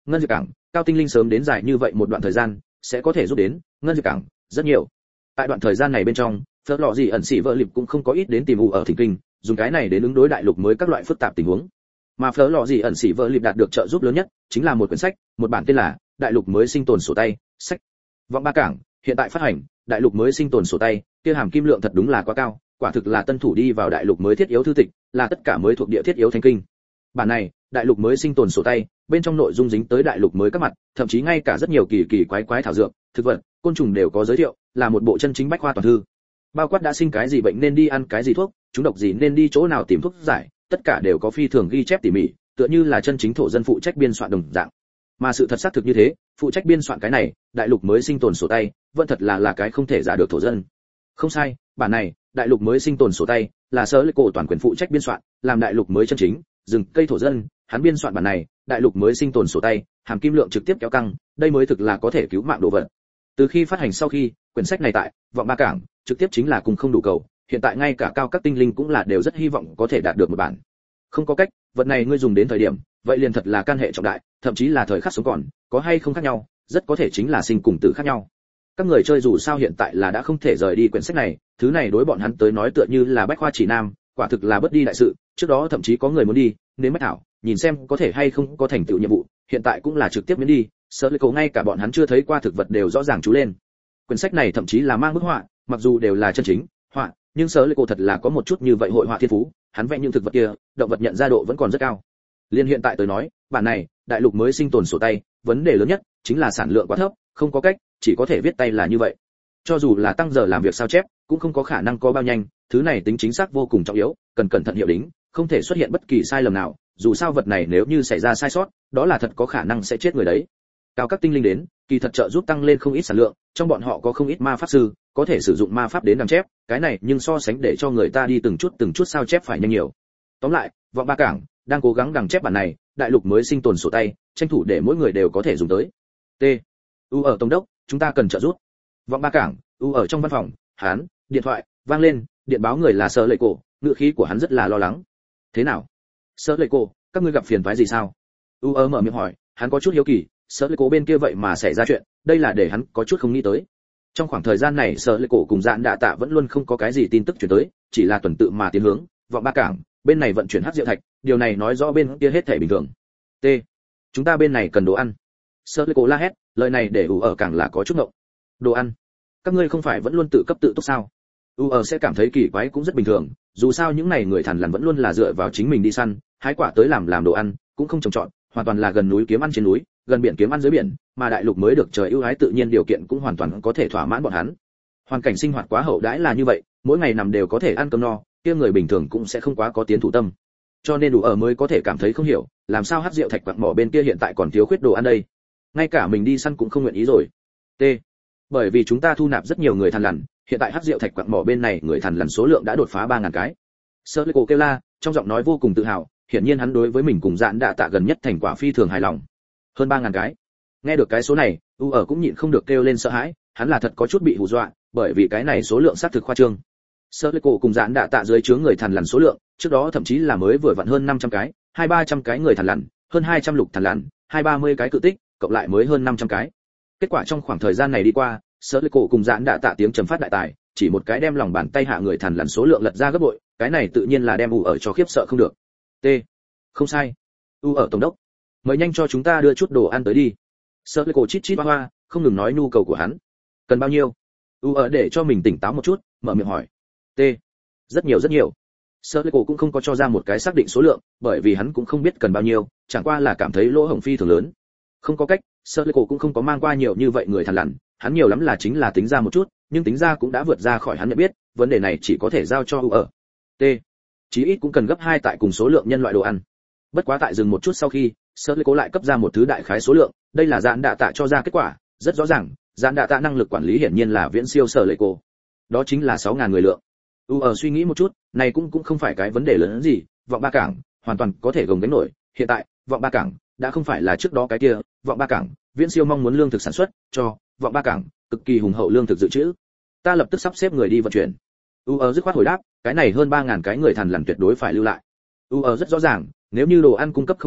ngân diệt cảng, cao tinh linh sớm đến dài như vậy một đoạn thời gian sẽ có thể giúp đến ngân diệt cảng rất nhiều. Tại đoạn thời gian này bên trong, phớt lọ gì ẩn sĩ vợ lịp cũng không có ít đến tìm u ở thỉnh kinh, dùng cái này đến ứng đối đại lục mới các loại phức tạp tình huống. Mà phớt lọ gì ẩn sĩ vợ lịp đạt được trợ giúp lớn nhất chính là một quyển sách, một bản tên là đại lục mới sinh tồn sổ tay sách. Vọng Ba Cảng hiện tại phát hành đại lục mới sinh tồn sổ tay, kia hàm kim lượng thật đúng là quá cao, quả thực là tân thủ đi vào đại lục mới thiết yếu thư tịch, là tất cả mới thuộc địa thiết yếu thánh kinh. Bản này đại lục mới sinh tồn sổ tay, bên trong nội dung dính tới đại lục mới các mặt, thậm chí ngay cả rất nhiều kỳ kỳ quái quái thảo dược, thực vật, côn trùng đều có giới thiệu, là một bộ chân chính bách khoa toàn thư. Bao quát đã sinh cái gì bệnh nên đi ăn cái gì thuốc, chúng độc gì nên đi chỗ nào tìm thuốc giải, tất cả đều có phi thường ghi chép tỉ mỉ, tựa như là chân chính thổ dân phụ trách biên soạn đồng dạng. Mà sự thật xác thực như thế, phụ trách biên soạn cái này đại lục mới sinh tồn sổ tay, vẫn thật là là cái không thể giả được thổ dân. Không sai, bản này đại lục mới sinh tồn sổ tay là sở lệ cổ toàn quyền phụ trách biên soạn, làm đại lục mới chân chính rừng cây thổ dân, hắn biên soạn bản này đại lục mới sinh tồn sổ tay, hàm kim lượng trực tiếp kéo căng, đây mới thực là có thể cứu mạng đồ vật. Từ khi phát hành sau khi, quyển sách này tại Vọng Ba Cảng trực tiếp chính là cùng không đủ cầu, hiện tại ngay cả cao các tinh linh cũng là đều rất hy vọng có thể đạt được một bản. Không có cách, vật này ngươi dùng đến thời điểm, vậy liền thật là can hệ trọng đại, thậm chí là thời khắc sống còn, có hay không khác nhau, rất có thể chính là sinh cùng tử khác nhau. Các người chơi dù sao hiện tại là đã không thể rời đi quyển sách này, thứ này đối bọn hắn tới nói tựa như là bách khoa chỉ nam, quả thực là bất đi đại sự, trước đó thậm chí có người muốn đi, nên mất thảo, nhìn xem có thể hay không có thành tựu nhiệm vụ, hiện tại cũng là trực tiếp miễn đi, sợ lệ cổ ngay cả bọn hắn chưa thấy qua thực vật đều rõ ràng chú lên. Quyển sách này thậm chí là mang bức họa, mặc dù đều là chân chính họa, nhưng sợ lệ cổ thật là có một chút như vậy hội họa thiên phú, hắn vẽ những thực vật kia, động vật nhận ra độ vẫn còn rất cao. Liên hiện tại tôi nói, bản này đại lục mới sinh tồn sổ tay, vấn đề lớn nhất chính là sản lượng quá thấp, không có cách, chỉ có thể viết tay là như vậy. Cho dù là tăng giờ làm việc sao chép, cũng không có khả năng có bao nhanh, thứ này tính chính xác vô cùng trọng yếu, cần cẩn thận hiệu đính, không thể xuất hiện bất kỳ sai lầm nào, dù sao vật này nếu như xảy ra sai sót, đó là thật có khả năng sẽ chết người đấy. Cao các tinh linh đến, kỳ thật trợ giúp tăng lên không ít sản lượng, trong bọn họ có không ít ma pháp sư, có thể sử dụng ma pháp đến làm chép, cái này nhưng so sánh để cho người ta đi từng chút từng chút sao chép phải nhanh nhiều. Tóm lại, Vọng Ba Cảng đang cố gắng đằng chép bản này, đại lục mới sinh tồn sổ tay, tranh thủ để mỗi người đều có thể dùng tới. T. U ở tổng đốc, chúng ta cần trợ giúp. Vọng Ba Cảng, U ở trong văn phòng, hắn, điện thoại vang lên, điện báo người là Sở Lệ Cổ, ngữ khí của hắn rất là lo lắng. Thế nào? Sở Lệ Cổ, các ngươi gặp phiền toái gì sao? U ở mở miệng hỏi, hắn có chút hiếu kỳ, Sở Lệ Cổ bên kia vậy mà xảy ra chuyện, đây là để hắn có chút không nghĩ tới. Trong khoảng thời gian này Sở Lệ Cổ cùng Dạn Đạ Tạ vẫn luôn không có cái gì tin tức truyền tới, chỉ là tuần tự mà tiến hướng Vọng Ba Cảng, bên này vận chuyển hắc diệu thạch, điều này nói rõ bên kia hết thảy bình thường. T. Chúng ta bên này cần đồ ăn. Sở Lệ Cổ la hét, lời này để U ở càng là có chút ngộng. Đồ ăn? Các ngươi không phải vẫn luôn tự cấp tự túc sao? U ở sẽ cảm thấy kỳ quái cũng rất bình thường, dù sao những này người thằn lằn vẫn luôn là dựa vào chính mình đi săn, hái quả tới làm làm đồ ăn, cũng không trồng trọt, hoàn toàn là gần núi kiếm ăn trên núi, gần biển kiếm ăn dưới biển, mà đại lục mới được trời ưu ái tự nhiên điều kiện cũng hoàn toàn có thể thỏa mãn bọn hắn. Hoàn cảnh sinh hoạt quá hậu đãi là như vậy, mỗi ngày nằm đều có thể ăn cơm no, kia người bình thường cũng sẽ không quá có tiến thủ tâm. Cho nên đủ ở mới có thể cảm thấy không hiểu, làm sao hắc diệu thạch quặng mỏ bên kia hiện tại còn thiếu khuyết đồ ăn đây. Ngay cả mình đi săn cũng không nguyện ý rồi. T. Bởi vì chúng ta thu nạp rất nhiều người thằn lằn, hiện tại hắc diệu thạch quặng mỏ bên này người thằn lằn số lượng đã đột phá ba ngàn cái. Sở Lệ Cổ kêu la, trong giọng nói vô cùng tự hào, hiển nhiên hắn đối với mình cùng Dạn Đạ Tạ gần nhất thành quả phi thường hài lòng. Hơn ba ngàn cái. Nghe được cái số này, U ở cũng nhịn không được kêu lên sợ hãi, hắn là thật có chút bị hù dọa, bởi vì cái này số lượng xác thực khoa trương. Sở Lệ Cổ cùng Dạn Đạ Tạ dưới chướng người thằn lằn số lượng, trước đó thậm chí là mới vừa vặn hơn năm trăm cái, hai ba trăm cái người thằn lằn, hơn hai trăm lục thằn lằn, hai ba mươi cái cự tích, cộng lại mới hơn năm trăm cái. Kết quả trong khoảng thời gian này đi qua, Sở Lệ Cổ cùng Dạn Đạ Tạ tiếng trầm phát đại tài, chỉ một cái đem lòng bàn tay hạ người thằn lằn số lượng lật ra gấp bội, cái này tự nhiên là đem U ở cho khiếp sợ không được. T. Không sai. U ở tổng đốc, mời nhanh cho chúng ta đưa chút đồ ăn tới đi. Sở Lệ Cổ chít chít hoa hoa, không ngừng nói nhu cầu của hắn. Cần bao nhiêu? U ở để cho mình tỉnh táo một chút, mở miệng hỏi. T. Rất nhiều rất nhiều. Sở Lệ Cổ cũng không có cho ra một cái xác định số lượng, bởi vì hắn cũng không biết cần bao nhiêu, chẳng qua là cảm thấy lỗ hổng phi thường lớn. Không có cách, Sở Lệ Cổ cũng không có mang qua nhiều như vậy người thằn lằn, hắn nhiều lắm là chính là tính ra một chút, nhưng tính ra cũng đã vượt ra khỏi hắn nhận biết, vấn đề này chỉ có thể giao cho U ở. T. Chí ít cũng cần gấp hai tại cùng số lượng nhân loại đồ ăn. Bất quá tại dừng một chút sau khi, Sở Lệ Cổ lại cấp ra một thứ đại khái số lượng, đây là Dạn Đạ Tạ cho ra kết quả, rất rõ ràng, Dạn Đạ Tạ năng lực quản lý hiển nhiên là viễn siêu Sở Lệ Cổ. Đó chính là sáu ngàn người lượng. U ở suy nghĩ một chút, này cũng cũng không phải cái vấn đề lớn hơn gì, Vọng Ba Cảng hoàn toàn có thể gồng gánh nổi, hiện tại, Vọng Ba Cảng đã không phải là trước đó cái kia, Vọng Ba Cảng viễn siêu mong muốn lương thực sản xuất, cho Vọng Ba Cảng cực kỳ hùng hậu lương thực dự trữ. Ta lập tức sắp xếp người đi vận chuyển. U ở dứt khoát hồi đáp, cái này hơn ba ngàn cái người thằn lằn tuyệt đối phải lưu lại. U ở rất rõ ràng, nếu như đồ ăn cung cấp không đủ,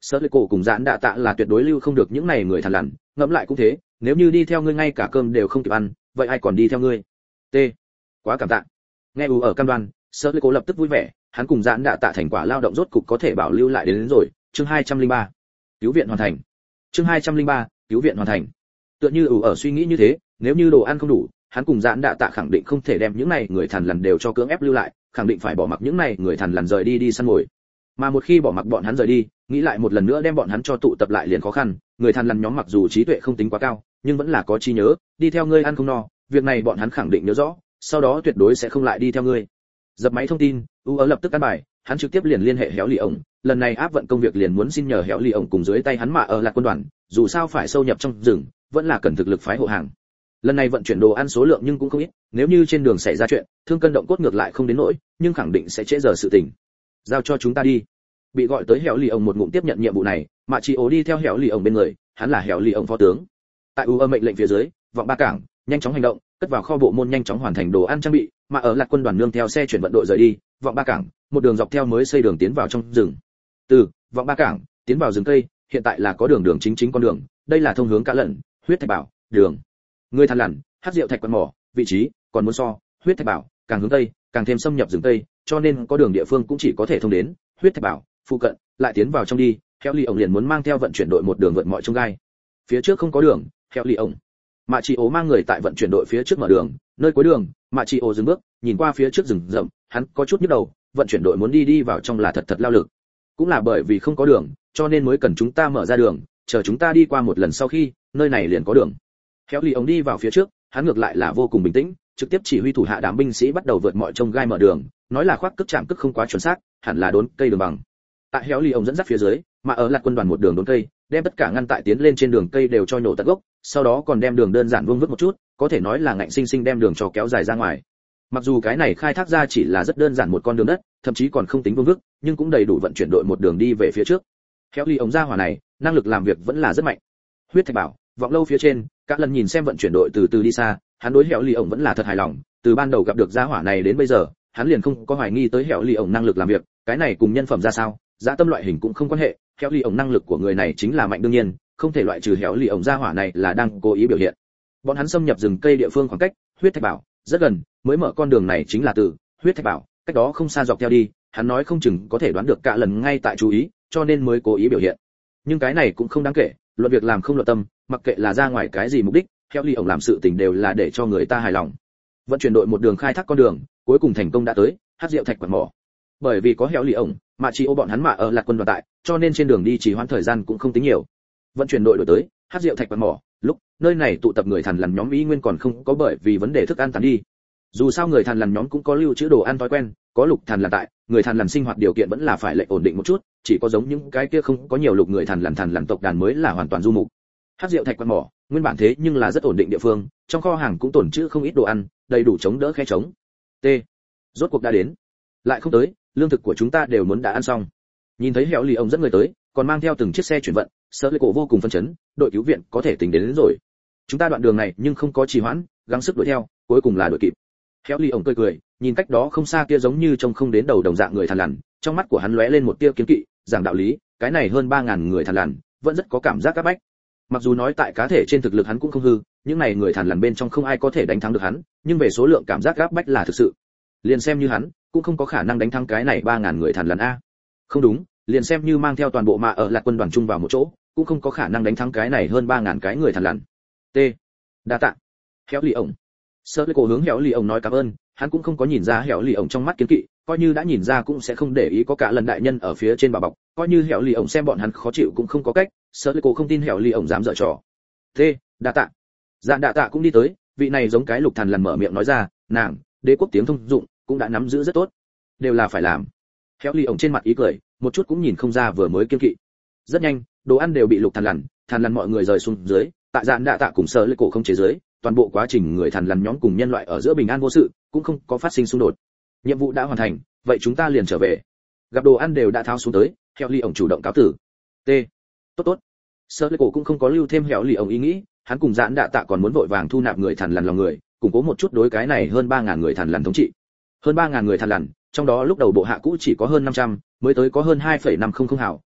Sở Lệ Cổ cùng Dạn Đạ Tạ là tuyệt đối lưu không được những này người thằn lằn, ngẫm lại cũng thế, nếu như đi theo ngươi ngay cả cơm đều không kịp ăn, vậy ai còn đi theo ngươi? T. Quá cảm tạ. Nghe U ở cam đoan, Sở Lệ Cổ lập tức vui vẻ, hắn cùng Dạn Đạ Tạ thành quả lao động rốt cục có thể bảo lưu lại đến, đến rồi. Chương hai trăm lẻ ba. Cứu viện hoàn thành. Chương hai trăm lẻ ba. Cứu viện hoàn thành. Tựa như U ở suy nghĩ như thế, nếu như đồ ăn không đủ, hắn cùng Dạn Đạ Tạ khẳng định không thể đem những này người thằn lằn đều cho cưỡng ép lưu lại, khẳng định phải bỏ mặc những này người thằn lằn rời đi đi săn mồi. Mà một khi bỏ mặc bọn hắn rời đi, nghĩ lại một lần nữa đem bọn hắn cho tụ tập lại liền khó khăn, người thằn lằn nhóm mặc dù trí tuệ không tính quá cao, nhưng vẫn là có trí nhớ, đi theo ngươi ăn không no, việc này bọn hắn khẳng định nhớ rõ, sau đó tuyệt đối sẽ không lại đi theo ngươi. Dập máy thông tin, U ở lập tức căn bài, hắn trực tiếp liền liên hệ Héo Lì ổng, lần này áp vận công việc liền muốn xin nhờ Héo Lì ổng cùng dưới tay hắn mà ở là quân đoàn, dù sao phải sâu nhập trong rừng, vẫn là cần thực lực phái hộ hàng. Lần này vận chuyển đồ ăn số lượng nhưng cũng không ít, nếu như trên đường xảy ra chuyện, thương cân động cốt ngược lại không đến nỗi, nhưng khẳng định sẽ trễ giờ sự tình. Giao cho chúng ta đi. Bị gọi tới Héo Lì ổng một ngụm tiếp nhận nhiệm vụ này, Mạ Chi Ố đi theo Héo Lì ổng bên người, hắn là Héo Lì ổng phó tướng. Tại U âm mệnh lệnh phía dưới, vọng ba cảng, nhanh chóng hành động, cất vào kho bộ môn nhanh chóng hoàn thành đồ ăn trang bị, mà ở lạc quân đoàn nương theo xe chuyển vận đội rời đi, vọng ba cảng, một đường dọc theo mới xây đường tiến vào trong rừng. Từ vọng ba cảng tiến vào rừng cây, hiện tại là có đường đường chính chính con đường, đây là thông hướng Cá Lẩn, huyết thạch bảo, đường. Người thằn lằn, hắc rượu thạch quan mỏ, vị trí còn muốn so huyết thạch bảo càng hướng tây, càng thêm xâm nhập rừng tây, cho nên có đường địa phương cũng chỉ có thể thông đến huyết thạch bảo phụ cận, lại tiến vào trong đi, Héo Lì ổng liền muốn mang theo vận chuyển đội một đường vượt mọi chông gai. Phía trước không có đường, Héo Lì ổng, Mạ Chi Ố mang người tại vận chuyển đội phía trước mở đường, nơi cuối đường, Mạ Chi Ố dừng bước, nhìn qua phía trước rừng rậm, hắn có chút nhức đầu, vận chuyển đội muốn đi đi vào trong là thật thật lao lực. Cũng là bởi vì không có đường, cho nên mới cần chúng ta mở ra đường, chờ chúng ta đi qua một lần sau khi, nơi này liền có đường. Héo Lì ổng đi vào phía trước, hắn ngược lại là vô cùng bình tĩnh, trực tiếp chỉ huy thủ hạ đám binh sĩ bắt đầu vượt mọi chông gai mở đường, nói là khoác cước chạm cước không quá chuẩn xác, hẳn là đốn cây đường bằng. Tại Héo Lì ổng dẫn dắt phía dưới, mà ở lạc quân đoàn một đường đốn cây, đem tất cả ngăn tại tiến lên trên đường cây đều cho nhổ tận gốc, sau đó còn đem đường đơn giản vuông vức một chút, có thể nói là ngạnh sinh sinh đem đường cho kéo dài ra ngoài. Mặc dù cái này khai thác ra chỉ là rất đơn giản một con đường đất, thậm chí còn không tính vuông vức, nhưng cũng đầy đủ vận chuyển đội một đường đi về phía trước. Héo Lì ổng ra hỏa này, năng lực làm việc vẫn là rất mạnh. Huyết thạch bảo, vọng lâu phía trên, các lần nhìn xem vận chuyển đội từ từ đi xa, hắn đối Héo Lì ổng vẫn là thật hài lòng, từ ban đầu gặp được gia hỏa này đến bây giờ, hắn liền không có hoài nghi tới Héo Lì ổng năng lực làm việc, cái này cùng nhân phẩm ra sao, dã tâm loại hình cũng không quan hệ, Héo Lì ổng năng lực của người này chính là mạnh đương nhiên, không thể loại trừ Héo Lì ổng gia hỏa này là đang cố ý biểu hiện. Bọn hắn xâm nhập rừng cây địa phương khoảng cách huyết thạch bảo rất gần, mới mở con đường này chính là từ huyết thạch bảo, cách đó không xa dọc theo đi, hắn nói không chừng có thể đoán được cả lần ngay tại chú ý, cho nên mới cố ý biểu hiện. Nhưng cái này cũng không đáng kể, luận việc làm không luận tâm, mặc kệ là ra ngoài cái gì mục đích, Héo Lì ổng làm sự tình đều là để cho người ta hài lòng. Vận chuyển đội một đường khai thác con đường, cuối cùng thành công đã tới hắc rượu thạch quạt mỏ. Bởi vì có Héo Lì ổng, mà chỉ ô bọn hắn mà ở lạc quân đoàn tại, cho nên trên đường đi chỉ hoãn thời gian cũng không tính nhiều. Vận chuyển đội đổi tới hắc rượu thạch quạt mỏ, lúc nơi này tụ tập người thằn lằn nhóm ý nguyên còn không có bởi vì vấn đề thức ăn tán đi. Dù sao người thằn lằn nhóm cũng có lưu trữ đồ ăn thói quen, có lục thằn lằn tại, người thằn lằn sinh hoạt điều kiện vẫn là phải lệ ổn định một chút, chỉ có giống những cái kia không có nhiều lục người thằn lằn thằn lằn tộc đàn mới là hoàn toàn du mục. Hắc rượu thạch quạt mỏ, nguyên bản thế nhưng là rất ổn định địa phương, trong kho hàng cũng tồn trữ không ít đồ ăn, đầy đủ chống đỡ khe trống. T. Rốt cuộc đã đến. Lại không tới, lương thực của chúng ta đều muốn đã ăn xong. Nhìn thấy Héo Lì ổng dẫn người tới, còn mang theo từng chiếc xe chuyển vận, Sở Lệ Cổ vô cùng phấn chấn, đội cứu viện có thể tính đến, đến rồi. Chúng ta đoạn đường này nhưng không có trì hoãn, gắng sức đuổi theo, cuối cùng là đuổi kịp. Héo Lì ổng cười cười, nhìn cách đó không xa kia giống như trông không đến đầu đồng dạng người thằn lằn, trong mắt của hắn lóe lên một tia kiên kỵ, giảng đạo lý, cái này hơn ba ngàn người thằn lằn, vẫn rất có cảm giác áp bách. Mặc dù nói tại cá thể trên thực lực hắn cũng không hư, những này người thằn lằn bên trong không ai có thể đánh thắng được hắn, nhưng về số lượng cảm giác áp bách là thực sự. Liền xem như hắn, cũng không có khả năng đánh thắng cái này ba ngàn người thằn lằn a. Không đúng, liền xem như mang theo toàn bộ mạ ở lạc quân đoàn chung vào một chỗ, cũng không có khả năng đánh thắng cái này hơn ba ngàn cái người thằn lằn. T. Đa tạ. Héo Lì ổng. Sở Lệ Cổ hướng Héo Lì ổng nói cảm ơn, hắn cũng không có nhìn ra Héo Lì ổng trong mắt kiến kỵ, coi như đã nhìn ra cũng sẽ không để ý có cả lần đại nhân ở phía trên bảo bọc, coi như Héo Lì ổng xem bọn hắn khó chịu cũng không có cách, Sở Lệ Cổ không tin Héo Lì ổng dám giở trò. T. Đa tạ. Dạn Đạ Tạ cũng đi tới, vị này giống cái lục thằn lằn mở miệng nói ra, nàng, đế quốc tiếng thông dụng cũng đã nắm giữ rất tốt, đều là phải làm. Héo Lì ổng trên mặt ý cười, một chút cũng nhìn không ra vừa mới kiên kỵ. Rất nhanh, đồ ăn đều bị lục thằn lằn, thằn lằn mọi người rời xuống dưới, tại Dạn Đạ Tạ cùng Sở Lệ Cổ không chế dưới, toàn bộ quá trình người thằn lằn nhóm cùng nhân loại ở giữa bình an vô sự, cũng không có phát sinh xung đột. Nhiệm vụ đã hoàn thành, vậy chúng ta liền trở về. Gặp đồ ăn đều đã tháo xuống tới, Héo Lì ổng chủ động cáo tử. T. Tốt tốt. Sở Lệ Cổ cũng không có lưu thêm Héo Lì ổng ý nghĩ, hắn cùng Dạn Đạ Tạ còn muốn vội vàng thu nạp người thằn lằn lòng người, củng cố một chút đối cái này hơn ba ngàn người thằn lằn thống trị. Hơn ba ngàn người thằn lằn, trong đó lúc đầu bộ hạ cũ chỉ có hơn năm trăm, mới tới có hơn hai phẩy năm không không hảo,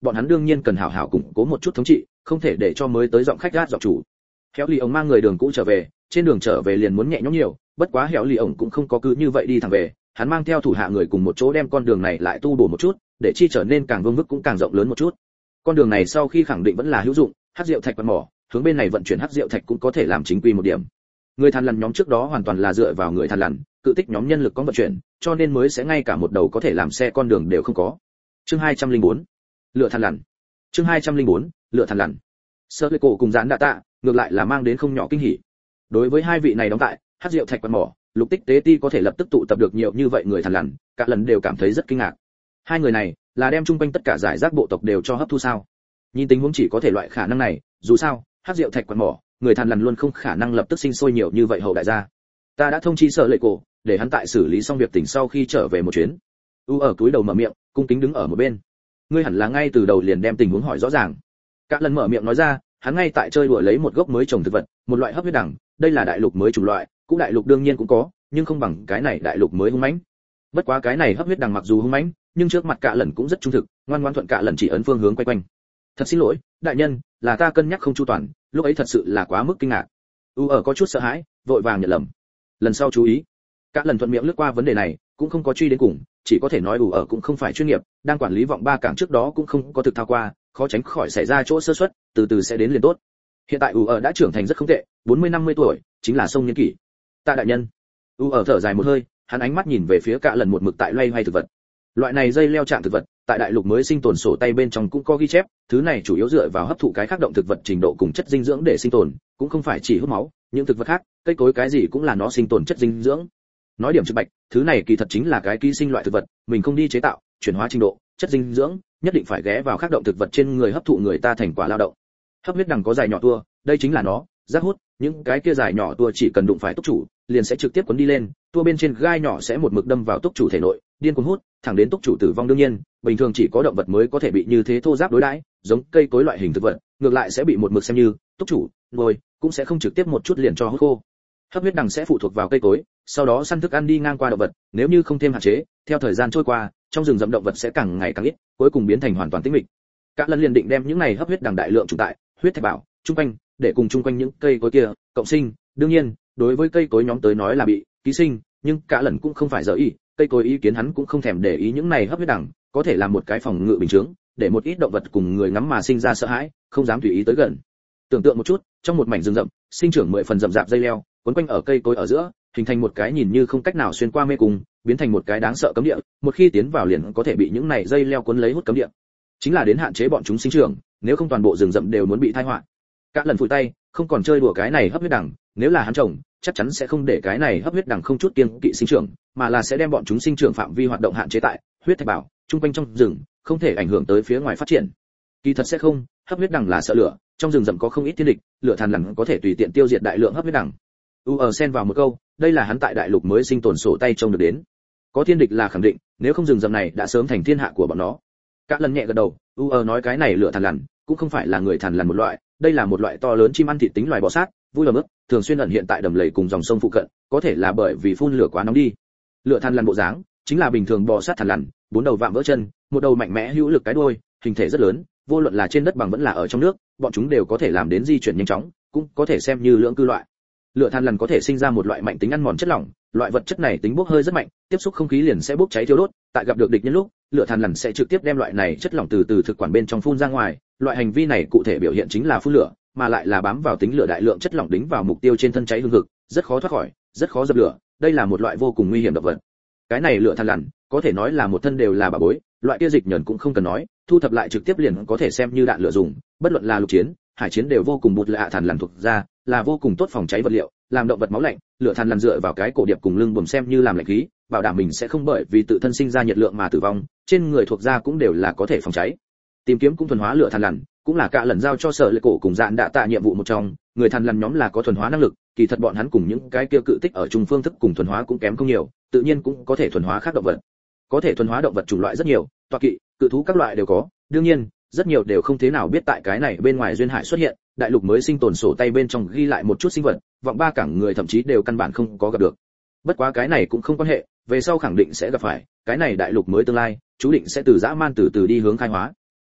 bọn hắn đương nhiên cần hảo hảo củng cố một chút thống trị, không thể để cho mới tới giọng khách gát giọng chủ. Héo lì ổng mang người đường cũ trở về, trên đường trở về liền muốn nhẹ nhõm nhiều, bất quá Héo lì ổng cũng không có cứ như vậy đi thẳng về, hắn mang theo thủ hạ người cùng một chỗ đem con đường này lại tu bổ một chút, để chi trở nên càng vương vức cũng càng rộng lớn một chút. Con đường này sau khi khẳng định vẫn là hữu dụng, hắc rượu thạch quặng mỏ, hướng bên này vận chuyển hắc rượu thạch cũng có thể làm chính quy một điểm. Người Thằn Lằn nhóm trước đó hoàn toàn là dựa vào người Thằn Lằn, cự tích nhóm nhân lực có vận chuyển, cho nên mới sẽ ngay cả một đầu có thể làm xe con đường đều không có. Chương hai trăm lẻ bốn, Lựa Thằn Lằn. Chương hai trăm lẻ bốn, Lựa Thằn Lằn. Sơ Lệ Cổ cùng Giản Đạ Tạ, ngược lại là mang đến không nhỏ kinh hỉ. Đối với hai vị này đóng tại hắc rượu thạch quặng mỏ, lục tích tế ti có thể lập tức tụ tập được nhiều như vậy người Thằn Lằn, cả lần đều cảm thấy rất kinh ngạc. Hai người này là đem chung quanh tất cả giải rác bộ tộc đều cho hấp thu sao? Nhìn tình huống chỉ có thể loại khả năng này, dù sao, hắc rượu thạch quặng mỏ, người Thằn Lằn luôn không khả năng lập tức sinh sôi nhiều như vậy hậu đại gia. Ta đã thông chi Sở Lệ Cổ, để hắn tại xử lý xong việc tỉnh sau khi trở về một chuyến. U ở túi đầu mở miệng, cung kính đứng ở một bên. Ngươi hẳn là ngay từ đầu liền đem tình huống hỏi rõ ràng. Cả lần mở miệng nói ra, hắn ngay tại chơi đùa lấy một gốc mới trồng thực vật, một loại hấp huyết đằng, đây là đại lục mới chủng loại, cũ đại lục đương nhiên cũng có, nhưng không bằng cái này đại lục mới hung mãnh. Bất quá cái này hấp huyết đằng mặc dù hung mãnh, nhưng trước mặt Cả lần cũng rất trung thực, ngoan ngoãn thuận Cả lần chỉ ấn phương hướng quay quanh. Thật xin lỗi, đại nhân, là ta cân nhắc không chu toàn, lúc ấy thật sự là quá mức kinh ngạc. U ở có chút sợ hãi, vội vàng nhận lầm. Lần sau chú ý. Cả lần thuận miệng lướt qua vấn đề này, cũng không có truy đến cùng, chỉ có thể nói U ở cũng không phải chuyên nghiệp, đang quản lý vọng ba cảng trước đó cũng không có thực thao qua, khó tránh khỏi xảy ra chỗ sơ suất, từ từ sẽ đến liền tốt. Hiện tại U ở đã trưởng thành rất không tệ, bốn mươi năm mươi tuổi, chính là sông niên kỷ. Tạ đại nhân. U ở thở dài một hơi, hắn ánh mắt nhìn về phía Cả lần một mực tại loay hoay thực vật. Loại này dây leo trạng thực vật, tại đại lục mới sinh tồn sổ tay bên trong cũng có ghi chép, thứ này chủ yếu dựa vào hấp thụ cái khác động thực vật trình độ cùng chất dinh dưỡng để sinh tồn, cũng không phải chỉ hút máu, những thực vật khác, cây cối cái gì cũng là nó sinh tồn chất dinh dưỡng. Nói điểm trực bạch, thứ này kỳ thật chính là cái ký sinh loại thực vật, mình không đi chế tạo, chuyển hóa trình độ, chất dinh dưỡng, nhất định phải ghé vào khác động thực vật trên người hấp thụ người ta thành quả lao động. Hấp huyết đằng có dài nhỏ tua, đây chính là nó, giác hút, những cái kia dài nhỏ tua chỉ cần đụng phải túc chủ, liền sẽ trực tiếp cuốn đi lên, tua bên trên gai nhỏ sẽ một mực đâm vào túc chủ thể nội, điên cuồng hút, thẳng đến túc chủ tử vong. Đương nhiên, bình thường chỉ có động vật mới có thể bị như thế thô ráp đối đãi, giống cây cối loại hình thực vật, ngược lại sẽ bị một mực xem như túc chủ, ngồi, cũng sẽ không trực tiếp một chút liền cho hút khô. Hấp huyết đằng sẽ phụ thuộc vào cây cối, sau đó săn thức ăn đi ngang qua động vật, nếu như không thêm hạn chế, theo thời gian trôi qua, trong rừng rậm động vật sẽ càng ngày càng ít, cuối cùng biến thành hoàn toàn tĩnh mịch. Cả lần liền định đem những này hấp huyết đằng đại lượng trùng tại huyết thạch bảo trung quanh, để cùng chung quanh những cây cối kia cộng sinh. Đương nhiên, đối với cây cối nhóm tới nói là bị ký sinh, nhưng Cả lần cũng không phải dở ý, cây cối ý kiến hắn cũng không thèm để ý những này hấp huyết đằng, có thể làm một cái phòng ngự bình chứng, để một ít động vật cùng người ngắm mà sinh ra sợ hãi, không dám tùy ý tới gần. Tưởng tượng một chút, trong một mảnh rừng rậm, sinh trưởng mười phần rậm rạp dây leo, quấn quanh ở cây cối ở giữa, hình thành một cái nhìn như không cách nào xuyên qua mê cung, biến thành một cái đáng sợ cấm địa, một khi tiến vào liền có thể bị những này dây leo cuốn lấy hút cấm địa. Chính là đến hạn chế bọn chúng sinh trưởng, nếu không toàn bộ rừng rậm đều muốn bị tai họa. Cả lần phủi tay, không còn chơi đùa cái này hấp huyết đằng, nếu là hắn trồng, chắc chắn sẽ không để cái này hấp huyết đằng không chút kiêng kỵ sinh trưởng, mà là sẽ đem bọn chúng sinh trưởng phạm vi hoạt động hạn chế tại huyết thạch bảo trung quanh trong rừng, không thể ảnh hưởng tới phía ngoài phát triển. Kỳ thật sẽ không, hấp huyết đằng là sợ lửa, trong rừng rậm có không ít thiên địch, lửa Thằn Lằn có thể tùy tiện tiêu diệt đại lượng hấp huyết đằng. U ở xen vào một câu, đây là hắn tại đại lục mới sinh tồn sổ tay trông được đến. Có thiên địch là khẳng định, nếu không rừng rậm này đã sớm thành thiên hạ của bọn nó. Các lần nhẹ gật đầu, U ở nói cái này lửa Thằn Lằn cũng không phải là người Thằn Lằn một loại, đây là một loại to lớn chim ăn thịt tính loài bò sát, vui lầm ướt, thường xuyên ẩn hiện tại đầm lầy cùng dòng sông phụ cận, có thể là bởi vì phun lửa quá nóng đi. Lửa Thằn Lằn bộ dáng chính là bình thường bò sát Thằn Lằn, bốn đầu vạm vỡ chân, một đầu mạnh mẽ hữu lực cái đuôi, hình thể rất lớn, vô luận là trên đất bằng vẫn là ở trong nước, bọn chúng đều có thể làm đến di chuyển nhanh chóng, cũng có thể xem như lưỡng cư loại. Lửa Than Lằn có thể sinh ra một loại mạnh tính ăn mòn chất lỏng, loại vật chất này tính bốc hơi rất mạnh, tiếp xúc không khí liền sẽ bốc cháy thiêu đốt, tại gặp được địch nhân lúc, lửa Than Lằn sẽ trực tiếp đem loại này chất lỏng từ từ thực quản bên trong phun ra ngoài, loại hành vi này cụ thể biểu hiện chính là phun lửa, mà lại là bám vào tính lửa đại lượng chất lỏng đính vào mục tiêu trên thân cháy hương hực, rất khó thoát khỏi, rất khó dập lửa, đây là một loại vô cùng nguy hiểm động vật. Cái này lửa Than Lằn, có thể nói là một thân đều là bà bối, loại kia dịch nhẫn cũng không cần nói, thu thập lại trực tiếp liền có thể xem như đạn lửa dùng, bất luận là lục chiến, hải chiến đều vô cùng bụt lạ Than Lằn thuộc ra, là vô cùng tốt phòng cháy vật liệu, làm động vật máu lạnh, lửa Than Lằn dựa vào cái cổ điệp cùng lưng buồm xem như làm lạnh khí, bảo đảm mình sẽ không bởi vì tự thân sinh ra nhiệt lượng mà tử vong, trên người thuộc ra cũng đều là có thể phòng cháy. Tìm kiếm cũng thuần hóa lửa Than Lằn, cũng là cả lần giao cho sở lệ cổ cùng dạn đạ tạ nhiệm vụ một trong, người Than Lằn nhóm là có thuần hóa năng lực, kỳ thật bọn hắn cùng những cái kia cự tích ở trung phương thức cùng thuần hóa cũng kém không nhiều, tự nhiên cũng có thể thuần hóa khác động vật. Có thể thuần hóa động vật chủng loại rất nhiều, tọa kỵ, cự thú các loại đều có, đương nhiên, rất nhiều đều không thế nào biết tại cái này bên ngoài duyên hải xuất hiện, đại lục mới sinh tồn sổ tay bên trong ghi lại một chút sinh vật, vọng ba cảng người thậm chí đều căn bản không có gặp được. Bất quá cái này cũng không quan hệ, về sau khẳng định sẽ gặp phải, cái này đại lục mới tương lai, chú định sẽ từ dã man từ từ đi hướng khai hóa.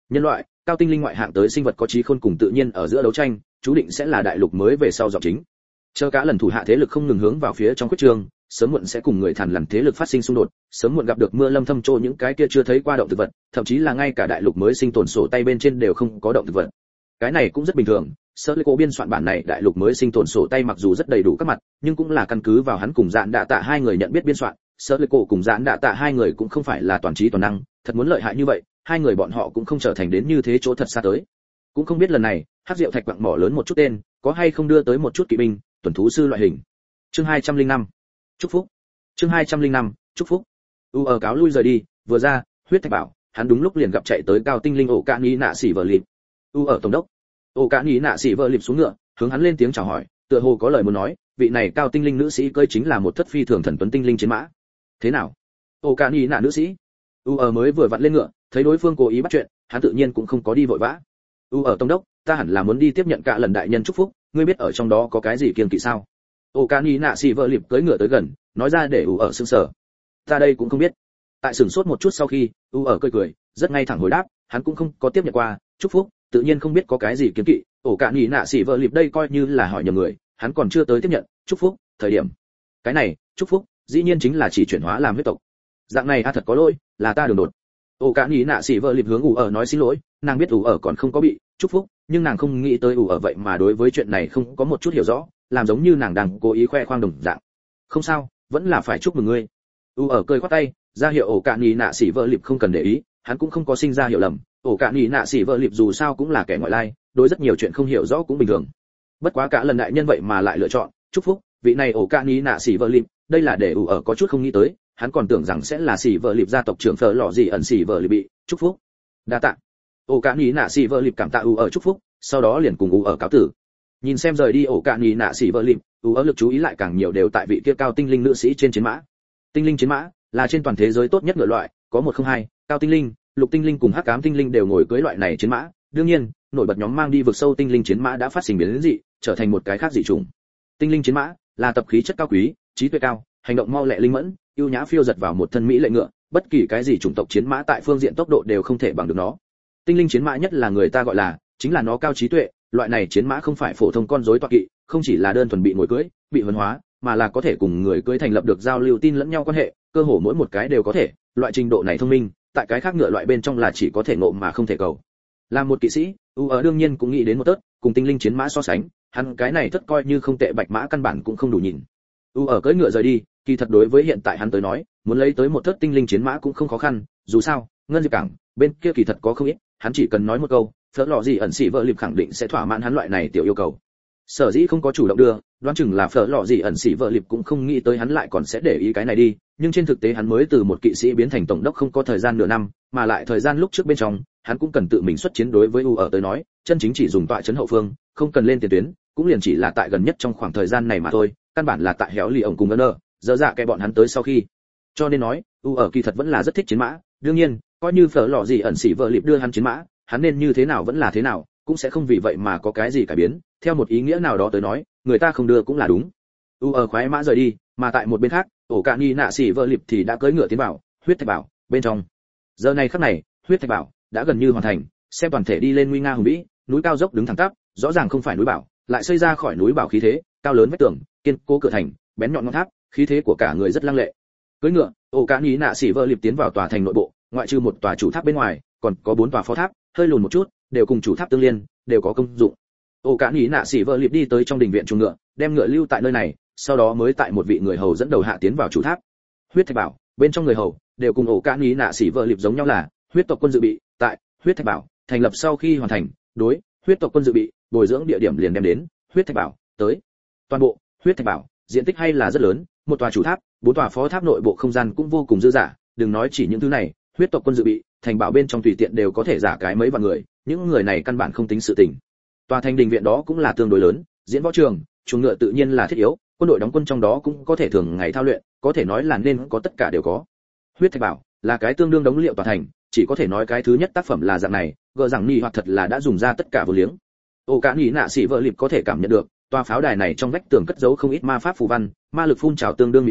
Nhân loại, cao tinh linh ngoại hạng tới sinh vật có trí khôn cùng tự nhiên ở giữa đấu tranh, chú định sẽ là đại lục mới về sau giọng chính. Chờ cả lần thủ hạ thế lực không ngừng hướng vào phía trong quyết trường, sớm muộn sẽ cùng người thằn lằn thế lực phát sinh xung đột, sớm muộn gặp được mưa lâm thâm trô những cái kia chưa thấy qua động thực vật, thậm chí là ngay cả đại lục mới sinh tồn sổ tay bên trên đều không có động thực vật. Cái này cũng rất bình thường, Sở Lệ Cổ biên soạn bản này đại lục mới sinh tồn sổ tay mặc dù rất đầy đủ các mặt, nhưng cũng là căn cứ vào hắn cùng Dạn Đạ Tạ hai người nhận biết biên soạn, Sở Lệ Cổ cùng Dạn Đạ Tạ hai người cũng không phải là toàn trí toàn năng, thật muốn lợi hại như vậy, hai người bọn họ cũng không trở thành đến như thế chỗ thật xa tới. Cũng không biết lần này, Hắc Diệu Thạch quặng mỏ lớn một chút tên, có hay không đưa tới một chút kỵ binh, tuần thú sư loại hình. Chương hai trăm lẻ năm. Chúc phúc. Chương hai trăm lẻ năm. Chúc phúc. U ở cáo lui rời đi, vừa ra, huyết thạch bảo, hắn đúng lúc liền gặp chạy tới cao tinh linh ổ cạn ý nạ xỉ vợ lịp. U ở tổng đốc. Ổ cạn ý nạ xỉ vợ lịp xuống ngựa, hướng hắn lên tiếng chào hỏi, tựa hồ có lời muốn nói, vị này cao tinh linh nữ sĩ cơi chính là một thất phi thường thần tuấn tinh linh chiến mã. Thế nào? Ổ cạn ý nạ nữ sĩ. U ở mới vừa vặn lên ngựa, thấy đối phương cố ý bắt chuyện, hắn tự nhiên cũng không có đi vội vã. U ở tổng đốc, ta hẳn là muốn đi tiếp nhận cả lần đại nhân chúc phúc, ngươi biết ở trong đó có cái gì kiêng kỵ sao? Ô Cani nạ xì vợ lịp cưỡi ngựa tới gần, nói ra để U ở sững sờ. Ta đây cũng không biết. Tại sửng sốt một chút sau khi, U ở cười cười, rất ngay thẳng hồi đáp, hắn cũng không có tiếp nhận qua chúc phúc, tự nhiên không biết có cái gì kiêng kỵ. Ô Cani nạ xì vợ lịp đây coi như là hỏi nhầm người, hắn còn chưa tới tiếp nhận chúc phúc thời điểm. Cái này chúc phúc, dĩ nhiên chính là chỉ chuyển hóa làm huyết tộc. Dạng này a thật có lỗi, là ta đường đột. Ô Cani nạ xì vợ lịp hướng U ở nói xin lỗi, nàng biết U ở còn không có bị chúc phúc, nhưng nàng không nghĩ tới U ở vậy mà đối với chuyện này không có một chút hiểu rõ, làm giống như nàng đang cố ý khoe khoang đồng dạng. Không sao, vẫn là phải chúc mừng ngươi. U ở cười khoát tay, ra hiệu ổ cạn nhì nạ xỉ vợ lịp không cần để ý, hắn cũng không có sinh ra hiểu lầm, ổ cạn nhì nạ xỉ vợ lịp dù sao cũng là kẻ ngoại lai, đối rất nhiều chuyện không hiểu rõ cũng bình thường. Bất quá cả lần đại nhân vậy mà lại lựa chọn chúc phúc vị này ổ cạn nhì nạ xỉ vợ lịp, đây là để U ở có chút không nghĩ tới, hắn còn tưởng rằng sẽ là xỉ vợ lịp gia tộc trưởng phở lọ gì ẩn xỉ vợ lịp bị chúc phúc. Đa tạ. Ổ cạn nhì nạ xỉ vợ lịp cảm tạ U ở chúc phúc, sau đó liền cùng U ở cáo tử. Nhìn xem rời đi ổ cạn nhì nạ xỉ vợ lịp, U ở lực chú ý lại càng nhiều đều tại vị kia cao tinh linh nữ sĩ trên chiến mã. Tinh linh chiến mã là trên toàn thế giới tốt nhất ngựa loại, có một không hai, cao tinh linh, lục tinh linh cùng hắc ám tinh linh đều ngồi cưỡi loại này chiến mã. Đương nhiên, nổi bật nhóm mang đi vực sâu tinh linh chiến mã đã phát sinh biến dị, trở thành một cái khác dị chủng. Tinh linh chiến mã là tập khí chất cao quý, trí tuệ cao, hành động mau lẹ linh mẫn, ưu nhã phiêu giật vào một thân mỹ lệ ngựa, bất kỳ cái gì chủng tộc chiến mã tại phương diện tốc độ đều không thể bằng được nó. Tinh linh chiến mã nhất là người ta gọi là, chính là nó cao trí tuệ, loại này chiến mã không phải phổ thông con rối toa kỵ, không chỉ là đơn thuần bị ngồi cưỡi, bị huấn hóa, mà là có thể cùng người cưỡi thành lập được giao lưu tin lẫn nhau quan hệ, cơ hồ mỗi một cái đều có thể, loại trình độ này thông minh, tại cái khác ngựa loại bên trong là chỉ có thể ngộ mà không thể cầu. Làm một kỵ sĩ, U ở đương nhiên cũng nghĩ đến một tớt, cùng tinh linh chiến mã so sánh, hắn cái này tất coi như không tệ bạch mã căn bản cũng không đủ nhìn. U ở cưỡi ngựa rời đi, kỳ thật đối với hiện tại hắn tới nói, muốn lấy tới một thất tinh linh chiến mã cũng không khó khăn, dù sao, ngân diệp cảng bên kia kỳ thật có không ít, hắn chỉ cần nói một câu, phở lọ gì ẩn xỉ vợ lịp khẳng định sẽ thỏa mãn hắn loại này tiểu yêu cầu. Sở dĩ không có chủ động đưa, đoán chừng là phở lọ gì ẩn xỉ vợ lịp cũng không nghĩ tới hắn lại còn sẽ để ý cái này đi, nhưng trên thực tế hắn mới từ một kỵ sĩ biến thành tổng đốc không có thời gian nửa năm, mà lại thời gian lúc trước bên trong, hắn cũng cần tự mình xuất chiến. Đối với U ở tới nói, chân chính chỉ dùng tọa trấn hậu phương, không cần lên tiền tuyến, cũng liền chỉ là tại gần nhất trong khoảng thời gian này mà thôi, căn bản là tại héo lì ổng cùng ngân nơ, dở dạ cái bọn hắn tới sau khi. Cho nên nói, U ở kỳ thật vẫn là rất thích chiến mã, đương nhiên, coi như phở lọ gì ẩn xỉ vợ lịp đưa hắn chiến mã, hắn nên như thế nào vẫn là thế nào, cũng sẽ không vì vậy mà có cái gì cải biến, theo một ý nghĩa nào đó tới nói, người ta không đưa cũng là đúng. U ở khoái mã rời đi, mà tại một bên khác, ổ cạn nhi nạ xỉ vợ lịp thì đã cưỡi ngựa tiến vào huyết thạch bảo bên trong. Giờ này khắc này, huyết thạch bảo đã gần như hoàn thành, xem toàn thể đi lên nguy nga hùng vĩ, núi cao dốc đứng thẳng tắp, rõ ràng không phải núi bảo, lại xây ra khỏi núi bảo khí thế, cao lớn vách tường, kiên cố cửa thành, bén nhọn ngọn tháp, khí thế của cả người rất lăng lệ. Cưỡi ngựa, ổ cạn nhi nạ xỉ vợ lịp tiến vào tòa thành nội bộ, ngoại trừ một tòa chủ tháp bên ngoài, còn có bốn tòa phó tháp, hơi lùn một chút, đều cùng chủ tháp tương liên, đều có công dụng. Ổ cạn nhĩ nạ xỉ vợ lịp đi tới trong đình viện chuồng ngựa, đem ngựa lưu tại nơi này, sau đó mới tại một vị người hầu dẫn đầu hạ tiến vào chủ tháp. Huyết thạch bảo bên trong người hầu đều cùng ổ cạn nhĩ nạ xỉ vợ lịp giống nhau là huyết tộc quân dự bị, tại huyết thạch bảo thành lập sau khi hoàn thành, đối huyết tộc quân dự bị bồi dưỡng địa điểm liền đem đến huyết thạch bảo tới. Toàn bộ huyết thạch bảo diện tích hay là rất lớn, một tòa chủ tháp, bốn tòa phó tháp, nội bộ không gian cũng vô cùng dư dả, đừng nói chỉ những thứ này, huyết tộc quân dự bị thành bảo bên trong tùy tiện đều có thể giả cái mấy vạn người, những người này căn bản không tính sự tình. Tòa thành đình viện đó cũng là tương đối lớn, diễn võ trường, chuồng ngựa tự nhiên là thiết yếu, quân đội đóng quân trong đó cũng có thể thường ngày thao luyện, có thể nói là nên có tất cả đều có. Huyết thạch bảo là cái tương đương đống liệu tòa thành, chỉ có thể nói cái thứ nhất tác phẩm là dạng này, gờ rằng ni hoặc thật là đã dùng ra tất cả vô liếng. Ổ cạn nhĩ nạ xỉ vợ lịp có thể cảm nhận được, tòa pháo đài này trong vách tường cất giấu không ít ma pháp phù văn, ma lực phun trào tương đương mịt mờ,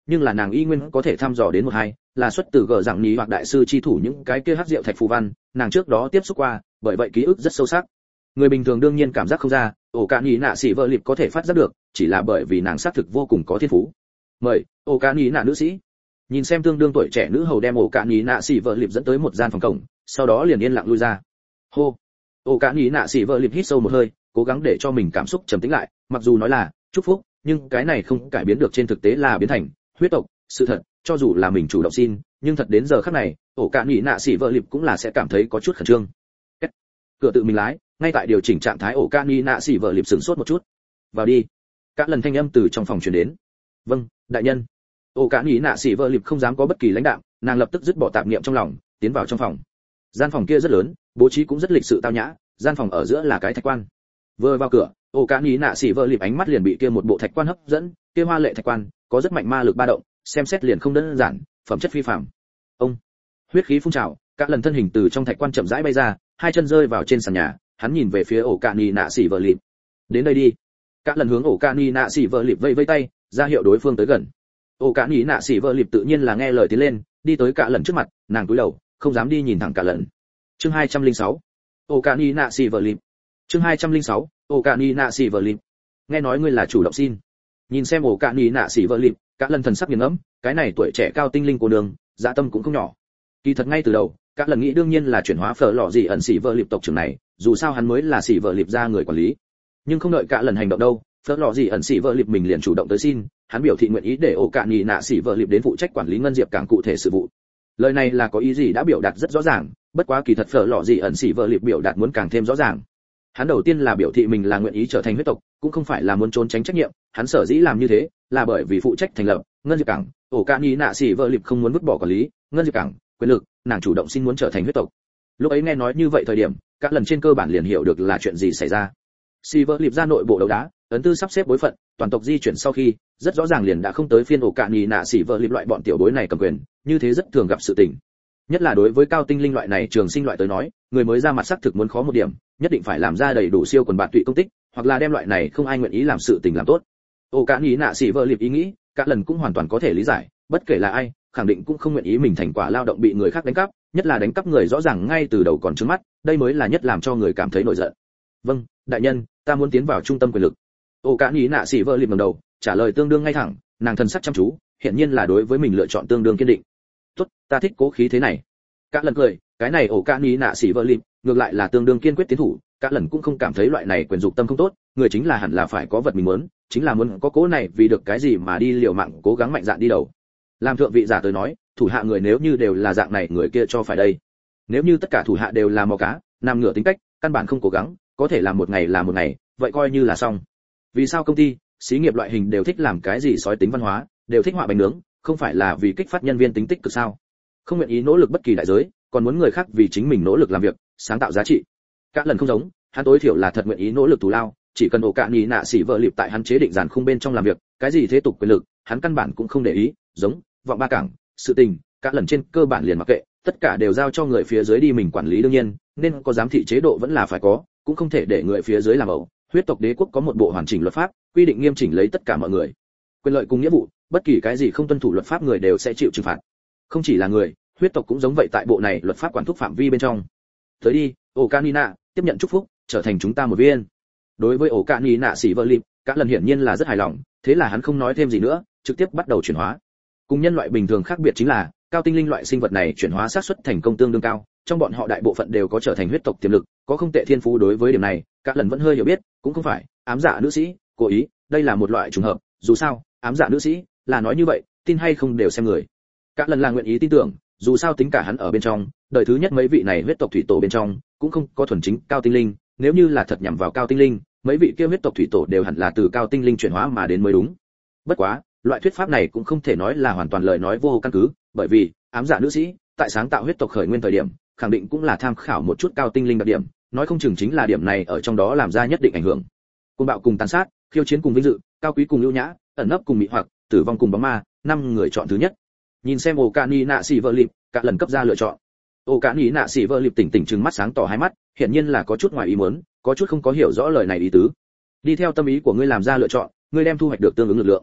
nhưng là nàng y nguyên có thể thăm dò đến một hai, là xuất từ gở dạng nhí hoặc đại sư chi thủ những cái kia hắc rượu thạch phù văn, nàng trước đó tiếp xúc qua, bởi vậy ký ức rất sâu sắc. Người bình thường đương nhiên cảm giác không ra, ổ cạn nhí nạ sĩ vợ lịp có thể phát giác được, chỉ là bởi vì nàng xác thực vô cùng có thiên phú. Mời, ổ cạn nhí nạ nữ sĩ. Nhìn xem tương đương tuổi trẻ nữ hầu đem ổ cạn nhí nạ sĩ vợ lịp dẫn tới một gian phòng cổng, sau đó liền yên lặng lui ra. Hô. Ổ cạn nhí nạ sĩ vợ lịp hít sâu một hơi, cố gắng để cho mình cảm xúc trầm tĩnh lại, mặc dù nói là chúc phúc, nhưng cái này không cải biến được trên thực tế là biến thành huyết tộc, sự thật, cho dù là mình chủ động xin, nhưng thật đến giờ khắc này, ổ cạn nhí nạ sĩ vợ lịp cũng là sẽ cảm thấy có chút khẩn trương. Cửa tự mình lái, ngay tại điều chỉnh trạng thái ổ cạn nhí nạ sĩ vợ lịp sửng sốt một chút. Vào đi. Các lần thanh âm từ trong phòng truyền đến. Vâng, đại nhân. Ổ cạn nhí nạ sĩ vợ lịp không dám có bất kỳ lãnh đạm, nàng lập tức dứt bỏ tạp niệm trong lòng, tiến vào trong phòng. Gian phòng kia rất lớn, bố trí cũng rất lịch sự tao nhã, gian phòng ở giữa là cái thạch quan. Vừa vào cửa, ổ cạn nhí nạ sĩ vợ lịp ánh mắt liền bị kia một bộ thạch quan hấp dẫn, kia hoa lệ thạch quan có rất mạnh ma lực ba động, xem xét liền không đơn giản, phẩm chất phi phàm. Ông, huyết khí phun trào, các lần thân hình từ trong thạch quan chậm rãi bay ra, hai chân rơi vào trên sàn nhà, hắn nhìn về phía ổ cạn nhí nạ sĩ vợ lịp. Đến đây đi. Các lần hướng ổ cạn nhí nạ sĩ vợ lịp vẫy vẫy tay, ra hiệu đối phương tới gần. Ổ cạn nhí nạ sĩ vợ lịp tự nhiên là nghe lời tiến lên, đi tới cả lần trước mặt, nàng cúi đầu, không dám đi nhìn thẳng cả lần. Chương hai trăm lẻ sáu. Ổ cạn nhí nạ sĩ vợ lịp. Chương hai trăm lẻ sáu. Ổ cạn nhí nạ sĩ vợ lịp. Nghe nói ngươi là chủ động xin. Nhìn xem ổ cạn nhí nạ sĩ vợ lịp, cả lần thần sắc nghiền ngẫm, cái này tuổi trẻ cao tinh linh cô đường, dạ tâm cũng không nhỏ. Kỳ thật ngay từ đầu, cả lần nghĩ đương nhiên là chuyển hóa phở lọ gì ẩn sĩ vợ lịp tộc trưởng này, dù sao hắn mới là sĩ vợ lịp ra người quản lý. Nhưng không đợi cả lần hành động đâu, phở lọ gì ẩn sĩ vợ lịp mình liền chủ động tới xin, hắn biểu thị nguyện ý để ổ cạn nhí nạ sĩ vợ lịp đến phụ trách quản lý ngân diệp cảng cụ thể sự vụ. Lời này là có ý gì đã biểu đạt rất rõ ràng, bất quá kỳ thật phở lọ gì ẩn sĩ vợ lịp biểu đạt muốn càng thêm rõ ràng. Hắn đầu tiên là biểu thị mình là nguyện ý trở thành huyết tộc, cũng không phải là muốn trốn tránh trách nhiệm, hắn sở dĩ làm như thế là bởi vì phụ trách thành lập ngân diệp cảng, ổ cạn nhí nạ sĩ vợ lịp không muốn vứt bỏ quản lý ngân diệp cảng quyền lực, nàng chủ động xin muốn trở thành huyết tộc. Lúc ấy nghe nói như vậy thời điểm, các lần trên cơ bản liền hiểu được là chuyện gì xảy ra. Sĩ vợ lịp ra nội bộ đấu đá, ấn tư sắp xếp bối phận, toàn tộc di chuyển sau khi, rất rõ ràng liền đã không tới phiên ổ cạn nhí nạ sĩ vợ lịp loại bọn tiểu bối này cầm quyền, như thế rất thường gặp sự tình. Nhất là đối với cao tinh linh loại này trường sinh loại tới nói, người mới ra mặt sắc thực muốn khó một điểm, nhất định phải làm ra đầy đủ siêu quần bạn tụy công tích, hoặc là đem loại này không ai nguyện ý làm sự tình làm tốt. Ổ cạn nhí nạ sĩ vợ lịp ý nghĩ, các lần cũng hoàn toàn có thể lý giải, bất kể là ai, khẳng định cũng không nguyện ý mình thành quả lao động bị người khác đánh cắp, nhất là đánh cắp người rõ ràng ngay từ đầu còn trước mắt, đây mới là nhất làm cho người cảm thấy nổi giận. Vâng, đại nhân, ta muốn tiến vào trung tâm quyền lực. Ổ cạn nhí nạ sĩ vợ lịp ngẩng đầu, trả lời tương đương ngay thẳng, nàng thần sắc chăm chú, hiển nhiên là đối với mình lựa chọn tương đương kiên định. Tốt, ta thích cố khí thế này. Các lần cười, cái này ổ cạn nhí nạ sĩ vợ lịp, ngược lại là tương đương kiên quyết tiến thủ, các lần cũng không cảm thấy loại này quyền dục tâm không tốt, người chính là hẳn là phải có vật mình muốn, chính là muốn có cố này vì được cái gì mà đi liều mạng cố gắng mạnh dạn đi đầu. Làm thượng vị giả tới nói, thủ hạ người nếu như đều là dạng này người kia cho phải đây. Nếu như tất cả thủ hạ đều là mò cá, nằm ngửa tính cách, căn bản không cố gắng, có thể làm một ngày là một ngày, vậy coi như là xong. Vì sao công ty, xí nghiệp loại hình đều thích làm cái gì sói tính văn hóa, đều thích họa bánh nướng, không phải là vì kích phát nhân viên tính tích cực sao? Không nguyện ý nỗ lực bất kỳ đại giới, còn muốn người khác vì chính mình nỗ lực làm việc, sáng tạo giá trị. Các lần không giống, hắn tối thiểu là thật nguyện ý nỗ lực thù lao, chỉ cần ổ cạn nhí nạ sĩ vợ lịp tại hắn chế định dàn khung bên trong làm việc, cái gì thế tục quyền lực, hắn căn bản cũng không để ý, giống vọng ba cảng, sự tình, các lần trên cơ bản liền mặc kệ, tất cả đều giao cho người phía dưới đi mình quản lý đương nhiên, nên có giám thị chế độ vẫn là phải có, cũng không thể để người phía dưới làm ẩu. Huyết tộc đế quốc có một bộ hoàn chỉnh luật pháp, quy định nghiêm chỉnh lấy tất cả mọi người quyền lợi cùng nghĩa vụ, bất kỳ cái gì không tuân thủ luật pháp người đều sẽ chịu trừng phạt. Không chỉ là người, huyết tộc cũng giống vậy, tại bộ này luật pháp quản thúc phạm vi bên trong. Tới đi, ổ cạn nhí nạ, tiếp nhận chúc phúc, trở thành chúng ta một viên. Đối với ổ cạn nhí nạ sĩ vợ lịp, các lần hiển nhiên là rất hài lòng, thế là hắn không nói thêm gì nữa, trực tiếp bắt đầu chuyển hóa. Cùng nhân loại bình thường khác biệt chính là, cao tinh linh loại sinh vật này chuyển hóa xác suất thành công tương đương cao, trong bọn họ đại bộ phận đều có trở thành huyết tộc tiềm lực, có không tệ thiên phú. Đối với điểm này, các lần vẫn hơi hiểu biết, cũng không phải ám dạ nữ sĩ cố ý, đây là một loại trùng hợp, dù sao ám dạ nữ sĩ là nói như vậy, tin hay không đều xem người. Các lần là nguyện ý tin tưởng, dù sao tính cả hắn ở bên trong, đời thứ nhất mấy vị này huyết tộc thủy tổ bên trong cũng không có thuần chính cao tinh linh, nếu như là thật nhằm vào cao tinh linh, mấy vị kia huyết tộc thủy tổ đều hẳn là từ cao tinh linh chuyển hóa mà đến mới đúng. Bất quá, loại thuyết pháp này cũng không thể nói là hoàn toàn lời nói vô căn cứ, bởi vì ám dạ nữ sĩ tại sáng tạo huyết tộc khởi nguyên thời điểm, khẳng định cũng là tham khảo một chút cao tinh linh đặc điểm, nói không chừng chính là điểm này ở trong đó làm ra nhất định ảnh hưởng. Côn bạo cùng tàn sát, khiêu chiến cùng vinh dự, cao quý cùng ưu nhã, ẩn nấp cùng mị hoặc, tử vong cùng bóng ma, năm người chọn thứ nhất. Nhìn xem ổ cạn nhí nạ sĩ vợ lịp, cả lần cấp ra lựa chọn. Ổ cạn nhí nạ sĩ vợ lịp tỉnh tỉnh trừng mắt sáng tỏ hai mắt, hiển nhiên là có chút ngoài ý muốn, có chút không có hiểu rõ lời này ý tứ. Đi theo tâm ý của ngươi làm ra lựa chọn, ngươi đem thu hoạch được tương ứng lực lượng.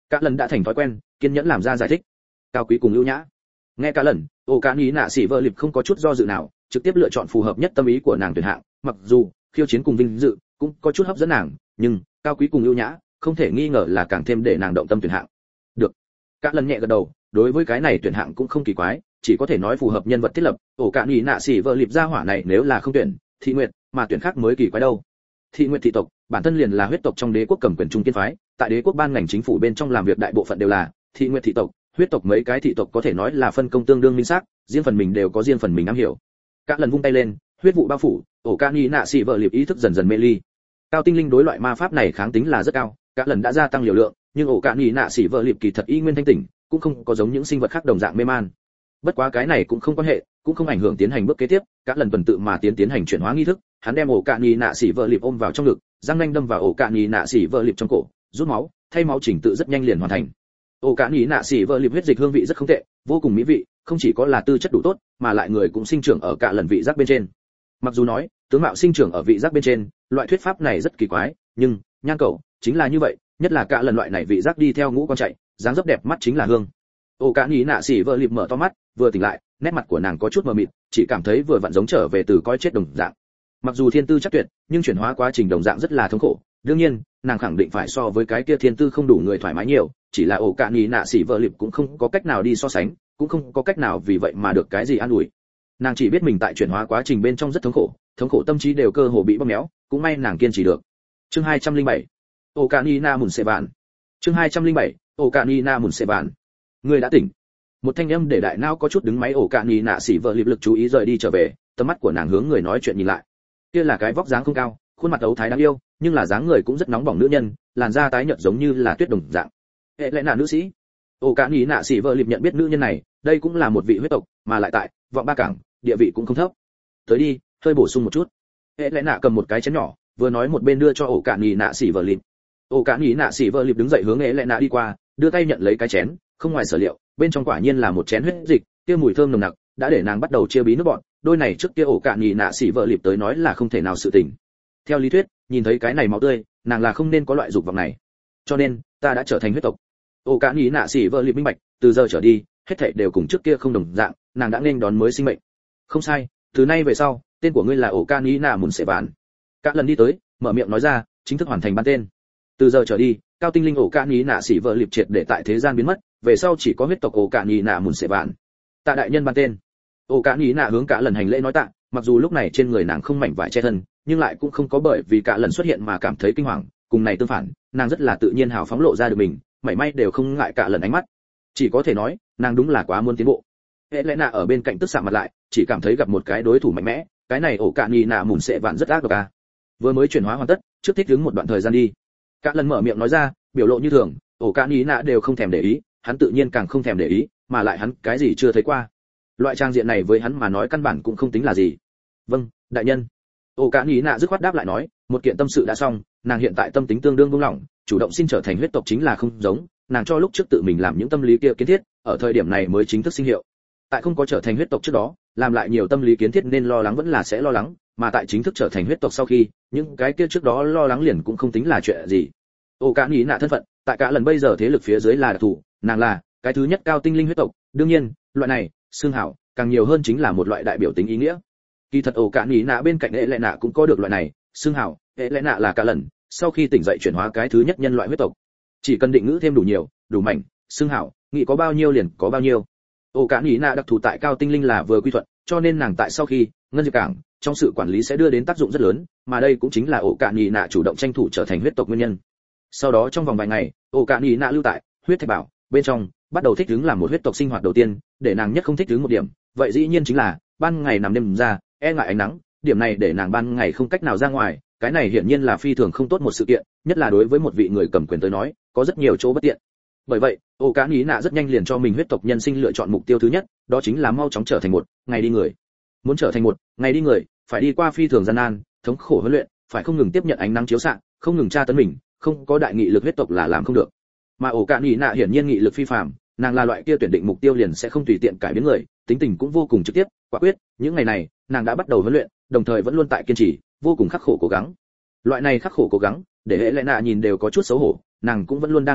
Cả lần đã thành thói quen, kiên nhẫn làm ra giải thích. Cao quý cùng ưu nhã. Nghe cả lần, ổ cả ý nạ sĩ vợ lịp không có chút do dự nào, trực tiếp lựa chọn phù hợp nhất tâm ý của nàng tuyển hạng, mặc dù khiêu chiến cùng vinh dự cũng có chút hấp dẫn nàng, nhưng cao quý cùng ưu nhã không thể nghi ngờ là càng thêm để nàng động tâm tuyển hạng. Được. Cả lần nhẹ gật đầu, đối với cái này tuyển hạng cũng không kỳ quái, chỉ có thể nói phù hợp nhân vật thiết lập, ổ cả ý nạ sĩ vợ lịp ra hỏa này nếu là không tuyển, Thị Nguyệt, mà tuyển khác mới kỳ quái đâu. Thị Nguyệt thị tộc, bản thân liền là huyết tộc trong đế quốc cầm quyền trung kiên phái, tại đế quốc ban ngành chính phủ bên trong làm việc đại bộ phận đều là Thị Nguyệt thị tộc, huyết tộc mấy cái thị tộc có thể nói là phân công tương đương minh xác, riêng phần mình đều có riêng phần mình am hiểu. Các lần vung tay lên, huyết vụ bao phủ, ổ ca ni nạ xì vợ liệp ý thức dần dần mê ly. Cao tinh linh đối loại ma pháp này kháng tính là rất cao, các lần đã gia tăng liều lượng, nhưng ổ ca ni nạ xì vợ liệp kỳ thật y nguyên thanh tỉnh, cũng không có giống những sinh vật khác đồng dạng mê man. Bất quá cái này cũng không quan hệ, cũng không ảnh hưởng tiến hành bước kế tiếp, các lần tuần tự mà tiến tiến hành chuyển hóa nghi thức, hắn đem ổ ca ni nạ xì vợ liệp ôm vào trong ngực, răng nanh đâm vào ổ ca ni nạ xì vợ liệp trong cổ, rút máu, thay máu chỉnh tự rất nhanh liền hoàn thành. Ổ cả nhĩ nạ xỉ vợ liệp huyết dịch hương vị rất không tệ, vô cùng mỹ vị, không chỉ có là tư chất đủ tốt, mà lại người cũng sinh trưởng ở cả lần vị giác bên trên. Mặc dù nói, tướng mạo sinh trưởng ở vị giác bên trên, loại thuyết pháp này rất kỳ quái, nhưng nhan cậu chính là như vậy, nhất là cả lần loại này vị giác đi theo ngũ con chạy, dáng dấp đẹp mắt chính là hương. Ổ cả nhĩ nạ xỉ vợ liệp mở to mắt, vừa tỉnh lại, nét mặt của nàng có chút mờ mịt, chỉ cảm thấy vừa vặn giống trở về từ coi chết đồng dạng. Mặc dù thiên tư chắc tuyệt, nhưng chuyển hóa quá trình đồng dạng rất là thống khổ. Đương nhiên, nàng khẳng định phải so với cái kia thiên tư không đủ người thoải mái nhiều, chỉ là ổ cạn nhì nạ xỉ vợ liệp cũng không có cách nào đi so sánh, cũng không có cách nào vì vậy mà được cái gì an ủi. Nàng chỉ biết mình tại chuyển hóa quá trình bên trong rất thống khổ, thống khổ tâm trí đều cơ hồ bị bóp méo, cũng may nàng kiên trì được. Chương hai trăm lẻ bảy, ổ cạn nhì nạ mùn xệ vạn. Chương hai trăm lẻ bảy, ổ cạn nhì nạ mùn xệ vạn. Người đã tỉnh. Một thanh âm để đại não có chút đứng máy ổ cạn nhì nạ xỉ vợ liệp lực chú ý rời đi trở về, tầm mắt của nàng hướng người nói chuyện nhìn lại. Kia là cái vóc dáng không cao, khuôn mặt ấu thái đáng yêu, nhưng là dáng người cũng rất nóng bỏng nữ nhân, làn da tái nhợt giống như là tuyết đồng dạng. Hệ lẽ là nữ sĩ. Ổ cả nhĩ nạ sĩ vợ liệp nhận biết nữ nhân này, đây cũng là một vị huyết tộc, mà lại tại vọng ba cảng, địa vị cũng không thấp. Tới đi, hơi bổ sung một chút. Hệ lẽ nạ cầm một cái chén nhỏ, vừa nói một bên đưa cho ổ cả nhĩ nạ sĩ vợ liệp. Ổ cả nhĩ nạ sĩ vợ liệp đứng dậy hướng hệ lẽ nạ đi qua, đưa tay nhận lấy cái chén, không ngoài sở liệu, bên trong quả nhiên là một chén huyết dịch, kia mùi thơm nồng nặc, đã để nàng bắt đầu chia bí nước bọn. Đôi này trước kia ổ cả nhĩ nạ sĩ vợ liệp tới nói là không thể nào sự tình. Theo lý thuyết, nhìn thấy cái này máu tươi, nàng là không nên có loại dục vọng này. Cho nên, ta đã trở thành huyết tộc. Ổ cả nhĩ nạ sĩ vợ liệp minh bạch, từ giờ trở đi, hết thảy đều cùng trước kia không đồng dạng, nàng đã nên đón mới sinh mệnh. Không sai, từ nay về sau, tên của ngươi là ổ cả nhĩ nạ mùn sệ vạn. Các lần đi tới, mở miệng nói ra, chính thức hoàn thành ban tên. Từ giờ trở đi, cao tinh linh ổ cả nhĩ nạ sĩ vợ liệp triệt để tại thế gian biến mất, về sau chỉ có huyết tộc ổ cả nhĩ nạ mùn sệ vạn. Tạ đại nhân ban tên. Ổ cả nhĩ nạ hướng cả lần hành lễ nói tạ, mặc dù lúc này trên người nàng không mảnh vải che thân, nhưng lại cũng không có bởi vì cả lần xuất hiện mà cảm thấy kinh hoàng, cùng này tương phản, nàng rất là tự nhiên hào phóng lộ ra được mình, mảy may đều không ngại cả lần ánh mắt. Chỉ có thể nói, nàng đúng là quá muốn tiến bộ. Helena ở bên cạnh tức sạm mặt lại, chỉ cảm thấy gặp một cái đối thủ mạnh mẽ, cái này ổ cạn nhì nạ mùn sệ vạn rất ác độc à. Vừa mới chuyển hóa hoàn tất, trước thích đứng một đoạn thời gian đi. Cả lần mở miệng nói ra, biểu lộ như thường, ổ cạn nhì nạ đều không thèm để ý, hắn tự nhiên càng không thèm để ý, mà lại hắn cái gì chưa thấy qua. Loại trang diện này với hắn mà nói căn bản cũng không tính là gì. Vâng, đại nhân. Ổ cả nhĩ nạ dứt khoát đáp lại nói, một kiện tâm sự đã xong, nàng hiện tại tâm tính tương đương buông lỏng, chủ động xin trở thành huyết tộc chính là không giống, nàng cho lúc trước tự mình làm những tâm lý kia kiến thiết, ở thời điểm này mới chính thức sinh hiệu. Tại không có trở thành huyết tộc trước đó, làm lại nhiều tâm lý kiến thiết nên lo lắng vẫn là sẽ lo lắng, mà tại chính thức trở thành huyết tộc sau khi, những cái kia trước đó lo lắng liền cũng không tính là chuyện gì. Ổ cả nhĩ nạ thân phận, tại cả lần bây giờ thế lực phía dưới là đặc thù, nàng là cái thứ nhất cao tinh linh huyết tộc, đương nhiên, loại này, xương hảo, càng nhiều hơn chính là một loại đại biểu tính ý nghĩa. Kỳ thật ổ cả nhĩ nạ bên cạnh hệ lệ nạ cũng có được loại này, xương hảo, hệ lệ nạ là cả lần, sau khi tỉnh dậy chuyển hóa cái thứ nhất nhân loại huyết tộc. Chỉ cần định ngữ thêm đủ nhiều, đủ mạnh, xương hảo, nghĩ có bao nhiêu liền có bao nhiêu. Ổ cả nhĩ nạ đặc thù tại cao tinh linh là vừa quy thuận, cho nên nàng tại sau khi ngân diệp cảng trong sự quản lý sẽ đưa đến tác dụng rất lớn, mà đây cũng chính là ổ cả nhĩ nạ chủ động tranh thủ trở thành huyết tộc nguyên nhân. Sau đó trong vòng vài ngày, ổ cả nhĩ nạ lưu tại huyết thạch bảo bên trong, bắt đầu thích ứng làm một huyết tộc sinh hoạt đầu tiên, để nàng nhất không thích ứng một điểm, vậy dĩ nhiên chính là ban ngày nằm đêm ra, e ngại ánh nắng, điểm này để nàng ban ngày không cách nào ra ngoài, cái này hiển nhiên là phi thường không tốt một sự kiện, nhất là đối với một vị người cầm quyền tới nói, có rất nhiều chỗ bất tiện. Bởi vậy, ổ cả nhĩ nạ rất nhanh liền cho mình huyết tộc nhân sinh lựa chọn mục tiêu thứ nhất, đó chính là mau chóng trở thành một ngày đi người. Muốn trở thành một ngày đi người, phải đi qua phi thường gian nan, thống khổ huấn luyện, phải không ngừng tiếp nhận ánh nắng chiếu xạ, không ngừng tra tấn mình, không có đại nghị lực huyết tộc là làm không được. Mà ổ cả nhĩ nạ hiển nhiên nghị lực phi phàm, nàng là loại kia tuyển định mục tiêu liền sẽ không tùy tiện cải biến người, tính tình cũng vô cùng trực tiếp, quả quyết. Những ngày này, nàng đã bắt đầu huấn luyện, đồng thời vẫn luôn tại kiên trì, vô cùng khắc khổ cố gắng. Loại này khắc khổ cố gắng, để hệ lệ nạ nhìn đều có chút xấu hổ, nàng cũng vẫn luôn đang huấn luyện,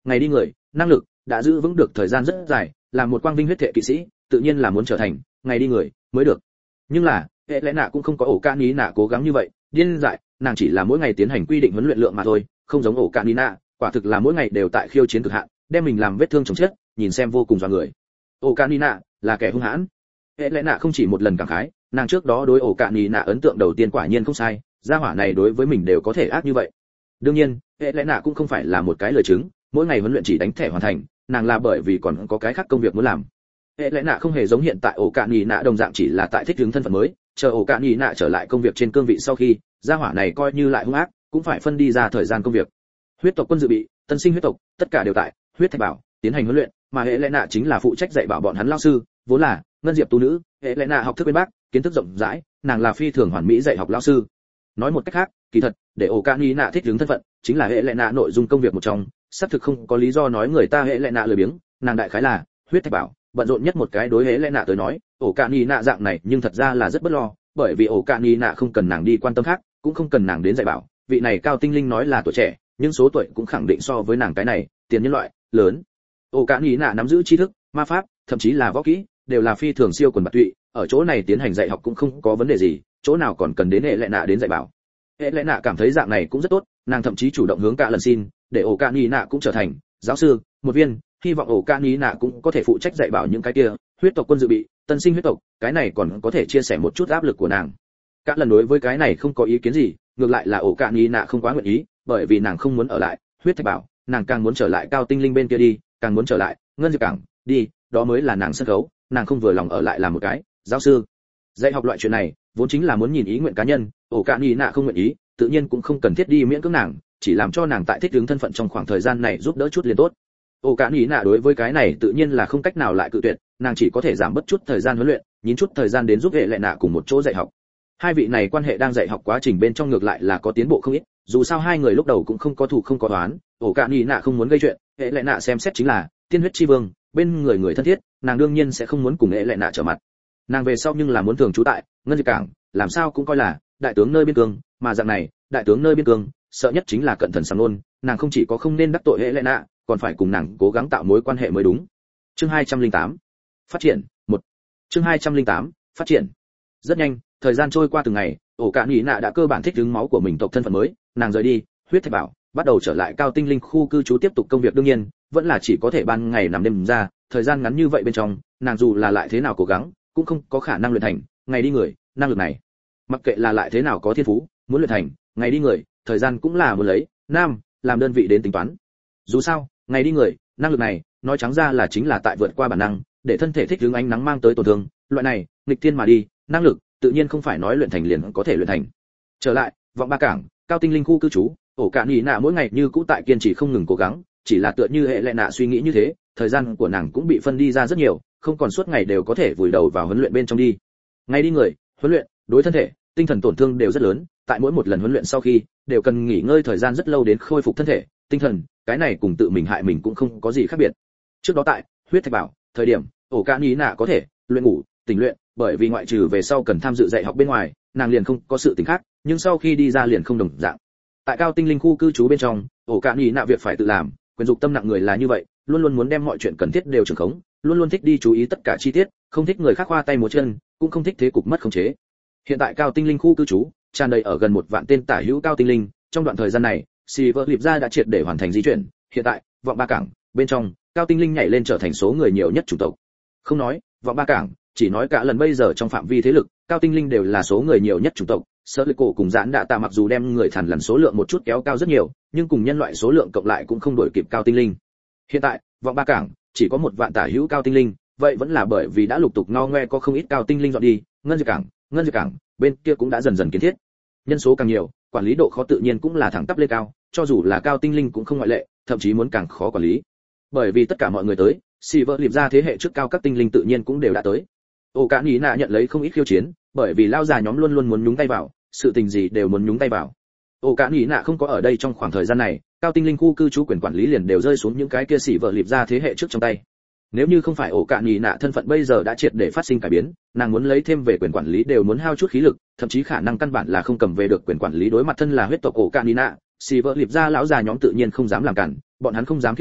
ngày đi người, năng lực đã giữ vững được thời gian rất dài, là một quang vinh huyết thể kỵ sĩ, tự nhiên là muốn trở thành ngày đi người mới được. Nhưng là hệ lẽ nạ cũng không có ổ ca ní nạ cố gắng như vậy điên dại, nàng chỉ là mỗi ngày tiến hành quy định huấn luyện lượng mà thôi, không giống ổ ca ní nạ, quả thực là mỗi ngày đều tại khiêu chiến cực hạn, đem mình làm vết thương chồng chết, nhìn xem vô cùng dọa người. Ổ ca ní nạ là kẻ hung hãn. Hệ lẽ nạ không chỉ một lần cảm khái, nàng trước đó đối ổ ca ní nạ ấn tượng đầu tiên quả nhiên không sai, gia hỏa này đối với mình đều có thể ác như vậy. Đương nhiên hệ lẽ nạ cũng không phải là một cái lời chứng, mỗi ngày huấn luyện chỉ đánh thẻ hoàn thành, nàng là bởi vì còn có cái khác công việc muốn làm. Hệ lẽ nạ không hề giống hiện tại ổ cạn nhì nạ đồng dạng chỉ là tại thích ứng thân phận mới, chờ ổ cạn nhì nạ trở lại công việc trên cương vị sau khi, gia hỏa này coi như lại hung ác, cũng phải phân đi ra thời gian công việc. Huyết tộc quân dự bị, tân sinh huyết tộc, tất cả đều tại huyết thạch bảo tiến hành huấn luyện, mà hệ lẽ nạ chính là phụ trách dạy bảo bọn hắn lao sư, vốn là ngân diệp tu nữ, hệ lẽ nạ học thức bên bác, kiến thức rộng rãi, nàng là phi thường hoàn mỹ dạy học lao sư. Nói một cách khác, kỳ thật để ổ cạn nhì nạ thích ứng thân phận, chính là hệ lẽ nạ nội dung công việc một trong, xác thực không có lý do nói người ta hệ lẽ nạ lười biếng, nàng đại khái là huyết thạch bảo bận rộn nhất một cái đối hệ lẽ nạ tới nói, ổ cạn nhì nạ dạng này nhưng thật ra là rất bất lo, bởi vì ổ cạn nhì nạ không cần nàng đi quan tâm khác, cũng không cần nàng đến dạy bảo, vị này cao tinh linh nói là tuổi trẻ, nhưng số tuổi cũng khẳng định so với nàng cái này tiền nhân loại lớn. Ổ cạn nhì nạ nắm giữ tri thức, ma pháp, thậm chí là võ kỹ, đều là phi thường siêu quần bạt tụy, ở chỗ này tiến hành dạy học cũng không có vấn đề gì, chỗ nào còn cần đến hệ lẽ nạ đến dạy bảo. Hệ lẽ nạ cảm thấy dạng này cũng rất tốt, nàng thậm chí chủ động hướng cả lần xin, để ổ cạn nhì nạ cũng trở thành giáo sư, một viên, hy vọng ổ cạn nhì nạ cũng có thể phụ trách dạy bảo những cái kia huyết tộc quân dự bị, tân sinh huyết tộc, cái này còn có thể chia sẻ một chút áp lực của nàng. Cả lần đối với cái này không có ý kiến gì, ngược lại là ổ cạn nhì nạ không quá nguyện ý, bởi vì nàng không muốn ở lại huyết thạch bảo, nàng càng muốn trở lại cao tinh linh bên kia đi, càng muốn trở lại ngân diệp cảng đi, đó mới là nàng sân khấu, nàng không vừa lòng ở lại làm một cái giáo sư. Dạy học loại chuyện này vốn chính là muốn nhìn ý nguyện cá nhân, ổ cạn nhì nạ không nguyện ý, tự nhiên cũng không cần thiết đi miễn cưỡng nàng, chỉ làm cho nàng tại thích ứng thân phận trong khoảng thời gian này giúp đỡ chút liền tốt. Ổ cạn nhì nạ đối với cái này tự nhiên là không cách nào lại cự tuyệt, nàng chỉ có thể giảm bớt chút thời gian huấn luyện, nhín chút thời gian đến giúp hệ lệ nạ cùng một chỗ dạy học. Hai vị này quan hệ đang dạy học quá trình bên trong ngược lại là có tiến bộ không ít, dù sao hai người lúc đầu cũng không có thù không có oán, ổ cạn nhì nạ không muốn gây chuyện, hệ lệ nạ xem xét chính là tiên huyết chi vương, bên người người thân thiết, nàng đương nhiên sẽ không muốn cùng hệ lệ nạ trở mặt. Nàng về sau nhưng là muốn thường trú tại ngân diệp cảng, làm sao cũng coi là đại tướng nơi biên cương, mà dạng này đại tướng nơi biên cương sợ nhất chính là cận thần sàng nôn, nàng không chỉ có không nên đắc tội hệ lệ nạ, còn phải cùng nàng cố gắng tạo mối quan hệ mới đúng. Chương hai trăm lẻ tám phát triển một. Chương hai trăm lẻ tám phát triển. Rất nhanh, thời gian trôi qua từng ngày, ổ cạn nhì nạ đã cơ bản thích ứng máu của mình tộc thân phận mới, nàng rời đi huyết thạch bảo, bắt đầu trở lại cao tinh linh khu cư trú tiếp tục công việc, đương nhiên vẫn là chỉ có thể ban ngày nằm đêm ra, thời gian ngắn như vậy bên trong, nàng dù là lại thế nào cố gắng, cũng không có khả năng luyện thành ngày đi người năng lực này. Mặc kệ là lại thế nào có thiên phú, muốn luyện thành ngày đi người, thời gian cũng là muốn lấy nam làm đơn vị đến tính toán. Dù sao ngày đi người năng lực này nói trắng ra là chính là tại vượt qua bản năng, để thân thể thích ứng ánh nắng mang tới tổn thương, loại này nghịch thiên mà đi năng lực tự nhiên không phải nói luyện thành liền có thể luyện thành. Trở lại vọng ba cảng cao tinh linh khu cư trú, ổ cạn nhì nạ mỗi ngày như cũ tại kiên trì không ngừng cố gắng, chỉ là tựa như hệ lệ nạ suy nghĩ như thế, thời gian của nàng cũng bị phân đi ra rất nhiều, không còn suốt ngày đều có thể vùi đầu vào huấn luyện bên trong đi. Ngày đi người huấn luyện đối thân thể tinh thần tổn thương đều rất lớn, tại mỗi một lần huấn luyện sau khi đều cần nghỉ ngơi thời gian rất lâu đến khôi phục thân thể tinh thần, cái này cùng tự mình hại mình cũng không có gì khác biệt. Trước đó tại huyết thạch bảo thời điểm, ổ cạn nhì nạ có thể luyện ngủ tỉnh luyện, bởi vì ngoại trừ về sau cần tham dự dạy học bên ngoài, nàng liền không có sự tình khác, nhưng sau khi đi ra liền không đồng dạng. Tại cao tinh linh khu cư trú bên trong, ổ cạn nhì nạ việc phải tự làm, quyền dục tâm nặng người là như vậy, luôn luôn muốn đem mọi chuyện cần thiết đều trường khống, luôn luôn thích đi chú ý tất cả chi tiết, không thích người khác khoa tay múa chân, cũng không thích thế cục mất khống chế. Hiện tại cao tinh linh khu cư trú tràn đầy ở gần một vạn tên tả hữu cao tinh linh, trong đoạn thời gian này, Silver Liệp gia đã triệt để hoàn thành di chuyển, hiện tại vọng ba cảng bên trong, cao tinh linh nhảy lên trở thành số người nhiều nhất chủng tộc. Không nói vọng ba cảng, chỉ nói cả lần bây giờ trong phạm vi thế lực, cao tinh linh đều là số người nhiều nhất chủng tộc. Sở Lực Cổ cùng Giãn Đạ Tạ mặc dù đem người thằn lằn số lượng một chút kéo cao rất nhiều, nhưng cùng nhân loại số lượng cộng lại cũng không đuổi kịp cao tinh linh. Hiện tại, vọng ba cảng chỉ có một vạn tả hữu cao tinh linh, vậy vẫn là bởi vì đã lục tục ngo ngoe có không ít cao tinh linh dọn đi, ngân diệp cảng, ngân diệp cảng bên kia cũng đã dần dần kiến thiết. Nhân số càng nhiều, quản lý độ khó tự nhiên cũng là thẳng tắp lên cao, cho dù là cao tinh linh cũng không ngoại lệ, thậm chí muốn càng khó quản lý. Bởi vì tất cả mọi người tới, Silver Liệp gia thế hệ trước cao các tinh linh tự nhiên cũng đều đã tới. Ổ Cạn Nhì nạ nhận lấy không ít khiêu chiến, bởi vì lao già nhóm luôn luôn muốn nhúng tay vào, sự tình gì đều muốn nhúng tay vào. Ổ Cạn Nhì nạ không có ở đây trong khoảng thời gian này, cao tinh linh khu cư trú quyền quản lý liền đều rơi xuống những cái kia Silver Liệp gia thế hệ trước trong tay. Nếu như không phải Ổ Cạn Nhì nạ thân phận bây giờ đã triệt để phát sinh cải biến, nàng muốn lấy thêm về quyền quản lý đều muốn hao chút khí lực, thậm chí khả năng căn bản là không cầm về được quyền quản lý. Đối mặt thân là huyết tộc Ổ Cạn Nhì nạ, Silver Liệp gia lão già nhóm tự nhiên không dám làm cản, bọn hắn không dám khiêu khích,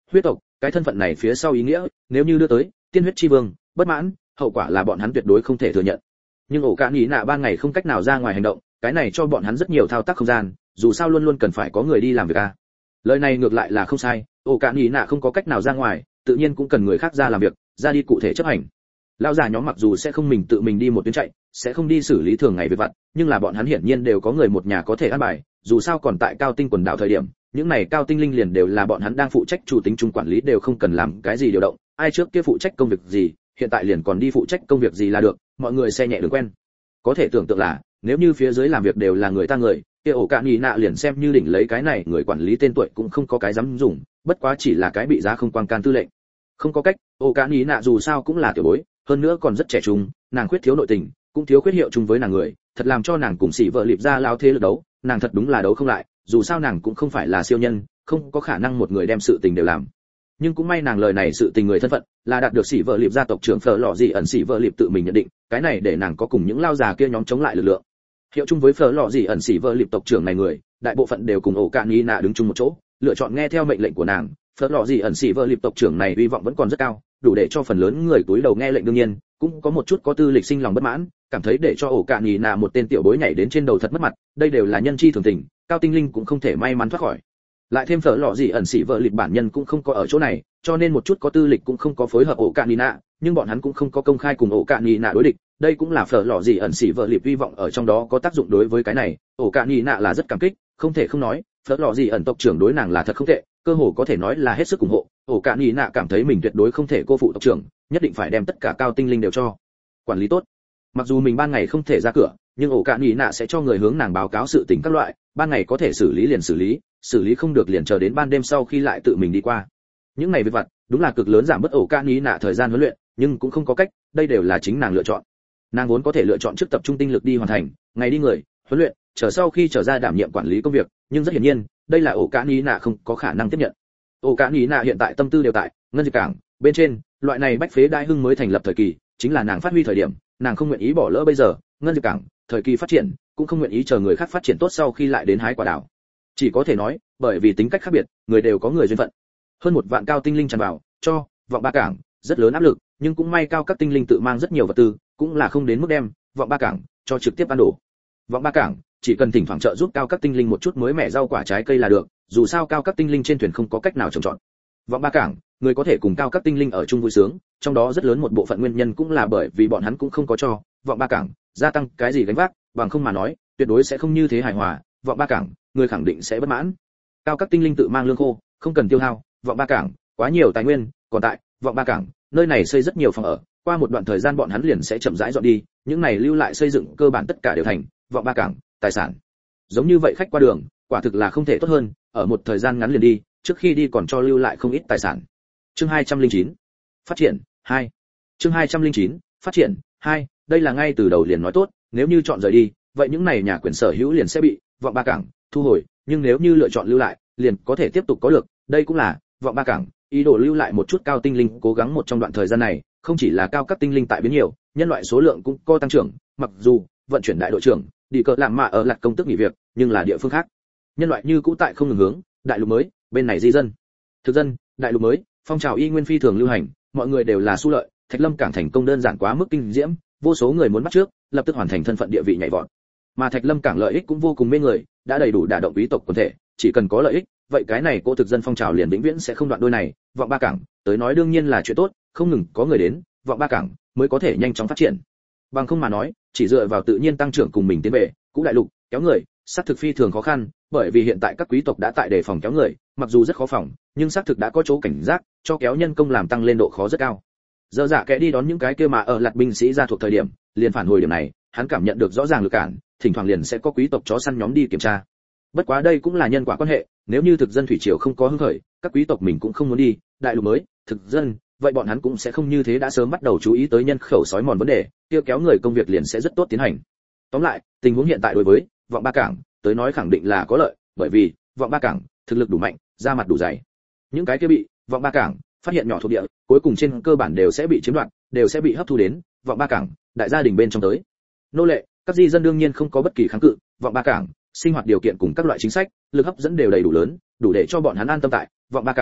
huyết tộc, cái thân phận này phía sau ý nghĩa, nếu như đưa tới tiên huyết chi vương bất mãn, hậu quả là bọn hắn tuyệt đối không thể thừa nhận. Nhưng ổ cạn nhĩ nạ ban ngày không cách nào ra ngoài hành động, cái này cho bọn hắn rất nhiều thao tác không gian, dù sao luôn luôn cần phải có người đi làm việc a. Lời này ngược lại là không sai, ổ cạn nhĩ nạ không có cách nào ra ngoài, tự nhiên cũng cần người khác ra làm việc, ra đi cụ thể chấp hành. Lão già nhóm mặc dù sẽ không mình tự mình đi một tuyến chạy, sẽ không đi xử lý thường ngày việc vặt, nhưng là bọn hắn hiển nhiên đều có người một nhà có thể an bài, dù sao còn tại cao tinh quần đảo thời điểm, những này cao tinh linh liền đều là bọn hắn đang phụ trách chủ tính chung quản lý, đều không cần làm cái gì điều động, ai trước kia phụ trách công việc gì, hiện tại liền còn đi phụ trách công việc gì là được, mọi người xe nhẹ đường quen. Có thể tưởng tượng là, nếu như phía dưới làm việc đều là người ta người, kia ổ cạn nhĩ nạ liền xem như đỉnh lấy cái này người quản lý tên tuổi cũng không có cái dám dùng, bất quá chỉ là cái bị giá không quang can tư lệnh. Không có cách, ổ cạn nhĩ nạ dù sao cũng là tiểu bối, hơn nữa còn rất trẻ trung, nàng khuyết thiếu nội tình, cũng thiếu khuyết hiệu chung với nàng người, thật làm cho nàng cùng xỉ vợ lịp ra lao thế lực đấu, nàng thật đúng là đấu không lại, dù sao nàng cũng không phải là siêu nhân, không có khả năng một người đem sự tình đều làm. Nhưng cũng may nàng lời này sự tình người thân phận là đạt được xỉ vợ lịp gia tộc trưởng phở lọ gì ẩn xỉ vợ lịp tự mình nhận định, cái này để nàng có cùng những lao già kia nhóm chống lại lực lượng. Hiệu chung với phở lọ gì ẩn xỉ vợ lịp tộc trưởng này người, đại bộ phận đều cùng ổ cạn nhĩ nạ đứng chung một chỗ, lựa chọn nghe theo mệnh lệnh của nàng. Phở lọ gì ẩn xỉ vợ lịp tộc trưởng này hy vọng vẫn còn rất cao, đủ để cho phần lớn người túi đầu nghe lệnh, đương nhiên cũng có một chút có tư lịch sinh lòng bất mãn, cảm thấy để cho ổ cạn nhĩ nạ một tên tiểu bối nhảy đến trên đầu thật mất mặt, đây đều là nhân chi thường tình, cao tinh linh cũng không thể may mắn thoát khỏi. Lại thêm phở lọ gì ẩn xỉ vợ lịp bản nhân cũng không có ở chỗ này, cho nên một chút có tư lịch cũng không có phối hợp ổ cạn nhĩ nạ, nhưng bọn hắn cũng không có công khai cùng ổ cạn nhĩ nạ đối địch, đây cũng là phở lọ gì ẩn xỉ vợ lịp hy vọng ở trong đó có tác dụng đối với cái này, ổ cạn nhĩ nạ là rất cảm kích, không thể không nói, phở lọ gì ẩn tộc trưởng đối nàng là thật không tệ, cơ hồ có thể nói là hết sức ủng hộ. Ổ cạn nhĩ nạ cảm thấy mình tuyệt đối không thể cô phụ tộc trưởng, nhất định phải đem tất cả cao tinh linh đều cho quản lý tốt. Mặc dù mình ban ngày không thể ra cửa, nhưng ổ cạn nhĩ nạ sẽ cho người hướng nàng báo cáo sự tình các loại, ban ngày có thể xử lý liền xử lý, xử lý không được liền chờ đến ban đêm sau khi lại tự mình đi qua. Những ngày việc vặt, đúng là cực lớn giảm bớt ổ cạn nhĩ nạ thời gian huấn luyện, nhưng cũng không có cách, đây đều là chính nàng lựa chọn. Nàng vốn có thể lựa chọn trước tập trung tinh lực đi hoàn thành, ngày đi người, huấn luyện, chờ sau khi trở ra đảm nhiệm quản lý công việc, nhưng rất hiển nhiên, đây là ổ cạn nhĩ nạ không có khả năng tiếp nhận. Ổ cạn nhĩ nạ hiện tại tâm tư đều tại ngân diệp cảng bên trên, loại này bách phế đại hưng mới thành lập thời kỳ, chính là nàng phát huy thời điểm, nàng không nguyện ý bỏ lỡ bây giờ, ngân diệp cảng thời kỳ phát triển, cũng không nguyện ý chờ người khác phát triển tốt sau khi lại đến hái quả đào. Chỉ có thể nói, bởi vì tính cách khác biệt, người đều có người duyên phận. Hơn một vạn cao tinh linh tràn vào, cho vọng ba cảng rất lớn áp lực, nhưng cũng may cao các tinh linh tự mang rất nhiều vật tư, cũng là không đến mức đem vọng ba cảng cho trực tiếp ăn đổ. Vọng ba cảng chỉ cần thỉnh thoảng trợ giúp cao các tinh linh một chút mới mẻ rau quả trái cây là được, dù sao cao các tinh linh trên thuyền không có cách nào trồng trọt. Vọng ba cảng người có thể cùng cao các tinh linh ở chung vui sướng, trong đó rất lớn một bộ phận nguyên nhân cũng là bởi vì bọn hắn cũng không có cho vọng ba cảng gia tăng cái gì gánh vác, bằng không mà nói tuyệt đối sẽ không như thế hài hòa, vọng ba cảng người khẳng định sẽ bất mãn. Cao các tinh linh tự mang lương khô, không cần tiêu hao, vọng ba cảng quá nhiều tài nguyên, còn tại vọng ba cảng nơi này xây rất nhiều phòng ở, qua một đoạn thời gian bọn hắn liền sẽ chậm rãi dọn đi, những này lưu lại xây dựng cơ bản tất cả đều thành vọng ba cảng tài sản. Giống như vậy khách qua đường, quả thực là không thể tốt hơn, ở một thời gian ngắn liền đi, trước khi đi còn cho lưu lại không ít tài sản. Chương hai trăm lẻ chín phát triển hai. Chương hai trăm lẻ chín phát triển hai, đây là ngay từ đầu liền nói tốt, nếu như chọn rời đi, vậy những này nhà quyền sở hữu liền sẽ bị vọng ba cảng thu hồi, nhưng nếu như lựa chọn lưu lại, liền có thể tiếp tục có được, đây cũng là vọng ba cảng ý đồ lưu lại một chút cao tinh linh, cố gắng một trong đoạn thời gian này, không chỉ là cao các tinh linh tại biến nhiều, nhân loại số lượng cũng có tăng trưởng, mặc dù vận chuyển đại đội trưởng đi cờ làm mạ ở lạc công tức nghỉ việc, nhưng là địa phương khác, nhân loại như cũ tại không ngừng hướng đại lục mới bên này di dân. Thực dân đại lục mới phong trào y nguyên phi thường lưu hành, mọi người đều là su lợi, Thạch Lâm cảng thành công đơn giản quá mức kinh diễm, vô số người muốn bắt trước, lập tức hoàn thành thân phận địa vị nhảy vọt. Mà Thạch Lâm cảng lợi ích cũng vô cùng mê người, đã đầy đủ đả động quý tộc quần thể, chỉ cần có lợi ích, vậy cái này cô thực dân phong trào liền vĩnh viễn sẽ không đoạn đôi này, vọng ba cảng tới nói đương nhiên là chuyện tốt, không ngừng có người đến, vọng ba cảng mới có thể nhanh chóng phát triển. Bằng không mà nói, chỉ dựa vào tự nhiên tăng trưởng cùng mình tiến về, cũ đại lục kéo người, xác thực phi thường khó khăn, bởi vì hiện tại các quý tộc đã tại đề phòng kéo người, mặc dù rất khó phòng, nhưng xác thực đã có chỗ cảnh giác, cho kéo nhân công làm tăng lên độ khó rất cao. Giờ dạ kẻ đi đón những cái kia mà ở lạt binh sĩ ra thuộc thời điểm, liền phản hồi điểm này, hắn cảm nhận được rõ ràng lực cản, thỉnh thoảng liền sẽ có quý tộc chó săn nhóm đi kiểm tra. Bất quá đây cũng là nhân quả quan hệ, nếu như thực dân thủy triều không có hưng khởi, các quý tộc mình cũng không muốn đi đại lục mới, thực dân, vậy bọn hắn cũng sẽ không như thế đã sớm bắt đầu chú ý tới nhân khẩu sói mòn vấn đề, kia kéo người công việc liền sẽ rất tốt tiến hành. Tóm lại, tình huống hiện tại đối với vọng ba cảng tới nói khẳng định là có lợi, bởi vì vọng ba cảng thực lực đủ mạnh, da mặt đủ dày. Những cái kia bị vọng ba cảng phát hiện nhỏ thuộc địa, cuối cùng trên cơ bản đều sẽ bị chiếm đoạt, đều sẽ bị hấp thu đến vọng ba cảng đại gia đình bên trong tới. Nô lệ, các di dân đương nhiên không có bất kỳ kháng cự, vọng ba cảng sinh hoạt điều kiện cùng các loại chính sách, lực hấp dẫn đều đầy đủ lớn, đủ để cho bọn hắn an tâm tại vọng ba cảng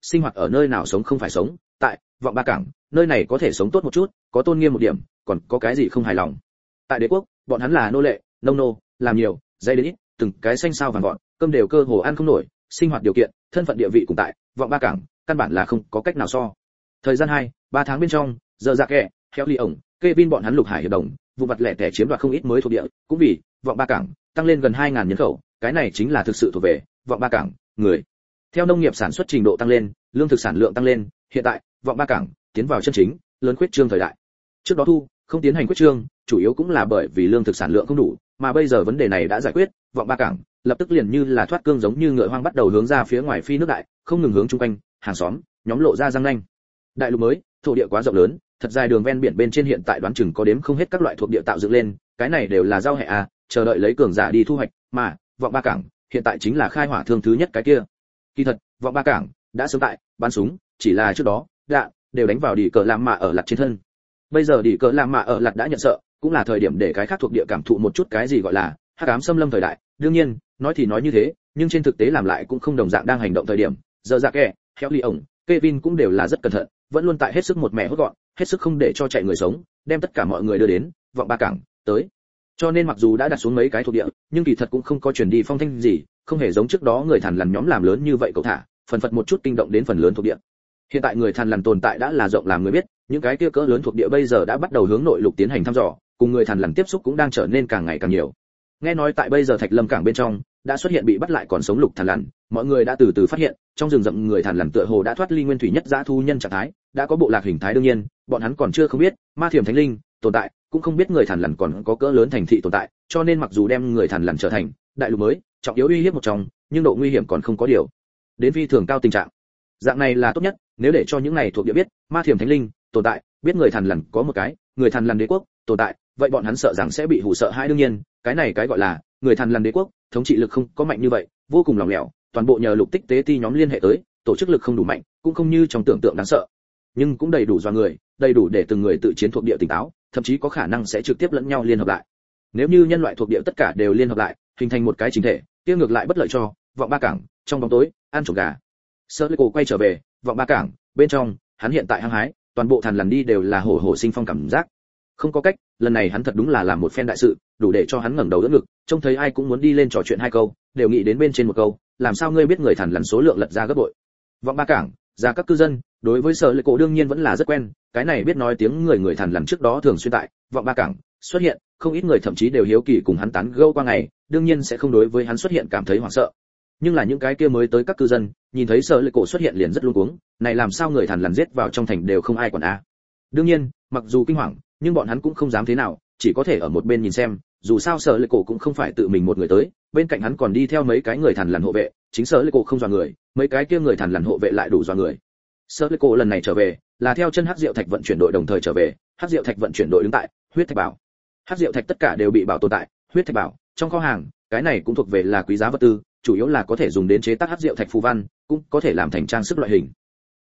sinh hoạt ở nơi nào sống không phải sống, tại vọng ba cảng, nơi này có thể sống tốt một chút, có tôn nghiêm một điểm, còn có cái gì không hài lòng. Tại đế quốc, bọn hắn là nô lệ, nông nô, làm nhiều, dây đến ít, từng cái xanh sao vàng gọn, cơm đều cơ hồ ăn không nổi, sinh hoạt điều kiện, thân phận địa vị cùng tại vọng ba cảng, căn bản là không có cách nào so. Thời gian hai, ba tháng bên trong, giờ ra kẻ, theo ly ổng, Kevin bọn hắn lục hải hiệp đồng, vụ vặt lẻ tẻ chiếm đoạt không ít mới thuộc địa, cũng vì vọng ba cảng tăng lên gần hai nghìn nhân khẩu, cái này chính là thực sự thuộc về vọng ba cảng người. Theo nông nghiệp sản xuất trình độ tăng lên, lương thực sản lượng tăng lên, hiện tại vọng ba cảng tiến vào chân chính lớn quyết trương thời đại. Trước đó thu không tiến hành quyết trương, chủ yếu cũng là bởi vì lương thực sản lượng không đủ, mà bây giờ vấn đề này đã giải quyết, vọng ba cảng lập tức liền như là thoát cương giống như ngựa hoang bắt đầu hướng ra phía ngoài phi nước đại, không ngừng hướng chung quanh hàng xóm nhóm lộ ra răng nanh. Đại lục mới, thổ địa quá rộng lớn, thật dài đường ven biển bên trên hiện tại đoán chừng có đếm không hết các loại thuộc địa tạo dựng lên, cái này đều là giao hệ à, chờ đợi lấy cường giả đi thu hoạch, mà vọng ba cảng hiện tại chính là khai hỏa thương thứ nhất cái kia. Kỳ thật, vọng ba cảng đã sớm tại bắn súng, chỉ là trước đó đạn đều đánh vào đỉ cờ làm mạ ở lặt trên thân. Bây giờ đỉ cờ làm mạ ở lặt đã nhận sợ, cũng là thời điểm để cái khác thuộc địa cảm thụ một chút cái gì gọi là hắc ám xâm lâm thời đại. Đương nhiên, nói thì nói như thế, nhưng trên thực tế làm lại cũng không đồng dạng đang hành động thời điểm. Giờ ra kẻ, theo ly ổng, Kevin cũng đều là rất cẩn thận, vẫn luôn tại hết sức một mẹ hốt gọn, hết sức không để cho chạy người sống, đem tất cả mọi người đưa đến vọng ba cảng tới. Cho nên mặc dù đã đặt xuống mấy cái thuộc địa, nhưng kỳ thật cũng không có truyền đi phong thanh gì, không hề giống trước đó người thằn lằn nhóm làm lớn như vậy cậu thả, phần phật một chút kinh động đến phần lớn thuộc địa. Hiện tại người thằn lằn tồn tại đã là rộng làm người biết, những cái kia cỡ lớn thuộc địa bây giờ đã bắt đầu hướng nội lục tiến hành thăm dò, cùng người thằn lằn tiếp xúc cũng đang trở nên càng ngày càng nhiều. Nghe nói tại bây giờ Thạch Lâm cảng bên trong đã xuất hiện bị bắt lại còn sống lục thằn lằn, mọi người đã từ từ phát hiện, trong rừng rậm người thằn lằn tựa hồ đã thoát ly nguyên thủy nhất dã thu nhân trạng thái, đã có bộ lạc hình thái. Đương nhiên, bọn hắn còn chưa không biết ma thiểm thánh linh tồn tại, cũng không biết người thằn lằn còn có cỡ lớn thành thị tồn tại, cho nên mặc dù đem người thằn lằn trở thành đại lục mới trọng yếu uy hiếp một trong, nhưng độ nguy hiểm còn không có điều đến phi thường cao tình trạng. Dạng này là tốt nhất, nếu để cho những này thuộc địa biết ma thiểm thánh linh tồn tại, biết người thằn lằn có một cái người thằn lằn đế quốc tồn tại, vậy bọn hắn sợ rằng sẽ bị hù sợ hãi. Đương nhiên, cái này cái gọi là người thằn lằn đế quốc thống trị lực không có mạnh như vậy, vô cùng lỏng lẻo, toàn bộ nhờ lục tích tế ti nhóm liên hệ tới, tổ chức lực không đủ mạnh, cũng không như trong tưởng tượng đáng sợ, nhưng cũng đầy đủ do người, đầy đủ để từng người tự chiến thuộc địa tỉnh táo, thậm chí có khả năng sẽ trực tiếp lẫn nhau liên hợp lại. Nếu như nhân loại thuộc địa tất cả đều liên hợp lại, hình thành một cái chính thể, kia ngược lại bất lợi cho vọng ba cảng. Trong bóng tối ăn trộm gà, Sơ Lê Cổ quay trở về vọng ba cảng bên trong, hắn hiện tại hăng hái, toàn bộ thằn lằn đi đều là hổ hổ sinh phong cảm giác. Không có cách, lần này hắn thật đúng là làm một phen đại sự, đủ để cho hắn ngẩng đầu đỡ ngực, trông thấy ai cũng muốn đi lên trò chuyện hai câu, đều nghĩ đến bên trên một câu, làm sao ngươi biết người thằn lằn số lượng lật ra gấp bội. Vọng ba cảng, ra các cư dân, đối với Sở Lệ Cổ đương nhiên vẫn là rất quen, cái này biết nói tiếng người người thằn lằn trước đó thường xuyên tại vọng ba cảng xuất hiện, không ít người thậm chí đều hiếu kỳ cùng hắn tán gẫu qua ngày, đương nhiên sẽ không đối với hắn xuất hiện cảm thấy hoảng sợ. Nhưng là những cái kia mới tới các cư dân, nhìn thấy Sở Lệ Cổ xuất hiện liền rất luống cuống, này làm sao người thằn lằn giết vào trong thành đều không ai quản a. À. Đương nhiên, mặc dù kinh hoàng, nhưng bọn hắn cũng không dám thế nào, chỉ có thể ở một bên nhìn xem, dù sao Sở Lệ Cổ cũng không phải tự mình một người tới, bên cạnh hắn còn đi theo mấy cái người thằn lằn hộ vệ, chính Sở Lệ Cổ không dọa người, mấy cái kia người thằn lằn hộ vệ lại đủ dọa người. Sở Lệ Cổ lần này trở về, là theo chân Hắc Diệu Thạch vận chuyển đội đồng thời trở về, Hắc Diệu Thạch vận chuyển đội đứng tại huyết thạch bảo. Hắc Diệu Thạch tất cả đều bị bảo tồn tại huyết thạch bảo trong kho hàng, cái này cũng thuộc về là quý giá vật tư, chủ yếu là có thể dùng đến chế tác Hắc Diệu Thạch phù văn, cũng có thể làm thành trang sức loại hình.